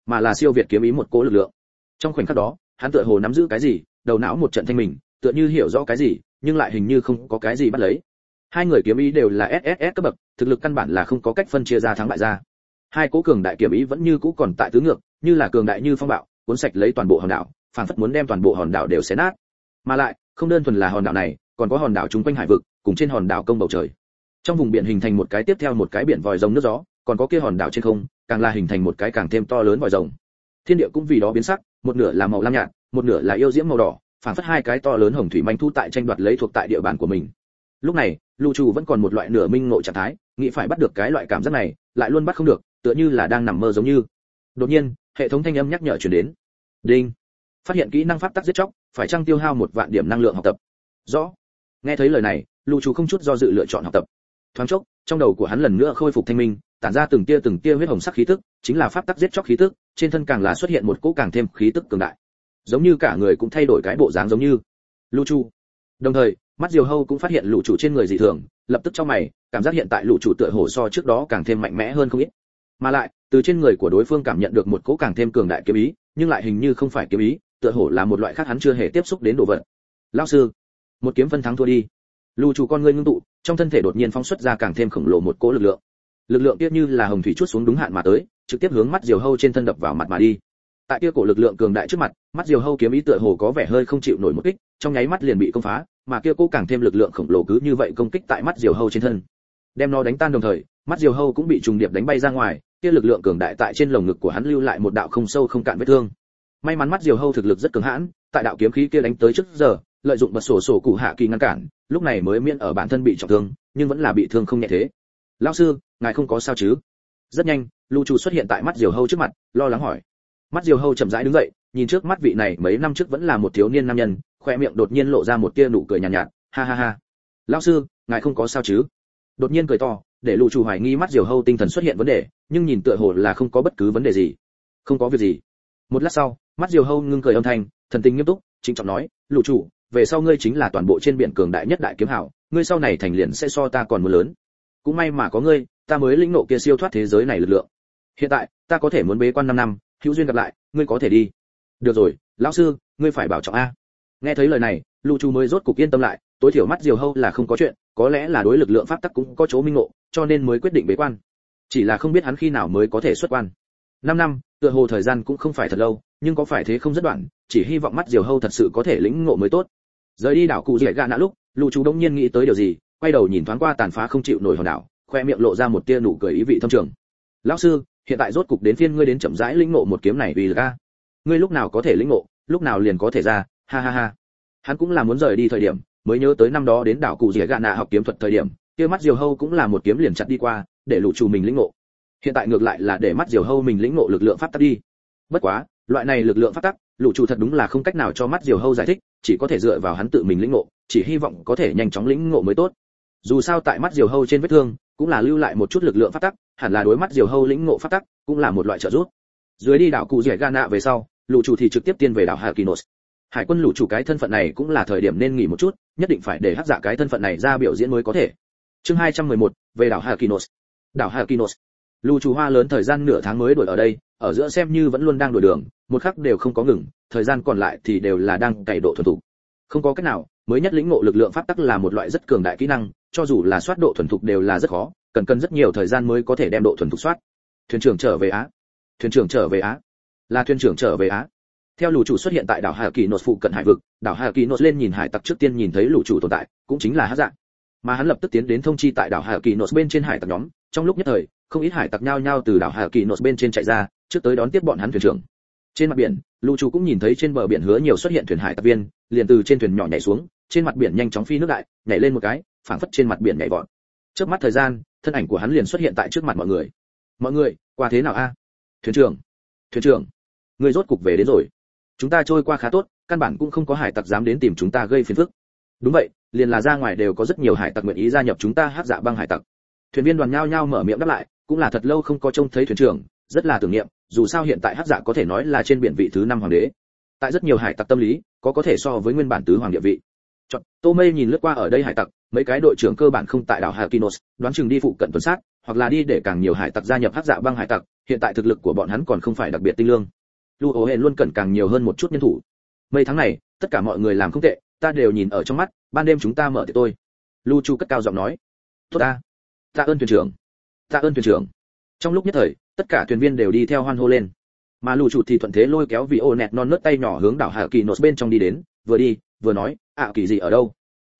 mà là siêu việt kiếm ý một cỗ lực lượng. Trong khoảnh khắc đó, hắn tựa hồ nắm giữ cái gì, đầu não một trận thanh mình, tựa như hiểu rõ cái gì, nhưng lại hình như không có cái gì bắt lấy. Hai người kiếm ý đều là SSS cấp bậc, thực lực căn bản là không có cách phân chia ra thắng bại ra. Hai cỗ cường đại kiếm ý vẫn như cũ còn tại tứ ngược, như là cường đại như phong bạo, cuốn sạch lấy toàn bộ hòn đảo, phảng phất muốn đem toàn bộ hòn đảo đều xé nát. Mà lại, không đơn thuần là hòn đảo này, còn có hòn đảo chung quanh hải vực, cùng trên hòn đảo công bầu trời. Trong vùng biển hình thành một cái tiếp theo một cái biển vòi rồng nước gió, còn có kia hòn đảo trên không, càng là hình thành một cái càng thêm to lớn vòi rồng. Thiên địa cũng vì đó biến sắc, một nửa là màu lam nhạt, một nửa là yêu diễm màu đỏ, phảng phất hai cái to lớn hồng thủy manh thu tại tranh đoạt lấy thuộc tại địa bàn của mình. Lúc này, Lù Trù vẫn còn một loại nửa minh ngộ trạng thái, nghĩ phải bắt được cái loại cảm giác này, lại luôn bắt không được, tựa như là đang nằm mơ giống như. Đột nhiên, hệ thống thanh âm nhắc nhở truyền đến. Đinh. Phát hiện kỹ năng pháp tắc giết chóc, phải chăng tiêu hao 1.000 điểm năng lượng học tập. Rõ. Nghe thấy lời này, Lù Trù không chút do dự lựa chọn học tập. Thoáng chốc, trong đầu của hắn lần nữa khôi phục thanh minh, tản ra từng tia huyết hồng sắc khí tức, chính là pháp tắc giết chóc khí tức, trên thân càng là xuất hiện một cỗ càng thêm khí tức cường đại. Giống như cả người cũng thay đổi cái bộ dáng giống như Lù Trù. Đồng thời, mắt Diều Hâu cũng phát hiện Lù Trù trên người dị thường, lập tức chau mày, cảm giác hiện tại Lù Trù tựa hồ so trước đó càng thêm mạnh mẽ hơn không ít. Mà lại, từ trên người của đối phương cảm nhận được một cỗ càng thêm cường đại kiếm ý, nhưng lại hình như không phải kiếm ý, tựa hồ là một loại khác hắn chưa hề tiếp xúc đến đồ vật. Lão sư, một kiếm phân thắng thua đi. Lù Trù con ngươi ngưng tụ, trong thân thể đột nhiên phóng xuất ra càng thêm khổng lồ một cỗ lực lượng. Lực lượng kia như là hồng thủy chuốt xuống đúng hạn mà tới, trực tiếp hướng mắt Diều Hâu trên thân đập vào mặt mà đi. Tại kia cổ lực lượng cường đại trước mặt, mắt Diều Hâu kiếm ý tựa hồ có vẻ hơi không chịu nổi một kích, trong nháy mắt liền bị công phá, mà kia cố càng thêm lực lượng khổng lồ cứ như vậy công kích tại mắt Diều Hâu trên thân, đem nó đánh tan đồng thời, mắt Diều Hâu cũng bị trùng điệp đánh bay ra ngoài, kia lực lượng cường đại tại trên lồng ngực của hắn lưu lại một đạo không sâu không cạn vết thương. May mắn mắt Diều Hâu thực lực rất cường hãn, tại đạo kiếm khí kia đánh tới trước giờ, lợi dụng bật sổ cụ hạ kỳ ngăn cản, lúc này mới miễn ở bản thân bị trọng thương, nhưng vẫn là bị thương không nhẹ thế. Lão sư, ngài không có sao chứ? Rất nhanh, Lù Trù xuất hiện tại mắt Diều Hâu trước mặt, lo lắng hỏi. Mắt Diều Hâu chậm rãi đứng dậy, nhìn trước mắt vị này mấy năm trước vẫn là một thiếu niên nam nhân, khoe miệng đột nhiên lộ ra một tia nụ cười nhàn nhạt, ha ha ha. Lão sư, ngài không có sao chứ? Đột nhiên cười to, để Lù Trù hoài nghi mắt Diều Hâu tinh thần xuất hiện vấn đề, nhưng nhìn tựa hồ là không có bất cứ vấn đề gì. Không có việc gì. Một lát sau, mắt Diều Hâu ngưng cười âm thanh, thần tình nghiêm túc, trịnh trọng nói, Lù Trù, về sau ngươi chính là toàn bộ trên biển cường đại nhất đại kiếm hảo, ngươi sau này thành liền sẽ so ta còn muốn lớn. Cũng may mà có ngươi, ta mới lĩnh ngộ kia siêu thoát thế giới này lực lượng. Hiện tại, ta có thể muốn bế quan 5 năm, hữu duyên gặp lại, ngươi có thể đi. Được rồi, lão sư, ngươi phải bảo trọng a. Nghe thấy lời này, Lù Trù mới rốt cục yên tâm lại, tối thiểu mắt Diều Hâu là không có chuyện, có lẽ là đối lực lượng pháp tắc cũng có chỗ minh ngộ, cho nên mới quyết định bế quan. Chỉ là không biết hắn khi nào mới có thể xuất quan. 5 năm, tựa hồ thời gian cũng không phải thật lâu, nhưng có phải thế không rất đoạn, chỉ hy vọng mắt Diều Hâu thật sự có thể lĩnh ngộ mới tốt. Rời đi đảo cụ Dẻ Gạ Nạ lúc, Lù Trù đống nhiên nghĩ tới điều gì, quay đầu nhìn thoáng qua tàn phá không chịu nổi hòn đảo, khoe miệng lộ ra một tia nụ cười ý vị thâm trường. Lão sư, hiện tại rốt cục đến phiên ngươi đến chậm rãi lĩnh ngộ một kiếm này vì là ngươi lúc nào có thể lĩnh ngộ, lúc nào liền có thể ra, ha ha ha. Hắn cũng là muốn rời đi thời điểm, mới nhớ tới năm đó đến đảo cụ Dẻ Gạ Nạ học kiếm thuật thời điểm, kia mắt Diều Hâu cũng là một kiếm liền chặt đi qua, để Lù Trù mình lĩnh ngộ. Hiện tại ngược lại là để mắt Diều Hâu mình lĩnh ngộ lực lượng pháp tắc đi. Bất quá, loại này lực lượng pháp tắc, Lù Trù thật đúng là không cách nào cho mắt Diều Hâu giải thích, chỉ có thể dựa vào hắn tự mình lĩnh ngộ, chỉ hy vọng có thể nhanh chóng lĩnh ngộ mới tốt. Dù sao tại mắt Diều Hâu trên vết thương, cũng là lưu lại một chút lực lượng pháp tắc, hẳn là đối mắt Diều Hâu lĩnh ngộ pháp tắc, cũng là một loại trợ giúp. Dưới đi đảo cụ Dẻ Gạ Nạ về sau, Lù Trù thì trực tiếp tiên về đảo Hakinos. Hải quân Lù Trù cái thân phận này cũng là thời điểm nên nghỉ một chút, nhất định phải để hắc dạ cái thân phận này ra biểu diễn mới có thể. Chương 211, về đảo Hakinos. Đảo Hakinos. Lù Trù hoa lớn thời gian nửa tháng mới đuổi ở đây, ở giữa xem như vẫn luôn đang đuổi đường, một khắc đều không có ngừng, thời gian còn lại thì đều là đang cày độ thuần thục. Không có cách nào, mới nhất lĩnh ngộ lực lượng pháp tắc là một loại rất cường đại kỹ năng, cho dù là soát độ thuần thục đều là rất khó, cần rất nhiều thời gian mới có thể đem độ thuần thục soát. Thuyền trưởng trở về á. Thuyền trưởng trở về á. Là thuyền trưởng trở về á. Theo Lù Trù xuất hiện tại đảo Hà Kỳ Nốt phụ cận hải vực, đảo Hà Kỳ Nốt lên nhìn hải tặc trước tiên nhìn thấy Lù Trù tồn tại, cũng chính là Hắc Dạ. Mà hắn lập tức tiến đến thông chi tại đảo Hà Kỳ Nốt bên trên hải tặc nhóm, trong lúc nhất thời, không ít hải tặc nhao nhao từ đảo Hà Kỳ Nốt bên trên chạy ra, trước tới đón tiếp bọn hắn thuyền trưởng. Trên mặt biển, Lù Trù cũng nhìn thấy trên bờ biển hứa nhiều xuất hiện thuyền hải tặc viên, liền từ trên thuyền nhỏ nhảy xuống, trên mặt biển nhanh chóng phi nước đại, nhảy lên một cái, phảng phất trên mặt biển nhảy vọt. Chớp mắt thời gian, thân ảnh của hắn liền xuất hiện tại trước mặt mọi người. Mọi người, qua thế nào a? Thuyền trưởng, người rốt cục về đến rồi. Chúng ta trôi qua khá tốt, căn bản cũng không có hải tặc dám đến tìm chúng ta gây phiền phức. Đúng vậy, liền là ra ngoài đều có rất nhiều hải tặc nguyện ý gia nhập chúng ta Hắc Dạ băng hải tặc. Thuyền viên đoàn nhao nhao mở miệng đáp lại, cũng là thật lâu không có trông thấy thuyền trưởng, rất là tưởng niệm, dù sao hiện tại Hắc Dạ có thể nói là trên biển vị thứ 5 hoàng đế. Tại rất nhiều hải tặc tâm lý, có thể so với nguyên bản tứ hoàng địa vị. Tô Mây nhìn lướt qua ở đây hải tặc, mấy cái đội trưởng cơ bản không tại đảo Hakinos, đoán chừng đi phụ cận tuần sát, hoặc là đi để càng nhiều hải tặc gia nhập hắc dạ băng hải tặc, hiện tại thực lực của bọn hắn còn không phải đặc biệt tinh lương. Lu Ổ Hển luôn cần càng nhiều hơn một chút nhân thủ. Mấy tháng này, tất cả mọi người làm không tệ, ta đều nhìn ở trong mắt, ban đêm chúng ta mở tiệc tôi. Lu Chu cất cao giọng nói. Tốt ta. Tạ ơn thuyền trưởng. Tạ ơn thuyền trưởng. Trong lúc nhất thời, tất cả thuyền viên đều đi theo hoan hô lên. Mà Lu Chu thì thuận thế lôi kéo vị ô nẹt non nớt tay nhỏ hướng đảo Hà Kỳ Nốt bên trong đi đến, vừa đi, vừa nói, Kỳ gì ở đâu?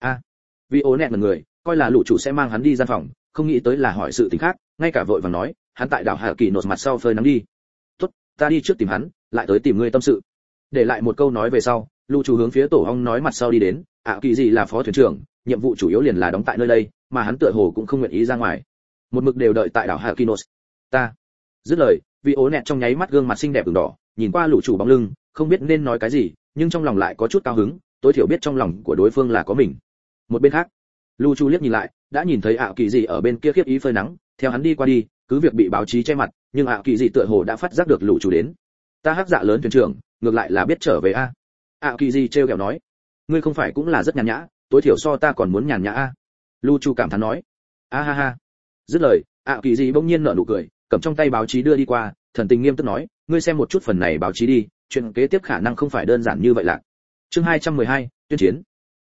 Vị ô nẹt một người, coi là Lu Chu sẽ mang hắn đi gian phòng, không nghĩ tới là hỏi sự tình khác, ngay cả vội vàng nói, hắn tại đảo Hà Kỳ Nốt mặt sau phơi nắng đi. Tốt, ta đi trước tìm hắn, lại tới tìm ngươi tâm sự. Để lại một câu nói về sau, Lu Chu hướng phía tổ ong nói mặt sau đi đến, Kỳ gì là phó thuyền trưởng, nhiệm vụ chủ yếu liền là đóng tại nơi đây, mà hắn tựa hồ cũng không nguyện ý ra ngoài, một mực đều đợi tại đảo Hà Kỳ Nốt. Ta. Dứt lời, vị ố nẹt trong nháy mắt gương mặt xinh đẹp ửng đỏ, nhìn qua Lu Chu bóng lưng, không biết nên nói cái gì, nhưng trong lòng lại có chút cao hứng, tối thiểu biết trong lòng của đối phương là có mình. Một bên khác, Lu Chu liếc nhìn lại, đã nhìn thấy Kỳ gì ở bên kia khiếp ý phơi nắng, theo hắn đi qua đi, cứ việc bị báo chí che mặt, nhưng Kỳ gì tựa hồ đã phát giác được Lu Chu đến. Ta hắc dạ lớn thuyền trưởng, ngược lại là biết trở về a. Kỳ gì trêu ghẹo nói, ngươi không phải cũng là rất nhàn nhã, tối thiểu so ta còn muốn nhàn nhã a. Lu Chu cảm thán nói, ha ha. Dứt lời, Kỳ gì bỗng nhiên nở nụ cười, cầm trong tay báo chí đưa đi qua, thần tình nghiêm túc nói, ngươi xem một chút phần này báo chí đi, chuyện kế tiếp khả năng không phải đơn giản như vậy lạc. Chương 212, tuyên chiến.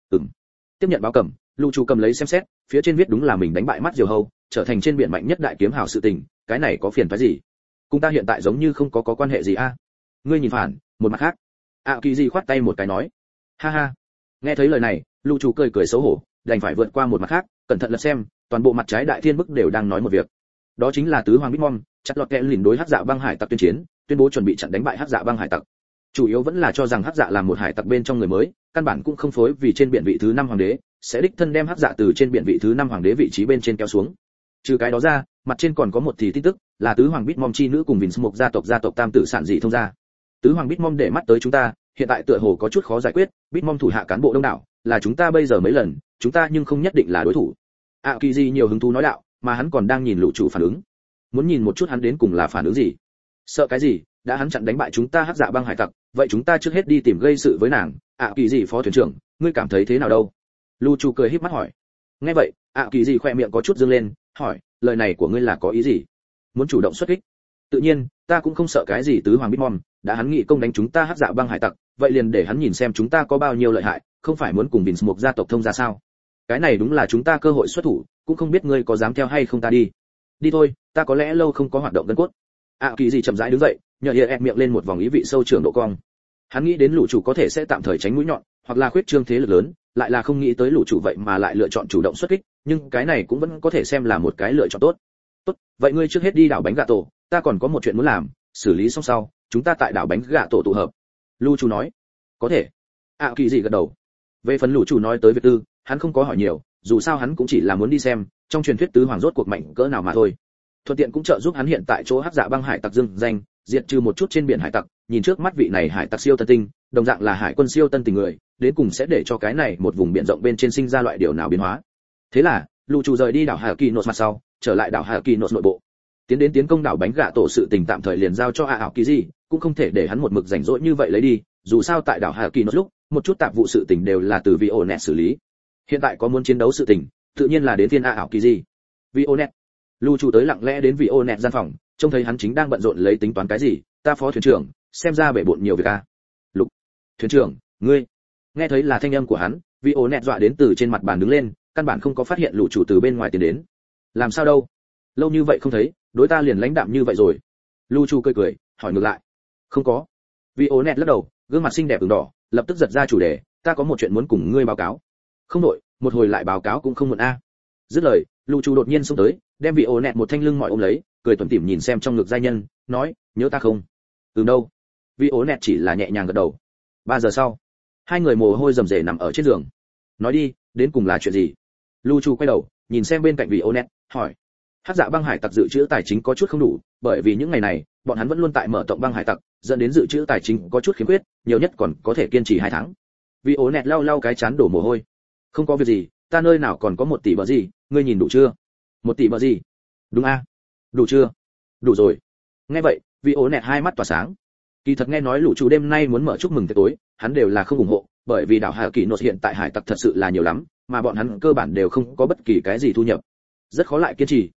Tiếp nhận báo cầm, Lu Chu cầm lấy xem xét, phía trên viết đúng là mình đánh bại mắt diều hầu, trở thành trên biển mạnh nhất đại kiếm hào sự tình, cái này có phiền phức gì? Cùng ta hiện tại giống như không có quan hệ gì a. Ngươi nhìn phản, một mặt khác. Kỳ gì khoát tay một cái nói, ha ha. Nghe thấy lời này, Lu Chu cười cười xấu hổ, đành phải vượt qua một mặt khác, cẩn thận lật xem, toàn bộ mặt trái đại thiên bức đều đang nói một việc. Đó chính là tứ hoàng Bitmom, chặt lọt kẽ lìn đối hắc dạ băng hải tặc tuyên chiến, tuyên bố chuẩn bị chặn đánh bại hắc dạ băng hải tặc. Chủ yếu vẫn là cho rằng hắc dạ là một hải tặc bên trong người mới, căn bản cũng không phối vì trên biển vị thứ 5 hoàng đế, sẽ đích thân đem hắc dạ từ trên biển vị thứ 5 hoàng đế vị trí bên trên kéo xuống. Trừ cái đó ra, mặt trên còn có một thì tin tức, là tứ hoàng Bitmom chi nữ cùng Vince Mục gia tộc tam tử sản dị thông gia. Tứ hoàng Bitmom để mắt tới chúng ta, hiện tại tựa hồ có chút khó giải quyết, Bitmom thủ hạ cán bộ đông đảo, là chúng ta bây giờ mấy lần, chúng ta nhưng không nhất định là đối thủ. Kỳ gì nhiều hứng thú nói đạo, mà hắn còn đang nhìn Lũ Chủ phản ứng. Muốn nhìn một chút hắn đến cùng là phản ứng gì. Sợ cái gì, đã hắn chặn đánh bại chúng ta hắc dạ băng hải tặc, vậy chúng ta trước hết đi tìm gây sự với nàng. Kỳ gì phó thuyền trưởng, ngươi cảm thấy thế nào đâu? Lu Chu cười híp mắt hỏi. Nghe vậy, Kỳ gì khoe miệng có chút dương lên, hỏi, lời này của ngươi là có ý gì? Muốn chủ động xuất kích? Tự nhiên, ta cũng không sợ cái gì tứ hoàng Bitmom, đã hắn nghị công đánh chúng ta hắc dạ băng hải tặc, vậy liền để hắn nhìn xem chúng ta có bao nhiêu lợi hại, không phải muốn cùng Vince Mục gia tộc thông ra sao? Cái này đúng là chúng ta cơ hội xuất thủ, cũng không biết ngươi có dám theo hay không ta đi. Đi thôi, ta có lẽ lâu không có hoạt động gân cốt. Kỳ gì chậm rãi đứng dậy, nhờ hiệp miệng lên một vòng ý vị sâu trưởng độ cong. Hắn nghĩ đến Lũ Chủ có thể sẽ tạm thời tránh mũi nhọn, hoặc là khuyết trương thế lực lớn, lại là không nghĩ tới Lũ Chủ vậy mà lại lựa chọn chủ động xuất kích, nhưng cái này cũng vẫn có thể xem là một cái lựa chọn tốt. Tốt, vậy ngươi trước hết đi đảo bánh gà tổ, ta còn có một chuyện muốn làm, xử lý xong sau, chúng ta tại đảo bánh gà tổ tụ hợp. Lũ Chủ nói. Có thể. Kỳ gì gật đầu. Về phần Lũ Chủ nói tới việc tư, hắn không có hỏi nhiều, dù sao hắn cũng chỉ là muốn đi xem, trong truyền thuyết tứ hoàng rốt cuộc mạnh cỡ nào mà thôi. Thuận tiện cũng trợ giúp hắn hiện tại chỗ hắc dạ băng hải tặc dưng danh, diệt trừ một chút trên biển hải tặc, nhìn trước mắt vị này hải tặc siêu tân tinh, đồng dạng là hải quân siêu tân tình người, đến cùng sẽ để cho cái này một vùng biển rộng bên trên sinh ra loại điều nào biến hóa. Thế là, Lũ Chủ rời đi đảo Hà Kỳ Nốt mặt sau, trở lại đảo Hà Kỳ Nốt nội bộ. Tiến đến tiến công đảo bánh gạ tổ sự tình tạm thời liền giao cho Kỳ gì, cũng không thể để hắn một mực rảnh rỗi như vậy lấy đi, dù sao tại đảo Hà Kỳ Nốt lúc, một chút tạp vụ sự tình đều là từ vị ổ nẹt xử lý. Hiện tại có muốn chiến đấu sự tình, tự nhiên là đến phiên Kỳ gì. Vị ổ nẹt. Lu Chu tới lặng lẽ đến vị ổ nẹt gian phòng, trông thấy hắn chính đang bận rộn lấy tính toán cái gì, ta phó thuyền trưởng, xem ra bể bộn nhiều việc a. Lục. Thuyền trưởng, ngươi. Nghe thấy là thanh âm của hắn, vị ổ nẹt dọa đến từ trên mặt bàn đứng lên, căn bản không có phát hiện Lũ Chủ từ bên ngoài tiến đến. Làm sao đâu? Lâu như vậy không thấy, đối ta liền lãnh đạm như vậy rồi. Lu Chu cười cười, hỏi ngược lại. Không có. Vị ổ nẹt lắc đầu, gương mặt xinh đẹp ửng đỏ, lập tức giật ra chủ đề, ta có một chuyện muốn cùng ngươi báo cáo. Không đổi, một hồi lại báo cáo cũng không muộn a. Dứt lời, Lũ Chu đột nhiên xông tới, đem vị ổ nẹt một thanh lưng mỏi ôm lấy, cười tủm tỉm nhìn xem trong ngực giai nhân, nói, nhớ ta không? Đâu. Vị ổ nẹt chỉ là nhẹ nhàng gật đầu. 3 giờ sau, hai người mồ hôi rầm rề nằm ở trên giường. Nói đi, đến cùng là chuyện gì? Lu Chu quay đầu, nhìn xem bên cạnh vị ổ nẹt, hỏi. Hắc dạ băng hải tặc dự trữ tài chính có chút không đủ, bởi vì những ngày này, bọn hắn vẫn luôn tại mở rộng băng hải tặc, dẫn đến dự trữ tài chính có chút khiếm khuyết, nhiều nhất còn có thể kiên trì 2 tháng. Vị ổ nẹt lau cái chán đổ mồ hôi. Không có việc gì, ta nơi nào còn có 1 tỷ bờ gì, ngươi nhìn đủ chưa? 1 tỷ bờ gì? Đúng a. Đủ chưa? Đủ rồi. Nghe vậy, vị ổ nẹt hai mắt tỏa sáng. Kỳ thật nghe nói Lũ Chủ đêm nay muốn mở chúc mừng tiệc tối, hắn đều là không ủng hộ, bởi vì đảo Hà Kỳ Nốt hiện tại hải tặc thật sự là nhiều lắm, mà bọn hắn cơ bản đều không có bất kỳ cái gì thu nhập, rất khó lại kiên trì,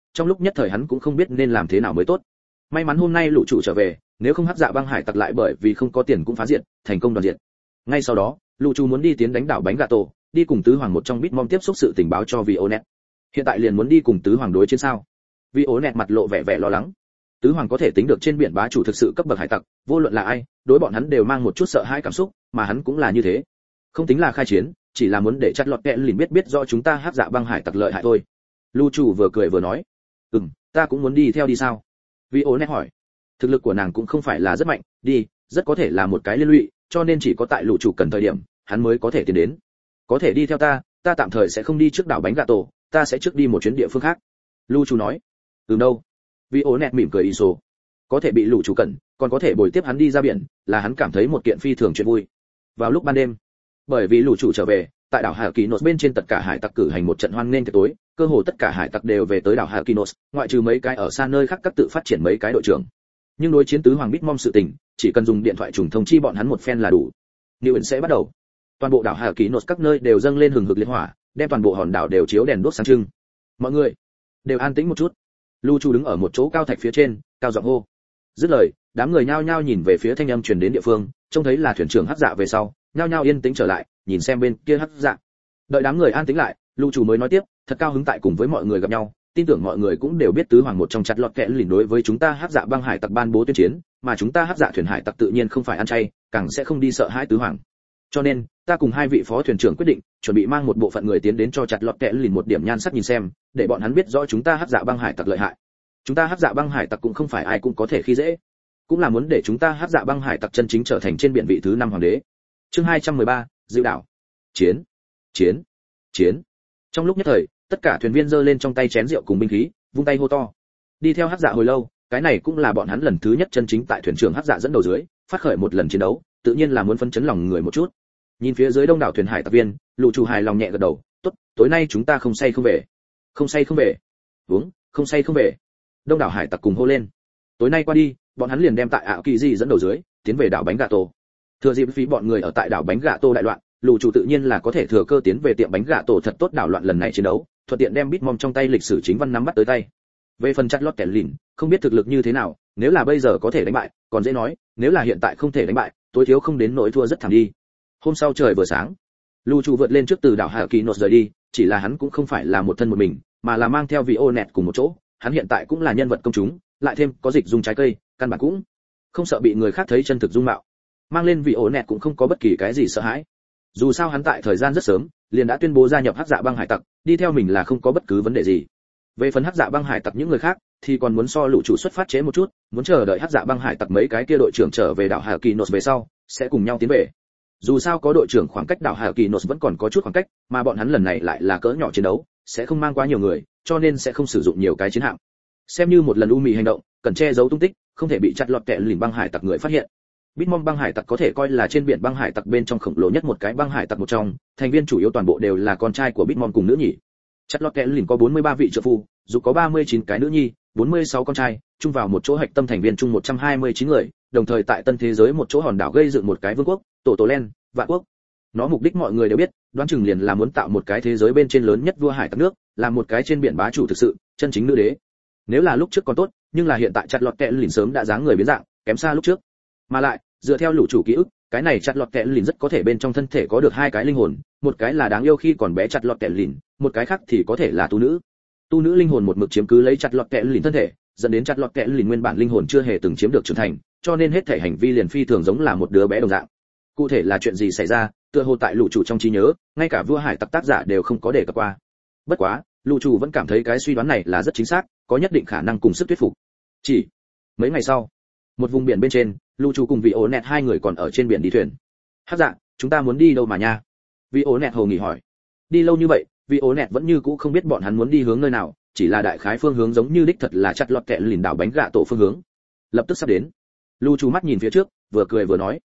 trong lúc nhất thời hắn cũng không biết nên làm thế nào mới tốt. May mắn hôm nay lũ chủ trở về, nếu không hắc dạ băng hải tặc lại bởi vì không có tiền cũng phá diệt, thành công đoàn diệt. Ngay sau đó, lũ chủ muốn đi tiến đánh đảo bánh gà tổ, đi cùng tứ hoàng một trong Bitmom tiếp xúc sự tình báo cho Vionet. Hiện tại liền muốn đi cùng tứ hoàng đối chiến sao? Vionet mặt lộ vẻ lo lắng. Tứ hoàng có thể tính được trên biển bá chủ thực sự cấp bậc hải tặc, vô luận là ai, đối bọn hắn đều mang một chút sợ hãi cảm xúc, mà hắn cũng là như thế. Không tính là khai chiến, chỉ là muốn để chặt lọt kẽ lìn biết rõ chúng ta hắc dạ băng hải tặc lợi hại thôi. Lưu chủ vừa cười vừa nói, ta cũng muốn đi theo đi sao? Vionet hỏi. Thực lực của nàng cũng không phải là rất mạnh, đi, rất có thể là một cái liên lụy, cho nên chỉ có tại lũ chủ cần thời điểm, hắn mới có thể tiến đến. Có thể đi theo ta tạm thời sẽ không đi trước đảo bánh gà tổ, ta sẽ trước đi một chuyến địa phương khác. Lưu chủ nói. Đâu? Vionet mỉm cười iso. Có thể bị lũ chủ cần, còn có thể bồi tiếp hắn đi ra biển, là hắn cảm thấy một kiện phi thường chuyện vui. Vào lúc ban đêm, bởi vì lũ chủ trở về, tại đảo Hà Kỳ Nốt bên trên tất cả hải tặc cử hành một trận hoan nghênh tiệc tối, cơ hồ tất cả hải tặc đều về tới đảo Hà Kỳ Nốt, ngoại trừ mấy cái ở xa nơi khác các tự phát triển mấy cái đội trưởng. Nhưng đối chiến tứ hoàng Bitmom sự tình, chỉ cần dùng điện thoại trùng thông chi bọn hắn một phen là đủ. Nieuwen sẽ bắt đầu. Toàn bộ đảo Hà Kỳ Nốt các nơi đều dâng lên hừng hực liệt hỏa, đem toàn bộ hòn đảo đều chiếu đèn đuốc sáng trưng. Mọi người đều an tĩnh một chút. Lưu Chu đứng ở một chỗ cao thạch phía trên, cao giọng hô. Dứt lời, đám người nhao nhao nhìn về phía thanh âm truyền đến địa phương, trông thấy là thuyền trưởng hắc dạ về sau, nhao nhao yên tĩnh trở lại, nhìn xem bên kia hắc dạ. Đợi đám người an tĩnh lại, Lưu Chủ mới nói tiếp, thật cao hứng tại cùng với mọi người gặp nhau, tin tưởng mọi người cũng đều biết tứ hoàng một trong chặt lọt kẽ lìn đối với chúng ta hắc dạ băng hải tặc ban bố tuyên chiến, mà chúng ta hắc dạ thuyền hải tặc tự nhiên không phải ăn chay, càng sẽ không đi sợ hãi tứ hoàng. Cho nên, ta cùng hai vị phó thuyền trưởng quyết định, chuẩn bị mang một bộ phận người tiến đến cho chặt lọt kẽ lìn một điểm nhan sắc nhìn xem, để bọn hắn biết rõ chúng ta hắc dạ băng hải tặc lợi hại. Chúng ta hắc dạ băng hải tặc cũng không phải ai cũng có thể khi dễ, cũng là muốn để chúng ta hắc dạ băng hải tặc chân chính trở thành trên biển vị thứ 5 hoàng đế. Chương 213, Dịu đảo. Chiến, chiến, chiến. Trong lúc nhất thời, tất cả thuyền viên giơ lên trong tay chén rượu cùng binh khí, vung tay hô to. Đi theo hắc dạ hồi lâu, cái này cũng là bọn hắn lần thứ nhất chân chính tại thuyền trưởng hắc dạ dẫn đầu dưới, phát khởi một lần chiến đấu, tự nhiên là muốn phấn chấn lòng người một chút. Nhìn phía dưới đông đảo thuyền hải tặc viên, Lũ Chủ hài lòng nhẹ gật đầu, tốt, tối nay chúng ta không say không về. Không say không về. Uống, không say không về. Đông đảo hải tặc cùng hô lên. Tối nay qua đi, bọn hắn liền đem tại ảo kỳ di dẫn đầu dưới, tiến về đảo bánh gà tổ. Thừa dịp phí bọn người ở tại đảo bánh gà tổ đại loạn, Lũ Chủ tự nhiên là có thể thừa cơ tiến về tiệm bánh gà tổ thật tốt đảo loạn lần này chiến đấu, thuận tiện đem Bitmom trong tay lịch sử chính văn nắm bắt tới tay. Về phần chặt lót kẻ lìn, không biết thực lực như thế nào, nếu là bây giờ có thể đánh bại, còn dễ nói, nếu là hiện tại không thể đánh bại, tối thiếu không đến nỗi thua rất thảm đi. Hôm sau trời vừa sáng, Lũ Chủ vượt lên trước từ đảo Hà Kỳ Nốt rời đi, chỉ là hắn cũng không phải là một thân một mình, mà là mang theo Vionet cùng một chỗ, hắn hiện tại cũng là nhân vật công chúng, lại thêm có dịch dung trái cây, căn bản cũng không sợ bị người khác thấy chân thực dung mạo. Mang lên Vionet cũng không có bất kỳ cái gì sợ hãi. Dù sao hắn tại thời gian rất sớm, liền đã tuyên bố gia nhập hắc dạ băng hải tặc, đi theo mình là không có bất cứ vấn đề gì. Về phần hắc dạ băng hải tặc những người khác, thì còn muốn so Lũ Chủ xuất phát chế một chút, muốn chờ đợi hắc dạ băng hải tặc mấy cái kia đội trưởng trở về đảo Hà Kỳ Nốt về sau, sẽ cùng nhau tiến về. Dù sao có đội trưởng khoảng cách đảo Hà Kỳ Nốt vẫn còn có chút khoảng cách, mà bọn hắn lần này lại là cỡ nhỏ chiến đấu, sẽ không mang quá nhiều người, cho nên sẽ không sử dụng nhiều cái chiến hạm. Xem như một lần u mì hành động, cần che giấu tung tích, không thể bị chặt lọt kẻ lìn băng hải tặc người phát hiện. Bitmom băng hải tặc có thể coi là trên biển băng hải tặc bên trong khổng lồ nhất một cái băng hải tặc một trong, thành viên chủ yếu toàn bộ đều là con trai của Bitmom cùng nữ nhỉ. Chặt lọt kẻ lìn có 43 vị trợ phu, dù có 39 cái nữ nhi, 46 con trai, chung vào một chỗ hạch tâm thành viên chung 129 người, đồng thời tại tân thế giới một chỗ hòn đảo gây dựng một cái vương quốc, Tổ Len, Vạn quốc. Nó mục đích mọi người đều biết, đoán chừng liền là muốn tạo một cái thế giới bên trên lớn nhất vua hải tặc nước, làm một cái trên biển bá chủ thực sự, chân chính nữ đế. Nếu là lúc trước còn tốt, nhưng là hiện tại chặt lọt kẻ lìn sớm đã dáng người biến dạng, kém xa lúc trước. Mà lại, dựa theo Lũ Chủ ký ức, cái này chặt lọt kẻ lìn rất có thể bên trong thân thể có được hai cái linh hồn, một cái là đáng yêu khi còn bé chặt lọt kẻ lìn, một cái khác thì có thể là tu nữ. Tu nữ linh hồn một mực chiếm cứ lấy chặt lọt kẻ lìn thân thể, dẫn đến chặt lọt kẻ lìn nguyên bản linh hồn chưa hề từng chiếm được trưởng thành, cho nên hết thể hành vi liền phi thường giống là một đứa bé đồng dạng. Cụ thể là chuyện gì xảy ra, tựa hồ tại Lũ Chủ trong trí nhớ, ngay cả vua hải tặc tác giả đều không có đề cập qua. Bất quá, Lũ Chủ vẫn cảm thấy cái suy đoán này là rất chính xác, có nhất định khả năng cùng sức thuyết phục. Chỉ mấy ngày sau, một vùng biển bên trên, Lũ Chủ cùng Vionet hai người còn ở trên biển đi thuyền. Hắc dạ, chúng ta muốn đi đâu mà nha? Vionet hồ nghỉ hỏi. Đi lâu như vậy, Vionet vẫn như cũ không biết bọn hắn muốn đi hướng nơi nào, chỉ là đại khái phương hướng giống như đích thật là chặt lọt kẻ lìn đảo bánh gà tổ phương hướng. Lập tức sắp đến. Lũ Chủ mắt nhìn phía trước, vừa cười vừa nói.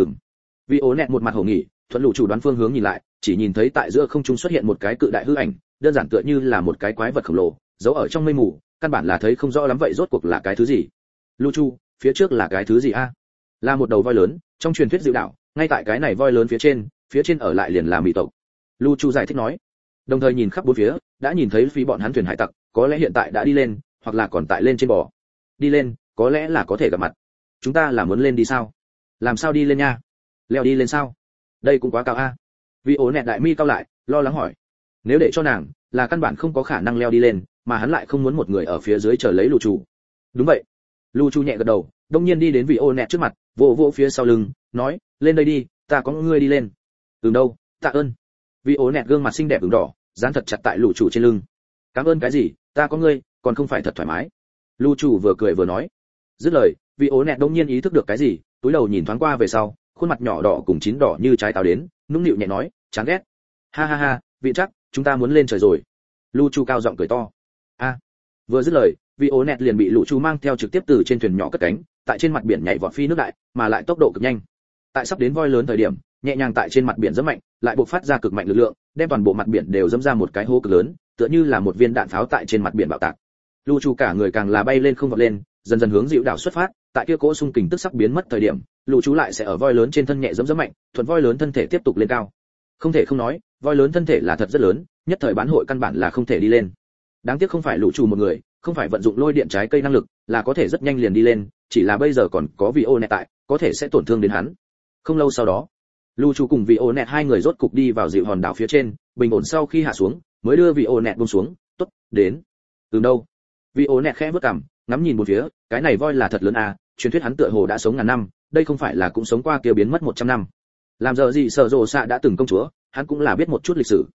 Vionet một mặt hồ nghỉ, thuận Lũ Chủ đoán phương hướng nhìn lại, chỉ nhìn thấy tại giữa không trung xuất hiện một cái cự đại hư ảnh, đơn giản tựa như là một cái quái vật khổng lồ, giấu ở trong mây mù, căn bản là thấy không rõ lắm vậy rốt cuộc là cái thứ gì. Lũ Chủ, phía trước là cái thứ gì a? Là một đầu voi lớn, trong truyền thuyết Dịu đảo, ngay tại cái này voi lớn phía trên ở lại liền là mỹ tộc. Lũ Chủ giải thích nói. Đồng thời nhìn khắp bốn phía, đã nhìn thấy phía bọn hắn thuyền hải tặc, có lẽ hiện tại đã đi lên, hoặc là còn tại lên trên bò. Đi lên, có lẽ là có thể gặp mặt. Chúng ta là muốn lên đi sao? Làm sao đi lên nha? Leo đi lên sao? Đây cũng quá cao a. Vì ố nẹt đại mi cao lại, lo lắng hỏi. Nếu để cho nàng, là căn bản không có khả năng leo đi lên, mà hắn lại không muốn một người ở phía dưới chờ lấy lù chủ. Đúng vậy. Lù chủ nhẹ gật đầu, đông nhiên đi đến vị ố nẹt trước mặt, vỗ vỗ phía sau lưng, nói, lên đây đi, ta có ngươi đi lên. Đâu, tạ ơn. Vị ố nẹt gương mặt xinh đẹp ửng đỏ, dán thật chặt tại lù chủ trên lưng. Cảm ơn cái gì, ta có ngươi, còn không phải thật thoải mái. Lù chủ vừa cười vừa nói. Dứt lời, vị ố nẹt đông nhiên ý thức được cái gì, túi đầu nhìn thoáng qua về sau, khuôn mặt nhỏ đỏ cùng chín đỏ như trái táo đến, nũng nịu nhẹ nói, chán ghét. Ha ha ha, vị chắc, chúng ta muốn lên trời rồi. Lu Chu cao giọng cười to. A. Vừa dứt lời, vị ố nẹt liền bị Lũ Chu mang theo trực tiếp từ trên thuyền nhỏ cất cánh, tại trên mặt biển nhảy vọt phi nước đại, mà lại tốc độ cực nhanh. Tại sắp đến voi lớn thời điểm, nhẹ nhàng tại trên mặt biển rất mạnh, lại bộc phát ra cực mạnh lực lượng, đem toàn bộ mặt biển đều dẫm ra một cái hố cực lớn, tựa như là một viên đạn pháo tại trên mặt biển bạo tạc. Lu Chu cả người càng là bay lên không vọt lên, dần dần hướng dịu đảo xuất phát, tại kia cỗ xung kình tức sắp biến mất thời điểm, Lũ Chu lại sẽ ở voi lớn trên thân nhẹ dẫm mạnh, thuận voi lớn thân thể tiếp tục lên cao. Không thể không nói, voi lớn thân thể là thật rất lớn, nhất thời bán hội căn bản là không thể đi lên. Đáng tiếc không phải Lũ Chu một người, không phải vận dụng lôi điện trái cây năng lực, là có thể rất nhanh liền đi lên, chỉ là bây giờ còn có vị ô nẹt tại, có thể sẽ tổn thương đến hắn. Không lâu sau đó, Lũ Chu cùng vị ô nẹt hai người rốt cục đi vào dịu hòn đảo phía trên, bình ổn sau khi hạ xuống, mới đưa vị ô nẹt buông xuống, tốt, đến. Từ đâu? Vị ô nẹt khẽ bước cằm, ngắm nhìn một phía, cái này voi là thật lớn à, truyền thuyết hắn tựa hồ đã sống ngàn năm, đây không phải là cũng sống qua kia biến mất 100 năm. Làm giờ gì Sở Rồ Xạ đã từng công chúa, hắn cũng là biết một chút lịch sử.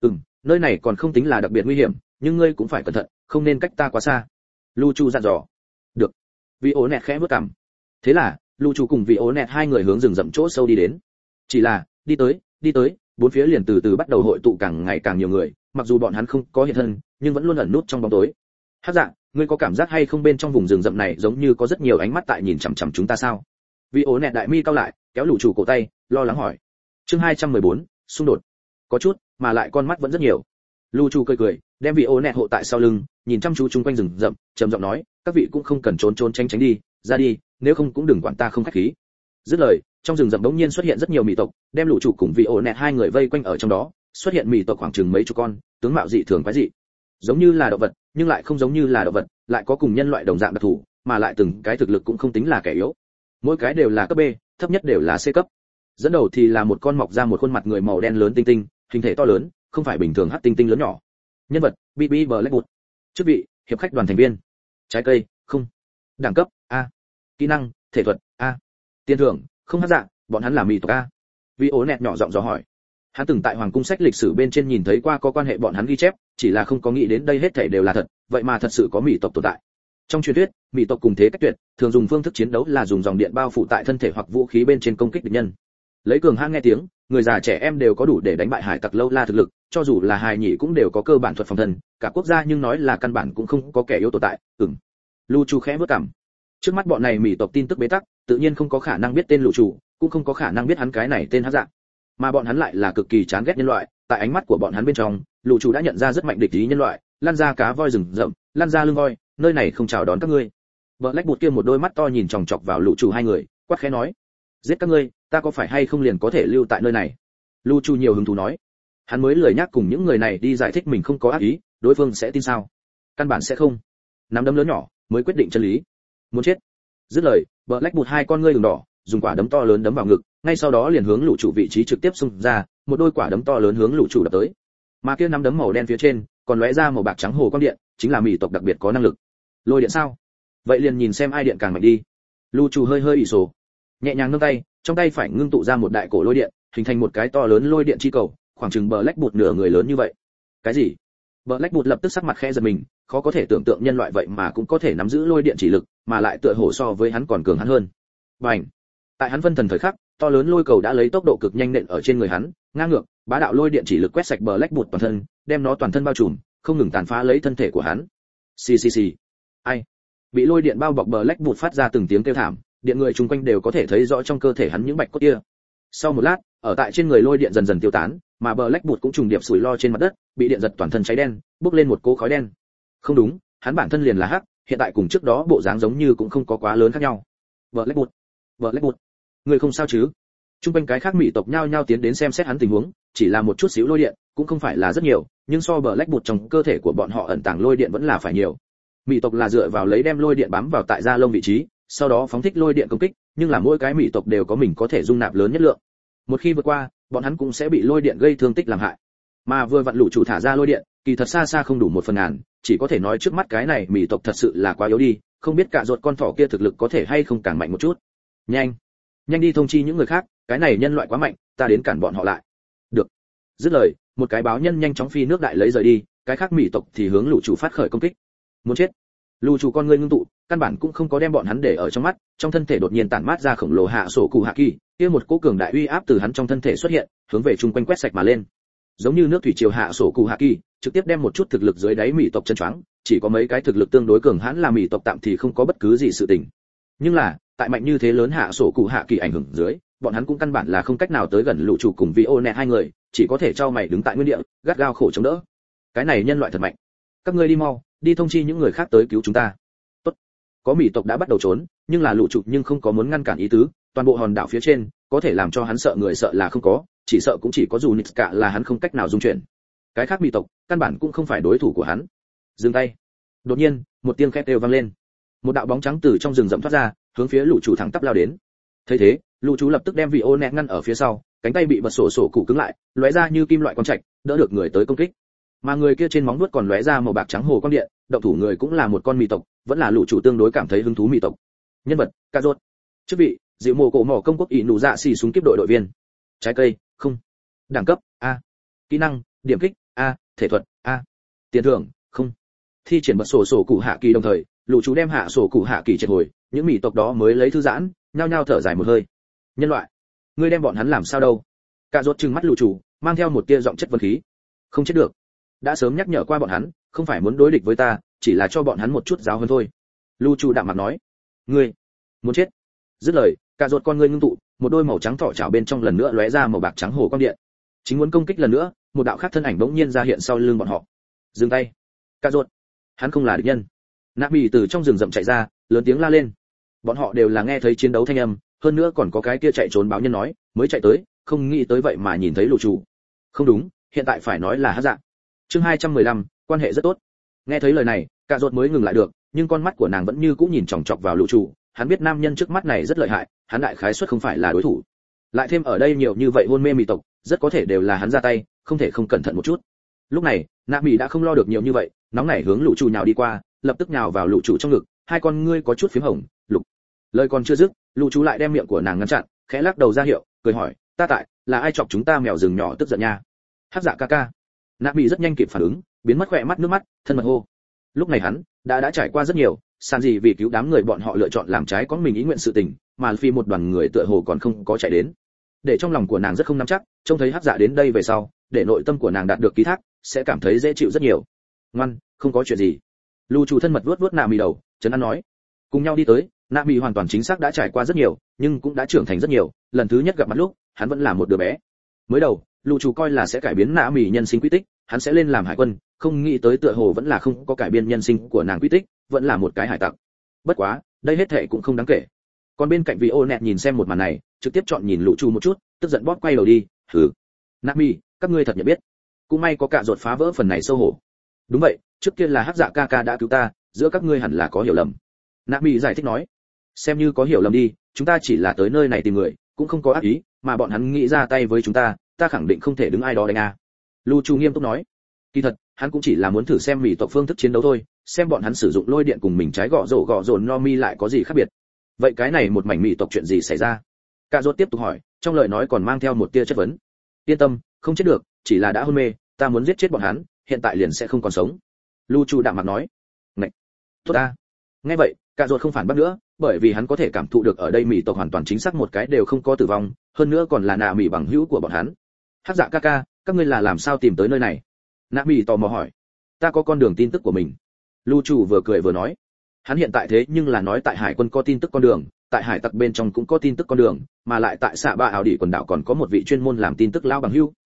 Nơi này còn không tính là đặc biệt nguy hiểm, nhưng ngươi cũng phải cẩn thận, không nên cách ta quá xa. Lu Chu dặn dò. Được. Vị ố nẹt khẽ bước cằm. Thế là, Lu Chu cùng vị ố nẹt hai người hướng rừng rậm chỗ sâu đi đến. Chỉ là, đi tới, bốn phía liền từ từ bắt đầu hội tụ càng ngày càng nhiều người, mặc dù bọn hắn không có hiện thân, nhưng vẫn luôn ẩn nút trong bóng tối. Hắc Dạ, ngươi có cảm giác hay không bên trong vùng rừng rậm này giống như có rất nhiều ánh mắt tại nhìn chằm chằm chúng ta sao? Vị ố nẹt đại mi cao lại, kéo Lũ Chủ cổ tay, lo lắng hỏi. Chương 214, xung đột. Có chút, mà lại con mắt vẫn rất nhiều. Lu Chu cười, đem vị ố nẹt hộ tại sau lưng, nhìn chăm chú chung quanh rừng rậm, trầm giọng nói, các vị cũng không cần trốn tránh đi, ra đi, nếu không cũng đừng quản ta không khách khí. Dứt lời, trong rừng rậm bỗng nhiên xuất hiện rất nhiều mị tộc, đem Lũ Chủ cùng vị ố nẹt hai người vây quanh ở trong đó, xuất hiện mị tộc khoảng chừng mấy chục con, tướng mạo dị thường quái dị, giống như là động vật, nhưng lại không giống như là động vật, lại có cùng nhân loại đồng dạng đặc thù, mà lại từng cái thực lực cũng không tính là kẻ yếu. Mỗi cái đều là cấp B, thấp nhất đều là C cấp. Dẫn đầu thì là một con mọc ra một khuôn mặt người màu đen lớn tinh tinh, hình thể to lớn, không phải bình thường hắc tinh tinh lớn nhỏ. Nhân vật: BB Blackwood. Chức vị: hiệp khách đoàn thành viên. Trái cây: không. Đẳng cấp: A. Kỹ năng: thể thuật: A. Tiền thưởng: không hắc dạng, bọn hắn là mị tộc A. Vị ố nẹt nhỏ giọng dò hỏi. Hắn từng tại hoàng cung sách lịch sử bên trên nhìn thấy qua có quan hệ bọn hắn ghi chép, chỉ là không có nghĩ đến đây hết thảy đều là thật, vậy mà thật sự có mị tộc tồn tại. Trong truyền thuyết, mị tộc cùng thế cách tuyệt, thường dùng phương thức chiến đấu là dùng dòng điện bao phủ tại thân thể hoặc vũ khí bên trên công kích địch nhân. Lấy cường hãn nghe tiếng, người già trẻ em đều có đủ để đánh bại hải tặc lâu la thực lực, cho dù là hài nhị cũng đều có cơ bản thuật phòng thân, cả quốc gia nhưng nói là căn bản cũng không có kẻ yếu tồn tại. Lu Chu khẽ bước cằm. Trước mắt bọn này mị tộc tin tức bế tắc, tự nhiên không có khả năng biết tên Lũ Chủ, cũng không có khả năng biết hắn cái này tên hắc dạng. Mà bọn hắn lại là cực kỳ chán ghét nhân loại, tại ánh mắt của bọn hắn bên trong, Lũ Chủ đã nhận ra rất mạnh địch ý nhân loại, lan ra cá voi rừng rậm, lan ra lưng voi, nơi này không chào đón các ngươi. Blackwood kia một đôi mắt to nhìn chòng chọc vào Lũ Chủ hai người, quát khẽ nói: giết các ngươi, ta có phải hay không liền có thể lưu tại nơi này? Lu Chu nhiều hứng thú nói. Hắn mới lười nhắc cùng những người này đi giải thích mình không có ác ý, đối phương sẽ tin sao? Căn bản sẽ không. Nắm đấm lớn nhỏ mới quyết định chân lý. Muốn chết. Dứt lời, Blackwood hai con ngươi đường đỏ, dùng quả đấm to lớn đấm vào ngực, ngay sau đó liền hướng Lũ Chủ vị trí trực tiếp xung ra, một đôi quả đấm to lớn hướng Lũ Chủ đập tới. Mà kia nắm đấm màu đen phía trên, còn lóe ra màu bạc trắng hồ quang điện, chính là mị tộc đặc biệt có năng lực. Lôi điện sao? Vậy liền nhìn xem ai điện càng mạnh đi. Lũ Chủ hơi ỉ sổ, nhẹ nhàng nâng tay, trong tay phải ngưng tụ ra một đại cổ lôi điện, hình thành một cái to lớn lôi điện chi cầu, khoảng chừng Blackwood nửa người lớn như vậy. Cái gì? Blackwood lập tức sắc mặt khẽ giật mình, khó có thể tưởng tượng nhân loại vậy mà cũng có thể nắm giữ lôi điện chỉ lực, mà lại tựa hồ so với hắn còn cường hắn hơn. Bành! Tại hắn phân thần thời khắc, to lớn lôi cầu đã lấy tốc độ cực nhanh nện ở trên người hắn, ngang ngược, bá đạo lôi điện chỉ lực quét sạch Blackwood toàn thân, đem nó toàn thân bao trùm, không ngừng tàn phá lấy thân thể của hắn. Xì. Ai? Bị lôi điện bao bọc Blackwood phát ra từng tiếng kêu thảm, điện người chung quanh đều có thể thấy rõ trong cơ thể hắn những bạch cốt kia. Sau một lát, ở tại trên người lôi điện dần dần tiêu tán, mà Blackwood cũng trùng điệp sủi lo trên mặt đất, bị điện giật toàn thân cháy đen, bốc lên một cỗ khói đen. Không đúng, hắn bản thân liền là hắc, hiện tại cùng trước đó bộ dáng giống như cũng không có quá lớn khác nhau. Blackwood, ngươi không sao chứ? Trung quanh cái khác mỹ tộc nhao nhao tiến đến xem xét hắn tình huống, chỉ là một chút xíu lôi điện, cũng không phải là rất nhiều, nhưng so Black Bolt trong cơ thể của bọn họ ẩn tàng lôi điện vẫn là phải nhiều. Mỹ tộc là dựa vào lấy đem lôi điện bám vào tại da lông vị trí, sau đó phóng thích lôi điện công kích, nhưng là mỗi cái mỹ tộc đều có mình có thể dung nạp lớn nhất lượng. Một khi vượt qua, bọn hắn cũng sẽ bị lôi điện gây thương tích làm hại. Mà vừa vặn lũ chủ thả ra lôi điện, kỳ thật xa xa không đủ 1/1000, chỉ có thể nói trước mắt cái này mỹ tộc thật sự là quá yếu đi, không biết cả ruột con thỏ kia thực lực có thể hay không càng mạnh một chút. Nhanh đi thông chi những người khác, cái này nhân loại quá mạnh, ta đến cản bọn họ lại. Được. Dứt lời, một cái báo nhân nhanh chóng phi nước đại lấy rời đi, cái khác mỹ tộc thì hướng lũ chủ phát khởi công kích. Muốn chết. Lũ chủ con ngươi ngưng tụ, căn bản cũng không có đem bọn hắn để ở trong mắt, trong thân thể đột nhiên tản mát ra khổng lồ hạ sổ cụ hạ kỳ, kia một cỗ cường đại uy áp từ hắn trong thân thể xuất hiện, hướng về chung quanh quét sạch mà lên. Giống như nước thủy triều hạ sổ cụ hạ kỳ, trực tiếp đem một chút thực lực dưới đáy mỹ tộc chân choáng, chỉ có mấy cái thực lực tương đối cường hãn là mỹ tộc tạm thì không có bất cứ gì sự tình. Nhưng là, tại mạnh như thế lớn hạ sổ cụ hạ kỳ ảnh hưởng dưới, bọn hắn cũng căn bản là không cách nào tới gần lũ chủ cùng Vionet hai người, chỉ có thể trao mày đứng tại nguyên địa, gắt gao khổ chống đỡ. Cái này nhân loại thật mạnh. Các ngươi đi mau, đi thông chi những người khác tới cứu chúng ta. Tốt. Có mỹ tộc đã bắt đầu trốn, nhưng là lũ chủ nhưng không có muốn ngăn cản ý tứ, toàn bộ hòn đảo phía trên, có thể làm cho hắn sợ người sợ là không có, chỉ sợ cũng chỉ có dù Nitska là hắn không cách nào dung chuyển. Cái khác mỹ tộc, căn bản cũng không phải đối thủ của hắn. Dừng tay. Đột nhiên, một tiếng khét đều vang lên. Một đạo bóng trắng từ trong rừng rậm thoát ra, hướng phía lũ chủ thẳng tắp lao đến. Thấy thế, lũ chủ lập tức đem vị ô nẹt ngăn ở phía sau, cánh tay bị bật sổ cụ cứng lại, lóe ra như kim loại quang trạch, đỡ được người tới công kích. Mà người kia trên móng vuốt còn lóe ra màu bạc trắng hồ quang điện, động thủ người cũng là một con mỹ tộc, vẫn là lũ chủ tương đối cảm thấy hứng thú mỹ tộc. Nhân vật: Cà rốt. Chức vị: dịu mồ cổ mỏ công quốc ỷ nụ dạ xì súng kiếp đội đội viên. Trái cây: không. Đẳng cấp: A. Kỹ năng: điểm kích: A. Thể thuật: A. Tiền thưởng: không. Thi triển bật sổ cụ hạ kỳ đồng thời, lũ chủ đem hạ sổ cụ hạ kỳ triệt hồi, những mỹ tộc đó mới lấy thư giãn, nhao nhao thở dài một hơi. Nhân loại, ngươi đem bọn hắn làm sao đâu? Cà rốt trừng mắt lũ chủ, mang theo một tia giọng chất vấn khí. Không chết được. Đã sớm nhắc nhở qua bọn hắn, không phải muốn đối địch với ta, chỉ là cho bọn hắn một chút giáo hơn thôi. Lũ chủ đạm mặt nói. Ngươi muốn chết. Dứt lời, cà rốt con ngươi ngưng tụ, một đôi màu trắng thỏ chảo bên trong lần nữa lóe ra màu bạc trắng hồ quang điện. Chính muốn công kích lần nữa, một đạo khác thân ảnh bỗng nhiên ra hiện sau lưng bọn họ. Dừng tay. Cà rốt, hắn không là địch nhân. Nạ Bỉ từ trong rừng rậm chạy ra, lớn tiếng la lên. Bọn họ đều là nghe thấy chiến đấu thanh âm, hơn nữa còn có cái kia chạy trốn báo nhân nói, mới chạy tới, không nghĩ tới vậy mà nhìn thấy lũ chủ. Không đúng, hiện tại phải nói là hắc dạ. Chương 215, quan hệ rất tốt. Nghe thấy lời này, Cà rốt mới ngừng lại được, nhưng con mắt của nàng vẫn như cũ nhìn chòng chọc vào lũ chủ, hắn biết nam nhân trước mắt này rất lợi hại, hắn đại khái suất không phải là đối thủ. Lại thêm ở đây nhiều như vậy hôn mê mỹ tộc, rất có thể đều là hắn ra tay, không thể không cẩn thận một chút. Lúc này, Nạ Bỉ đã không lo được nhiều như vậy, nóng nảy hướng lũ chủ nhào đi qua, lập tức nhào vào lũ chủ trong ngực, hai con ngươi có chút phím hồng, lục. Lời còn chưa dứt, lũ chủ lại đem miệng của nàng ngăn chặn, khẽ lắc đầu ra hiệu, cười hỏi, ta tại, là ai chọc chúng ta mèo rừng nhỏ tức giận nha? Hắc dạ ca ca. Nạ Bỉ rất nhanh kịp phản ứng, biến mất khỏe mắt nước mắt, thân mật hô. Lúc này hắn đã trải qua rất nhiều, sàn gì vì cứu đám người bọn họ lựa chọn làm trái có mình ý nguyện sự tình, mà phi một đoàn người tựa hồ còn không có chạy đến. Để trong lòng của nàng rất không nắm chắc, trông thấy hắc dạ đến đây về sau, để nội tâm của nàng đạt được ký thác, sẽ cảm thấy dễ chịu rất nhiều. Ngoan, không có chuyện gì. Lù chủ thân mật vuốt Nạ Mì đầu, trấn an nói. Cùng nhau đi tới, Nạ Mì hoàn toàn chính xác đã trải qua rất nhiều, nhưng cũng đã trưởng thành rất nhiều. Lần thứ nhất gặp mặt lúc, hắn vẫn là một đứa bé. Mới đầu, Lù chủ coi là sẽ cải biến Nạ Mì nhân sinh quy tích, hắn sẽ lên làm hải quân, không nghĩ tới tựa hồ vẫn là không có cải biến nhân sinh của nàng quy tích, vẫn là một cái hải tặc. Bất quá, đây hết thệ cũng không đáng kể. Còn bên cạnh Violet nhìn xem một màn này, trực tiếp chọn nhìn Lù chủ một chút, tức giận bóp quay đầu đi, hừ. Nạ Mì, các ngươi thật nhận biết. Cũng may có Cà rốt phá vỡ phần này sâu hổ. Đúng vậy, trước kia là hắc dạ ca ca đã cứu ta, giữa các ngươi hẳn là có hiểu lầm. Nạ Bỉ giải thích nói. Xem như có hiểu lầm đi, chúng ta chỉ là tới nơi này tìm người, cũng không có ác ý, mà bọn hắn nghĩ ra tay với chúng ta, ta khẳng định không thể đứng ai đó đánh a. Lu Chu nghiêm túc nói. Kỳ thật, hắn cũng chỉ là muốn thử xem mỹ tộc phương thức chiến đấu thôi, xem bọn hắn sử dụng lôi điện cùng mình trái gõ rổ Nomi lại có gì khác biệt. Vậy cái này một mảnh mỹ tộc chuyện gì xảy ra? Cà rốt tiếp tục hỏi, trong lời nói còn mang theo một tia chất vấn. Yên tâm, không chết được, chỉ là đã hôn mê, ta muốn giết chết bọn hắn, hiện tại liền sẽ không còn sống. Lu Chu đạm mặt nói. Này, tốt ta. Nghe vậy, Cà rốt không phản bác nữa, bởi vì hắn có thể cảm thụ được ở đây mỹ tộc hoàn toàn chính xác một cái đều không có tử vong, hơn nữa còn là Nạ Mỉ bằng hữu của bọn hắn. Hắc dạ ca ca, các ngươi là làm sao tìm tới nơi này? Nạ Mỉ tò mò hỏi. Ta có con đường tin tức của mình. Lu Chu vừa cười vừa nói. Hắn hiện tại thế nhưng là nói tại hải quân có tin tức con đường, tại hải tặc bên trong cũng có tin tức con đường, mà lại tại xạ ba ảo đỉ quần đảo còn có một vị chuyên môn làm tin tức lao bằng hữu.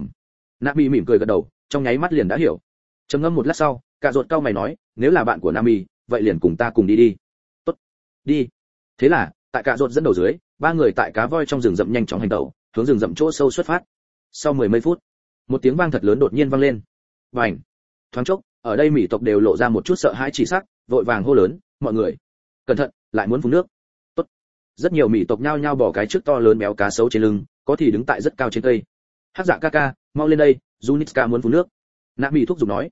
Nạ Mỉ mỉm cười gật đầu, trong nháy mắt liền đã hiểu. Trầm ngâm một lát sau, Cà rốt cau mày nói, nếu là bạn của Nạ Mỉ, vậy liền cùng ta cùng đi đi. Tốt, đi. Thế là, tại Cà rốt dẫn đầu dưới, ba người tại cá voi trong rừng rậm nhanh chóng hành động, hướng rừng rậm chỗ sâu xuất phát. Sau mười mấy phút, một tiếng vang thật lớn đột nhiên vang lên. Bành! Thoáng chốc, ở đây mỹ tộc đều lộ ra một chút sợ hãi chỉ sắc, vội vàng hô lớn, mọi người, cẩn thận, lại muốn phun nước. Tốt. Rất nhiều mỹ tộc nhao nhao bỏ cái trước to lớn béo cá sấu trên lưng, có thì đứng tại rất cao trên cây. Hắc Dạ ca ca, mau lên đây, Junitska muốn phun nước. Nạ Mỹ thúc giục nói.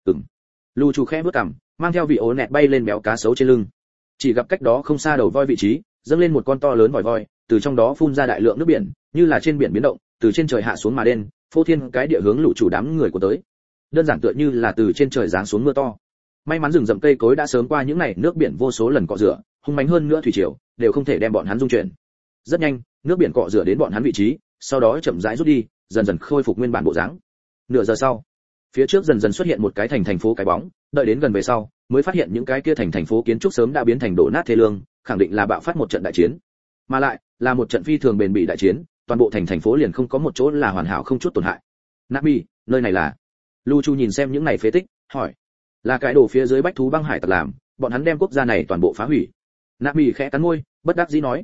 Lu Chu khẽ bước cằm, mang theo vị ố nẹt bay lên béo cá sấu trên lưng. Chỉ gặp cách đó không xa đầu voi vị trí, dâng lên một con to lớn vòi voi, từ trong đó phun ra đại lượng nước biển, như là trên biển biến động, từ trên trời hạ xuống mà đen, phô thiên cái địa hướng lũ chủ đám người của tới. Đơn giản tựa như là từ trên trời giáng xuống mưa to. May mắn rừng rậm cây cối đã sớm qua những này nước biển vô số lần cọ rửa, hung mãnh hơn nữa thủy triều, đều không thể đem bọn hắn dung chuyển. Rất nhanh, nước biển cọ rửa đến bọn hắn vị trí, sau đó chậm rãi rút đi, dần dần khôi phục nguyên bản bộ dáng. Nửa giờ sau, phía trước dần dần xuất hiện một cái thành phố cái bóng, đợi đến gần về sau, mới phát hiện những cái kia thành phố kiến trúc sớm đã biến thành đổ nát thê lương, khẳng định là bạo phát một trận đại chiến. Mà lại, là một trận phi thường bền bỉ đại chiến, toàn bộ thành phố liền không có một chỗ là hoàn hảo không chút tổn hại. Nabi, nơi này là? Lu Chu nhìn xem những này phế tích, hỏi. Là cái đồ phía dưới bách thú băng hải tặc làm, bọn hắn đem quốc gia này toàn bộ phá hủy. Nabi khẽ cắn môi, bất đắc dĩ nói.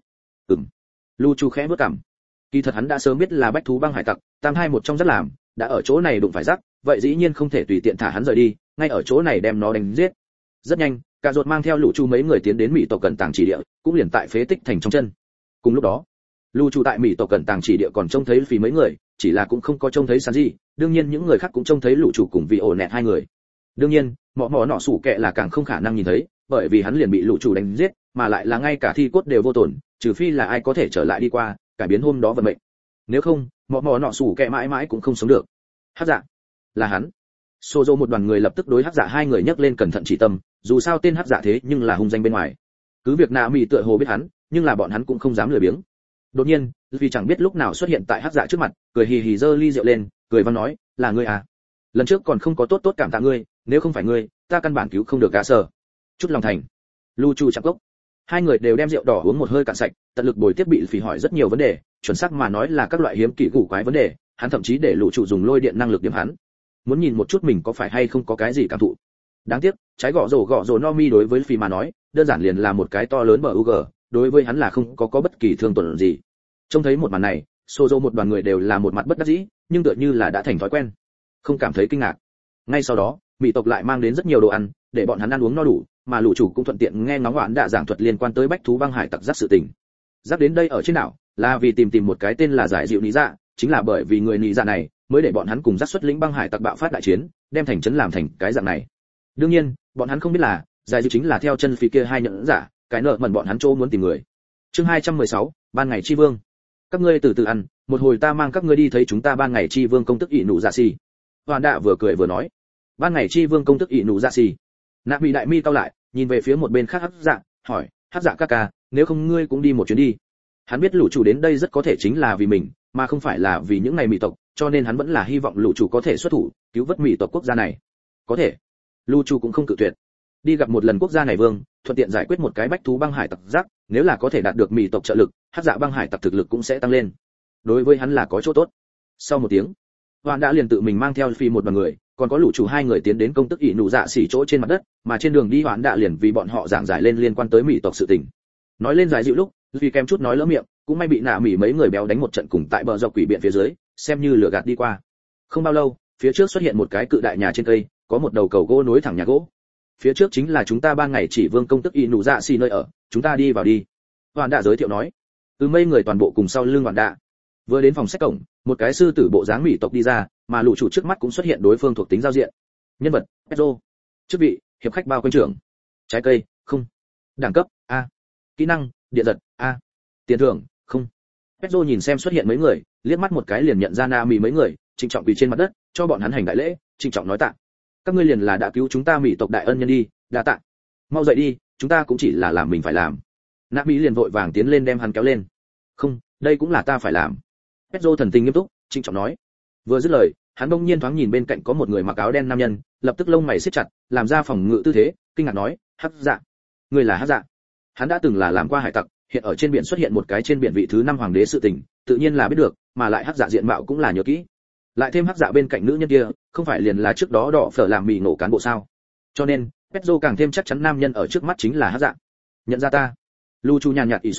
Lu Chu khẽ bước cằm. Kỳ thật hắn đã sớm biết là bách thú băng hải tặc, tam hai một trong rất làm, đã ở chỗ này đụng phải rắc, vậy dĩ nhiên không thể tùy tiện thả hắn rời đi, ngay ở chỗ này đem nó đánh giết. Rất nhanh, cả ruột mang theo Lũ Chu mấy người tiến đến mỹ tộc cận tàng chỉ địa, cũng liền tại phế tích thành trong chân. Cùng lúc đó, Lũ Chu tại mỹ tộc cận tàng chỉ địa còn trông thấy phí mấy người, chỉ là cũng không có trông thấy sán gì, đương nhiên những người khác cũng trông thấy Lũ Chu cùng vị ổ nẹt hai người. Đương nhiên, mỏ nọ sủ kẹ là càng không khả năng nhìn thấy, bởi vì hắn liền bị Lũ Chu đánh giết, mà lại là ngay cả thi cốt đều vô tổn, trừ phi là ai có thể trở lại đi qua, cải biến hôm đó vận mệnh. Nếu không, mỏ nọ sủ kẹ mãi mãi cũng không sống được. Hắc Dạ, là hắn. Sozo một đoàn người lập tức đối Hắc Dạ hai người nhấc lên cẩn thận chỉ tâm, dù sao tên Hắc Dạ thế nhưng là hung danh bên ngoài. Cứ việc nạ mì tựa hồ biết hắn, nhưng là bọn hắn cũng không dám lười biếng. Đột nhiên, vì chẳng biết lúc nào xuất hiện tại Hắc Dạ trước mặt, cười hì hì giơ ly rượu lên, cười văn nói, là ngươi à? Lần trước còn không có tốt cảm tạ ngươi, nếu không phải ngươi, ta căn bản cứu không được gã sở. Chút lòng thành. Lu Chu chạm cốc. Hai người đều đem rượu đỏ uống một hơi cạn sạch, tận lực bồi tiếp bị phỉ hỏi rất nhiều vấn đề, chuẩn xác mà nói là các loại hiếm kỳ củ quái vấn đề, hắn thậm chí để Lũ Chủ dùng lôi điện năng lực điểm hắn. Muốn nhìn một chút mình có phải hay không có cái gì cảm thụ. Đáng tiếc, trái gõ rổ Nomi đối với phỉ mà nói, đơn giản liền là một cái to lớn bờ UG, đối với hắn là không có bất kỳ thương tổn gì. Trông thấy một màn này, Sozo một đoàn người đều là một mặt bất đắc dĩ, nhưng tựa như là đã thành thói quen, không cảm thấy kinh ngạc. Ngay sau đó, mỹ tộc lại mang đến rất nhiều đồ ăn, để bọn hắn ăn uống no đủ, mà Lũ Chủ cũng thuận tiện nghe ngóng Hoán đã giảng thuật liên quan tới bách thú băng hải tặc giác sự tình. Giác đến đây ở trên đảo, là vì tìm một cái tên là giải dịu nị dạ, chính là bởi vì người nị dạ này mới để bọn hắn cùng giác xuất lĩnh băng hải tặc bạo phát đại chiến, đem thành trấn làm thành cái dạng này. Đương nhiên, bọn hắn không biết là giải dịu chính là theo chân phía kia hai nhận giả, cái nợ mẩn bọn hắn chỗ muốn tìm người. Chương 216, ban ngày chi vương. Các ngươi từ từ ăn, một hồi ta mang các ngươi đi thấy chúng ta ban ngày chi vương công tức ỷ nụ dạ xì. Hoàn Đạ vừa cười vừa nói, ban ngày chi vương công tức ỷ nụ dạ xì. Nạ Mỹ đại mi cau lại, nhìn về phía một bên khác Hắc Dạ, hỏi, Hắc Dạ ca ca, nếu không ngươi cũng đi một chuyến đi. Hắn biết Lũ Chủ đến đây rất có thể chính là vì mình, mà không phải là vì những ngày mỹ tộc, cho nên hắn vẫn là hy vọng Lũ Chủ có thể xuất thủ, cứu vớt mỹ tộc quốc gia này. Có thể. Lũ Chủ cũng không cự tuyệt. Đi gặp một lần quốc gia này vương, thuận tiện giải quyết một cái bách thú băng hải tặc rắc, nếu là có thể đạt được mỹ tộc trợ lực, Hắc Dạ băng hải tặc thực lực cũng sẽ tăng lên. Đối với hắn là có chỗ tốt. Sau một tiếng, Hoàn đã liền tự mình mang theo phi một đoàn người, còn có Lũ Chủ hai người tiến đến công tức ỷ nụ dạ xỉ chỗ trên mặt đất, mà trên đường đi Hoàn đã liền vì bọn họ giảng giải lên liên quan tới mỹ tộc sự tình. Nói lên giải dịu lúc, vì kém chút nói lỡ miệng, cũng may bị nạ mỹ mấy người béo đánh một trận cùng tại bờ dọc quỷ biển phía dưới, xem như lửa gạt đi qua. Không bao lâu, phía trước xuất hiện một cái cự đại nhà trên cây, có một đầu cầu gỗ nối thẳng nhà gỗ. Phía trước chính là chúng ta ban ngày chỉ vương công tức ỷ nụ dạ xỉ nơi ở, chúng ta đi vào đi. Hoàn đã giới thiệu nói. Mấy người toàn bộ cùng sau lưng Hoàn đã. Vừa đến phòng sách cổng, một cái sư tử bộ dáng mỹ tộc đi ra, mà Lũ Chủ trước mắt cũng xuất hiện đối phương thuộc tính giao diện. Nhân vật: Pedro. Chức vị: hiệp khách bao quanh trưởng. Trái cây: không. Đẳng cấp: A. Kỹ năng: điện giật: A. Tiền thưởng: không. Pedro nhìn xem xuất hiện mấy người, liếc mắt một cái liền nhận ra Na Mỹ mấy người, trịnh trọng quỳ trên mặt đất, cho bọn hắn hành đại lễ, trịnh trọng nói tạ. Các ngươi liền là đã cứu chúng ta mỹ tộc đại ân nhân đi, đa tạ. Mau dậy đi, chúng ta cũng chỉ là làm mình phải làm. Na Mỹ liền vội vàng tiến lên đem hắn kéo lên. Không, đây cũng là ta phải làm. Pedro thần tình nghiêm túc, trịnh trọng nói. Vừa dứt lời, hắn bỗng nhiên thoáng nhìn bên cạnh có một người mặc áo đen nam nhân, lập tức lông mày siết chặt, làm ra phòng ngự tư thế, kinh ngạc nói, Hắc Dạ, ngươi là Hắc Dạ. Hắn đã từng là làm qua hải tặc, hiện ở trên biển xuất hiện một cái trên biển vị thứ 5 hoàng đế sự tình, tự nhiên là biết được, mà lại Hắc Dạ diện mạo cũng là nhớ kỹ. Lại thêm Hắc Dạ bên cạnh nữ nhân kia, không phải liền là trước đó đỏ phở làm mì nổ cán bộ sao? Cho nên, Pedro càng thêm chắc chắn nam nhân ở trước mắt chính là Hắc Dạ. Nhận ra ta? Lu Chu nhàn nhạt ỷ sổ,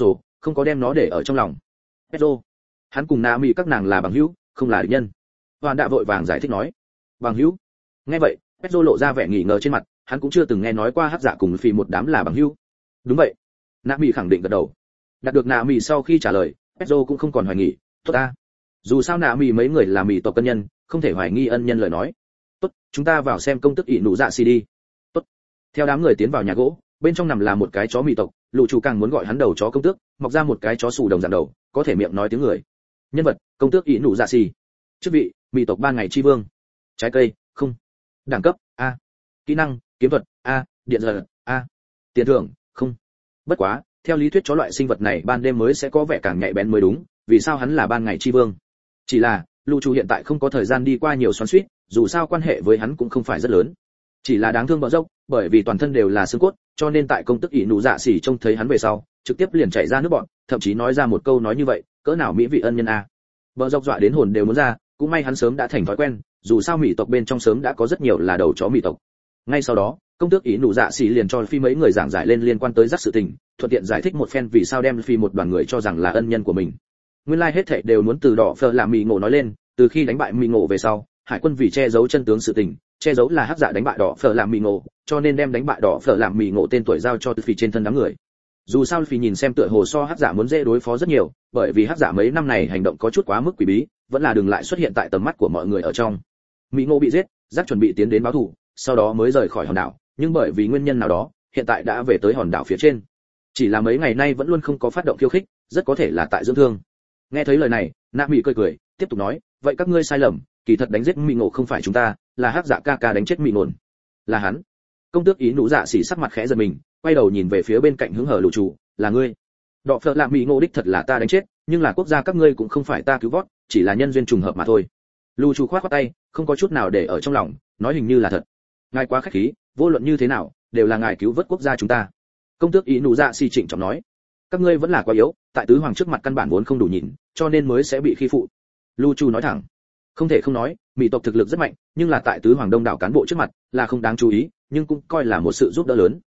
không có đem nó để ở trong lòng. Pedro, hắn cùng Na Mỹ các nàng là bằng hữu, không là địch nhân. Hoàn đã vội vàng giải thích nói. Bằng hữu? Nghe vậy, Pedro lộ ra vẻ nghi ngờ trên mặt, hắn cũng chưa từng nghe nói qua hắc dạ cùng phi một đám là bằng hữu. Đúng vậy. Na Mỹ khẳng định gật đầu. Đạt được Na Mỹ sau khi trả lời, Pedro cũng không còn hoài nghi. Tốt ta. Dù sao Na Mỹ mấy người là Mỹ tộc cân nhân, không thể hoài nghi ân nhân lời nói. Tốt, chúng ta vào xem công tức ỷ nụ dạ xì đi. Tốt. Theo đám người tiến vào nhà gỗ, bên trong nằm là một cái chó Mỹ tộc, lũ chủ càng muốn gọi hắn đầu chó công tước, mọc ra một cái chó sù đồng dạng đầu, có thể miệng nói tiếng người. Nhân vật, công tước ỷ nụ dạ xì. Chức vị, Mỹ tộc ban ngày chi vương. Trái cây, không. Đẳng cấp, A. Kỹ năng, kiếm thuật, A. Điện giờ, A. Tiền thưởng, không. Bất quá, theo lý thuyết chó loại sinh vật này ban đêm mới sẽ có vẻ càng nhạy bén mới đúng, vì sao hắn là ban ngày chi vương? Chỉ là, lũ chủ hiện tại không có thời gian đi qua nhiều xoắn xuýt, dù sao quan hệ với hắn cũng không phải rất lớn. Chỉ là đáng thương bờ dốc, bởi vì toàn thân đều là xương cốt, cho nên tại công tức ỷ nụ dạ xỉ trông thấy hắn về sau, trực tiếp liền chạy ra nước bọn, thậm chí nói ra một câu nói như vậy, cỡ nào mỹ vị ân nhân a. Bờ dốc dọa đến hồn đều muốn ra, cũng may hắn sớm đã thành thói quen, dù sao Mỹ tộc bên trong sớm đã có rất nhiều là đầu chó Mỹ tộc. Ngay sau đó, công tước ỷ nụ dạ xỉ liền cho phi mấy người giảng giải lên liên quan tới rắc sự tình, thuận tiện giải thích một phen vì sao đem phi một đoàn người cho rằng là ân nhân của mình. Nguyên lai hết thảy đều muốn từ đỏ phở làm Mỹ ngộ nói lên, từ khi đánh bại Mỹ ngộ về sau, hải quân vì che giấu chân tướng sự tình, che giấu là hắc dạ đánh bại đỏ phở làm Mỹ ngộ, cho nên đem đánh bại đỏ phở làm Mỹ ngộ tên tuổi giao cho phi trên thân đám người. Dù sao phi nhìn xem tựa hồ so hắc dạ muốn dễ đối phó rất nhiều, bởi vì hắc dạ mấy năm này hành động có chút quá mức quỷ bí, vẫn là đừng lại xuất hiện tại tầm mắt của mọi người ở trong. Mỹ ngộ bị giết, giác chuẩn bị tiến đến báo thù, sau đó mới rời khỏi hòn đảo, nhưng bởi vì nguyên nhân nào đó, hiện tại đã về tới hòn đảo phía trên. Chỉ là mấy ngày nay vẫn luôn không có phát động khiêu khích, rất có thể là tại dưỡng thương. Nghe thấy lời này, Na Mỹ cười cười, tiếp tục nói, vậy các ngươi sai lầm, kỳ thật đánh giết Mỹ ngộ không phải chúng ta, là hắc dạ ca ca đánh chết Mỹ ngồn. Là hắn. Công tước ý nụ dạ xỉ sắc mặt khẽ giật mình, quay đầu nhìn về phía bên cạnh hứng hở lũ chủ, là ngươi. Đọ phở làm Mỹ ngộ đích thật là ta đánh chết, nhưng là quốc gia các ngươi cũng không phải ta cứu vớt, chỉ là nhân duyên trùng hợp mà thôi. Lũ chủ khoát khoát tay, không có chút nào để ở trong lòng, nói hình như là thật. Ngài quá khách khí, vô luận như thế nào, đều là ngài cứu vớt quốc gia chúng ta. Công tước ý nụ dạ xỉ trịnh trọng nói, các ngươi vẫn là quá yếu, tại tứ hoàng trước mặt căn bản vốn không đủ nhìn, cho nên mới sẽ bị khi phụ. Lu Chu nói thẳng, không thể không nói, Mỹ tộc thực lực rất mạnh, nhưng là tại tứ hoàng đông đảo cán bộ trước mặt, là không đáng chú ý, nhưng cũng coi là một sự giúp đỡ lớn.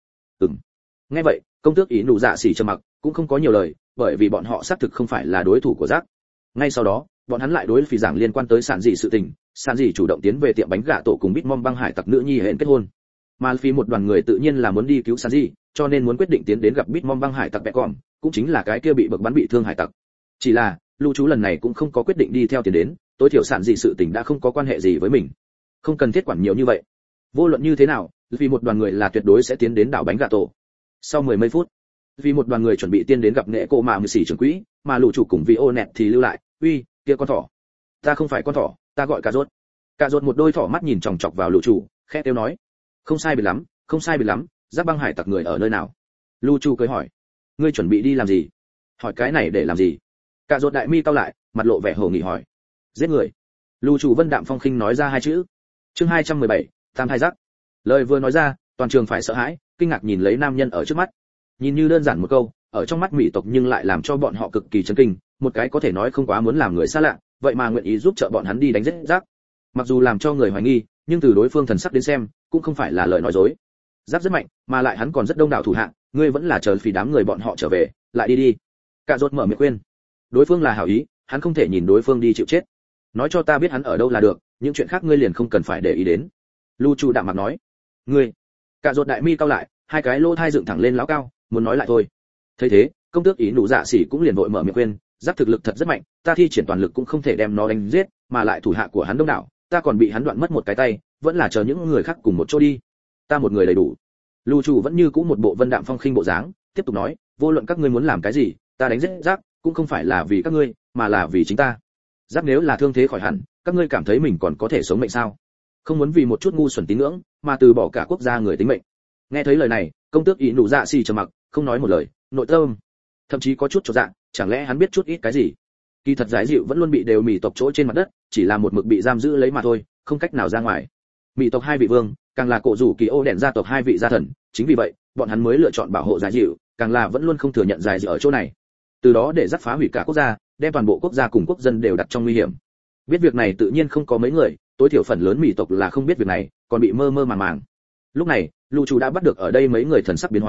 Nghe vậy, công tước ý nụ dạ xỉ trầm mặc, cũng không có nhiều lời, bởi vì bọn họ xác thực không phải là đối thủ của Giác. Ngay sau đó, bọn hắn lại đối phỉ giảng liên quan tới sản dị sự tình, sản dị chủ động tiến về tiệm bánh gà tổ cùng Bitmom băng hải tặc nữ nhi hẹn kết hôn. Mà phi một đoàn người tự nhiên là muốn đi cứu sản dị, cho nên muốn quyết định tiến đến gặp Bitmom băng hải tặc bẹ còm, cũng chính là cái kia bị bực bắn bị thương hải tặc. Chỉ là, Lưu chú lần này cũng không có quyết định đi theo tiến đến, tối thiểu sản dị sự tình đã không có quan hệ gì với mình. Không cần thiết quản nhiều như vậy. Vô luận như thế nào, vì một đoàn người là tuyệt đối sẽ tiến đến đảo bánh gà tổ. Sau 10 phút, vì một đoàn người chuẩn bị tiến đến gặp nghệ cô mà mười xỉ trưởng quỹ, mà lũ chủ cùng vì ô nẹt thì lưu lại, uy, kia con thỏ. Ta không phải con thỏ, ta gọi cà rốt. Cà rốt một đôi thỏ mắt nhìn chòng chọc vào lũ chủ, khẽ kêu nói, không sai biệt lắm, không sai biệt lắm, Giác băng hải tặc người ở nơi nào? Lũ chủ cười hỏi, ngươi chuẩn bị đi làm gì? Hỏi cái này để làm gì? Cà rốt đại mi cau lại, mặt lộ vẻ hồ nghị hỏi, giết người. Lũ chủ Vân Đạm Phong khinh nói ra hai chữ. Chương 217, Tam Thai Giác. Lời vừa nói ra, toàn trường phải sợ hãi, kinh ngạc nhìn lấy nam nhân ở trước mắt. Nhìn như đơn giản một câu, ở trong mắt Mỹ tộc nhưng lại làm cho bọn họ cực kỳ chấn kinh, một cái có thể nói không quá muốn làm người xa lạ, vậy mà nguyện ý giúp trợ bọn hắn đi đánh giết Giác. Mặc dù làm cho người hoài nghi, nhưng từ đối phương thần sắc đến xem, cũng không phải là lời nói dối. Giác rất mạnh, mà lại hắn còn rất đông đảo thủ hạ, ngươi vẫn là chờ phỉ đám người bọn họ trở về, lại đi đi. Cạ rốt mở miệng khuyên. Đối phương là hảo ý, hắn không thể nhìn đối phương đi chịu chết. Nói cho ta biết hắn ở đâu là được, những chuyện khác ngươi liền không cần phải để ý đến. Lu Chu đạm mặt nói. Ngươi. Cạ rốt đại mi cau lại, hai cái lỗ thai dựng thẳng lên lão cao, muốn nói lại thôi. Thấy thế, công tước ý nụ dạ xỉ cũng liền vội mở miệng khuyên, Giác thực lực thật rất mạnh, ta thi triển toàn lực cũng không thể đem nó đánh giết, mà lại thủ hạ của hắn đông đảo, ta còn bị hắn đoạn mất một cái tay, vẫn là chờ những người khác cùng một chỗ đi. Ta một người đầy đủ. Lưu Chủ vẫn như cũ một bộ Vân Đạm Phong khinh bộ dáng, tiếp tục nói, vô luận các ngươi muốn làm cái gì, ta đánh giết Giác, cũng không phải là vì các ngươi, mà là vì chính ta. Giác nếu là thương thế khỏi hẳn, các ngươi cảm thấy mình còn có thể sống mệnh sao? Không muốn vì một chút ngu xuẩn tín ngưỡng, mà từ bỏ cả quốc gia người tính mệnh. Nghe thấy lời này, công tước ý nụ dạ xỉ trầm mặc, không nói một lời, nội tâm thậm chí có chút chột dạ, chẳng lẽ hắn biết chút ít cái gì? Kỳ thật Giải Dịu vẫn luôn bị đều Mỹ tộc chỗ trên mặt đất, chỉ là một mực bị giam giữ lấy mà thôi, không cách nào ra ngoài. Mỹ tộc hai vị vương, càng là cổ rủ kỳ ô đèn gia tộc hai vị gia thần, chính vì vậy, bọn hắn mới lựa chọn bảo hộ Giải Dịu, càng là vẫn luôn không thừa nhận Giải Dịu ở chỗ này. Từ đó để dắt phá hủy cả quốc gia, đem toàn bộ quốc gia cùng quốc dân đều đặt trong nguy hiểm. Biết việc này tự nhiên không có mấy người, tối thiểu phần lớn Mỹ tộc là không biết việc này, còn bị mơ mơ màng màng. Lúc này, Lưu Chủ đã bắt được ở đây mấy người thần sắc biến hóa,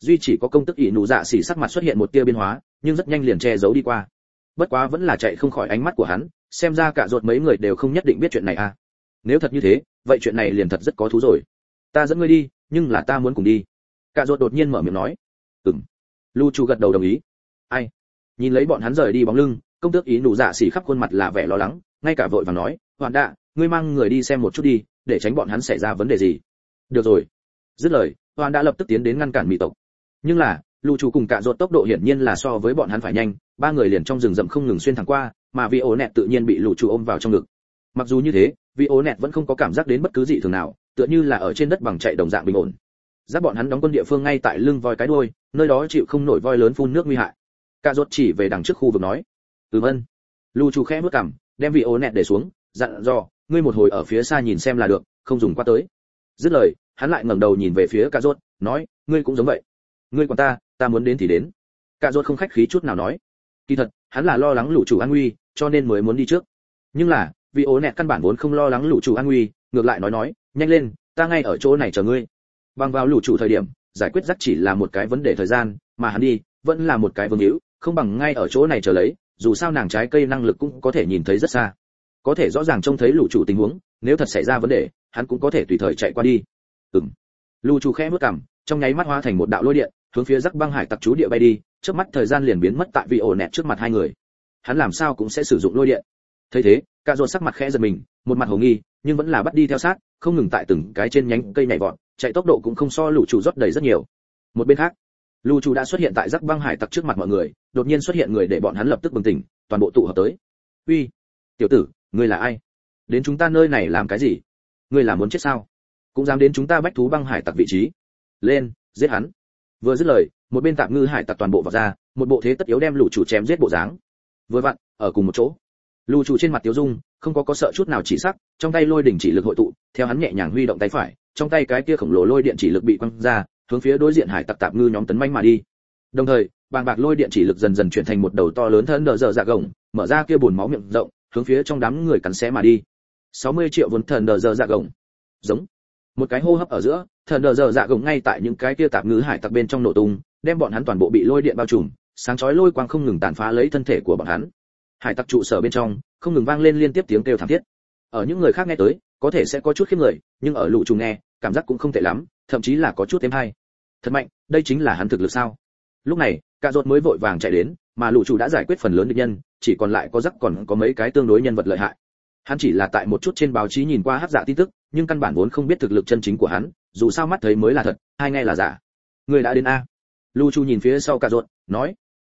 duy chỉ có công tức ỷ nụ dạ xỉ sắc mặt xuất hiện một tia biến hóa, nhưng rất nhanh liền che giấu đi qua. Bất quá vẫn là chạy không khỏi ánh mắt của hắn, xem ra cả ruột mấy người đều không nhất định biết chuyện này à. Nếu thật như thế, vậy chuyện này liền thật rất có thú rồi. Ta dẫn ngươi đi, nhưng là ta muốn cùng đi. Cả ruột đột nhiên mở miệng nói. Lu Chu gật đầu đồng ý. Ai? Nhìn lấy bọn hắn rời đi bóng lưng, công tước ý nụ dạ xỉ khắp khuôn mặt là vẻ lo lắng, ngay cả vội vàng nói, Hoàn Đạ, ngươi mang người đi xem một chút đi, để tránh bọn hắn xảy ra vấn đề gì. Được rồi. Dứt lời, Hoàn đã lập tức tiến đến ngăn cản mỹ tộc. Nhưng là, Lu Chu cùng cả ruột tốc độ hiển nhiên là so với bọn hắn phải nhanh, ba người liền trong rừng rậm không ngừng xuyên thẳng qua, mà Vi Ố Nẹt tự nhiên bị Lu Chu ôm vào trong ngực. Mặc dù như thế, Vi Ố Nẹt vẫn không có cảm giác đến bất cứ gì thường nào, tựa như là ở trên đất bằng chạy đồng dạng bình ổn. Giác bọn hắn đóng quân địa phương ngay tại lưng voi cái đuôi, nơi đó chịu không nổi voi lớn phun nước nguy hại. Cả ruột chỉ về đằng trước khu vực nói. Ân. Lu Chu khẽ bước cằm, đem Vi Ố Nẹt để xuống, dặn dò, ngươi một hồi ở phía xa nhìn xem là được, không dùng qua tới. Dứt lời, hắn lại ngẩng đầu nhìn về phía Cả ruột, nói, ngươi cũng giống vậy. Ngươi còn ta muốn đến thì đến. Cả ruột không khách khí chút nào nói. Kỳ thật, hắn là lo lắng lũ chủ an nguy, cho nên mới muốn đi trước. Nhưng là, vì ố nẹt căn bản vốn không lo lắng lũ chủ an nguy, ngược lại nói, nhanh lên, ta ngay ở chỗ này chờ ngươi. Bằng vào lũ chủ thời điểm, giải quyết rắc chỉ là một cái vấn đề thời gian, mà hắn đi, vẫn là một cái vương hữu, không bằng ngay ở chỗ này chờ lấy, dù sao nàng trái cây năng lực cũng có thể nhìn thấy rất xa. Có thể rõ ràng trông thấy lũ chủ tình huống, nếu thật xảy ra vấn đề, hắn cũng có thể tùy thời chạy qua đi. Lũ chủ khẽ bước cằm, trong nháy mắt hóa thành một đạo lôi điện, hướng phía Rắc Băng Hải Tặc trú địa bay đi, chớp mắt thời gian liền biến mất tại vị ổ nẹt trước mặt hai người. Hắn làm sao cũng sẽ sử dụng lôi điện. Thấy thế, Cả Ruột sắc mặt khẽ giật mình, một mặt hồ nghi, nhưng vẫn là bắt đi theo sát, không ngừng tại từng cái trên nhánh cây nhảy vọt, chạy tốc độ cũng không so lũ chủ rót đầy rất nhiều. Một bên khác, lũ chủ đã xuất hiện tại Rắc Băng Hải Tặc trước mặt mọi người, đột nhiên xuất hiện người để bọn hắn lập tức bừng tỉnh, toàn bộ tụ hợp tới. "Uy, tiểu tử, ngươi là ai? Đến chúng ta nơi này làm cái gì? Ngươi là muốn chết sao? Cũng dám đến chúng ta Bách Thú Băng Hải Tặc vị trí? Lên, giết hắn!" Vừa dứt lời, một bên tạm ngư hải tặc toàn bộ vào ra, một bộ thế tất yếu đem lũ chủ chém giết bộ dáng. Vừa vặn, ở cùng một chỗ. Lũ chủ trên mặt tiêu dung, không có sợ chút nào chỉ sắc, trong tay lôi đỉnh chỉ lực hội tụ, theo hắn nhẹ nhàng huy động tay phải, trong tay cái kia khổng lồ lôi điện chỉ lực bị quăng ra, hướng phía đối diện hải tặc tạm ngư nhóm tấn manh mà đi. Đồng thời, bàng bạc lôi điện chỉ lực dần dần chuyển thành một đầu to lớn thân đờ dở dạ gồng, mở ra kia buồn máu miệng rộng, hướng phía trong đám người cắn xé mà đi. 60 triệu vốn thần đờ dở dạ gồng. Giống. Một cái hô hấp ở giữa, thần đờ dở dạ gồng ngay tại những cái kia tạm ngư hải tặc bên trong nổ tung, đem bọn hắn toàn bộ bị lôi điện bao trùm, sáng chói lôi quang không ngừng tàn phá lấy thân thể của bọn hắn. Hải tặc trụ sở bên trong không ngừng vang lên liên tiếp tiếng kêu thảm thiết. Ở những người khác nghe tới, có thể sẽ có chút khiếp người, nhưng ở lũ trùng nghe, cảm giác cũng không tệ lắm, thậm chí là có chút êm hay. Thật mạnh, đây chính là hắn thực lực sao? Lúc này, Cả Ruột mới vội vàng chạy đến, mà lũ chủ đã giải quyết phần lớn địch nhân, chỉ còn lại có Rắc còn có mấy cái tương đối nhân vật lợi hại. Hắn chỉ là tại một chút trên báo chí nhìn qua hắc dạ tin tức, nhưng căn bản vốn không biết thực lực chân chính của hắn, dù sao mắt thấy mới là thật, hai nghe là giả. Người đã đến a? Lu Chu nhìn phía sau Cả Ruột, nói.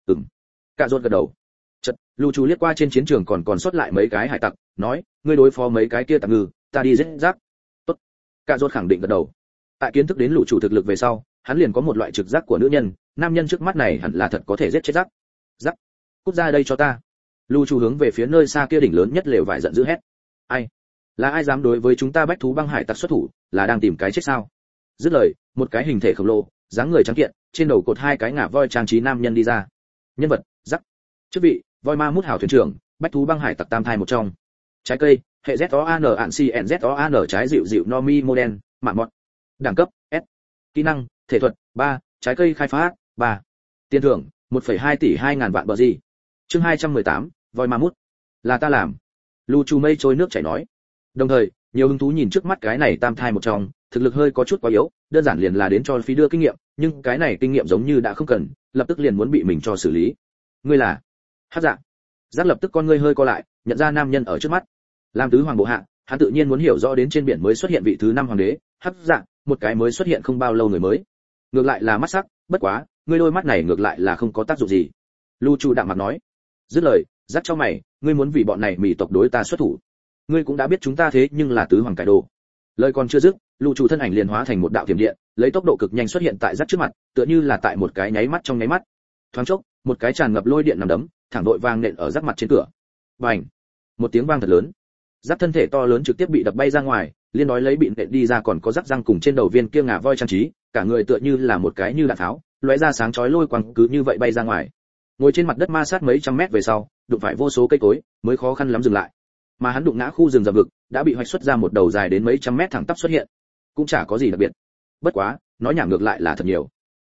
Cả Ruột gật đầu. Chợt, Lu Chu liếc qua trên chiến trường còn sót lại mấy cái hải tặc, nói, ngươi đối phó mấy cái kia tạm ngư, ta đi giết Rắc. Tốt. Cả Ruột khẳng định gật đầu. Tại kiến thức đến lũ chủ thực lực về sau, hắn liền có một loại trực giác của nữ nhân, nam nhân trước mắt này hẳn là thật có thể giết chết Rắc. Rắc, cút ra đây cho ta. Lu Chu hướng về phía nơi xa kia đỉnh lớn nhất lều vải giận dữ hét. Ai? Là ai dám đối với chúng ta Bách Thú Băng Hải Tặc xuất thủ, là đang tìm cái chết sao? Dứt lời, một cái hình thể khổng lồ, dáng người trắng kiện, trên đầu cột hai cái ngà voi trang trí nam nhân đi ra. Nhân vật, Rắc. Chức vị, voi ma mút hào thuyền trưởng, Bách Thú Băng Hải Tặc tam thai một trong. Trái cây, hệ ZOAN ạn CNZOAN trái dịu dịu Nomi Model, mạn mọt. Đẳng cấp, S. Kỹ năng, thể thuật, 3, trái cây khai phá, 3. Tiền thưởng, 1,2 tỷ 2.000 vạn bờ gì. Chương 218, voi ma mút. Là ta làm. Lu Chu mây trôi nước chảy nói. Đồng thời, nhiều hứng thú nhìn trước mắt cái này tam thai một trong, thực lực hơi có chút quá yếu, đơn giản liền là đến cho phí đưa kinh nghiệm, nhưng cái này kinh nghiệm giống như đã không cần, lập tức liền muốn bị mình cho xử lý. Ngươi là? Hắc Dạ. Giác lập tức con ngươi hơi co lại, nhận ra nam nhân ở trước mắt. Làm tứ hoàng bộ hạ, hắn tự nhiên muốn hiểu rõ đến trên biển mới xuất hiện vị thứ 5 hoàng đế, Hắc Dạ, một cái mới xuất hiện không bao lâu người mới. Ngược lại là mắt sắc, bất quá, ngươi đôi mắt này ngược lại là không có tác dụng gì. Lu Chu đạm mặt nói. Dứt lời, Giác cho mày, ngươi muốn vì bọn này mỹ tộc đối ta xuất thủ. Ngươi cũng đã biết chúng ta thế nhưng là tứ hoàng cải đồ. Lời còn chưa dứt, Lu Chu thân ảnh liền hóa thành một đạo tiềm điện, lấy tốc độ cực nhanh xuất hiện tại Giác trước mặt, tựa như là tại một cái nháy mắt trong nháy mắt. Thoáng chốc, một cái tràn ngập lôi điện nằm đấm, thẳng đội vang nện ở Giác mặt trên cửa. Bành! Một tiếng vang thật lớn. Giác thân thể to lớn trực tiếp bị đập bay ra ngoài, liên nói lấy bị nện đi ra còn có Giác răng cùng trên đầu viên kia ngà voi trang trí, cả người tựa như là một cái như đạn tháo, lóe ra sáng chói lôi quang cứ như vậy bay ra ngoài. Ngồi trên mặt đất ma sát mấy trăm mét về sau, đụng phải vô số cây cối, mới khó khăn lắm dừng lại. Mà hắn đụng ngã khu rừng rậm vực, đã bị hoạch xuất ra một đầu dài đến mấy trăm mét thẳng tắp xuất hiện. Cũng chả có gì đặc biệt. Bất quá, nói nhảm ngược lại là thật nhiều.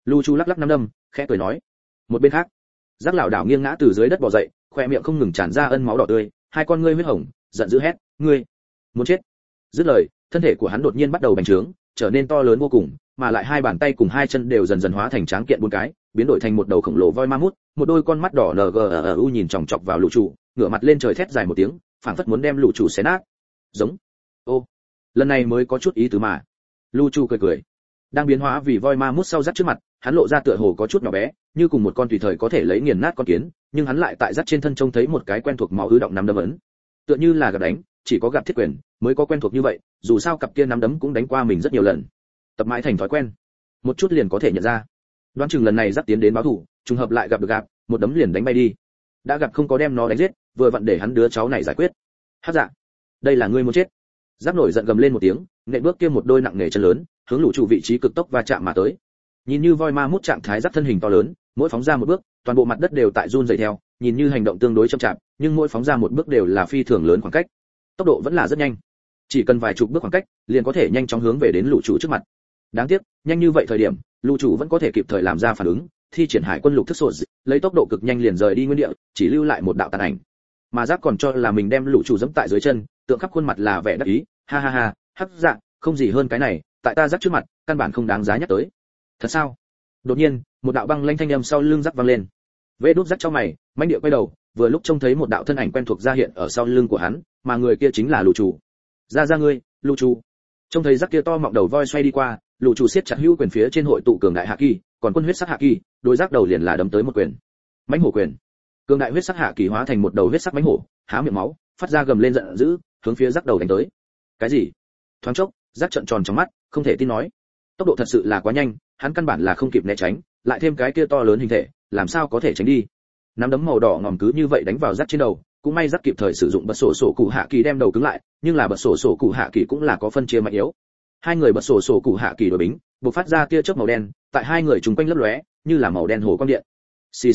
Lu Chu lắc lắc nắm đâm, khẽ cười nói. Một bên khác, Giác lão đảo nghiêng ngã từ dưới đất bò dậy, khoe miệng không ngừng tràn ra ân máu đỏ tươi, hai con ngươi huyết hồng, giận dữ hét, ngươi muốn chết. Dứt lời, thân thể của hắn đột nhiên bắt đầu bành trướng, trở nên to lớn vô cùng, mà lại hai bàn tay cùng hai chân đều dần dần hóa thành tráng kiện bốn cái, biến đổi thành một đầu khổng lồ voi ma mút, một đôi con mắt đỏ ngu nhìn chòng chọc vào Lũ Chủ, ngửa mặt lên trời thét dài một tiếng, phảng phất muốn đem Lũ Chủ xé nát. Giống. Ô, lần này mới có chút ý tứ mà. Lũ Chủ cười cười. Đang biến hóa vì voi ma mút sau rắc trước mặt, hắn lộ ra tựa hồ có chút nhỏ bé, như cùng một con tùy thời có thể lấy nghiền nát con kiến, nhưng hắn lại tại rắc trên thân trông thấy một cái quen thuộc máu ứ động nắm đấm ấn. Tựa như là gặp đánh, chỉ có gặp thiết quyền mới có quen thuộc như vậy, dù sao cặp kia nắm đấm cũng đánh qua mình rất nhiều lần. Tập mãi thành thói quen, một chút liền có thể nhận ra. Đoán chừng lần này rắc tiến đến báo thủ, trùng hợp lại gặp được gặp, một đấm liền đánh bay đi. Đã gặp không có đem nó đánh giết, vừa vặn để hắn đứa cháu này giải quyết. Hắc Dạ, đây là ngươi muốn chết. Rắc nổi giận gầm lên một tiếng, nện bước kia một đôi nặng nề chân lớn, hướng Lũ Chủ vị trí cực tốc va chạm mà tới. Nhìn như voi ma mút trạng thái Rắc thân hình to lớn, mỗi phóng ra một bước, toàn bộ mặt đất đều tại run rẩy theo, nhìn như hành động tương đối chậm chạp, nhưng mỗi phóng ra một bước đều là phi thường lớn khoảng cách. Tốc độ vẫn là rất nhanh, chỉ cần vài chục bước khoảng cách, liền có thể nhanh chóng hướng về đến Lũ Chủ trước mặt. Đáng tiếc, nhanh như vậy thời điểm, Lũ Chủ vẫn có thể kịp thời làm ra phản ứng, thi triển hải quân lục thức sột, lấy tốc độ cực nhanh liền rời đi nguyên địa, chỉ lưu lại một đạo tàn ảnh. Mà Giác còn cho là mình đem Lũ Chủ giẫm tại dưới chân, tượng khắp khuôn mặt là vẻ đắc ý, ha ha ha, Hắc Dạ, không gì hơn cái này, tại ta Giác trước mặt, căn bản không đáng giá nhắc tới. Thật sao? Đột nhiên, một đạo băng lanh thanh âm sau lưng Giác vang lên. Vế Đút Giác trong mày, mãnh địa quay đầu, vừa lúc trông thấy một đạo thân ảnh quen thuộc ra hiện ở sau lưng của hắn, mà người kia chính là Lũ Chủ. Ra ngươi, Lũ Chủ. Trông thấy Giác kia to mọng đầu voi xoay đi qua, Lũ Chủ siết chặt hữu quyền phía trên hội tụ cường đại hạ kỳ, còn quân huyết sắc hạ kỳ, đối Giác đầu liền là đấm tới một quyền. Mãnh hổ quyền. Cường đại huyết sắc hạ kỳ hóa thành một đầu huyết sắc mãnh hổ, há miệng máu, phát ra gầm lên giận dữ, hướng phía Giác đầu đánh tới. Cái gì? Thoáng chốc, Giác trợn tròn trong mắt, không thể tin nói. Tốc độ thật sự là quá nhanh, hắn căn bản là không kịp né tránh, lại thêm cái kia to lớn hình thể, làm sao có thể tránh đi. Nắm đấm màu đỏ ngòm cứ như vậy đánh vào Giác trên đầu, cũng may Giác kịp thời sử dụng bật sổ cụ hạ kỳ đem đầu cứng lại, nhưng là bật sổ cụ hạ kỳ cũng là có phân chia mạnh yếu. Hai người bật sổ cụ hạ kỳ đối bính, bộc phát ra tia chớp màu đen, tại hai người trùng quanh lấp lóe, như là màu đen hồ quang điện. Xì.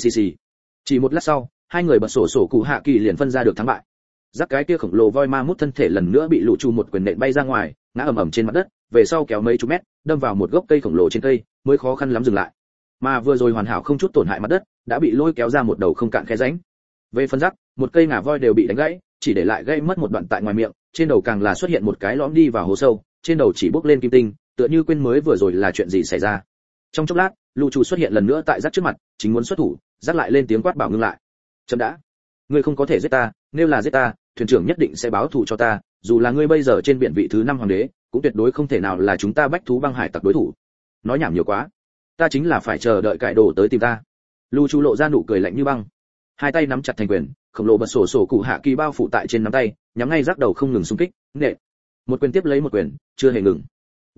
Chỉ một lát sau, hai người bật sổ cụ hạ kỳ liền phân ra được thắng bại. Giác cái kia khổng lồ voi ma mút thân thể lần nữa bị Lũ Chủ một quyền nện bay ra ngoài, ngã ầm ầm trên mặt đất, về sau kéo mấy chục mét, đâm vào một gốc cây khổng lồ trên cây, mới khó khăn lắm dừng lại. Mà vừa rồi hoàn hảo không chút tổn hại mặt đất, đã bị lôi kéo ra một đầu không cạn khe rãnh. Về phần Giác, một cây ngà voi đều bị đánh gãy, chỉ để lại gãy mất một đoạn tại ngoài miệng, trên đầu càng là xuất hiện một cái lõm đi vào hố sâu, trên đầu chỉ bốc lên kim tinh, tựa như quên mới vừa rồi là chuyện gì xảy ra. Trong chốc lát, Lũ Chủ xuất hiện lần nữa tại Giác trước mặt, chính muốn xuất thủ, Giác lại lên tiếng quát bảo ngưng lại. Chậm đã, ngươi không có thể giết ta, nếu là giết ta, thuyền trưởng nhất định sẽ báo thù cho ta, dù là ngươi bây giờ trên biển vị thứ 5 hoàng đế, cũng tuyệt đối không thể nào là chúng ta bách thú băng hải tặc đối thủ. Nói nhảm nhiều quá, ta chính là phải chờ đợi cải đồ tới tìm ta. Lũ Chủ lộ ra nụ cười lạnh như băng, hai tay nắm chặt thành quyền, khổng lồ bật sổ cụ hạ kỳ bao phủ tại trên nắm tay, nhắm ngay Giác đầu không ngừng xung kích, nện. Một quyền tiếp lấy một quyền, chưa hề ngừng.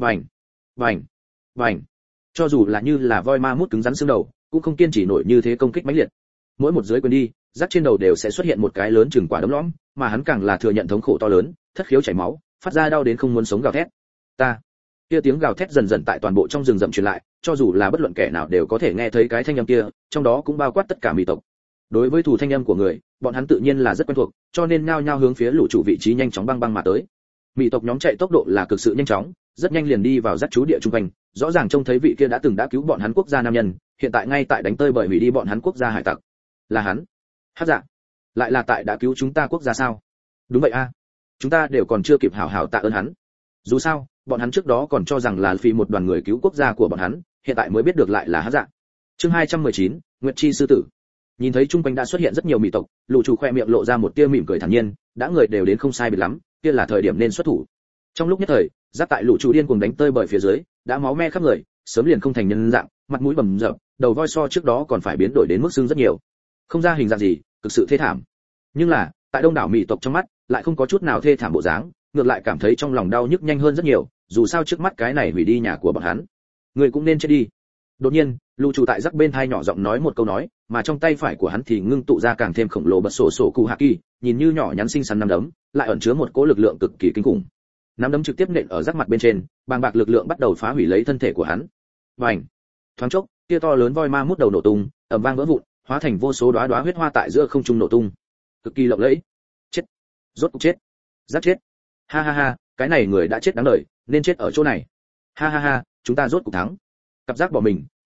Vành. Cho dù là như là voi ma mút cứng rắn xương đầu, cũng không kiên trì nổi như thế công kích mãnh liệt. Mỗi một dưới quyền đi, Giác trên đầu đều sẽ xuất hiện một cái lớn chừng quả đấm lõm, mà hắn càng là thừa nhận thống khổ to lớn, thất khiếu chảy máu, phát ra đau đến không muốn sống gào thét. Kia tiếng gào thét dần dần tại toàn bộ trong rừng rậm truyền lại, cho dù là bất luận kẻ nào đều có thể nghe thấy cái thanh âm kia, trong đó cũng bao quát tất cả mỹ tộc. Đối với thủ thanh âm của người, bọn hắn tự nhiên là rất quen thuộc, cho nên nhao nhao hướng phía Lũ Chủ vị trí nhanh chóng băng mà tới. Mỹ tộc nhóm chạy tốc độ là cực sự nhanh chóng, rất nhanh liền đi vào Giác trú địa trung quanh, rõ ràng trông thấy vị kia đã cứu bọn hắn quốc gia nam nhân, hiện tại ngay tại đánh tơi bởi hủy đi bọn hắn quốc gia hải tặc. Là hắn. Hắc Dạ, lại là tại đã cứu chúng ta quốc gia sao? Đúng vậy a, chúng ta đều còn chưa kịp hảo hảo tạ ơn hắn. Dù sao, bọn hắn trước đó còn cho rằng là phi một đoàn người cứu quốc gia của bọn hắn, hiện tại mới biết được lại là Hắc Dạ. Chương 219, Nguyệt Chi sư tử. Nhìn thấy trung quanh đã xuất hiện rất nhiều mỹ tộc, Lũ Chủ khoe miệng lộ ra một tia mỉm cười thản nhiên, đã người đều đến không sai biệt lắm, kia là thời điểm nên xuất thủ. Trong lúc nhất thời, Giác tại Lũ Chủ điên cuồng đánh tơi bởi phía dưới, đã máu me khắp người, sớm liền không thành nhân dạng, mặt mũi bầm dập, đầu voi so trước đó còn phải biến đổi đến mức xương rất nhiều. Không ra hình dạng gì, cực sự thê thảm. Nhưng là, tại đông đảo mỹ tộc trong mắt, lại không có chút nào thê thảm bộ dáng, ngược lại cảm thấy trong lòng đau nhức nhanh hơn rất nhiều, dù sao trước mắt cái này hủy đi nhà của bọn hắn. Người cũng nên chết đi. Đột nhiên, Lũ Chủ tại Giác bên tai nhỏ giọng nói một câu nói, mà trong tay phải của hắn thì ngưng tụ ra càng thêm khổng lồ bật sổ cụ hạ kỳ, nhìn như nhỏ nhắn xinh xắn nắm đấm, lại ẩn chứa một cỗ lực lượng cực kỳ kinh khủng. Nắm đấm trực tiếp nện ở Giác mặt bên trên, bàng bạc lực lượng bắt đầu phá hủy lấy thân thể của hắn. Bành! Thoáng chốc, kia to lớn voi ma mút đầu nổ tung, ầm vang vỡ vụn, hóa thành vô số đóa đóa huyết hoa tại giữa không trung nổ tung, cực kỳ lộng lẫy. Chết! Rốt cục chết! Giác chết! Ha ha ha, cái này người đã chết đáng đời, nên chết ở chỗ này. Ha ha ha, chúng ta rốt cục thắng. Cặp Giác bỏ mình,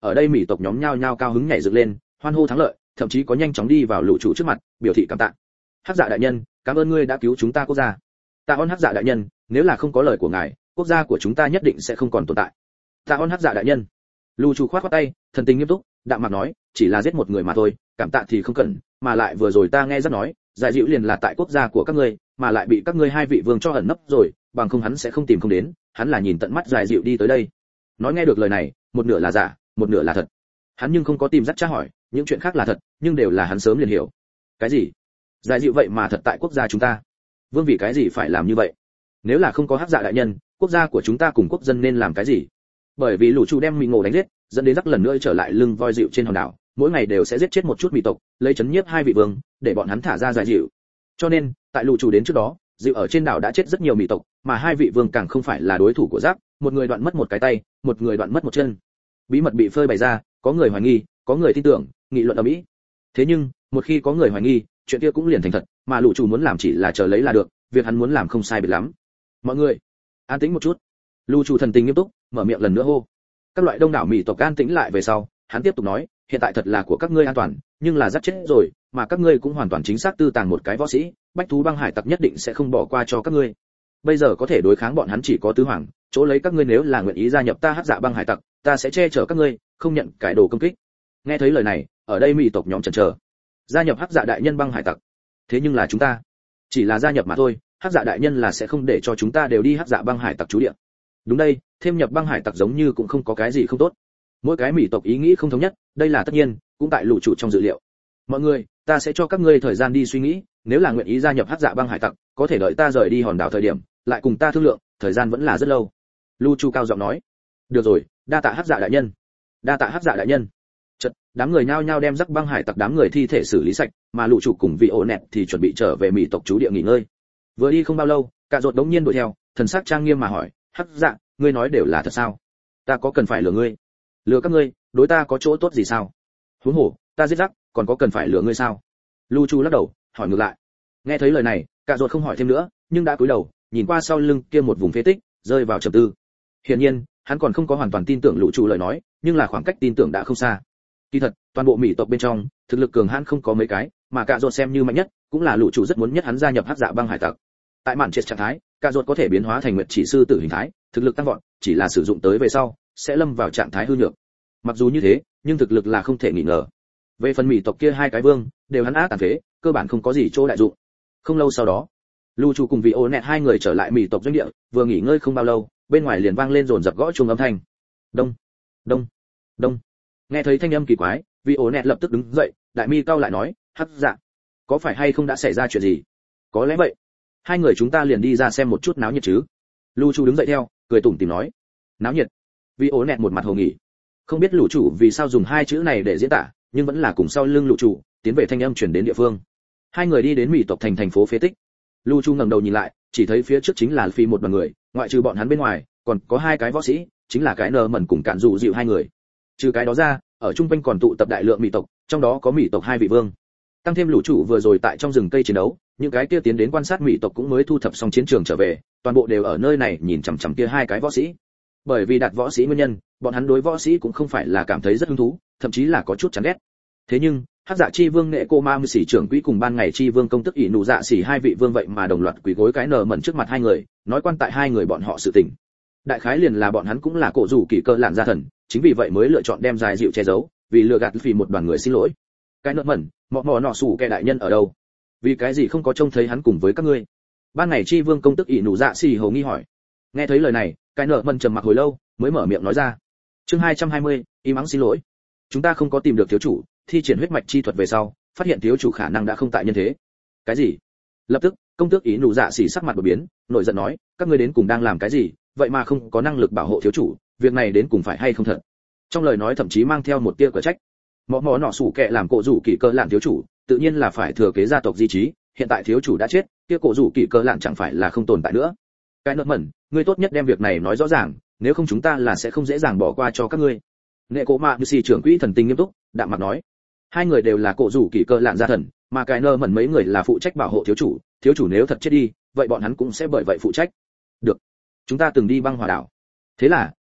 ở đây mỹ tộc nhóm nhao nhao cao hứng nhảy dựng lên, hoan hô thắng lợi, thậm chí có nhanh chóng đi vào lũ chủ trước mặt, biểu thị cảm tạ. Hắc Dạ đại nhân, cảm ơn ngươi đã cứu chúng ta quốc gia. Tạ ơn Hắc Dạ đại nhân, nếu là không có lời của ngài, quốc gia của chúng ta nhất định sẽ không còn tồn tại. Tạ ơn Hắc Dạ đại nhân. Lũ chủ khoát khoát tay, thần tình nghiêm túc, đạm mạc nói, chỉ là giết một người mà thôi, cảm tạ thì không cần, mà lại vừa rồi ta nghe rất nói, giải dịu liền là tại quốc gia của các ngươi, mà lại bị các ngươi hai vị vương cho ẩn nấp rồi, bằng không hắn sẽ không tìm không đến, hắn là nhìn tận mắt giải dịu đi tới đây. Nói nghe được lời này, một nửa là giả, một nửa là thật. Hắn nhưng không có tìm dắt tra hỏi, những chuyện khác là thật, nhưng đều là hắn sớm liền hiểu. Cái gì? Giải dịu vậy mà thật tại quốc gia chúng ta? Vương vì cái gì phải làm như vậy? Nếu là không có Hắc Dạ đại nhân, quốc gia của chúng ta cùng quốc dân nên làm cái gì? Bởi vì lũ chủ đem Mị Ngộ đánh giết, dẫn đến rắc lần nữa trở lại lưng voi dịu trên hòn đảo, mỗi ngày đều sẽ giết chết một chút Mị tộc, lấy chấn nhiếp hai vị vương, để bọn hắn thả ra giải dịu. Cho nên, tại lũ chủ đến trước đó, dịu ở trên đảo đã chết rất nhiều Mị tộc, mà hai vị vương càng không phải là đối thủ của Rắc, một người đoạn mất một cái tay, một người đoạn mất một chân. Bí mật bị phơi bày ra, có người hoài nghi, có người tin tưởng, nghị luận ở mỹ. Thế nhưng, một khi có người hoài nghi, chuyện kia cũng liền thành thật, mà lũ chủ muốn làm chỉ là chờ lấy là được, việc hắn muốn làm không sai biệt lắm. Mọi người, an tĩnh một chút. Lũ chủ thần tình nghiêm túc, mở miệng lần nữa hô. Các loại đông đảo Mị tộc an tĩnh lại về sau, hắn tiếp tục nói, hiện tại thật là của các ngươi an toàn, nhưng là Rắc chết rồi, mà các ngươi cũng hoàn toàn chính xác tư tàng một cái võ sĩ, bách thú băng hải tặc nhất định sẽ không bỏ qua cho các ngươi. Bây giờ có thể đối kháng bọn hắn chỉ có tứ hoàng, chỗ lấy các ngươi nếu là nguyện ý gia nhập ta Hắc Dạ băng hải tặc, ta sẽ che chở các ngươi, không nhận cải đồ công kích. Nghe thấy lời này, ở đây Mị tộc nhóm chần chờ. Gia nhập Hắc Dạ đại nhân băng hải tặc? Thế nhưng là chúng ta chỉ là gia nhập mà thôi, Hắc Dạ đại nhân là sẽ không để cho chúng ta đều đi Hắc Dạ băng hải tặc trú địa. Đúng đây, thêm nhập băng hải tặc giống như cũng không có cái gì không tốt. Mỗi cái Mị tộc ý nghĩ không thống nhất, đây là tất nhiên, cũng tại lũ chủ trong dự liệu. Mọi người, ta sẽ cho các ngươi thời gian đi suy nghĩ, nếu là nguyện ý gia nhập Hắc Dạ băng hải tặc, có thể đợi ta rời đi hòn đảo thời điểm, lại cùng ta thương lượng, thời gian vẫn là rất lâu. Lu Chu cao giọng nói. Được rồi, đa tạ Hắc Dạ đại nhân. Đa tạ Hắc Dạ đại nhân. Chợt, đám người nhao nhao đem Rắc băng hải tặc đám người thi thể xử lý sạch, mà lũ chủ cùng vị ổ nẹt thì chuẩn bị trở về Mị tộc trú địa nghỉ ngơi. Vừa đi không bao lâu, Cạ Rốt đống nhiên đuổi theo, thần sắc trang nghiêm mà hỏi, Hắc Dạ, ngươi nói đều là thật sao? Ta có cần phải lừa ngươi? Lừa các ngươi, đối ta có chỗ tốt gì sao? Huống hồ, ta giết Rắc, còn có cần phải lừa ngươi sao? Lu Chu lắc đầu, hỏi ngược lại. Nghe thấy lời này, Cạ Rốt không hỏi thêm nữa, nhưng đã cúi đầu, nhìn qua sau lưng kia một vùng phế tích, rơi vào trầm tư. Hiển nhiên, hắn còn không có hoàn toàn tin tưởng lũ chủ lời nói, nhưng là khoảng cách tin tưởng đã không xa. Kỳ thật, toàn bộ Mị tộc bên trong, thực lực cường hãn không có mấy cái, mà Cạ Rốt xem như mạnh nhất, cũng là lũ chủ rất muốn nhất hắn gia nhập Hắc Dạ băng hải tặc. Tại mạn triệt trạng thái, Cạ Rốt có thể biến hóa thành nguyệt chỉ sư tử hình thái, thực lực tăng vọt, chỉ là sử dụng tới về sau, sẽ lâm vào trạng thái hư nhược. Mặc dù như thế, nhưng thực lực là không thể nghi ngờ. Về phần Mị tộc kia hai cái vương, đều hắn ác tàn phế, cơ bản không có gì chỗ đại dụng. Không lâu sau đó, Lu Chu cùng vị ô nẹt hai người trở lại Mị tộc doanh địa, vừa nghỉ ngơi không bao lâu, bên ngoài liền vang lên rồn rập gõ chuông âm thanh. Đông, đông, đông. Nghe thấy thanh âm kỳ quái, vị ô nẹt lập tức đứng dậy, đại mi cau lại nói, Hắc Dạ, có phải hay không đã xảy ra chuyện gì? Có lẽ vậy. Hai người chúng ta liền đi ra xem một chút náo nhiệt chứ. Lu Chu đứng dậy theo, cười tủm tỉm nói. Náo nhiệt. Vị ố nẹt một mặt hồ nghỉ. Không biết lũ chủ vì sao dùng hai chữ này để diễn tả, nhưng vẫn là cùng sau lưng lũ chủ, tiến về thanh âm truyền đến địa phương. Hai người đi đến Mị tộc thành phố phế tích. Lu Chu ngẩng đầu nhìn lại, chỉ thấy phía trước chính là phi một đoàn người, ngoại trừ bọn hắn bên ngoài, còn có hai cái võ sĩ, chính là cái nờ mẩn cùng cạn dụ dịu hai người. Trừ cái đó ra, ở trung quanh còn tụ tập đại lượng Mị tộc, trong đó có Mị tộc hai vị vương. Tăng thêm lũ chủ vừa rồi tại trong rừng cây chiến đấu, những cái kia tiến đến quan sát Mị tộc cũng mới thu thập xong chiến trường trở về, toàn bộ đều ở nơi này nhìn chằm chằm kia hai cái võ sĩ. Bởi vì đạt võ sĩ nguyên nhân, bọn hắn đối võ sĩ cũng không phải là cảm thấy rất hứng thú, thậm chí là có chút chán ghét. Thế nhưng, Hắc Dạ chi vương Nghệ Cô Ma Mư Sĩ trưởng quỹ cùng ban ngày chi vương công tức ỷ nụ dạ xỉ hai vị vương vậy mà đồng loạt quỳ gối cái nở mẩn trước mặt hai người, nói quan tại hai người bọn họ sự tình. Đại khái liền là bọn hắn cũng là cổ rủ kỳ cơ lạn gia thần, chính vì vậy mới lựa chọn đem dài dịu che giấu, vì lừa gạt vì một đoàn người xin lỗi. Cái nợ mẩn, mọ nọ sủ kẻ đại nhân ở đâu? Vì cái gì không có trông thấy hắn cùng với các ngươi? Ban ngày chi vương công tức ỷ nụ dạ xỉ hầu nghi hỏi. Nghe thấy lời này, cái nợ mẩn trầm mặc hồi lâu, mới mở miệng nói ra. Chương 220, im ắng xin lỗi. Chúng ta không có tìm được thiếu chủ, thi triển huyết mạch chi thuật về sau, phát hiện thiếu chủ khả năng đã không tại nhân thế. Cái gì? Lập tức, công tước ý nụ dạ xỉ sắc mặt đổi biến, nổi giận nói, các ngươi đến cùng đang làm cái gì, vậy mà không có năng lực bảo hộ thiếu chủ, việc này đến cùng phải hay không thật? Trong lời nói thậm chí mang theo một tia quả trách. Mọ nọ sủ kệ làm cổ rủ kỳ cơ lạn thiếu chủ, tự nhiên là phải thừa kế gia tộc di trí, hiện tại thiếu chủ đã chết, kia cổ rủ kỳ cơ lạn chẳng phải là không tồn tại nữa. Cái nợ mẩn, ngươi tốt nhất đem việc này nói rõ ràng, nếu không chúng ta là sẽ không dễ dàng bỏ qua cho các ngươi. Nghệ Cố Mạ Như Sĩ trưởng quỹ thần tình nghiêm túc, đạm mặt nói. Hai người đều là cổ rủ kỳ cơ lạn gia thần, mà cái nơ mẩn mấy người là phụ trách bảo hộ thiếu chủ nếu thật chết đi, vậy bọn hắn cũng sẽ bởi vậy phụ trách. Được, chúng ta từng đi băng hỏa đảo. Thế là,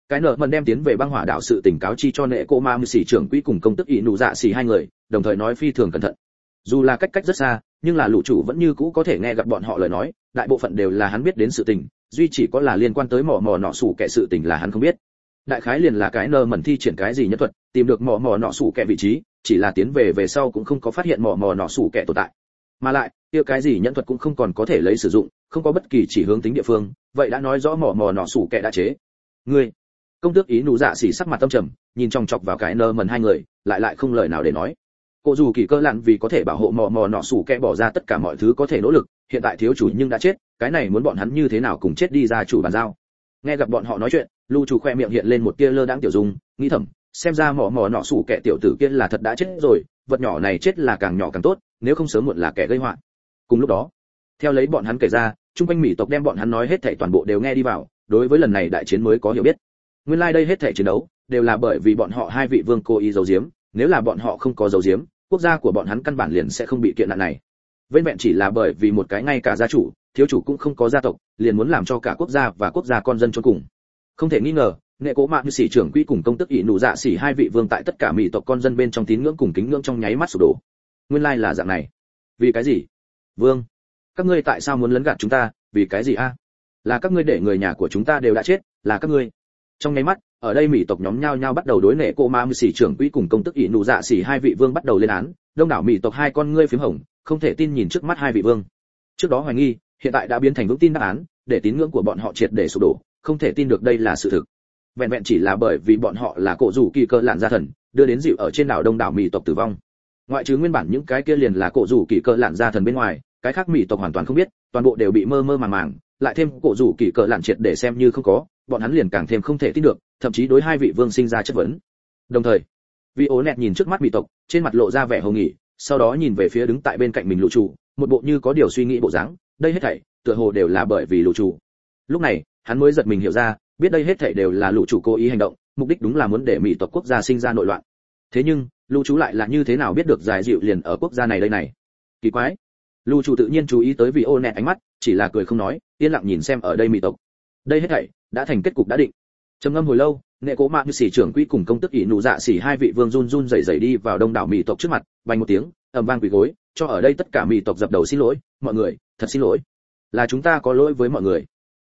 Cái nợ mần đem tiến về băng hỏa đảo sự tình cáo chi cho nệ cô ma mưu sĩ trưởng quỹ cùng công tức ỷ nụ dạ xỉ hai người, đồng thời nói phi thường cẩn thận. Dù là cách rất xa, nhưng là lũ chủ vẫn như cũ có thể nghe gặp bọn họ lời nói, đại bộ phận đều là hắn biết đến sự tình, duy chỉ có là liên quan tới mỏ mỏ nọ sủ kẻ sự tình là hắn không biết. Đại khái liền là cái nợ mần thi triển cái gì nhân thuật, tìm được mỏ mỏ nọ sủ kẻ vị trí, chỉ là tiến về sau cũng không có phát hiện mỏ mỏ nọ sủ kẻ tồn tại. Mà lại, kia cái gì nhân thuật cũng không còn có thể lấy sử dụng, không có bất kỳ chỉ hướng tính địa phương, vậy đã nói rõ mỏ mỏ nọ sủ kẻ đã chế. Ngươi, công tước ý nụ dạ xỉ sắc mặt tâm trầm, nhìn chòng chọc vào cái nơ mần hai người, lại không lời nào để nói. Cô dù kỳ cơ lặn vì có thể bảo hộ mò mò nọ sủ kẻ bỏ ra tất cả mọi thứ có thể nỗ lực, hiện tại thiếu chủ nhưng đã chết, cái này muốn bọn hắn như thế nào cùng chết đi ra chủ bàn giao. Nghe gặp bọn họ nói chuyện, lưu chủ khoe miệng hiện lên một tia lơ đãng tiểu dung, nghĩ thầm, xem ra mò mò nọ sủ kẻ tiểu tử kia là thật đã chết rồi, vật nhỏ này chết là càng nhỏ càng tốt, nếu không sớm muộn là kẻ gây họa. Cùng lúc đó, theo lấy bọn hắn kể ra, trung quanh mỹ tộc đem bọn hắn nói hết thảy toàn bộ đều nghe đi vào, đối với lần này đại chiến mới có hiểu biết. Nguyên lai đây hết thảy chiến đấu đều là bởi vì bọn họ hai vị vương cố ý giấu giếm, nếu là bọn họ không có giấu giếm, quốc gia của bọn hắn căn bản liền sẽ không bị kiện nạn này. Vên vẹn chỉ là bởi vì một cái ngay cả gia chủ, thiếu chủ cũng không có gia tộc, liền muốn làm cho cả quốc gia và quốc gia con dân chôn cùng. Không thể nghi ngờ, nghệ cố mạng như sĩ trưởng quỹ cùng công tức ỷ nụ dạ xỉ hai vị vương tại tất cả mỹ tộc con dân bên trong tín ngưỡng cùng kính ngưỡng trong nháy mắt sụp đổ. Nguyên lai là dạng này. Vì cái gì? Vương, các ngươi tại sao muốn lấn gạt chúng ta, vì cái gì a? Là các ngươi để người nhà của chúng ta đều đã chết, là các ngươi. Trong nháy mắt, ở đây mỹ tộc nhóm nhau bắt đầu đối nệ cô ma mưu sĩ trưởng quỹ cùng công tức ỷ nụ dạ xỉ hai vị vương bắt đầu lên án, đông đảo mỹ tộc hai con ngươi phím hồng, không thể tin nhìn trước mắt hai vị vương. Trước đó hoài nghi, hiện tại đã biến thành vững tin đáp án, để tín ngưỡng của bọn họ triệt để sụp đổ, không thể tin được đây là sự thực. Vẹn vẹn chỉ là bởi vì bọn họ là cổ rủ kỳ cơ lạn gia thần, đưa đến dịu ở trên đảo đông đảo mỹ tộc tử vong. Ngoại trừ nguyên bản những cái kia liền là cổ rủ kỳ cơ lạn gia thần bên ngoài, cái khác mỹ tộc hoàn toàn không biết, toàn bộ đều bị mơ màng, lại thêm cổ rủ kỳ cơ lạn triệt để xem như không có, bọn hắn liền càng thêm không thể tin được, thậm chí đối hai vị vương sinh ra chất vấn. Đồng thời, vị ố nẹt nhìn trước mắt mỹ tộc, trên mặt lộ ra vẻ hồ nghỉ, sau đó nhìn về phía đứng tại bên cạnh mình lũ chủ, một bộ như có điều suy nghĩ bộ dáng, đây hết thảy tựa hồ đều là bởi vì lũ chủ. Lúc này, hắn mới giật mình hiểu ra, biết đây hết thảy đều là lũ chủ cố ý hành động, mục đích đúng là muốn để mỹ tộc quốc gia sinh ra nội loạn. Thế nhưng, lũ chủ lại là như thế nào biết được giải dịu liền ở quốc gia này đây này? Kỳ quái. Lũ chủ tự nhiên chú ý tới vị ố nẹt ánh mắt, chỉ là cười không nói, yên lặng nhìn xem ở đây mỹ tộc. Đây hết thảy đã thành kết cục đã định. Trầm ngâm hồi lâu, nghệ cố mạng như sĩ trưởng quỹ cùng công tức ỷ nụ dạ xỉ hai vị vương run rẩy đi vào đông đảo mỹ tộc trước mặt, vang một tiếng, ầm vang quỳ gối, cho ở đây tất cả mỹ tộc dập đầu xin lỗi, mọi người, thật xin lỗi, là chúng ta có lỗi với mọi người,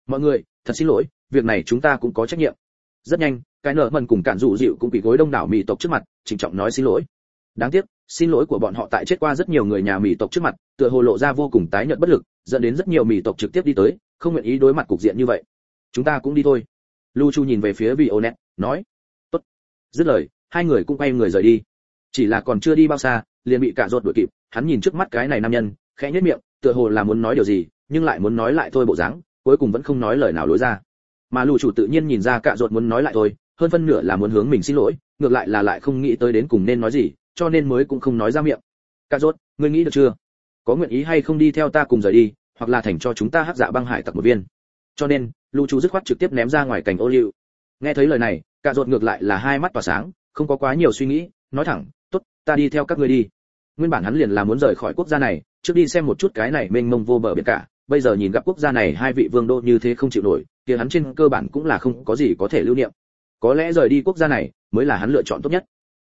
thật xin lỗi, việc này chúng ta cũng có trách nhiệm. Rất nhanh, cái nợ mần cùng cản dụ dịu cũng quỳ gối đông đảo mỹ tộc trước mặt, trịnh trọng nói xin lỗi. Đáng tiếc, xin lỗi của bọn họ tại chết qua rất nhiều người nhà mỹ tộc trước mặt, tựa hồ lộ ra vô cùng tái nhợt bất lực, dẫn đến rất nhiều mỹ tộc trực tiếp đi tới, không nguyện ý đối mặt cục diện như vậy. Chúng ta cũng đi thôi. Lu Chu nhìn về phía Vionet, nói, tốt. Dứt lời, hai người cũng quay người rời đi. Chỉ là còn chưa đi bao xa, liền bị cả rốt đuổi kịp. Hắn nhìn trước mắt cái này nam nhân, khẽ nhếch miệng, tựa hồ là muốn nói điều gì, nhưng lại muốn nói lại thôi bộ dáng, cuối cùng vẫn không nói lời nào lối ra. Mà Lu Chủ tự nhiên nhìn ra cả rốt muốn nói lại thôi, hơn phân nửa là muốn hướng mình xin lỗi, ngược lại là lại không nghĩ tới đến cùng nên nói gì, cho nên mới cũng không nói ra miệng. Cả rốt, ngươi nghĩ được chưa? Có nguyện ý hay không đi theo ta cùng rời đi, hoặc là thành cho chúng ta hắc dạ băng hải tặc một viên? Cho nên, Lu Chu dứt khoát trực tiếp ném ra ngoài cành ô liu. Nghe thấy lời này, cả rốt ngược lại là hai mắt tỏa sáng, không có quá nhiều suy nghĩ, nói thẳng, tốt, ta đi theo các ngươi đi. Nguyên bản hắn liền là muốn rời khỏi quốc gia này, trước đi xem một chút cái này mênh mông vô bờ biển cả, bây giờ nhìn gặp quốc gia này hai vị vương đô như thế không chịu nổi, kia hắn trên cơ bản cũng là không có gì có thể lưu niệm. Có lẽ rời đi quốc gia này mới là hắn lựa chọn tốt nhất.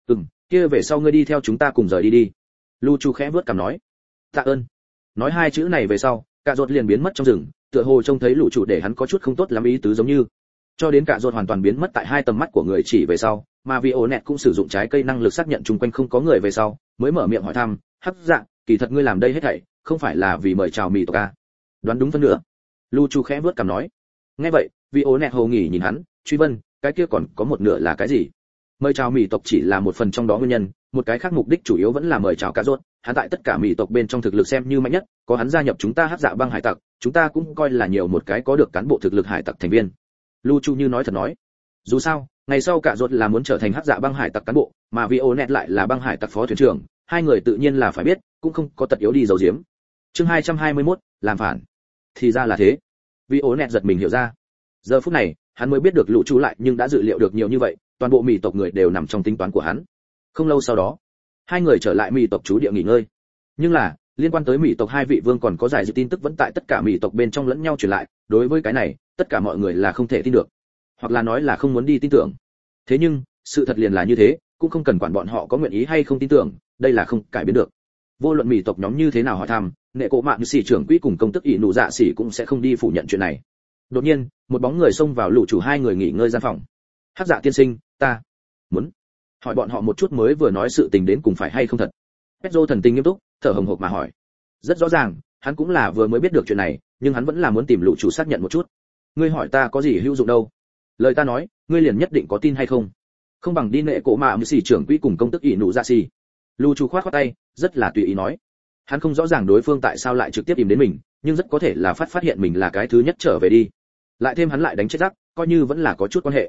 Kia về sau ngươi đi theo chúng ta cùng rời đi đi. Lu Chu khẽ vuốt cằm nói. Tạ ơn. Nói hai chữ này về sau, cả rốt liền biến mất trong rừng, tựa hồ trông thấy lũ chủ để hắn có chút không tốt lắm ý tứ giống như. Cho đến cả rốt hoàn toàn biến mất tại hai tầm mắt của người chỉ về sau, mà Vionet cũng sử dụng trái cây năng lực xác nhận chung quanh không có người về sau, mới mở miệng hỏi thăm, hắc dạ, kỳ thật ngươi làm đây hết thảy, không phải là vì mời chào mỹ tộc à? Đoán đúng phân nửa. Lu Chu khẽ vuốt cằm nói. Nghe vậy, Vionet hồ nghỉ nhìn hắn, truy vấn, cái kia còn có một nửa là cái gì? Mời chào mỹ tộc chỉ là một phần trong đó nguyên nhân, một cái khác mục đích chủ yếu vẫn là mời chào cả rốt. Hắn tại tất cả mỹ tộc bên trong thực lực xem như mạnh nhất, có hắn gia nhập chúng ta hắc dạ băng hải tặc, chúng ta cũng coi là nhiều một cái có được cán bộ thực lực hải tặc thành viên. Lu Chu như nói thật nói. Dù sao, ngày sau cả rốt là muốn trở thành hắc dạ băng hải tặc cán bộ, mà Vionet lại là băng hải tặc phó thuyền trưởng, hai người tự nhiên là phải biết, cũng không có tật yếu đi giấu giếm. Chương 221, làm phản. Thì ra là thế. Vionet giật mình hiểu ra. Giờ phút này, hắn mới biết được Lũ Chu lại nhưng đã dự liệu được nhiều như vậy, toàn bộ mỹ tộc người đều nằm trong tính toán của hắn. Không lâu sau đó, hai người trở lại mỹ tộc trú địa nghỉ ngơi. Nhưng là, liên quan tới mỹ tộc hai vị vương còn có giải dự tin tức vẫn tại tất cả mỹ tộc bên trong lẫn nhau truyền lại, đối với cái này, tất cả mọi người là không thể tin được. hoặc là nói là không muốn đi tin tưởng. Thế nhưng sự thật liền là như thế, cũng không cần quản bọn họ có nguyện ý hay không tin tưởng, đây là không cải biến được. Vô luận mỹ tộc nhóm như thế nào hỏi thăm, nệ cổ mạng sĩ trưởng quỹ cùng công tức ỷ nụ dạ sĩ cũng sẽ không đi phủ nhận chuyện này. Đột nhiên một bóng người xông vào lũ chủ hai người nghỉ ngơi gian phòng. Hắc Dạ tiên sinh, ta muốn hỏi bọn họ một chút mới vừa nói sự tình đến cùng phải hay không thật. Pedro thần tình nghiêm túc, thở hồng hộc mà hỏi. Rất rõ ràng hắn cũng là vừa mới biết được chuyện này, nhưng hắn vẫn là muốn tìm lũ chủ xác nhận một chút. Ngươi hỏi ta có gì hữu dụng đâu? Lời ta nói ngươi liền nhất định có tin hay không? Không bằng đi nệ cổ mạ sĩ trưởng quỹ cùng công tức ỷ nụ dạ sĩ. Lũ chủ khoát khoát tay, rất là tùy ý nói. Hắn không rõ ràng đối phương tại sao lại trực tiếp tìm đến mình, nhưng rất có thể là phát hiện mình là cái thứ nhất trở về đi. Lại thêm hắn lại đánh chết rắc, coi như vẫn là có chút quan hệ.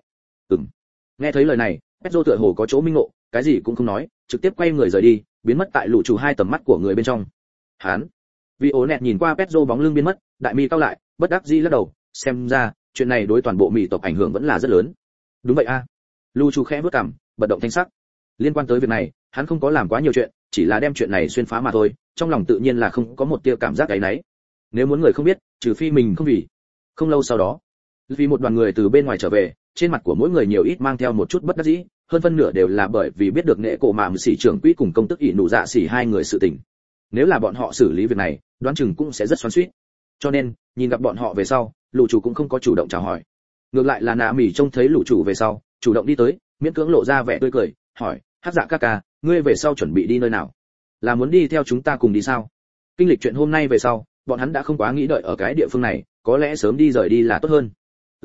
Nghe thấy lời này, Pedro tựa hồ có chỗ minh ngộ, cái gì cũng không nói, trực tiếp quay người rời đi, biến mất tại lũ chủ hai tầm mắt của người bên trong. Hắn, vì ố nẹt nhìn qua Pedro bóng lưng biến mất, đại mi cau lại, bất đắc dĩ lắc đầu, xem ra chuyện này đối toàn bộ mỹ tộc ảnh hưởng vẫn là rất lớn. Đúng vậy a. Lũ chủ khẽ bước cằm, bật động thanh sắc. Liên quan tới việc này, hắn không có làm quá nhiều chuyện, chỉ là đem chuyện này xuyên phá mà thôi, trong lòng tự nhiên là không có một tia cảm giác cái nấy. Nếu muốn người không biết, trừ phi mình không vì. Không lâu sau đó, vì một đoàn người từ bên ngoài trở về, trên mặt của mỗi người nhiều ít mang theo một chút bất đắc dĩ, hơn phân nửa đều là bởi vì biết được nệ cổ mạ sĩ trưởng quỹ cùng công tức ỷ nụ dạ sĩ hai người sự tình. Nếu là bọn họ xử lý việc này, đoán chừng cũng sẽ rất xoắn xuýt. Cho nên, nhìn gặp bọn họ về sau, lũ chủ cũng không có chủ động chào hỏi. Ngược lại là nạ mỉ trông thấy lũ chủ về sau, chủ động đi tới, miễn cưỡng lộ ra vẻ tươi cười, hỏi: "Hắc Dạ ca ca, ngươi về sau chuẩn bị đi nơi nào? Là muốn đi theo chúng ta cùng đi sao?" Kinh lịch chuyện hôm nay về sau, bọn hắn đã không quá nghĩ đợi ở cái địa phương này, có lẽ sớm đi rời đi là tốt hơn.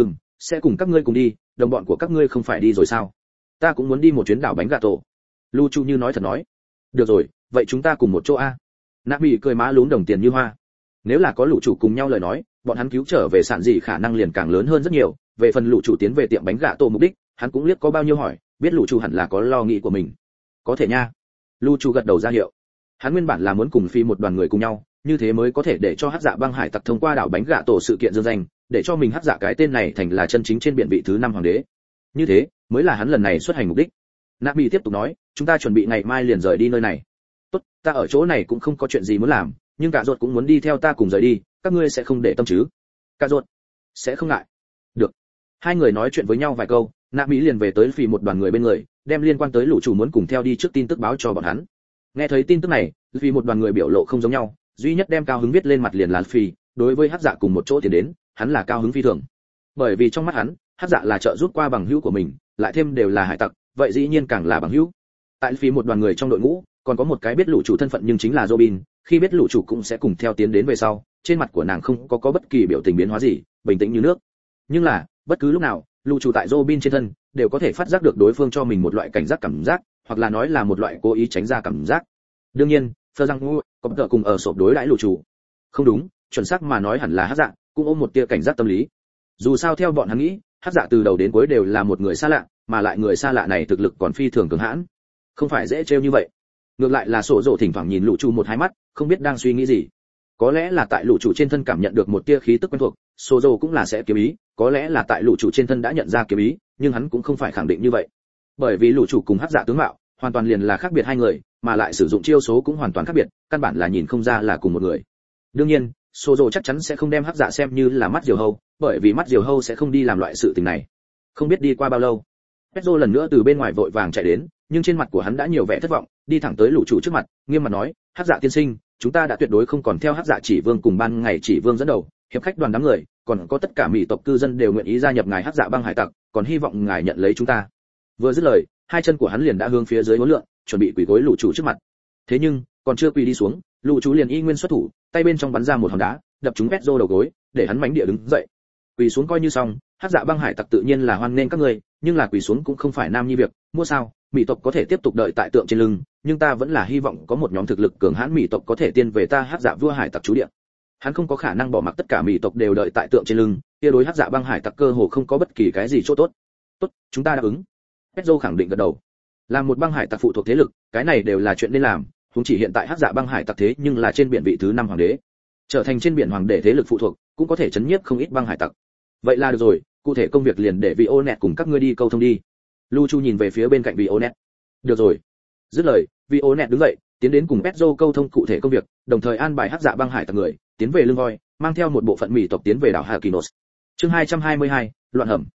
Sẽ cùng các ngươi cùng đi, đồng bọn của các ngươi không phải đi rồi sao? Ta cũng muốn đi một chuyến đảo bánh gà tổ. Lu Chu như nói thật nói. Được rồi, vậy chúng ta cùng một chỗ a. Nạp Mỹ cười má lún đồng tiền như hoa. Nếu là có lũ chủ cùng nhau lời nói, bọn hắn cứu trở về sản dị khả năng liền càng lớn hơn rất nhiều. Về phần lũ chủ tiến về tiệm bánh gà tổ mục đích, hắn cũng liếc có bao nhiêu hỏi, biết lũ chủ hẳn là có lo nghĩ của mình. Có thể nha. Lu Chu gật đầu ra hiệu. Hắn nguyên bản là muốn cùng phi một đoàn người cùng nhau, như thế mới có thể để cho Hắc Dạ băng hải tặc thông qua đảo bánh gà tổ sự kiện dương danh, để cho mình Hắc Dạ cái tên này thành là chân chính trên biển vị thứ 5 hoàng đế. Như thế mới là hắn lần này xuất hành mục đích. Nạp Mỹ tiếp tục nói, chúng ta chuẩn bị ngày mai liền rời đi nơi này. Tốt, ta ở chỗ này cũng không có chuyện gì muốn làm, nhưng cả ruột cũng muốn đi theo ta cùng rời đi, các ngươi sẽ không để tâm chứ? Cả ruột sẽ không ngại. Được. Hai người nói chuyện với nhau vài câu, Nạp Mỹ liền về tới phi một đoàn người bên người, đem liên quan tới lũ chủ muốn cùng theo đi trước tin tức báo cho bọn hắn. Nghe thấy tin tức này, phi một đoàn người biểu lộ không giống nhau, duy nhất đem cao hứng viết lên mặt liền là phi, đối với Hắc Dạ cùng một chỗ tiến đến, hắn là cao hứng phi thường. Bởi vì trong mắt hắn, Hắc Dạ là trợ giúp qua bằng hữu của mình, lại thêm đều là hải tặc, vậy dĩ nhiên càng là bằng hữu. Tại phía một đoàn người trong đội ngũ, còn có một cái biết lũ chủ thân phận nhưng chính là Robin, khi biết lũ chủ cũng sẽ cùng theo tiến đến về sau, trên mặt của nàng không có bất kỳ biểu tình biến hóa gì, bình tĩnh như nước. Nhưng là, bất cứ lúc nào, lũ chủ tại Robin trên thân đều có thể phát giác được đối phương cho mình một loại cảnh giác cảm giác, hoặc là nói là một loại cố ý tránh ra cảm giác. Đương nhiên, Phơ Giang Ngũ có tợ cùng ở sộp đối đãi lũ chủ. Không đúng, chuẩn xác mà nói hẳn là Hắc Dạ, cũng ôm một tia cảnh giác tâm lý. Dù sao theo bọn hắn nghĩ, Hắc Dạ từ đầu đến cuối đều là một người xa lạ, mà lại người xa lạ này thực lực còn phi thường cường hãn, không phải dễ trêu như vậy. Ngược lại là Sổ Dỗ thỉnh thoảng nhìn lũ chủ một hai mắt, không biết đang suy nghĩ gì. Có lẽ là tại lũ chủ trên thân cảm nhận được một tia khí tức quen thuộc, Sổ Dỗ cũng là sẽ kiếm ý, có lẽ là tại lũ chủ trên thân đã nhận ra kiếm ý, nhưng hắn cũng không phải khẳng định như vậy. Bởi vì lũ chủ cùng Hắc Dạ tướng mạo hoàn toàn liền là khác biệt hai người, mà lại sử dụng chiêu số cũng hoàn toàn khác biệt, căn bản là nhìn không ra là cùng một người. Đương nhiên, Sổ Dỗ chắc chắn sẽ không đem Hắc Dạ xem như là mắt diều hâu, bởi vì mắt diều hâu sẽ không đi làm loại sự tình này. Không biết đi qua bao lâu, Pedro lần nữa từ bên ngoài vội vàng chạy đến, nhưng trên mặt của hắn đã nhiều vẻ thất vọng, đi thẳng tới lũ chủ trước mặt, nghiêm mặt nói, Hắc Dạ tiên sinh, chúng ta đã tuyệt đối không còn theo Hắc Dạ chỉ vương cùng ban ngày chỉ vương dẫn đầu, hiệp khách đoàn đám người, còn có tất cả mỹ tộc cư dân đều nguyện ý gia nhập ngài Hắc Dạ băng hải tặc, còn hy vọng ngài nhận lấy chúng ta. Vừa dứt lời, hai chân của hắn liền đã hướng phía dưới uốn lượn, chuẩn bị quỳ gối lũ chủ trước mặt. Thế nhưng, còn chưa quỳ đi xuống, lũ chủ liền y nguyên xuất thủ, tay bên trong bắn ra một hòn đá, đập trúng Pedro đầu gối, để hắn mánh địa đứng dậy. Quỳ xuống coi như xong, Hắc Dạ băng hải tặc tự nhiên là hoan nghênh các ngươi, nhưng là quỳ xuống cũng không phải nam nhi việc, mua sao? Mỹ tộc có thể tiếp tục đợi tại tượng trên lưng, nhưng ta vẫn là hy vọng có một nhóm thực lực cường hãn Mỹ tộc có thể tiên về ta Hắc Dạ vua hải tặc trú địa. Hắn không có khả năng bỏ mặc tất cả Mỹ tộc đều đợi tại tượng trên lưng, kia đối Hắc Dạ băng hải tặc cơ hồ không có bất kỳ cái gì chỗ tốt. Tốt, chúng ta đáp ứng. Pedro khẳng định gật đầu. Làm một băng hải tặc phụ thuộc thế lực, cái này đều là chuyện nên làm, huống chỉ hiện tại Hắc Dạ băng hải tặc thế nhưng là trên biển vị thứ 5 hoàng đế. Trở thành trên biển hoàng đế thế lực phụ thuộc, cũng có thể chấn nhiếp không ít băng hải tặc. Vậy là được rồi, cụ thể công việc liền để Vionet cùng các ngươi đi câu thông đi. Lu Chu nhìn về phía bên cạnh Vionet. Được rồi. Dứt lời, Vionet đứng dậy, tiến đến cùng Pedro câu thông cụ thể công việc, đồng thời an bài Hắc Dạ băng hải tặc người tiến về lưng voi, mang theo một bộ phận Mỹ tộc tiến về đảo Hakinos. Chương 222, loạn hầm.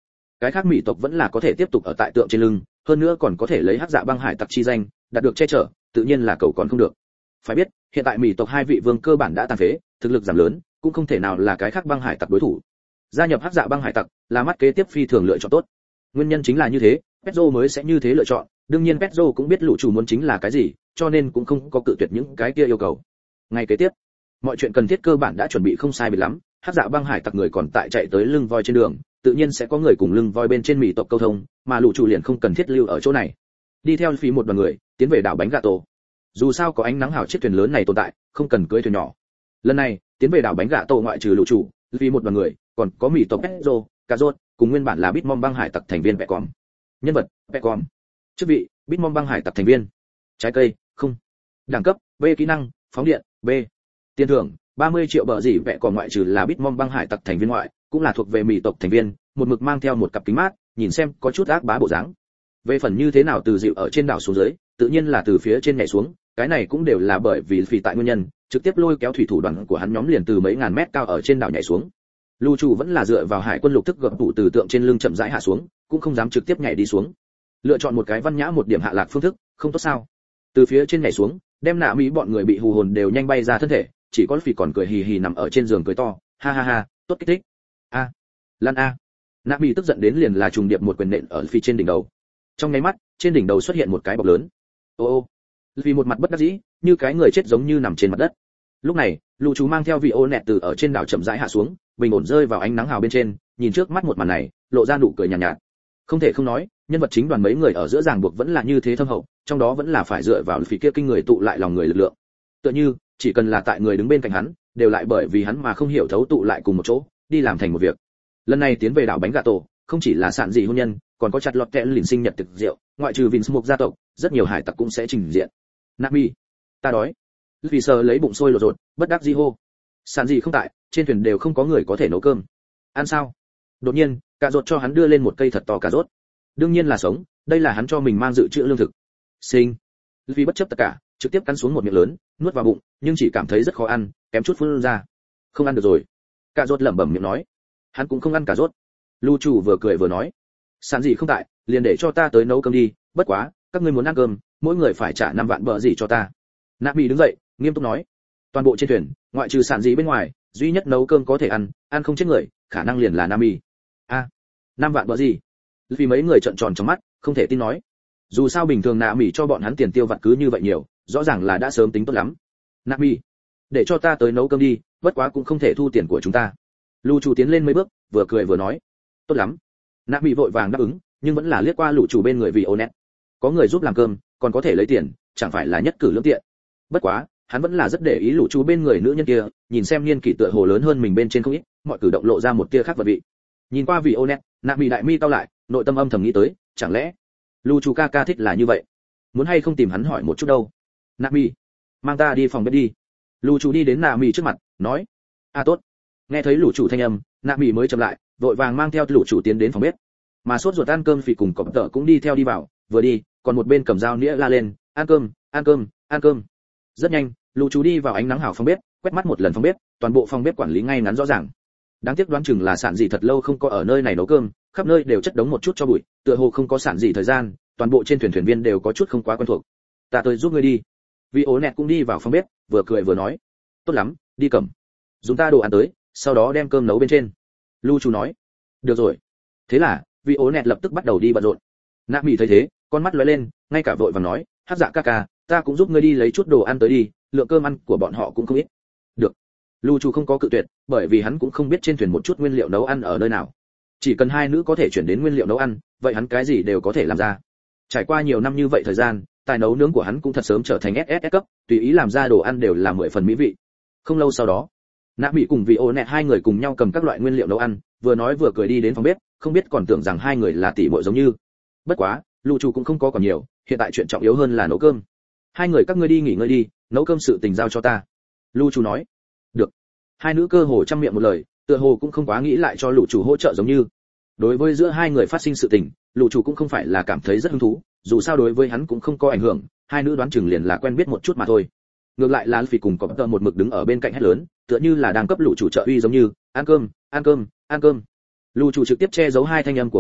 cái khác mỹ tộc vẫn là có thể tiếp tục ở tại tượng trên lưng, hơn nữa còn có thể lấy hắc dạ băng hải tặc chi danh đạt được che chở, tự nhiên là cầu còn không được. Phải biết hiện tại mỹ tộc hai vị vương cơ bản đã tàn phế, thực lực giảm lớn, cũng không thể nào là cái khác băng hải tặc đối thủ. Gia nhập hắc dạ băng hải tặc là mắt kế tiếp phi thường lựa chọn tốt. Nguyên nhân chính là như thế, Pedro mới sẽ như thế lựa chọn. Đương nhiên Pedro cũng biết lũ chủ muốn chính là cái gì, cho nên cũng không có cự tuyệt những cái kia yêu cầu. Ngay kế tiếp, mọi chuyện cần thiết cơ bản đã chuẩn bị không sai biệt lắm, hắc dạ băng hải tặc người còn tại chạy tới lưng voi trên đường, tự nhiên sẽ có người cùng lưng voi bên trên mỹ tộc câu thông, mà lũ chủ liền không cần thiết lưu ở chỗ này. Đi theo phí một đoàn người tiến về đảo bánh gà tổ. Dù sao có ánh nắng hào chiếc thuyền lớn này tồn tại, không cần cưỡi thuyền nhỏ. Lần này tiến về đảo bánh gà tổ ngoại trừ lũ chủ, vì một đoàn người còn có mỹ tộc Pedro, Cazot, cùng nguyên bản là Bitmom băng hải tặc thành viên Pecom. Nhân vật Pecom. Chức vị Bitmom băng hải tặc thành viên. Trái cây không. Đẳng cấp B kỹ năng phóng điện B. Tiền thưởng 30 triệu bờ gì vẽ còn ngoại trừ là Bitmom băng hải tặc thành viên ngoại, cũng là thuộc về mỹ tộc thành viên, một mực mang theo một cặp kính mát, nhìn xem có chút ác bá bộ dáng. Về phần như thế nào từ dịu ở trên đảo xuống dưới, tự nhiên là từ phía trên nhảy xuống, cái này cũng đều là bởi vì tại nguyên nhân, trực tiếp lôi kéo thủy thủ đoàn của hắn nhóm liền từ mấy ngàn mét cao ở trên đảo nhảy xuống. Lưu chủ vẫn là dựa vào hải quân lục thức gập tụ từ tượng trên lưng chậm rãi hạ xuống, cũng không dám trực tiếp nhảy đi xuống. Lựa chọn một cái văn nhã một điểm hạ lạc phương thức, không tốt sao? Từ phía trên nhảy xuống, đem nạ mỹ bọn người bị hù hồn đều nhanh bay ra thân thể, chỉ có phỉ còn cười hì hì nằm ở trên giường cười to, ha ha ha, tốt kích thích. A, Lan a. Nạ mỹ tức giận đến liền là trùng điệp một quyền nện ở phỉ trên đỉnh đầu. Trong nháy mắt, trên đỉnh đầu xuất hiện một cái bọc lớn. Ô ô. Vì một mặt bất đắc dĩ, như cái người chết giống như nằm trên mặt đất. Lúc này, lũ chú mang theo vị ô nẹt từ ở trên đảo chậm rãi hạ xuống, bình ổn rơi vào ánh nắng hào bên trên, nhìn trước mắt một màn này, lộ ra nụ cười nhàn nhạt. Không thể không nói, nhân vật chính đoàn mấy người ở giữa ràng buộc vẫn là như thế thâm hậu, trong đó vẫn là phải dựa vào phỉ kia kinh người tụ lại lòng người lực lượng. Tựa như, chỉ cần là tại người đứng bên cạnh hắn, đều lại bởi vì hắn mà không hiểu thấu tụ lại cùng một chỗ, đi làm thành một việc. Lần này tiến về đảo bánh gà tổ, không chỉ là sạn dị hôn nhân, còn có chặt lọt kẽ lìn sinh nhật thực rượu, ngoại trừ Vinsmoke gia tộc, rất nhiều hải tặc cũng sẽ trình diện. Nabi, ta đói. Vì sợ lấy bụng sôi lột rột, bất đắc dĩ hô. Sạn dị không tại, trên thuyền đều không có người có thể nấu cơm. Ăn sao? Đột nhiên, cà rốt cho hắn đưa lên một cây thật to cà rốt. Đương nhiên là sống, đây là hắn cho mình mang dự trữ lương thực. Sinh. Vì bất chấp tất cả, trực tiếp cắn xuống một miệng lớn, nuốt vào bụng, nhưng chỉ cảm thấy rất khó ăn, kém chút phun ra. Không ăn được rồi. Cà rốt lẩm bẩm miệng nói. Hắn cũng không ăn cà rốt. Lưu chủ vừa cười vừa nói. Sạn gì không tại, liền để cho ta tới nấu cơm đi, bất quá, các ngươi muốn ăn cơm, mỗi người phải trả 5 vạn bờ gì cho ta. Nạ Bị đứng dậy, nghiêm túc nói. Toàn bộ trên thuyền, ngoại trừ sạn gì bên ngoài, duy nhất nấu cơm có thể ăn không chết người, khả năng liền là Nami. A, 5 vạn bờ gì? Vì mấy người trợn tròn trong mắt, không thể tin nói. Dù sao bình thường Nami cho bọn hắn tiền tiêu vặt cứ như vậy nhiều, rõ ràng là đã sớm tính tốt lắm. Nami, để cho ta tới nấu cơm đi, bất quá cũng không thể thu tiền của chúng ta. Lưu chủ tiến lên mấy bước, vừa cười vừa nói. Tốt lắm. Nami vội vàng đáp ứng, nhưng vẫn là liếc qua lũ chủ bên người vì Onet. Có người giúp làm cơm, còn có thể lấy tiền, chẳng phải là nhất cử lưỡng tiện. Bất quá, hắn vẫn là rất để ý lũ chủ bên người nữ nhân kia, nhìn xem niên kỷ tựa hồ lớn hơn mình bên trên không ít, mọi cử động lộ ra một tia khác vật vị. Nhìn qua vì Onet, Nami đại mi cau lại, nội tâm âm thầm nghĩ tới, chẳng lẽ lũ chủ ca ca thích là như vậy? Muốn hay không tìm hắn hỏi một chút đâu? Nami, mang ta đi phòng bếp đi. Lũ chủ đi đến Nami trước mặt, nói. A tốt. Nghe thấy lũ chủ thanh âm, Nami mới chậm lại, vội vàng mang theo lũ chủ tiến đến phòng bếp. Mà sốt ruột ăn cơm phì cùng cọp tợ cũng đi theo đi vào, vừa đi, còn một bên cầm dao nĩa la lên, ăn cơm, ăn cơm, ăn cơm. Rất nhanh, lũ chú đi vào ánh nắng hào phòng bếp, quét mắt một lần phòng bếp, toàn bộ phòng bếp quản lý ngay ngắn rõ ràng. Đáng tiếc đoán chừng là sản dị thật lâu không có ở nơi này nấu cơm, khắp nơi đều chất đống một chút cho bụi, tựa hồ không có sản dị thời gian, toàn bộ trên thuyền thuyền viên đều có chút không quá quen thuộc. Ta tới giúp ngươi đi. Vì ố nẹt cũng đi vào phòng bếp, vừa cười vừa nói. Tốt lắm, đi cầm. Dùng ta đồ ăn tới, sau đó đem cơm nấu bên trên. Lưu chú nói. Được rồi. Thế là, vì ố nẹt lập tức bắt đầu đi bận rộn. Nạ Mỹ thấy thế, con mắt lóe lên, ngay cả vội vàng nói, hắc dạ ca ca, ta cũng giúp ngươi đi lấy chút đồ ăn tới đi, lượng cơm ăn của bọn họ cũng không ít. Được. Lưu Chu không có cự tuyệt, bởi vì hắn cũng không biết trên thuyền một chút nguyên liệu nấu ăn ở nơi nào. Chỉ cần hai nữ có thể chuyển đến nguyên liệu nấu ăn, vậy hắn cái gì đều có thể làm ra. Trải qua nhiều năm như vậy thời gian, tài nấu nướng của hắn cũng thật sớm trở thành SSS cấp, tùy ý làm ra đồ ăn đều là 10 phần mỹ vị. Không lâu sau đó, Nạ Mỹ cùng vị ô nẹt hai người cùng nhau cầm các loại nguyên liệu nấu ăn, vừa nói vừa cười đi đến phòng bếp, không biết còn tưởng rằng hai người là tỷ muội giống như. Bất quá, Lưu Chu cũng không có còn nhiều, hiện tại chuyện trọng yếu hơn là nấu cơm. Hai người các ngươi đi nghỉ ngơi đi, nấu cơm sự tình giao cho ta. Lưu Chu nói. Được. Hai nữ cơ hồ trăm miệng một lời, tựa hồ cũng không quá nghĩ lại cho Lưu Chu hỗ trợ giống như. Đối với giữa hai người phát sinh sự tình, Lưu Chu cũng không phải là cảm thấy rất hứng thú, dù sao đối với hắn cũng không có ảnh hưởng, hai nữ đoán chừng liền là quen biết một chút mà thôi. Ngược lại là Phi cùng có một mực đứng ở bên cạnh hét lớn, tựa như là đang cấp Lưu Chu trợ uy giống như, ăn cơm, ăn cơm, ăn cơm. Lưu Chu trực tiếp che giấu hai thanh âm của người,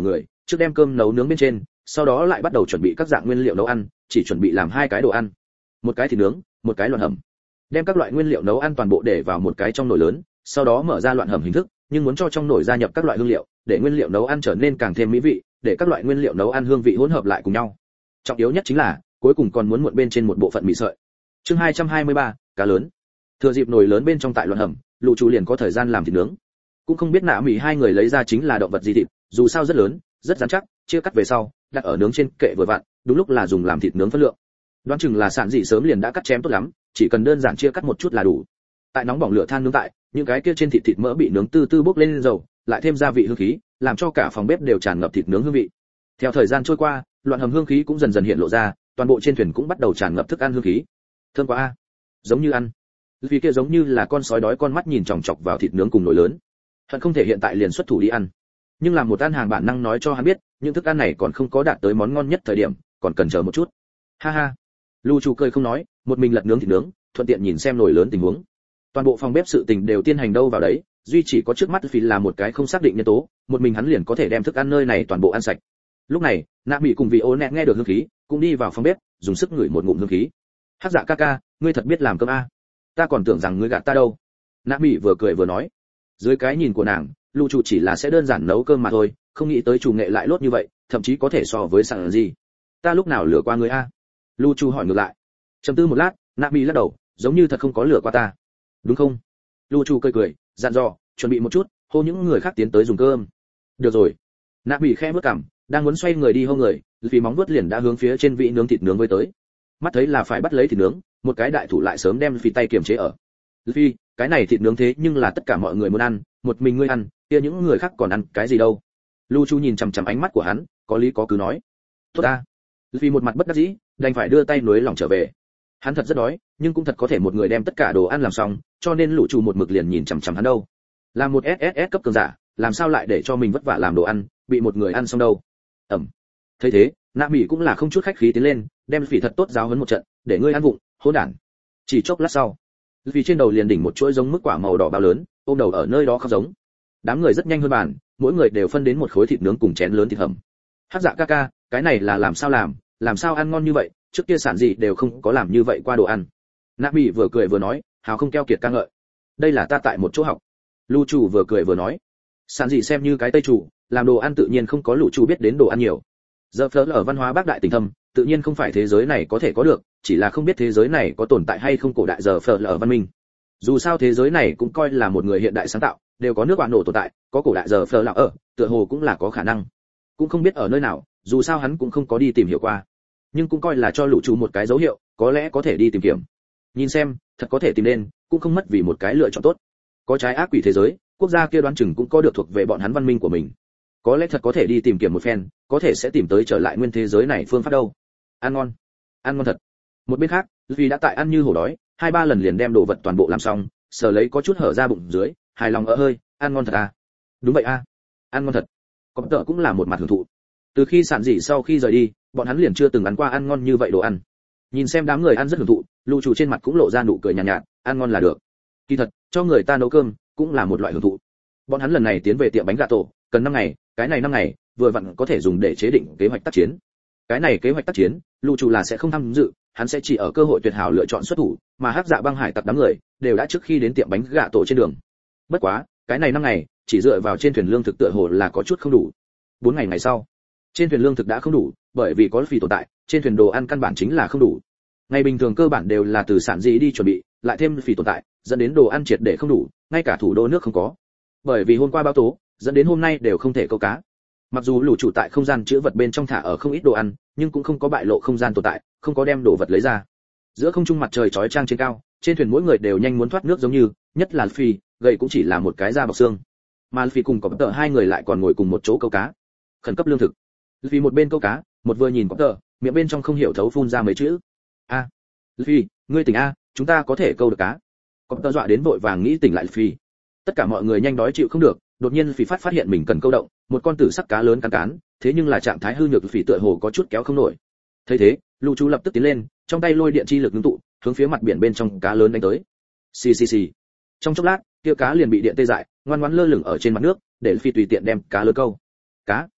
trước đem cơm nấu nướng bên trên, sau đó lại bắt đầu chuẩn bị các dạng nguyên liệu nấu ăn, chỉ chuẩn bị làm 2 cái đồ ăn, một cái thịt nướng, một cái loạn hầm. Đem các loại nguyên liệu nấu ăn toàn bộ để vào một cái trong nồi lớn, sau đó mở ra loạn hầm hình thức, nhưng muốn cho trong nồi gia nhập các loại hương liệu, để nguyên liệu nấu ăn trở nên càng thêm mỹ vị, để các loại nguyên liệu nấu ăn hương vị hỗn hợp lại cùng nhau. Trọng yếu nhất chính là, cuối cùng còn muốn muộn bên trên một bộ phận mì sợi. Chương 223, cá lớn. Thừa dịp nồi lớn bên trong tại loạn hầm, Lũ Chủ liền có thời gian làm thịt nướng. Cũng không biết nạ mì hai người lấy ra chính là động vật gì thịt, dù sao rất lớn, rất rắn chắc, chia cắt về sau, đặt ở nướng trên kệ vừa vặn, đúng lúc là dùng làm thịt nướng phân lượng. Đoán chừng là sản dị sớm liền đã cắt chém tốt lắm, chỉ cần đơn giản chia cắt một chút là đủ. Tại nóng bỏng lửa than nướng tại, những cái kia trên thịt mỡ bị nướng từ từ bốc lên dầu, lại thêm gia vị hương khí, làm cho cả phòng bếp đều tràn ngập thịt nướng hương vị. Theo thời gian trôi qua, loạn hầm hương khí cũng dần dần hiện lộ ra, toàn bộ trên thuyền cũng bắt đầu tràn ngập thức ăn hương khí. Thơm quá a, giống như ăn. Vì kia giống như là con sói đói con mắt nhìn chòng chọc vào thịt nướng cùng nồi lớn. Hận không thể hiện tại liền xuất thủ đi ăn. Nhưng làm một ăn hàng bản năng nói cho hắn biết, những thức ăn này còn không có đạt tới món ngon nhất thời điểm, còn cần chờ một chút. Ha ha. Lưu Chủ cười không nói, một mình lật nướng thịt nướng, thuận tiện nhìn xem nồi lớn tình huống. Toàn bộ phòng bếp sự tình đều tiến hành đâu vào đấy, duy chỉ có trước mắt vì là một cái không xác định nhân tố, một mình hắn liền có thể đem thức ăn nơi này toàn bộ ăn sạch. Lúc này, Nạ Mị cùng vị Ô Nẹt nghe được hương khí, cũng đi vào phòng bếp, dùng sức ngửi một ngụm hương khí. Hắc Dạ ca ca, ngươi thật biết làm cơm a. Ta còn tưởng rằng ngươi gạt ta đâu. Nạ Mị vừa cười vừa nói. Dưới cái nhìn của nàng, Lưu Chủ chỉ là sẽ đơn giản nấu cơm mà thôi, không nghĩ tới chủ nghệ lại lốt như vậy, thậm chí có thể so với sẵn gì. Ta lúc nào lừa qua ngươi a? Lưu Chủ hỏi ngược lại. Trầm tư một lát, Nạ Mị lắc đầu, giống như thật không có lừa qua ta. Đúng không? Lưu Chủ cười cười, dặn dò, chuẩn bị một chút, hô những người khác tiến tới dùng cơm. Được rồi. Nạ Mị khẽ bước cằm, đang muốn xoay người đi hô người, vì móng vuốt liền đã hướng phía trên vị nướng thịt nướng với tới. Mắt thấy là phải bắt lấy thịt nướng, một cái đại thủ lại sớm đem phi tay kiềm chế ở. Phi, cái này thịt nướng thế nhưng là tất cả mọi người muốn ăn, một mình ngươi ăn, kia những người khác còn ăn cái gì đâu? Lưu Chu nhìn chằm chằm ánh mắt của hắn, có lý có cứ nói. Tốt a. Phi một mặt bất đắc dĩ, đành phải đưa tay nuối lòng trở về. Hắn thật rất đói, nhưng cũng thật có thể một người đem tất cả đồ ăn làm xong, cho nên Lũ Chu một mực liền nhìn chằm chằm hắn đâu. Làm một SSS cấp cường giả, làm sao lại để cho mình vất vả làm đồ ăn, bị một người ăn xong đâu? Thấy thế, Nạ Mị cũng là không chút khách khí tiến lên, đem Phỉ thật tốt giáo huấn một trận, để ngươi ăn vụng, hỗn đản. Chỉ chốc lát sau, vì trên đầu liền đỉnh một chuỗi giống mức quả màu đỏ bao lớn, ôm đầu ở nơi đó khóc giống. Đám người rất nhanh hơn bàn, mỗi người đều phân đến một khối thịt nướng cùng chén lớn thịt hầm. Hắc Dạ ca ca, cái này là làm sao ăn ngon như vậy, trước kia sản gì đều không có làm như vậy qua đồ ăn. Nạ Mị vừa cười vừa nói, hào không keo kiệt ca ngợi. Đây là ta tại một chỗ học. Lưu Chủ vừa cười vừa nói, sản gì xem như cái tây chủ, làm đồ ăn tự nhiên không có Lũ Chủ biết đến đồ ăn nhiều. Giờ phở ở văn hóa bác đại tình thâm, tự nhiên không phải thế giới này có thể có được, chỉ là không biết thế giới này có tồn tại hay không cổ đại giờ phở ở văn minh. Dù sao thế giới này cũng coi là một người hiện đại sáng tạo, đều có nước bạn nổ tồn tại, có cổ đại giờ phở ở, tựa hồ cũng là có khả năng. Cũng không biết ở nơi nào, dù sao hắn cũng không có đi tìm hiểu qua. Nhưng cũng coi là cho Lũ Chủ một cái dấu hiệu, có lẽ có thể đi tìm kiếm. Nhìn xem, thật có thể tìm lên, cũng không mất vì một cái lựa chọn tốt. Có trái ác quỷ thế giới, quốc gia kia đoán chừng cũng có được thuộc về bọn hắn văn minh của mình. Có lẽ thật có thể đi tìm kiếm một phen, có thể sẽ tìm tới trở lại nguyên thế giới này phương pháp đâu. Ăn ngon thật. Một bên khác, vì đã tại ăn như hổ đói, 2-3 lần liền đem đồ vật toàn bộ làm xong, sờ lấy có chút hở ra bụng dưới, hài lòng ở hơi, ăn ngon thật à? Đúng vậy à, ăn ngon thật. Có tợ cũng là một mặt hưởng thụ. Từ khi sản dị sau khi rời đi, bọn hắn liền chưa từng ăn qua ăn ngon như vậy đồ ăn. Nhìn xem đám người ăn rất hưởng thụ, Lưu Chủ trên mặt cũng lộ ra nụ cười nhàn nhạt, ăn ngon là được. Kỳ thật, cho người ta nấu cơm cũng là một loại hưởng thụ. Bọn hắn lần này tiến về tiệm bánh gà tổ, cần 5 ngày, cái này 5 ngày vừa vặn có thể dùng để chế định kế hoạch tác chiến. Cái này kế hoạch tác chiến, Lưu Chủ là sẽ không tham dự, hắn sẽ chỉ ở cơ hội tuyệt hảo lựa chọn xuất thủ, mà Hắc Dạ băng hải tặc đám người đều đã trước khi đến tiệm bánh gà tổ trên đường. Bất quá, cái này 5 ngày, chỉ dựa vào trên thuyền lương thực tựa hồ là có chút không đủ. 4 ngày sau, trên thuyền lương thực đã không đủ, bởi vì có Phỉ tồn tại, trên thuyền đồ ăn căn bản chính là không đủ. Ngày bình thường cơ bản đều là từ sản dị đi chuẩn bị, lại thêm Phỉ tồn tại, dẫn đến đồ ăn triệt để không đủ, ngay cả thủ đô nước không có. Bởi vì hôm qua bão tố, dẫn đến hôm nay đều không thể câu cá. Mặc dù Lũ Chủ tại không gian chứa vật bên trong thả ở không ít đồ ăn, nhưng cũng không có bại lộ không gian tồn tại, không có đem đồ vật lấy ra. Giữa không trung mặt trời chói chang trên cao, trên thuyền mỗi người đều nhanh muốn thoát nước giống như, nhất là Phi, gầy cũng chỉ là một cái da bọc xương. Mà Phi cùng Cọp Tợ hai người lại còn ngồi cùng một chỗ câu cá. Khẩn cấp lương thực. Phi một bên câu cá, một vừa nhìn Cọp Tợ, miệng bên trong không hiểu thấu phun ra mấy chữ. A, Phi, ngươi tỉnh a, chúng ta có thể câu được cá. Cọp Tợ dọa đến vội vàng nghĩ tỉnh lại Phi. Tất cả mọi người nhanh đói chịu không được, đột nhiên Phỉ phát hiện mình cần câu động, một con tử sắc cá lớn cán, thế nhưng là trạng thái hư nhược Phỉ tựa hồ có chút kéo không nổi. Thấy thế, Lũ Chủ lập tức tiến lên, trong tay lôi điện chi lực ngưng tụ, hướng phía mặt biển bên trong cá lớn đánh tới. Xì xì xì. Trong chốc lát, kia cá liền bị điện tê dại, ngoan ngoãn lơ lửng ở trên mặt nước, để Phỉ tùy tiện đem cá lớn câu. Cá.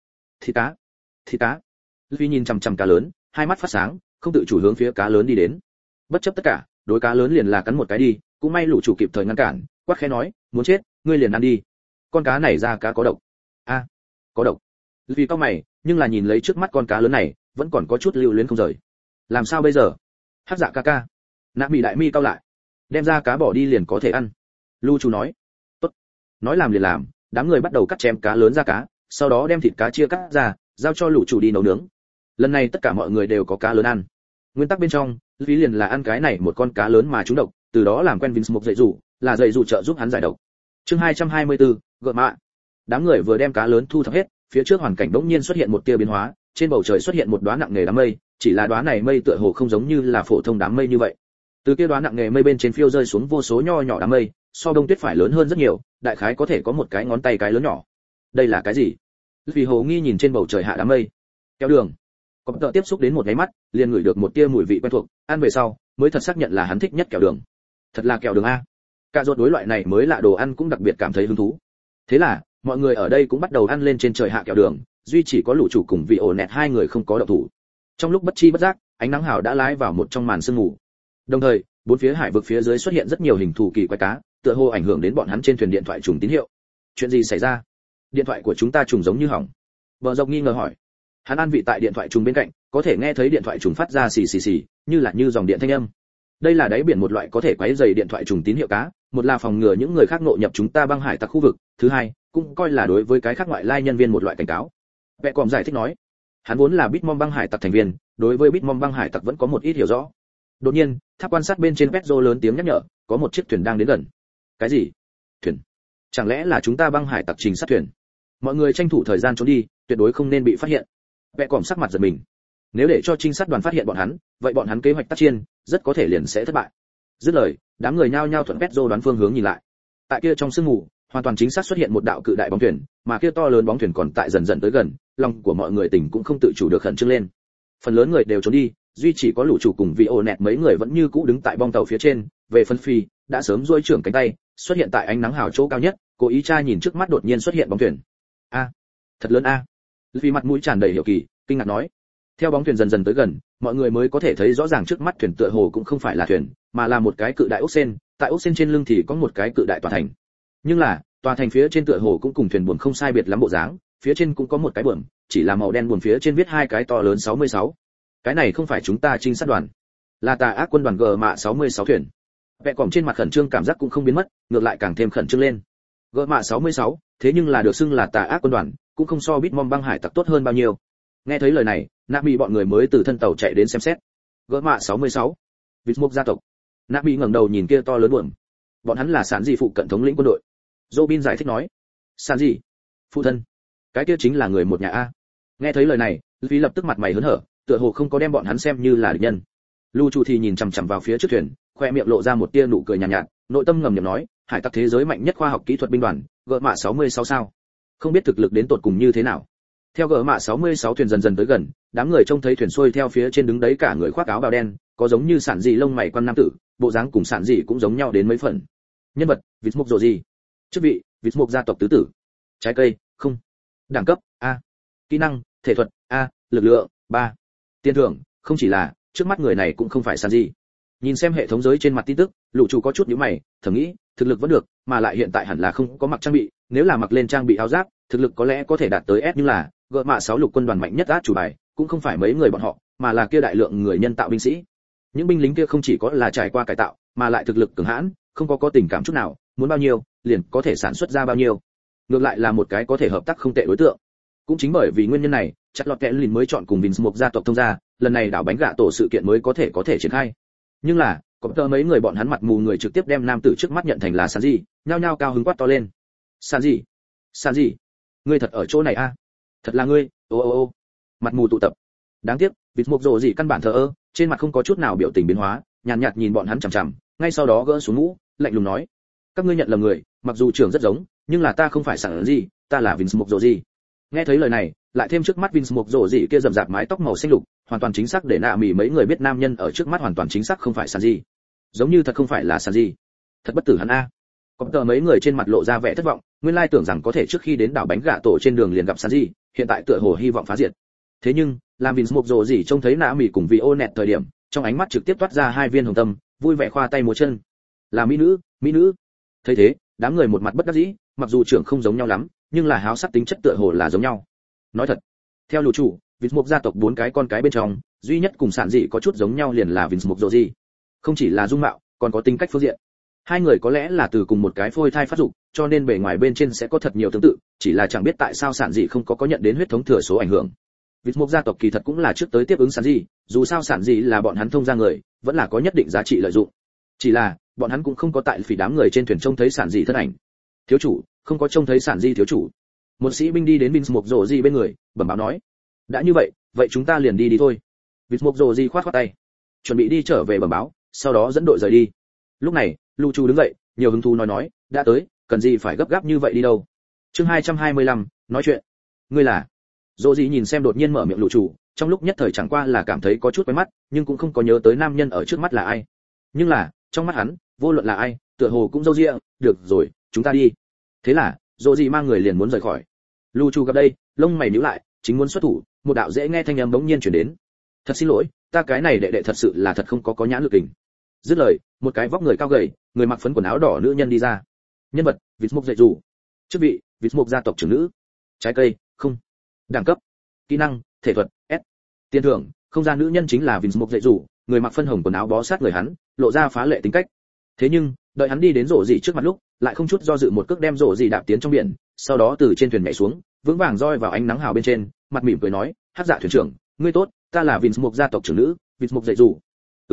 cá, thịt cá. Luffy nhìn chằm chằm cá lớn, hai mắt phát sáng, không tự chủ hướng phía cá lớn đi đến. Bất chấp tất cả, đối cá lớn liền là cắn một cái đi, cũng may lũ chủ kịp thời ngăn cản, quát khẽ nói, muốn chết, ngươi liền ăn đi. Con cá này ra cá có độc. A, có độc. Luffy cau mày, nhưng là nhìn lấy trước mắt con cá lớn này, vẫn còn có chút lưu luyến không rời. Làm sao bây giờ? Hắc dạ ca ca. Nạ Mị đại mi cau lại. Đem ra cá bỏ đi liền có thể ăn. Lu chủ nói. Tốt. Nói làm liền làm, đám người bắt đầu cắt chém cá lớn ra cá, sau đó đem thịt cá chia cắt ra, giao cho lũ chủ đi nấu nướng. Lần này tất cả mọi người đều có cá lớn ăn. Nguyên tắc bên trong, Luffy liền là ăn cái này một con cá lớn mà trúng độc, từ đó làm quen Vince một dạy dụ, là dạy dụ trợ giúp hắn giải độc. Chương 224, gợ mạ. Đám người vừa đem cá lớn thu thập hết, phía trước hoàn cảnh đống nhiên xuất hiện một tia biến hóa, trên bầu trời xuất hiện một đóa nặng nề đám mây, chỉ là đóa này mây tựa hồ không giống như là phổ thông đám mây như vậy. Từ kia đóa nặng nề mây bên trên phiêu rơi xuống vô số nho nhỏ đám mây, so đông tuyết phải lớn hơn rất nhiều, đại khái có thể có một cái ngón tay cái lớn nhỏ. Đây là cái gì? Luffy hồ nghi nhìn trên bầu trời hạ đám mây. Kéo đường. Có tợ tiếp xúc đến một cái mắt, liền ngửi được một tia mùi vị quen thuộc, ăn về sau, mới thật xác nhận là hắn thích nhất kẹo đường. Thật là kẹo đường a. Cả ruột đối loại này mới lạ đồ ăn cũng đặc biệt cảm thấy hứng thú. Thế là, mọi người ở đây cũng bắt đầu ăn lên trên trời hạ kẹo đường, duy chỉ có lũ chủ cùng vị ổ nẹt hai người không có động thủ. Trong lúc bất chi bất giác, ánh nắng hào đã lái vào một trong màn sương mù. Đồng thời, bốn phía hải vực phía dưới xuất hiện rất nhiều hình thù kỳ quái cá, tựa hồ ảnh hưởng đến bọn hắn trên thuyền điện thoại trùng tín hiệu. Chuyện gì xảy ra? Điện thoại của chúng ta trùng giống như hỏng. Bờ Dọc nghi ngờ hỏi. Hắn an vị tại điện thoại trùng bên cạnh, có thể nghe thấy điện thoại trùng phát ra xì xì xì, như dòng điện thanh âm. Đây là đáy biển một loại có thể quấy rầy điện thoại trùng tín hiệu cá, một là phòng ngừa những người khác ngộ nhập chúng ta băng hải tặc khu vực, thứ hai, cũng coi là đối với cái khác ngoại lai nhân viên một loại cảnh cáo. Vẽ Còm giải thích nói, hắn vốn là Bitmom băng hải tặc thành viên, đối với Bitmom băng hải tặc vẫn có một ít hiểu rõ. Đột nhiên, tháp quan sát bên trên Petro lớn tiếng nhắc nhở, có một chiếc thuyền đang đến gần. Cái gì? Thuyền? Chẳng lẽ là chúng ta băng hải tặc trình sát thuyền? Mọi người tranh thủ thời gian trốn đi, tuyệt đối không nên bị phát hiện. Vẽ Còm sắc mặt giật mình. Nếu để cho trinh sát đoàn phát hiện bọn hắn, vậy bọn hắn kế hoạch tác chiến rất có thể liền sẽ thất bại. Dứt lời, đám người nhao nhao thuận Petro đoán phương hướng nhìn lại. Tại kia trong sương mù, hoàn toàn chính xác xuất hiện một đạo cự đại bóng thuyền, mà kia to lớn bóng thuyền còn tại dần dần tới gần, lòng của mọi người tỉnh cũng không tự chủ được khẩn trương lên. Phần lớn người đều trốn đi, duy chỉ có lũ chủ cùng vị ổ nẹt mấy người vẫn như cũ đứng tại bong tàu phía trên. Về phân phi, đã sớm duỗi trưởng cánh tay, xuất hiện tại ánh nắng hào chỗ cao nhất, cố ý tra nhìn trước mắt đột nhiên xuất hiện bóng thuyền. A, thật lớn a. Luffy mặt mũi tràn đầy hiểu kỳ, kinh ngạc nói. Theo bóng thuyền dần dần tới gần, mọi người mới có thể thấy rõ ràng trước mắt thuyền tựa hồ cũng không phải là thuyền, mà là một cái cự đại ốc sen, tại ốc sen trên lưng thì có một cái cự đại tòa thành. Nhưng là, tòa thành phía trên tựa hồ cũng cùng thuyền buồm không sai biệt lắm bộ dáng, phía trên cũng có một cái buồm, chỉ là màu đen buồm phía trên viết hai cái to lớn 66. Cái này không phải chúng ta trinh sát đoàn, là Tà Ác quân đoàn G mạ 66 thuyền. Vẽ Còm trên mặt khẩn trương cảm giác cũng không biến mất, ngược lại càng thêm khẩn trương lên. G mạ 66, thế nhưng là được xưng là Tà Ác quân đoàn, cũng không so Bitmom băng hải tặc tốt hơn bao nhiêu. Nghe thấy lời này, Nami bọn người mới từ thân tàu chạy đến xem xét. Gỡ mạ 66, Bitmom gia tộc. Nami ngẩng đầu nhìn kia to lớn buồm. Bọn hắn là sản gì phụ cận thống lĩnh quân đội. Robin giải thích nói. Sản gì? Phụ thân. Cái kia chính là người một nhà a. Nghe thấy lời này, Luffy lập tức mặt mày hớn hở, tựa hồ không có đem bọn hắn xem như là địch nhân. Lu Chu thì nhìn chằm chằm vào phía trước thuyền, khoe miệng lộ ra một tia nụ cười nhàn nhạt, nội tâm ngầm nhầm nói, hải tặc thế giới mạnh nhất khoa học kỹ thuật binh đoàn, gỡ mạ 66 sao? Không biết thực lực đến tột cùng như thế nào. Theo gỡ mạ 66 thuyền dần dần tới gần, đám người trông thấy thuyền xuôi theo phía trên đứng đấy cả người khoác áo bào đen, có giống như sản dị lông mày quan nam tử, bộ dáng cùng sản dị cũng giống nhau đến mấy phần. Nhân vật, Vịt Mục Rồ gì? Chức vị, Vịt Mục gia tộc tứ tử. Trái cây, không. Đẳng cấp, A. Kỹ năng, thể thuật, A. Lực lượng, 3. Tiền thưởng, không chỉ là, trước mắt người này cũng không phải sản dị. Nhìn xem hệ thống giới trên mặt tin tức, lũ chủ có chút nhíu mày, thầm nghĩ, thực lực vẫn được, mà lại hiện tại hẳn là không có mặc trang bị, nếu là mặc lên trang bị áo giáp, thực lực có lẽ có thể đạt tới S, nhưng là gỡ mạ 6 lục quân đoàn mạnh nhất át chủ bài, cũng không phải mấy người bọn họ, mà là kia đại lượng người nhân tạo binh sĩ. Những binh lính kia không chỉ có là trải qua cải tạo, mà lại thực lực cường hãn, không có tình cảm chút nào, muốn bao nhiêu, liền có thể sản xuất ra bao nhiêu. Ngược lại là một cái có thể hợp tác không tệ đối tượng. Cũng chính bởi vì nguyên nhân này, chặt lọt kẽ lìn mới chọn cùng Vince một gia tộc thông gia, lần này đảo bánh gạ tổ sự kiện mới có thể triển khai. Nhưng là, có tờ mấy người bọn hắn mặt mù người trực tiếp đem nam tử trước mắt nhận thành là sản gì, nhao nhao cao hứng quát to lên. Sản gì? Ngươi thật ở chỗ này a? Thật là ngươi? Ô. Mặt mù tụ tập. Đáng tiếc, Vịt Mục Rồ gì căn bản thờ ơ, trên mặt không có chút nào biểu tình biến hóa, nhàn nhạt nhìn bọn hắn chằm chằm, ngay sau đó gỡ xuống mũ, lạnh lùng nói: các ngươi nhận lầm người, mặc dù trưởng rất giống, nhưng là ta không phải sản gì, ta là Vịt Mục Rồ gì. Nghe thấy lời này, lại thêm trước mắt Vịt Mục Rồ gì kia rậm rạp mái tóc màu xanh lục, hoàn toàn chính xác để nạ mỉ mấy người biết nam nhân ở trước mắt hoàn toàn chính xác không phải sản gì, giống như thật không phải là sản gì. Thật bất tử hắn a. Có tờ mấy người trên mặt lộ ra vẻ thất vọng, nguyên lai tưởng rằng có thể trước khi đến đảo bánh gạ tổ trên đường liền gặp sản gì, hiện tại tựa hồ hy vọng phá diệt. Thế nhưng làm Vince Mục Rồ gì trông thấy nã mỉ cùng Violet thời điểm, trong ánh mắt trực tiếp toát ra hai viên hồng tâm, vui vẻ khoa tay múa chân. Là mỹ nữ. Thấy thế, đám người một mặt bất đắc dĩ, mặc dù trưởng không giống nhau lắm, nhưng là háo sắc tính chất tựa hồ là giống nhau. Nói thật, theo lù chủ, Vince Mục gia tộc 4 cái con cái bên trong, duy nhất cùng sản dị có chút giống nhau liền là Vince Mục Rồ gì. Không chỉ là dung mạo, còn có tính cách phương diện. Hai người có lẽ là từ cùng một cái phôi thai phát dục, cho nên bề ngoài bên trên sẽ có thật nhiều tương tự, chỉ là chẳng biết tại sao sản dị không có nhận đến huyết thống thừa số ảnh hưởng. Vịt Mục gia tộc kỳ thật cũng là trước tới tiếp ứng sản dị, dù sao sản dị là bọn hắn thông gia người, vẫn là có nhất định giá trị lợi dụng. Chỉ là, bọn hắn cũng không có tại phỉ đám người trên thuyền trông thấy sản dị thân ảnh. Thiếu chủ, không có trông thấy sản dị thiếu chủ. Một sĩ binh đi đến Vịt Mục Rồ gì bên người, bẩm báo nói: đã như vậy, vậy chúng ta liền đi thôi. Vịt Mục Rồ gì khoát khoát tay, chuẩn bị đi trở về bẩm báo, sau đó dẫn đội rời đi. Lúc này, Lu Chu đứng dậy, nhiều hứng thú nói, đã tới, cần gì phải gấp gáp như vậy đi đâu. Chương 225, nói chuyện. Ngươi là? Dỗ gì nhìn xem đột nhiên mở miệng Lu Chu, trong lúc nhất thời chẳng qua là cảm thấy có chút quen mắt, nhưng cũng không có nhớ tới nam nhân ở trước mắt là ai. Nhưng là, trong mắt hắn, vô luận là ai, tựa hồ cũng dâu dịa, được rồi, chúng ta đi. Thế là, Dỗ gì mang người liền muốn rời khỏi. Lu Chu gặp đây, lông mày nhíu lại, chính muốn xuất thủ, một đạo dễ nghe thanh âm bỗng nhiên truyền đến. Thật xin lỗi, ta cái này đệ đệ thật sự là thật không có nhãn lực kình. Dứt lời, một cái vóc người cao gầy, người mặc phấn quần áo đỏ nữ nhân đi ra. Nhân vật: Vịt Mục dạy dù. Chức vị: Vịt Mục gia tộc trưởng nữ. Trái cây: không. Đẳng cấp: kỹ năng: thể thuật S. Tiền thưởng: không gian nữ nhân chính là Vịt Mục dạy dù, người mặc phân hồng quần áo bó sát người hắn, lộ ra phá lệ tính cách. Thế nhưng, đợi hắn đi đến rổ gì trước mặt lúc, lại không chút do dự một cước đem rổ gì đạp tiến trong biển, sau đó từ trên thuyền nhảy xuống, vững vàng roi vào ánh nắng hào bên trên, mặt mỉm cười nói: "Hắc Dạ thuyền trưởng, ngươi tốt, ta là Vịt Mục gia tộc trưởng nữ, Vịt Mục dạy dù."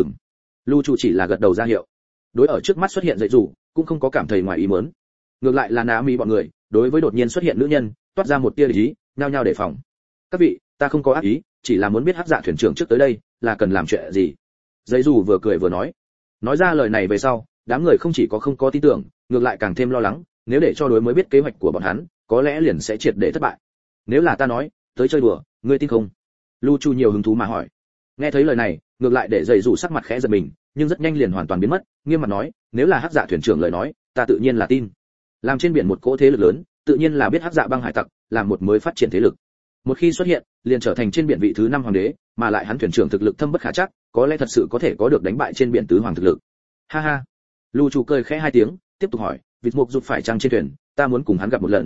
Lu Chu chỉ là gật đầu ra hiệu. Đối ở trước mắt xuất hiện dạy dù, cũng không có cảm thấy ngoài ý muốn. Ngược lại là Naomi bọn người, đối với đột nhiên xuất hiện nữ nhân, toát ra một tia để ý, nhao nhao đề phòng. "Các vị, ta không có ác ý, chỉ là muốn biết Hắc Dạ thuyền trưởng trước tới đây, là cần làm chuyện gì?" Dạy dù vừa cười vừa nói. Nói ra lời này về sau, đám người không chỉ có không có tin tưởng, ngược lại càng thêm lo lắng, nếu để cho đối mới biết kế hoạch của bọn hắn, có lẽ liền sẽ triệt để thất bại. "Nếu là ta nói, tới chơi đùa, ngươi tin không?" Lu Chu nhiều hứng thú mà hỏi. Nghe thấy lời này, ngược lại để dạy dù sắc mặt khẽ giật mình, nhưng rất nhanh liền hoàn toàn biến mất, nghiêm mặt nói: "Nếu là Hắc Dạ thuyền trưởng lời nói, ta tự nhiên là tin. Làm trên biển một cỗ thế lực lớn, tự nhiên là biết Hắc Dạ băng hải tặc, làm một mới phát triển thế lực. Một khi xuất hiện, liền trở thành trên biển vị thứ 5 hoàng đế, mà lại hắn thuyền trưởng thực lực thâm bất khả trắc, có lẽ thật sự có thể có được đánh bại trên biển tứ hoàng thực lực." Ha ha. Lu Chu cười khẽ hai tiếng, tiếp tục hỏi: "Vịt Mục rụt phải chăng trên thuyền, ta muốn cùng hắn gặp một lần."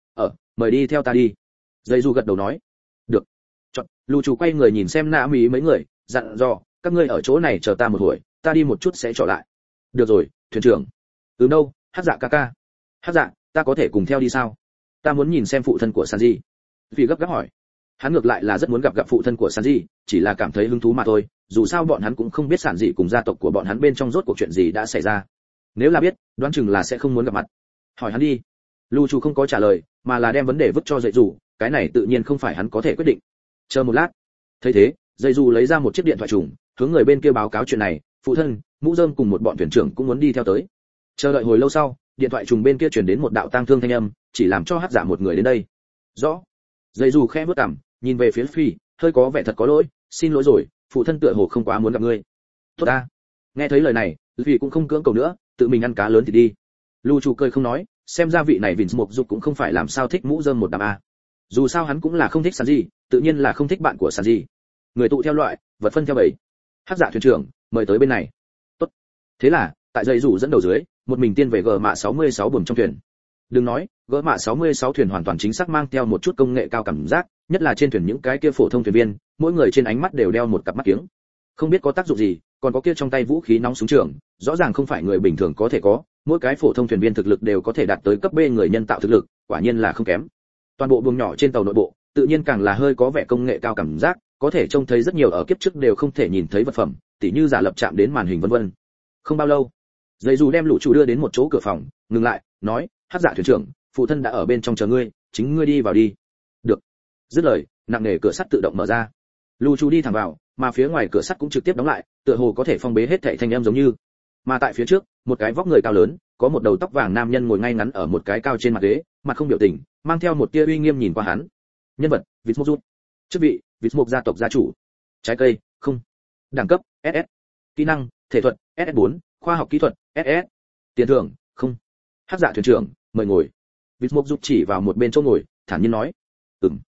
Mời đi theo ta đi." Dây Du gật đầu nói: "Được." Chọn, Lu Chu quay người nhìn xem Naomi mấy người, dặn dò: "Các ngươi ở chỗ này chờ ta một hồi, ta đi một chút sẽ trở lại." "Được rồi, thuyền trưởng." Đâu, Hắc Dạ ca ca." "Hắc Dạ, ta có thể cùng theo đi sao? Ta muốn nhìn xem phụ thân của Sanji." Vì gấp gáp hỏi. Hắn ngược lại là rất muốn gặp phụ thân của Sanji, chỉ là cảm thấy hứng thú mà thôi, dù sao bọn hắn cũng không biết sản dị cùng gia tộc của bọn hắn bên trong rốt cuộc chuyện gì đã xảy ra. Nếu là biết, đoán chừng là sẽ không muốn gặp mặt. Hỏi hắn đi. Lu Chu không có trả lời, mà là đem vấn đề vứt cho dạy dù, cái này tự nhiên không phải hắn có thể quyết định. Chờ một lát. Thấy thế, dạy dù lấy ra một chiếc điện thoại trùng, hướng người bên kia báo cáo chuyện này, phụ thân, mũ rơm cùng một bọn thuyền trưởng cũng muốn đi theo tới. Chờ đợi hồi lâu sau, điện thoại trùng bên kia truyền đến một đạo tang thương thanh âm, chỉ làm cho Hắc Dạ một người đến đây. Rõ. Dạy dù khẽ bước cằm, nhìn về phía Phi, hơi có vẻ thật có lỗi, "Xin lỗi rồi, phụ thân tựa hồ không quá muốn gặp ngươi." "Tốt ta." Nghe thấy lời này, Phi cũng không cưỡng cầu nữa, tự mình ăn cá lớn thì đi. Lu Chu cười không nói, xem ra vị này Vince Mục Dục cũng không phải làm sao thích mũ rơm một đám a. Dù sao hắn cũng là không thích Sanji, tự nhiên là không thích bạn của Sanji. Người tụ theo loại, vật phân theo bầy. Hắc Dạ thuyền trưởng, mời tới bên này. Tốt. Thế là, tại dây rủ dẫn đầu dưới, một mình tiên về gờ mạ 66 buồm trong thuyền. Đừng nói, gỡ mạ 66 thuyền hoàn toàn chính xác mang theo một chút công nghệ cao cảm giác, nhất là trên thuyền những cái kia phổ thông thuyền viên, mỗi người trên ánh mắt đều đeo một cặp mắt kiếng. Không biết có tác dụng gì, còn có kia trong tay vũ khí nóng súng trường, rõ ràng không phải người bình thường có thể có, mỗi cái phổ thông thuyền viên thực lực đều có thể đạt tới cấp B người nhân tạo thực lực, quả nhiên là không kém. Toàn bộ buồng nhỏ trên tàu nội bộ, tự nhiên càng là hơi có vẻ công nghệ cao cảm giác, có thể trông thấy rất nhiều ở kiếp trước đều không thể nhìn thấy vật phẩm, tỉ như giả lập chạm đến màn hình vân vân. Không bao lâu, dây dù đem Lũ Chủ đưa đến một chỗ cửa phòng, ngừng lại, nói: "Hắc Dạ thuyền trưởng, phụ thân đã ở bên trong chờ ngươi, chính ngươi đi vào đi." "Được." Dứt lời, nặng nề cửa sắt tự động mở ra. Lũ Chủ đi thẳng vào, mà phía ngoài cửa sắt cũng trực tiếp đóng lại, tựa hồ có thể phong bế hết thảy thanh âm giống như. Mà tại phía trước, một cái vóc người cao lớn, có một đầu tóc vàng nam nhân ngồi ngay ngắn ở một cái cao trên mặt ghế, mặt không biểu tình, mang theo một tia uy nghiêm nhìn qua hắn. Nhân vật: Vịt Mục Rút. Chức vị: Vịt Mục gia tộc gia chủ. Trái cây: không. Đẳng cấp: SS. Kỹ năng: thể thuật: SS4, khoa học kỹ thuật: SS. Tiền thưởng: không. Hắc Dạ thuyền trưởng, mời ngồi. Vịt Mục Rút chỉ vào một bên chỗ ngồi, thản nhiên nói: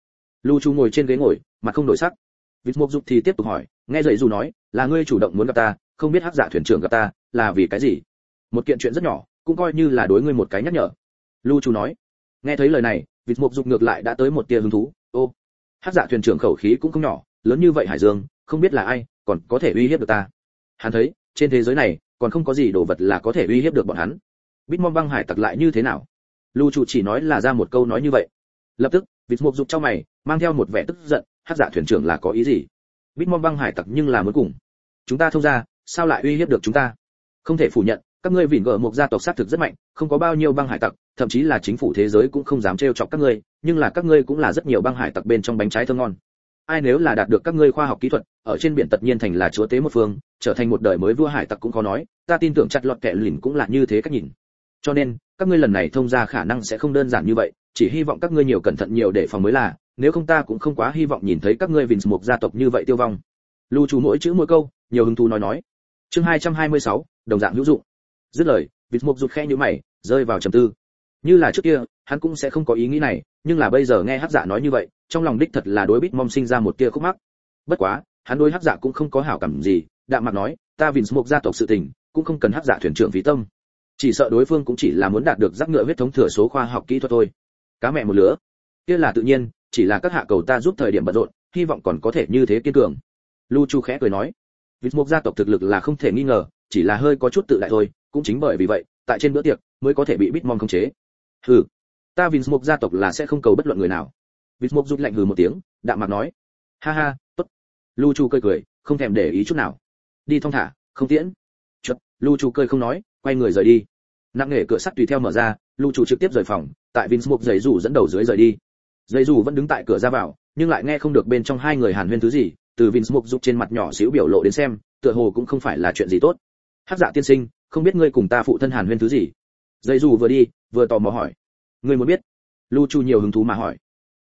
Lưu Chu ngồi trên ghế ngồi, mặt không đổi sắc. Vịt Mộc Dục thì tiếp tục hỏi, nghe dậy dù nói, là ngươi chủ động muốn gặp ta, không biết hắc dạ thuyền trưởng gặp ta, là vì cái gì? Một kiện chuyện rất nhỏ, cũng coi như là đối ngươi một cái nhắc nhở. Lưu Chu nói. Nghe thấy lời này, Vịt Mộc Dục ngược lại đã tới một tia hứng thú. Ô, hắc dạ thuyền trưởng khẩu khí cũng không nhỏ, lớn như vậy hải dương, không biết là ai, còn có thể uy hiếp được ta. Hắn thấy, trên thế giới này, còn không có gì đồ vật là có thể uy hiếp được bọn hắn. Bitmom băng hải tặc lại như thế nào? Lưu Chu chỉ nói là ra một câu nói như vậy. Lập tức, Vịt Mộc Dục trong mày, mang theo một vẻ tức giận, hắc dạ thuyền trưởng là có ý gì? Bitmom băng hải tặc nhưng là muốn cùng chúng ta thông ra, sao lại uy hiếp được chúng ta? Không thể phủ nhận, các ngươi Vịn Gở một gia tộc sát thực rất mạnh, không có bao nhiêu băng hải tặc, thậm chí là chính phủ thế giới cũng không dám trêu chọc các ngươi, nhưng là các ngươi cũng là rất nhiều băng hải tặc bên trong bánh trái thơm ngon. Ai nếu là đạt được các ngươi khoa học kỹ thuật, ở trên biển tất nhiên thành là chúa tế một phương, trở thành một đời mới vua hải tặc cũng khó nói, ta tin tưởng chặt lọt kẻ lìn cũng là như thế cách nhìn. Cho nên, các ngươi lần này thông ra khả năng sẽ không đơn giản như vậy, chỉ hy vọng các ngươi nhiều cẩn thận nhiều để phòng mới là, nếu không ta cũng không quá hy vọng nhìn thấy các ngươi Vịn một gia tộc như vậy tiêu vong. Lưu Chu mỗi chữ mỗi câu, nhiều hứng thú nói. Chương 226, đồng dạng hữu dụng. Dứt lời, Vịt Mộc Dục khẽ nhíu mày, rơi vào trầm tư. Như là trước kia, hắn cũng sẽ không có ý nghĩ này, nhưng là bây giờ nghe Hắc Dạ nói như vậy, trong lòng đích thật là đối Bitmom sinh ra một tia khúc mắc. Bất quá, hắn đối Hắc Dạ cũng không có hảo cảm gì, đạm mạc nói, ta Vịn một gia tộc sự tình, cũng không cần Hắc Dạ thuyền trưởng phí tâm. Chỉ sợ đối phương cũng chỉ là muốn đạt được giác ngựa huyết thống thừa số khoa học kỹ thuật thôi. Cá mẹ một lứa. Kia là tự nhiên, chỉ là các hạ cầu ta giúp thời điểm bận rộn, hy vọng còn có thể như thế kiên cường. Lưu Chu khẽ cười nói, Vịt một gia tộc thực lực là không thể nghi ngờ, chỉ là hơi có chút tự đại thôi, cũng chính bởi vì vậy, tại trên bữa tiệc mới có thể bị Bitmom khống chế. Hừ, ta Vịt một gia tộc là sẽ không cầu bất luận người nào. Vịt một rút lạnh hừ một tiếng, đạm mạc nói, ha ha, tốt. Lưu Chu cười, không thèm để ý chút nào. Đi thong thả, không tiễn. Chợt, Lưu Chu cười không nói, quay người rời đi. Nặng nề cửa sắt tùy theo mở ra, Lưu Chu trực tiếp rời phòng, tại Vịt một giày rủ dẫn đầu dưới rời đi. Giày rủ vẫn đứng tại cửa ra vào, nhưng lại nghe không được bên trong hai người hàn huyên thứ gì, từ Vịt một rút trên mặt nhỏ xíu biểu lộ đến xem, tựa hồ cũng không phải là chuyện gì tốt. Hắc Dạ tiên sinh, không biết ngươi cùng ta phụ thân hàn huyên thứ gì? Giày rủ vừa đi, vừa tò mò hỏi. Ngươi muốn biết? Lưu Chu nhiều hứng thú mà hỏi.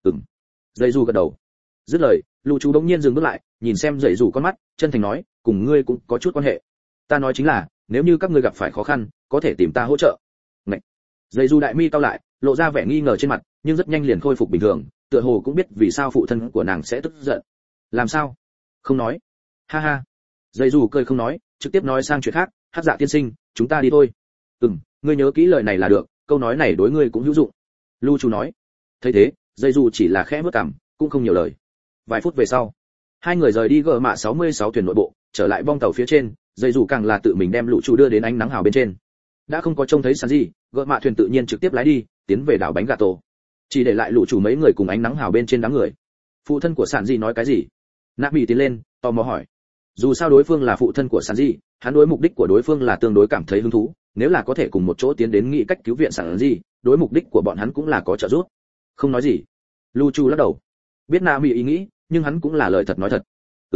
Giày rủ gật đầu. Dứt lời, Lưu Chu đống nhiên dừng bước lại, nhìn xem Giày rủ con mắt, chân thành nói, cùng ngươi cũng có chút quan hệ. Ta nói chính là, nếu như các ngươi gặp phải khó khăn, có thể tìm ta hỗ trợ. Ngậy. Giày rủ đại mi cau lại, lộ ra vẻ nghi ngờ trên mặt, nhưng rất nhanh liền khôi phục bình thường, tựa hồ cũng biết vì sao phụ thân của nàng sẽ tức giận. Làm sao? Không nói. Ha ha. Giày rủ cười không nói, trực tiếp nói sang chuyện khác, Hắc Dạ tiên sinh, chúng ta đi thôi. Ngươi nhớ kỹ lời này là được, câu nói này đối ngươi cũng hữu dụng. Lưu Chu nói. Thấy thế, Giày rủ chỉ là khẽ bước cằm, cũng không nhiều lời. Vài phút về sau, hai người rời đi gờ mạ 66 thuyền nội bộ, trở lại bong tàu phía trên, Giày rủ càng là tự mình đem Lũ Chu đưa đến ánh nắng hào bên trên. Đã không có trông thấy sàn gì, gợ mạ thuyền tự nhiên trực tiếp lái đi, tiến về đảo bánh gà tổ. Chỉ để lại Lũ Chu mấy người cùng ánh nắng hào bên trên đám người. Phụ thân của sàn gì nói cái gì? Nạp Mỹ tiến lên, tò mò hỏi. Dù sao đối phương là phụ thân của sàn gì, hắn đối mục đích của đối phương là tương đối cảm thấy hứng thú, nếu là có thể cùng một chỗ tiến đến nghị cách cứu viện sàn gì, đối mục đích của bọn hắn cũng là có trợ giúp. Không nói gì. Lũ Chu lắc đầu. Biết Nạp Mỹ ý nghĩ, nhưng hắn cũng là lời thật nói thật.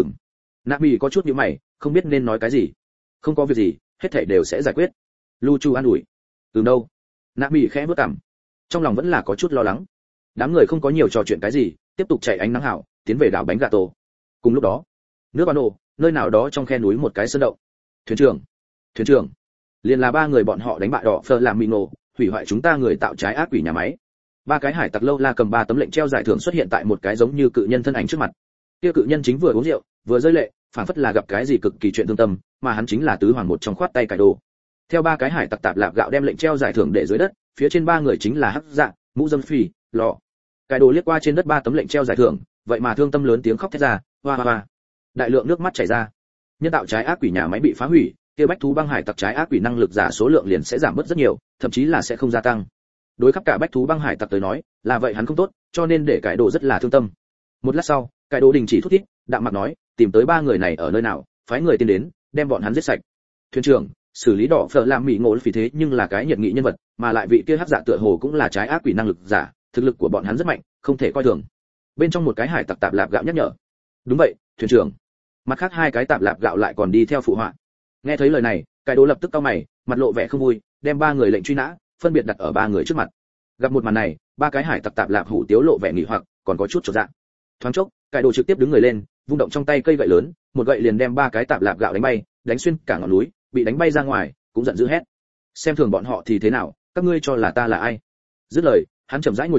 Nạp Mỹ có chút nhíu mày, không biết nên nói cái gì. Không có việc gì, hết thảy đều sẽ giải quyết. Lưu Chu an ủi. Đâu? Nạp Mỹ khẽ bước cằm. Trong lòng vẫn là có chút lo lắng. Đám người không có nhiều trò chuyện cái gì, tiếp tục chạy ánh nắng hảo, tiến về đảo bánh gà tổ. Cùng lúc đó, nước Ban Ô, nơi nào đó trong khe núi một cái sơn động. Thuyền trưởng. Liền là ba người bọn họ đánh bại đỏ Phơ làm Mino, hủy hoại chúng ta người tạo trái ác quỷ nhà máy. Ba cái hải tặc lâu la cầm 3 tấm lệnh treo giải thưởng xuất hiện tại một cái giống như cự nhân thân ảnh trước mặt. Kia cự nhân chính vừa uống rượu, vừa rơi lệ, phảng phất là gặp cái gì cực kỳ chuyện thương tâm, mà hắn chính là tứ hoàng một trong khoát tay cải đồ. Theo ba cái hải tặc tạp lạp gạo đem lệnh treo giải thưởng để dưới đất, phía trên ba người chính là Hắc Dạ, Mũ Dâm Phì, Lọ. Cải đồ liếc qua trên đất 3 tấm lệnh treo giải thưởng, vậy mà thương tâm lớn tiếng khóc thét ra, hoa hoa hoa. Đại lượng nước mắt chảy ra. Nhân tạo trái ác quỷ nhà máy bị phá hủy, kia bách thú băng hải tặc trái ác quỷ năng lực giả số lượng liền sẽ giảm bớt rất nhiều, thậm chí là sẽ không gia tăng. Đối khắp cả bách thú băng hải tặc tới nói, là vậy hắn không tốt, cho nên để cải đồ rất là thương tâm. Một lát sau, cải đồ đình chỉ thút thít, đạm mặt nói, tìm tới 3 người này ở nơi nào, phái người tiến đến, đem bọn hắn giết sạch. Thuyền trưởng, xử lý đỏ Phở làm Mỹ ngộ phỉ thế nhưng là cái nhiệt nghị nhân vật, mà lại vị kia Hắc Dạ tựa hồ cũng là trái ác quỷ năng lực giả, thực lực của bọn hắn rất mạnh, không thể coi thường. Bên trong một cái hải tặc tạp lạp gạo nhắc nhở. Đúng vậy, thuyền trưởng. Mặt khác 2 cái tạp lạp gạo lại còn đi theo phụ họa. Nghe thấy lời này, cải đồ lập tức cau mày, mặt lộ vẻ không vui, đem 3 người lệnh truy nã, phân biệt đặt ở 3 người trước mặt. Gặp một màn này, 3 cái hải tặc tạp lạp hủ tiếu lộ vẻ nghỉ hoặc, còn có chút chột dạ. Thoáng chốc, cải đồ trực tiếp đứng người lên, vung động trong tay cây gậy lớn, một gậy liền đem 3 cái tạp lạp gạo đánh bay, đánh xuyên cả ngọn núi, bị đánh bay ra ngoài, cũng giận dữ hét. Xem thường bọn họ thì thế nào, các ngươi cho là ta là ai? Dứt lời, hắn chậm rãi ngồi xuống,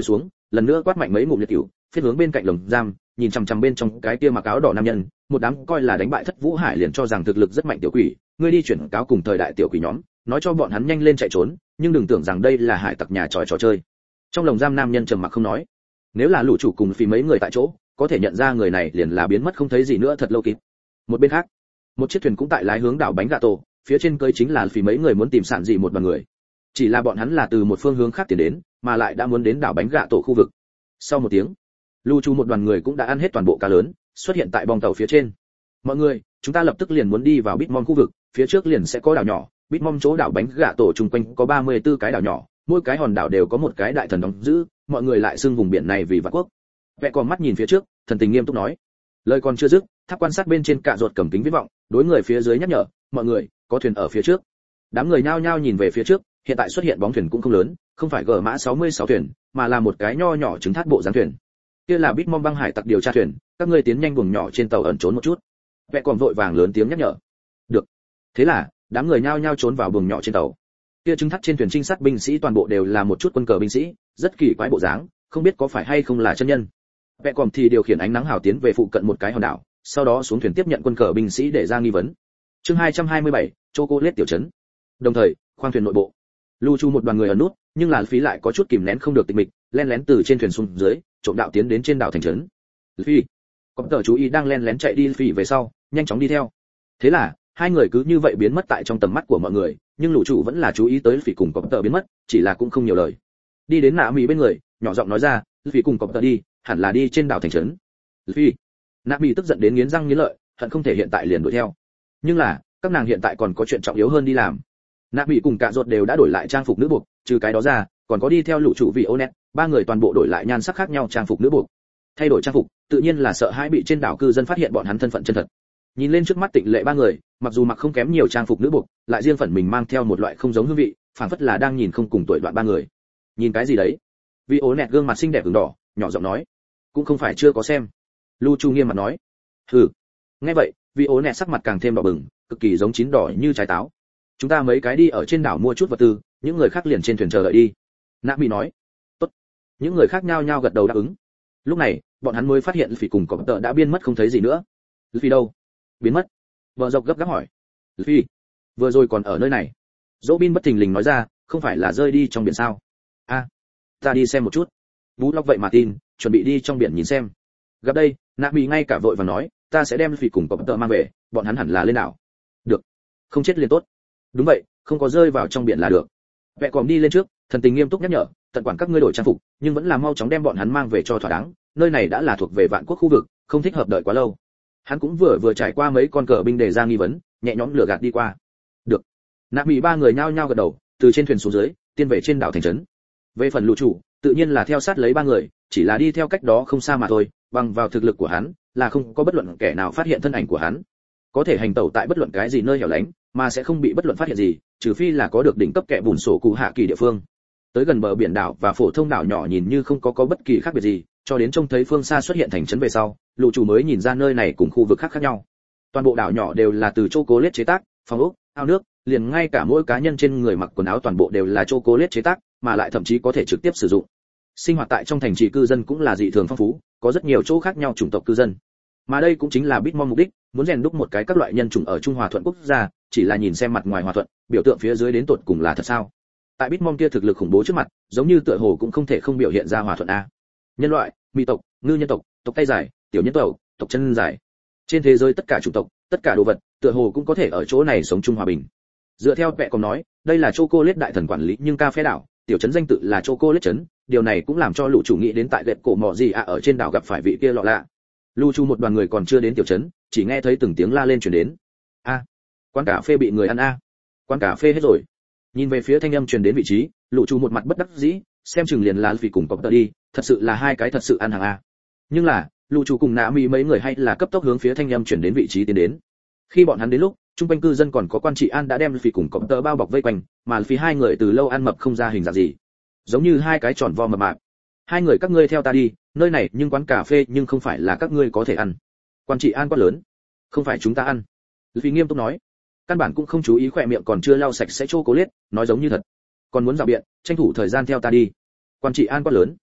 lần nữa quát mạnh mấy ngụm liệt cửu, phiết hướng bên cạnh lồng giam, nhìn chằm chằm bên trong cái kia mặc áo đỏ nam nhân, một đám coi là đánh bại Thất Vũ Hải liền cho rằng thực lực rất mạnh tiểu quỷ, ngươi đi chuyển cáo cùng thời đại tiểu quỷ nhóm, nói cho bọn hắn nhanh lên chạy trốn, nhưng đừng tưởng rằng đây là hải tặc nhà trò chơi. Trong lồng giam nam nhân trầm mặc không nói. Nếu là lũ chủ cùng phí mấy người tại chỗ, có thể nhận ra người này liền là biến mất không thấy gì nữa thật lâu kịp. Một bên khác, một chiếc thuyền cũng tại lái hướng đảo bánh gà tổ, phía trên cơi chính là phí mấy người muốn tìm sản gì một đoàn người. Chỉ là bọn hắn là từ một phương hướng khác tiến đến, mà lại đã muốn đến đảo bánh gà tổ khu vực. Sau một tiếng, lưu chu một đoàn người cũng đã ăn hết toàn bộ cá lớn, xuất hiện tại bong tàu phía trên. Mọi người, chúng ta lập tức liền muốn đi vào Bitmom khu vực, phía trước liền sẽ có đảo nhỏ, Bitmom chỗ đảo bánh gà tổ chung quanh có 34 cái đảo nhỏ, mỗi cái hòn đảo đều có một cái đại thần đóng giữ, mọi người lại xưng vùng biển này vì vạn quốc. Vẽ còn mắt nhìn phía trước, thần tình nghiêm túc nói. Lời còn chưa dứt, tháp quan sát bên trên cạ ruột cầm kính viễn vọng, đối người phía dưới nhắc nhở, mọi người, có thuyền ở phía trước. Đám người nhao nhao nhìn về phía trước, hiện tại xuất hiện bóng thuyền cũng không lớn, không phải gờ mã 66 thuyền, mà là một cái nho nhỏ trứng thát bộ dáng thuyền. Kia là Bitmom băng hải tặc điều tra thuyền, các ngươi tiến nhanh buồng nhỏ trên tàu ẩn trốn một chút. Vẽ còn vội vàng lớn tiếng nhắc nhở. Được. Thế là, đám người nhao nhao trốn vào buồng nhỏ trên tàu. Kia trứng thắt trên thuyền trinh sát binh sĩ toàn bộ đều là một chút quân cờ binh sĩ, rất kỳ quái bộ dáng, không biết có phải hay không là chân nhân. Vẽ còn thì điều khiển ánh nắng hào tiến về phụ cận một cái hòn đảo, sau đó xuống thuyền tiếp nhận quân cờ binh sĩ để ra nghi vấn. Chương 227, Chocolate tiểu trấn. Đồng thời, khoang thuyền nội bộ, lưu chu một đoàn người ở nút, nhưng là phí lại có chút kìm nén không được tịch mịch, len lén từ trên thuyền xuống dưới, trộm đạo tiến đến trên đảo thành trấn. Phi, có tờ chú ý đang len lén chạy đi phỉ về sau, nhanh chóng đi theo. Thế là, hai người cứ như vậy biến mất tại trong tầm mắt của mọi người, nhưng lũ chủ vẫn là chú ý tới phỉ cùng có tờ biến mất, chỉ là cũng không nhiều lời. Đi đến nạ mỹ bên người, nhỏ giọng nói ra, phỉ cùng có tờ đi, hẳn là đi trên đảo thành trấn. Phi, nạ mỹ tức giận đến nghiến răng nghiến lợi, hận không thể hiện tại liền đuổi theo. Nhưng là, các nàng hiện tại còn có chuyện trọng yếu hơn đi làm. Nạ mỹ cùng cả ruột đều đã đổi lại trang phục nữ buộc, trừ cái đó ra, còn có đi theo lũ chủ vị Onet, ba người toàn bộ đổi lại nhan sắc khác nhau trang phục nữ buộc. Thay đổi trang phục, tự nhiên là sợ hãi bị trên đảo cư dân phát hiện bọn hắn thân phận chân thật. Nhìn lên trước mắt tịnh lệ ba người, mặc dù mặc không kém nhiều trang phục nữ buộc, lại riêng phần mình mang theo một loại không giống hương vị, phảng phất là đang nhìn không cùng tuổi đoạn ba người. Nhìn cái gì đấy? Vị Onet gương mặt xinh đẹp ửng đỏ, nhỏ giọng nói, cũng không phải chưa có xem. Lu Chu nghiêm mặt nói, hừ. Nghe vậy, vị Onet sắc mặt càng thêm đỏ bừng, cực kỳ giống chín đỏ như trái táo. Chúng ta mấy cái đi ở trên đảo mua chút vật tư, những người khác liền trên thuyền chờ đợi đi. Nạ Mỹ nói, tốt. Những người khác nhao nhao gật đầu đáp ứng. Lúc này, bọn hắn mới phát hiện phỉ cùng cọp tợ đã biến mất không thấy gì nữa. Phi đâu? Biến mất. Vợ dọc gấp gáp hỏi. Phi, vừa rồi còn ở nơi này. Dỗ Bin bất thình lình nói ra, không phải là rơi đi trong biển sao? A, ta đi xem một chút. Vũ Lộc vậy mà tin, chuẩn bị đi trong biển nhìn xem. Gặp đây, Nạ Mỹ ngay cả vội và nói, ta sẽ đem phỉ cùng cọp tợ mang về, bọn hắn hẳn là lên đảo. Được, không chết liền tốt. Đúng vậy, không có rơi vào trong biển là được. Vẽ còm đi lên trước, thần tình nghiêm túc nhắc nhở, tận quản các ngươi đổi trang phục, nhưng vẫn là mau chóng đem bọn hắn mang về cho thỏa đáng, nơi này đã là thuộc về vạn quốc khu vực, không thích hợp đợi quá lâu. Hắn cũng vừa trải qua mấy con cờ binh đề ra nghi vấn, nhẹ nhõm lừa gạt đi qua. Được. Nạp Mỹ ba người nhao nhao gật đầu, từ trên thuyền xuống dưới, tiên về trên đảo thành trấn. Về phần lũ chủ, tự nhiên là theo sát lấy ba người, chỉ là đi theo cách đó không xa mà thôi, bằng vào thực lực của hắn, là không có bất luận kẻ nào phát hiện thân ảnh của hắn. Có thể hành tẩu tại bất luận cái gì nơi hẻo lánh, mà sẽ không bị bất luận phát hiện gì, trừ phi là có được đỉnh cấp kẻ bùn sổ cụ hạ kỳ địa phương. Tới gần bờ biển đảo và phổ thông đảo nhỏ nhìn như không có bất kỳ khác biệt gì, cho đến trông thấy phương xa xuất hiện thành trấn về sau, lũ chủ mới nhìn ra nơi này cùng khu vực khác khác nhau. Toàn bộ đảo nhỏ đều là từ chocolate chế tác, phòng ốc, ao nước, liền ngay cả mỗi cá nhân trên người mặc quần áo toàn bộ đều là chocolate chế tác, mà lại thậm chí có thể trực tiếp sử dụng. Sinh hoạt tại trong thành trì cư dân cũng là dị thường phong phú, có rất nhiều chỗ khác nhau chủng tộc cư dân. Mà đây cũng chính là Bitmom mục đích, muốn rèn đúc một cái các loại nhân chủng ở Trung Hòa Thuận quốc gia, chỉ là nhìn xem mặt ngoài hòa thuận, biểu tượng phía dưới đến tột cùng là thật sao? Tại Bitmom kia thực lực khủng bố trước mặt, giống như tựa hồ cũng không thể không biểu hiện ra hòa thuận a. Nhân loại, mỹ tộc, ngư nhân tộc, tộc tay dài, tiểu nhân tộc, tộc chân dài. Trên thế giới tất cả chủng tộc, tất cả đồ vật, tựa hồ cũng có thể ở chỗ này sống chung hòa bình. Dựa theo Vẽ còn nói, đây là chocolate đại thần quản lý nhưng ca phê đảo, tiểu trấn danh tự là chocolate trấn, điều này cũng làm cho lũ chủ nghĩ đến tại gậy cổ mỏ gì ở trên đảo gặp phải vị kia lọ lạ. Lưu Chu một đoàn người còn chưa đến tiểu trấn, chỉ nghe thấy từng tiếng la lên truyền đến. A, quán cà phê bị người ăn a. Quán cà phê hết rồi. Nhìn về phía thanh âm truyền đến vị trí, Lũ Chu một mặt bất đắc dĩ, xem chừng liền là vì cùng cọp tợ đi, thật sự là hai cái thật sự ăn hàng a. Nhưng là, Lũ Chu cùng Nạ Mỹ mấy người hay là cấp tốc hướng phía thanh âm truyền đến vị trí tiến đến. Khi bọn hắn đến lúc, trung quanh cư dân còn có quan trị an đã đem vì cùng cọp tợ bao bọc vây quanh, mà vì hai người từ lâu ăn mập không ra hình dạng gì, giống như hai cái tròn vo mập mạp. Hai người các ngươi theo ta đi, nơi này nhưng quán cà phê nhưng không phải là các ngươi có thể ăn. Quan trị an quá lớn, không phải chúng ta ăn. Vì nghiêm túc nói, căn bản cũng không chú ý khỏe miệng còn chưa lau sạch sẽ chocolate, nói giống như thật. Còn muốn dạo biện, tranh thủ thời gian theo ta đi. Quan trị an quá lớn.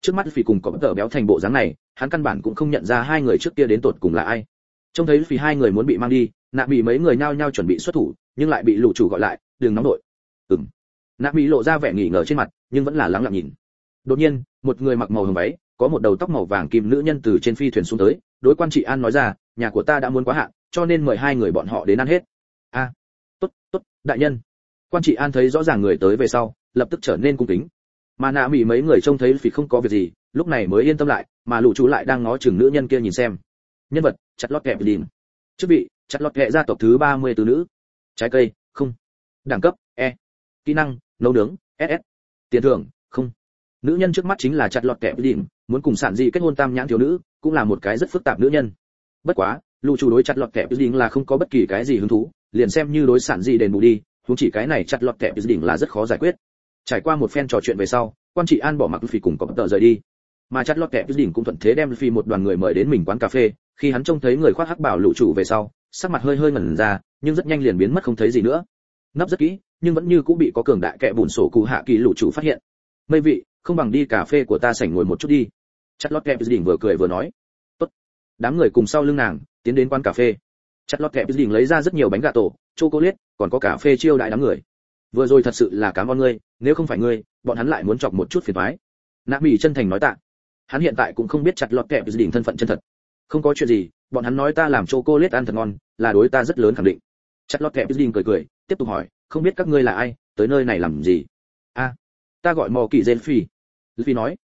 Trước mắt Phi cùng có tờ béo thành bộ dáng này, hắn căn bản cũng không nhận ra hai người trước kia đến tột cùng là ai. Trông thấy Phi hai người muốn bị mang đi, nạ bị mấy người nhao nhao chuẩn bị xuất thủ, nhưng lại bị lũ chủ gọi lại, đừng nóng đội. Nạ bị lộ ra vẻ nghỉ ngờ trên mặt, nhưng vẫn là lắng lặng nhìn. Đột nhiên, một người mặc màu hồng váy, có một đầu tóc màu vàng kim nữ nhân từ trên phi thuyền xuống tới, đối quan trị an nói ra, nhà của ta đã muốn quá hạn, cho nên mời hai người bọn họ đến ăn hết. Tốt, đại nhân. Quan trị an thấy rõ ràng người tới về sau, lập tức trở nên cung kính. Mà nạ bị mấy người trông thấy Phi không có việc gì, lúc này mới yên tâm lại, mà lũ chủ lại đang ngó chừng nữ nhân kia nhìn xem. Nhân vật, chặt lót kẹp lìn. Chức vị, chặt lót kệ gia tộc thứ 34 nữ. Trái cây, không. Đẳng cấp, E. Kỹ năng, nấu nướng, SS. Tiền thưởng, không. Nữ nhân trước mắt chính là chặt lót kẹp lìn, muốn cùng sản dị kết hôn tam nhãn thiếu nữ, cũng là một cái rất phức tạp nữ nhân. Bất quá, lũ chủ đối chặt lót kẹp lìn là không có bất kỳ cái gì hứng thú, liền xem như đối sản dị đền bù đi, huống chỉ cái này chặt lót kẹp lìn là rất khó giải quyết. Trải qua một phen trò chuyện về sau, quan trị an bỏ mặc Phi cùng có tờ rời đi, mà chặt lót kẹp đỉnh cũng thuận thế đem Phi một đoàn người mời đến mình quán cà phê. Khi hắn trông thấy người khoác hắc bảo lũ chủ về sau, sắc mặt hơi ngẩn ra, nhưng rất nhanh liền biến mất không thấy gì nữa. Nấp rất kỹ, nhưng vẫn như cũng bị có cường đại kẻ bùn sổ cụ hạ kỳ lũ chủ phát hiện. Mấy vị, không bằng đi cà phê của ta sảnh ngồi một chút đi. Chặt lót kẹp đỉnh vừa cười vừa nói. Tốt. Đám người cùng sau lưng nàng tiến đến quán cà phê. Chặt lót kẹp đỉnh lấy ra rất nhiều bánh gà tổ, chocolate, còn có cà phê chiêu đại đám người. Vừa rồi thật sự là cảm ơn ngươi, nếu không phải ngươi, bọn hắn lại muốn chọc một chút phiền toái. Nạ Bỉ chân thành nói tạ. Hắn hiện tại cũng không biết chặt lọt kẹp đỉnh thân phận chân thật. Không có chuyện gì, bọn hắn nói ta làm chocolate ăn thật ngon, là đối ta rất lớn khẳng định. Chặt lọt kẹp đỉnh cười, tiếp tục hỏi, không biết các ngươi là ai, tới nơi này làm gì? Ta gọi Mò Kỳ Gen Phi. Phi nói,